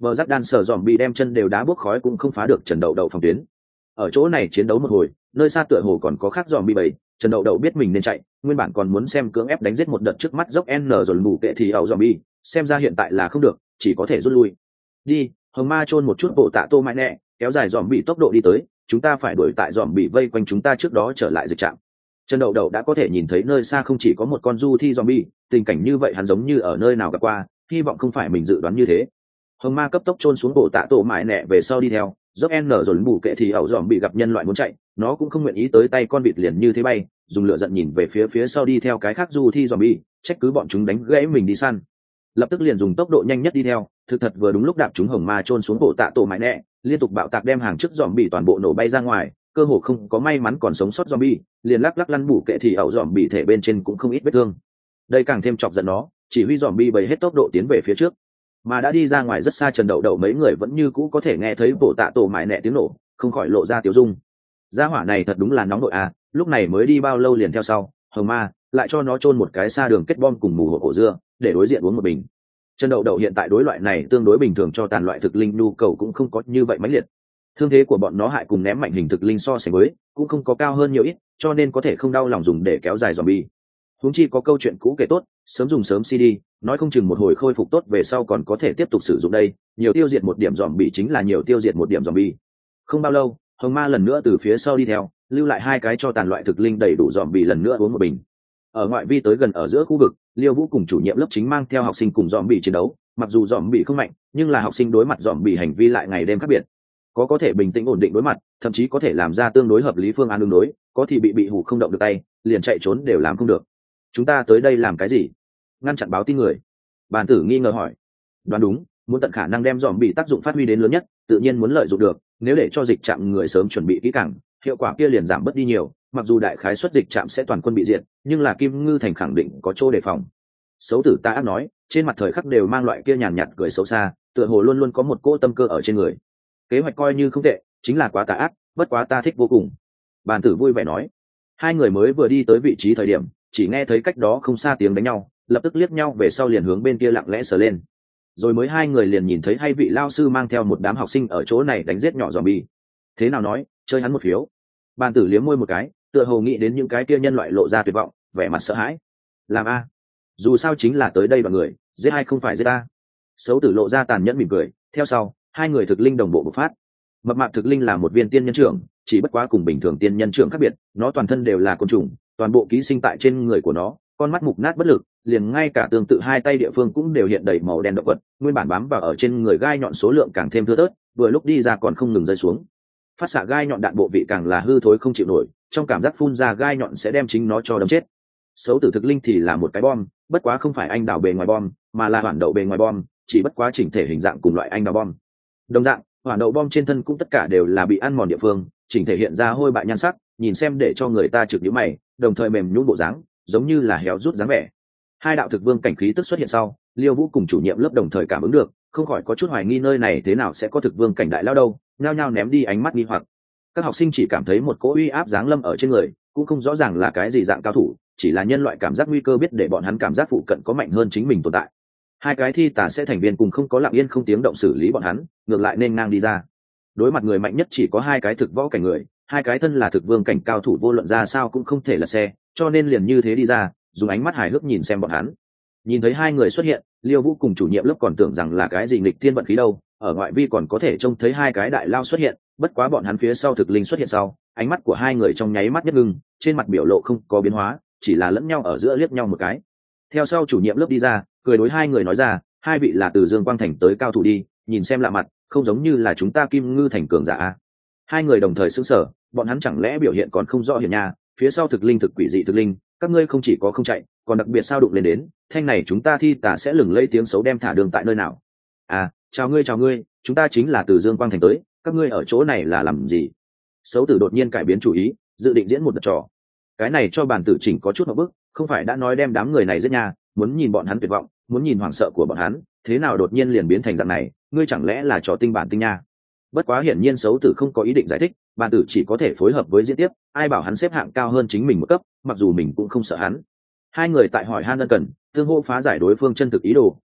Bờ rắc đan sở dòm bị đem chân đều đá bốc khói cũng không phá được Trần Đậu Đậu phòng tuyến. Ở chỗ này chiến đấu một hồi, nơi xa tựa hồ còn có khác dòm bị bầy, Trần Đậu Đậu biết mình nên chạy, nguyên bản còn muốn xem cưỡng ép đánh giết một đợt trước mắt dốc N rồi mù kệ thì ảo dòm bi, xem ra hiện tại là không được, chỉ có thể rút lui. Đi, Hồng Ma chôn một chút bộ tạ tô mãi nẹ, kéo dài dòm bị tốc độ đi tới, chúng ta phải đuổi tại dòm bị vây quanh chúng ta trước đó trở lại dịch trạm. Trần Đậu Đậu đã có thể nhìn thấy nơi xa không chỉ có một con du thi zombie, tình cảnh như vậy hắn giống như ở nơi nào gặp qua, hy vọng không phải mình dự đoán như thế. Hồng Ma cấp tốc chôn xuống bộ tạ tổ mại nẹ về sau đi theo, dốc N rồi bù kệ thì ảo dòm bị gặp nhân loại muốn chạy, nó cũng không nguyện ý tới tay con vịt liền như thế bay, dùng lửa giận nhìn về phía sau đi theo cái khác du thi zombie, trách cứ bọn chúng đánh gãy mình đi săn. Lập tức liền dùng tốc độ nhanh nhất đi theo, thực thật vừa đúng lúc đạp chúng Hồng Ma chôn xuống bộ tạ tổ mại nẹ, liên tục bạo tạc đem hàng trước zombie toàn bộ nổ bay ra ngoài, cơ hồ không có may mắn còn sống sót zombie, liền lắc lắc lăn bù kệ thì ảo dòm bị thể bên trên cũng không ít vết thương. Đây càng thêm chọc giận nó, chỉ huy zombie bầy hết tốc độ tiến về phía trước. Mà đã đi ra ngoài rất xa Trần Đậu Đậu mấy người vẫn như cũ có thể nghe thấy bộ tạ tổ mại nẹ tiếng nổ, không khỏi lộ ra tiểu dung. Gia hỏa này thật đúng là nóng nội à, lúc này mới đi bao lâu liền theo sau, Hồng Ma lại cho nó chôn một cái xa đường kết bom cùng mù hộp ổ dưa, để đối diện uống một bình. Trần Đậu Đậu hiện tại đối loại này tương đối bình thường cho tàn loại thực linh nhu cầu cũng không có như vậy mãnh liệt. Thương thế của bọn nó hại cùng ném mạnh hình thực linh so sánh với cũng không có cao hơn nhiều ít, cho nên có thể không đau lòng dùng để kéo dài zombie. Huống chi có câu chuyện cũ kể tốt, sớm dùng sớm CD, nói không chừng một hồi khôi phục tốt về sau còn có thể tiếp tục sử dụng đây, nhiều tiêu diệt một điểm zombie chính là nhiều tiêu diệt một điểm zombie. Không bao lâu, Hồng Ma lần nữa từ phía sau đi theo, lưu lại hai cái cho tàn loại thực linh đầy đủ zombie lần nữa uống một bình. Ở ngoại vi tới gần ở giữa khu vực, Liêu Vũ cùng chủ nhiệm lớp chính mang theo học sinh cùng zombie chiến đấu, mặc dù zombie không mạnh, nhưng là học sinh đối mặt zombie hành vi lại ngày đêm khác biệt. Có thể bình tĩnh ổn định đối mặt, thậm chí có thể làm ra tương đối hợp lý phương án ứng đối, có thì bị hù không động được tay, liền chạy trốn đều làm không được. Chúng ta tới đây làm cái gì? Ngăn chặn báo tin người. Bàn tử nghi ngờ hỏi. Đoán đúng, muốn tận khả năng đem dòm bị tác dụng phát huy đến lớn nhất, tự nhiên muốn lợi dụng được, nếu để cho dịch trạm người sớm chuẩn bị kỹ càng, hiệu quả kia liền giảm bớt đi nhiều, mặc dù đại khái suất dịch trạm sẽ toàn quân bị diệt, nhưng là Kim Ngư thành khẳng định có chỗ đề phòng. Xấu tử ta ác nói, trên mặt thời khắc đều mang loại kia nhàn nhạt cười xấu xa, tựa hồ luôn luôn có một cỗ tâm cơ ở trên người. Kế hoạch coi như không tệ, chính là quá tà ác, bất quá ta thích vô cùng. Bàn tử vui vẻ nói. Hai người mới vừa đi tới vị trí thời điểm, chỉ nghe thấy cách đó không xa tiếng đánh nhau, lập tức liếc nhau về sau liền hướng bên kia lặng lẽ sờ lên. Rồi mới hai người liền nhìn thấy hay vị lao sư mang theo một đám học sinh ở chỗ này đánh giết nhỏ zombie. Thế nào nói, chơi hắn một phiếu. Bàn tử liếm môi một cái, tựa hồ nghĩ đến những cái kia nhân loại lộ ra tuyệt vọng, vẻ mặt sợ hãi. Làm a? Dù sao chính là tới đây bằng người, giết ai không phải giết ta. Xấu tử lộ ra tàn nhẫn mỉm cười, theo sau, hai người thực linh đồng bộ bộc phát. Mập mạp thực linh là một viên tiên nhân trưởng, chỉ bất quá cùng bình thường tiên nhân trưởng khác biệt, nó toàn thân đều là côn trùng, toàn bộ ký sinh tại trên người của nó, con mắt mục nát bất lực, liền ngay cả tương tự hai tay địa phương cũng đều hiện đầy màu đen động vật, nguyên bản bám vào ở trên người gai nhọn số lượng càng thêm thưa thớt, vừa lúc đi ra còn không ngừng rơi xuống. Phát xạ gai nhọn đạn bộ vị càng là hư thối không chịu nổi, trong cảm giác phun ra gai nhọn sẽ đem chính nó cho đâm chết. Xấu tử thực linh thì là một cái bom, bất quá không phải anh đào bề ngoài bom, mà là hoàn đậu bề ngoài bom, chỉ bất quá chỉnh thể hình dạng cùng loại anh đào bom. Đồng dạng, hoàn đậu bom trên thân cũng tất cả đều là bị ăn mòn địa phương, chỉnh thể hiện ra hôi bại nhan sắc, nhìn xem để cho người ta trực nhíu mày, đồng thời mềm nhũn bộ dáng, giống như là héo rút dáng vẻ. Hai đạo thực vương cảnh khí tức xuất hiện sau, Liêu Vũ cùng chủ nhiệm lớp đồng thời cảm ứng được, không khỏi có chút hoài nghi nơi này thế nào sẽ có thực vương cảnh đại lao đâu, nhao nhao ném đi ánh mắt nghi hoặc. Các học sinh chỉ cảm thấy một cỗ uy áp giáng lâm ở trên người, cũng không rõ ràng là cái gì dạng cao thủ, chỉ là nhân loại cảm giác nguy cơ biết để bọn hắn cảm giác phụ cận có mạnh hơn chính mình tồn tại. Hai cái thi tà sẽ thành viên cùng không có lặng yên không tiếng động xử lý bọn hắn, ngược lại nên ngang đi ra. Đối mặt người mạnh nhất chỉ có hai cái thực võ cảnh người, hai cái thân là thực vương cảnh cao thủ vô luận ra sao cũng không thể lật xe, cho nên liền như thế đi ra, dùng ánh mắt hài hước nhìn xem bọn hắn. Nhìn thấy hai người xuất hiện, Liêu Vũ cùng chủ nhiệm lớp còn tưởng rằng là cái gì nghịch thiên vận khí đâu, ở ngoại vi còn có thể trông thấy hai cái đại lao xuất hiện, bất quá bọn hắn phía sau thực linh xuất hiện sau, ánh mắt của hai người trong nháy mắt nhất ngưng, trên mặt biểu lộ không có biến hóa, chỉ là lẫn nhau ở giữa liếc nhau một cái. Theo sau chủ nhiệm lớp đi ra, cười đối hai người nói ra, hai vị là từ Dương Quang Thành tới cao thủ đi, nhìn xem lạ mặt, không giống như là chúng ta Kim Ngư Thành cường giả a. Hai người đồng thời sững sờ, bọn hắn chẳng lẽ biểu hiện còn không rõ hiển nha, phía sau thực linh thực quỷ dị thực linh, các ngươi không chỉ có không chạy, còn đặc biệt sao đụng lên đến, thanh này chúng ta thi tà sẽ lừng lẫy tiếng xấu đem thả đường tại nơi nào. À, chào ngươi, chúng ta chính là từ Dương Quang Thành tới, các ngươi ở chỗ này là làm gì? Xấu tử đột nhiên cải biến chủ ý, dự định diễn một đợt trò. Cái này cho bàn tử chỉnh có chút một bức, không phải đã nói đem đám người này giết nha, muốn nhìn bọn hắn tuyệt vọng, muốn nhìn hoảng sợ của bọn hắn, thế nào đột nhiên liền biến thành dạng này, ngươi chẳng lẽ là trò tinh bản tinh nha? Bất quá hiển nhiên xấu tử không có ý định giải thích, bàn tử chỉ có thể phối hợp với diễn tiếp, ai bảo hắn xếp hạng cao hơn chính mình một cấp, mặc dù mình cũng không sợ hắn. Hai người tại hỏi han ân cần, tương hô phá giải đối phương chân thực ý đồ,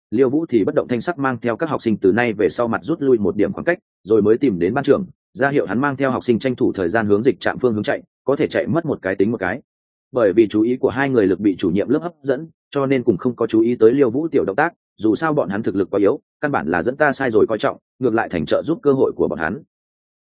Liêu Vũ thì bất động thanh sắc mang theo các học sinh từ nay về sau mặt rút lui một điểm khoảng cách, rồi mới tìm đến ban trưởng, ra hiệu hắn mang theo học sinh tranh thủ thời gian hướng dịch trạm phương hướng chạy, có thể chạy mất một cái tính một cái. Bởi vì chú ý của hai người lực bị chủ nhiệm lớp hấp dẫn, cho nên cũng không có chú ý tới Liêu Vũ tiểu động tác, dù sao bọn hắn thực lực quá yếu, căn bản là dẫn ta sai rồi coi trọng, ngược lại thành trợ giúp cơ hội của bọn hắn,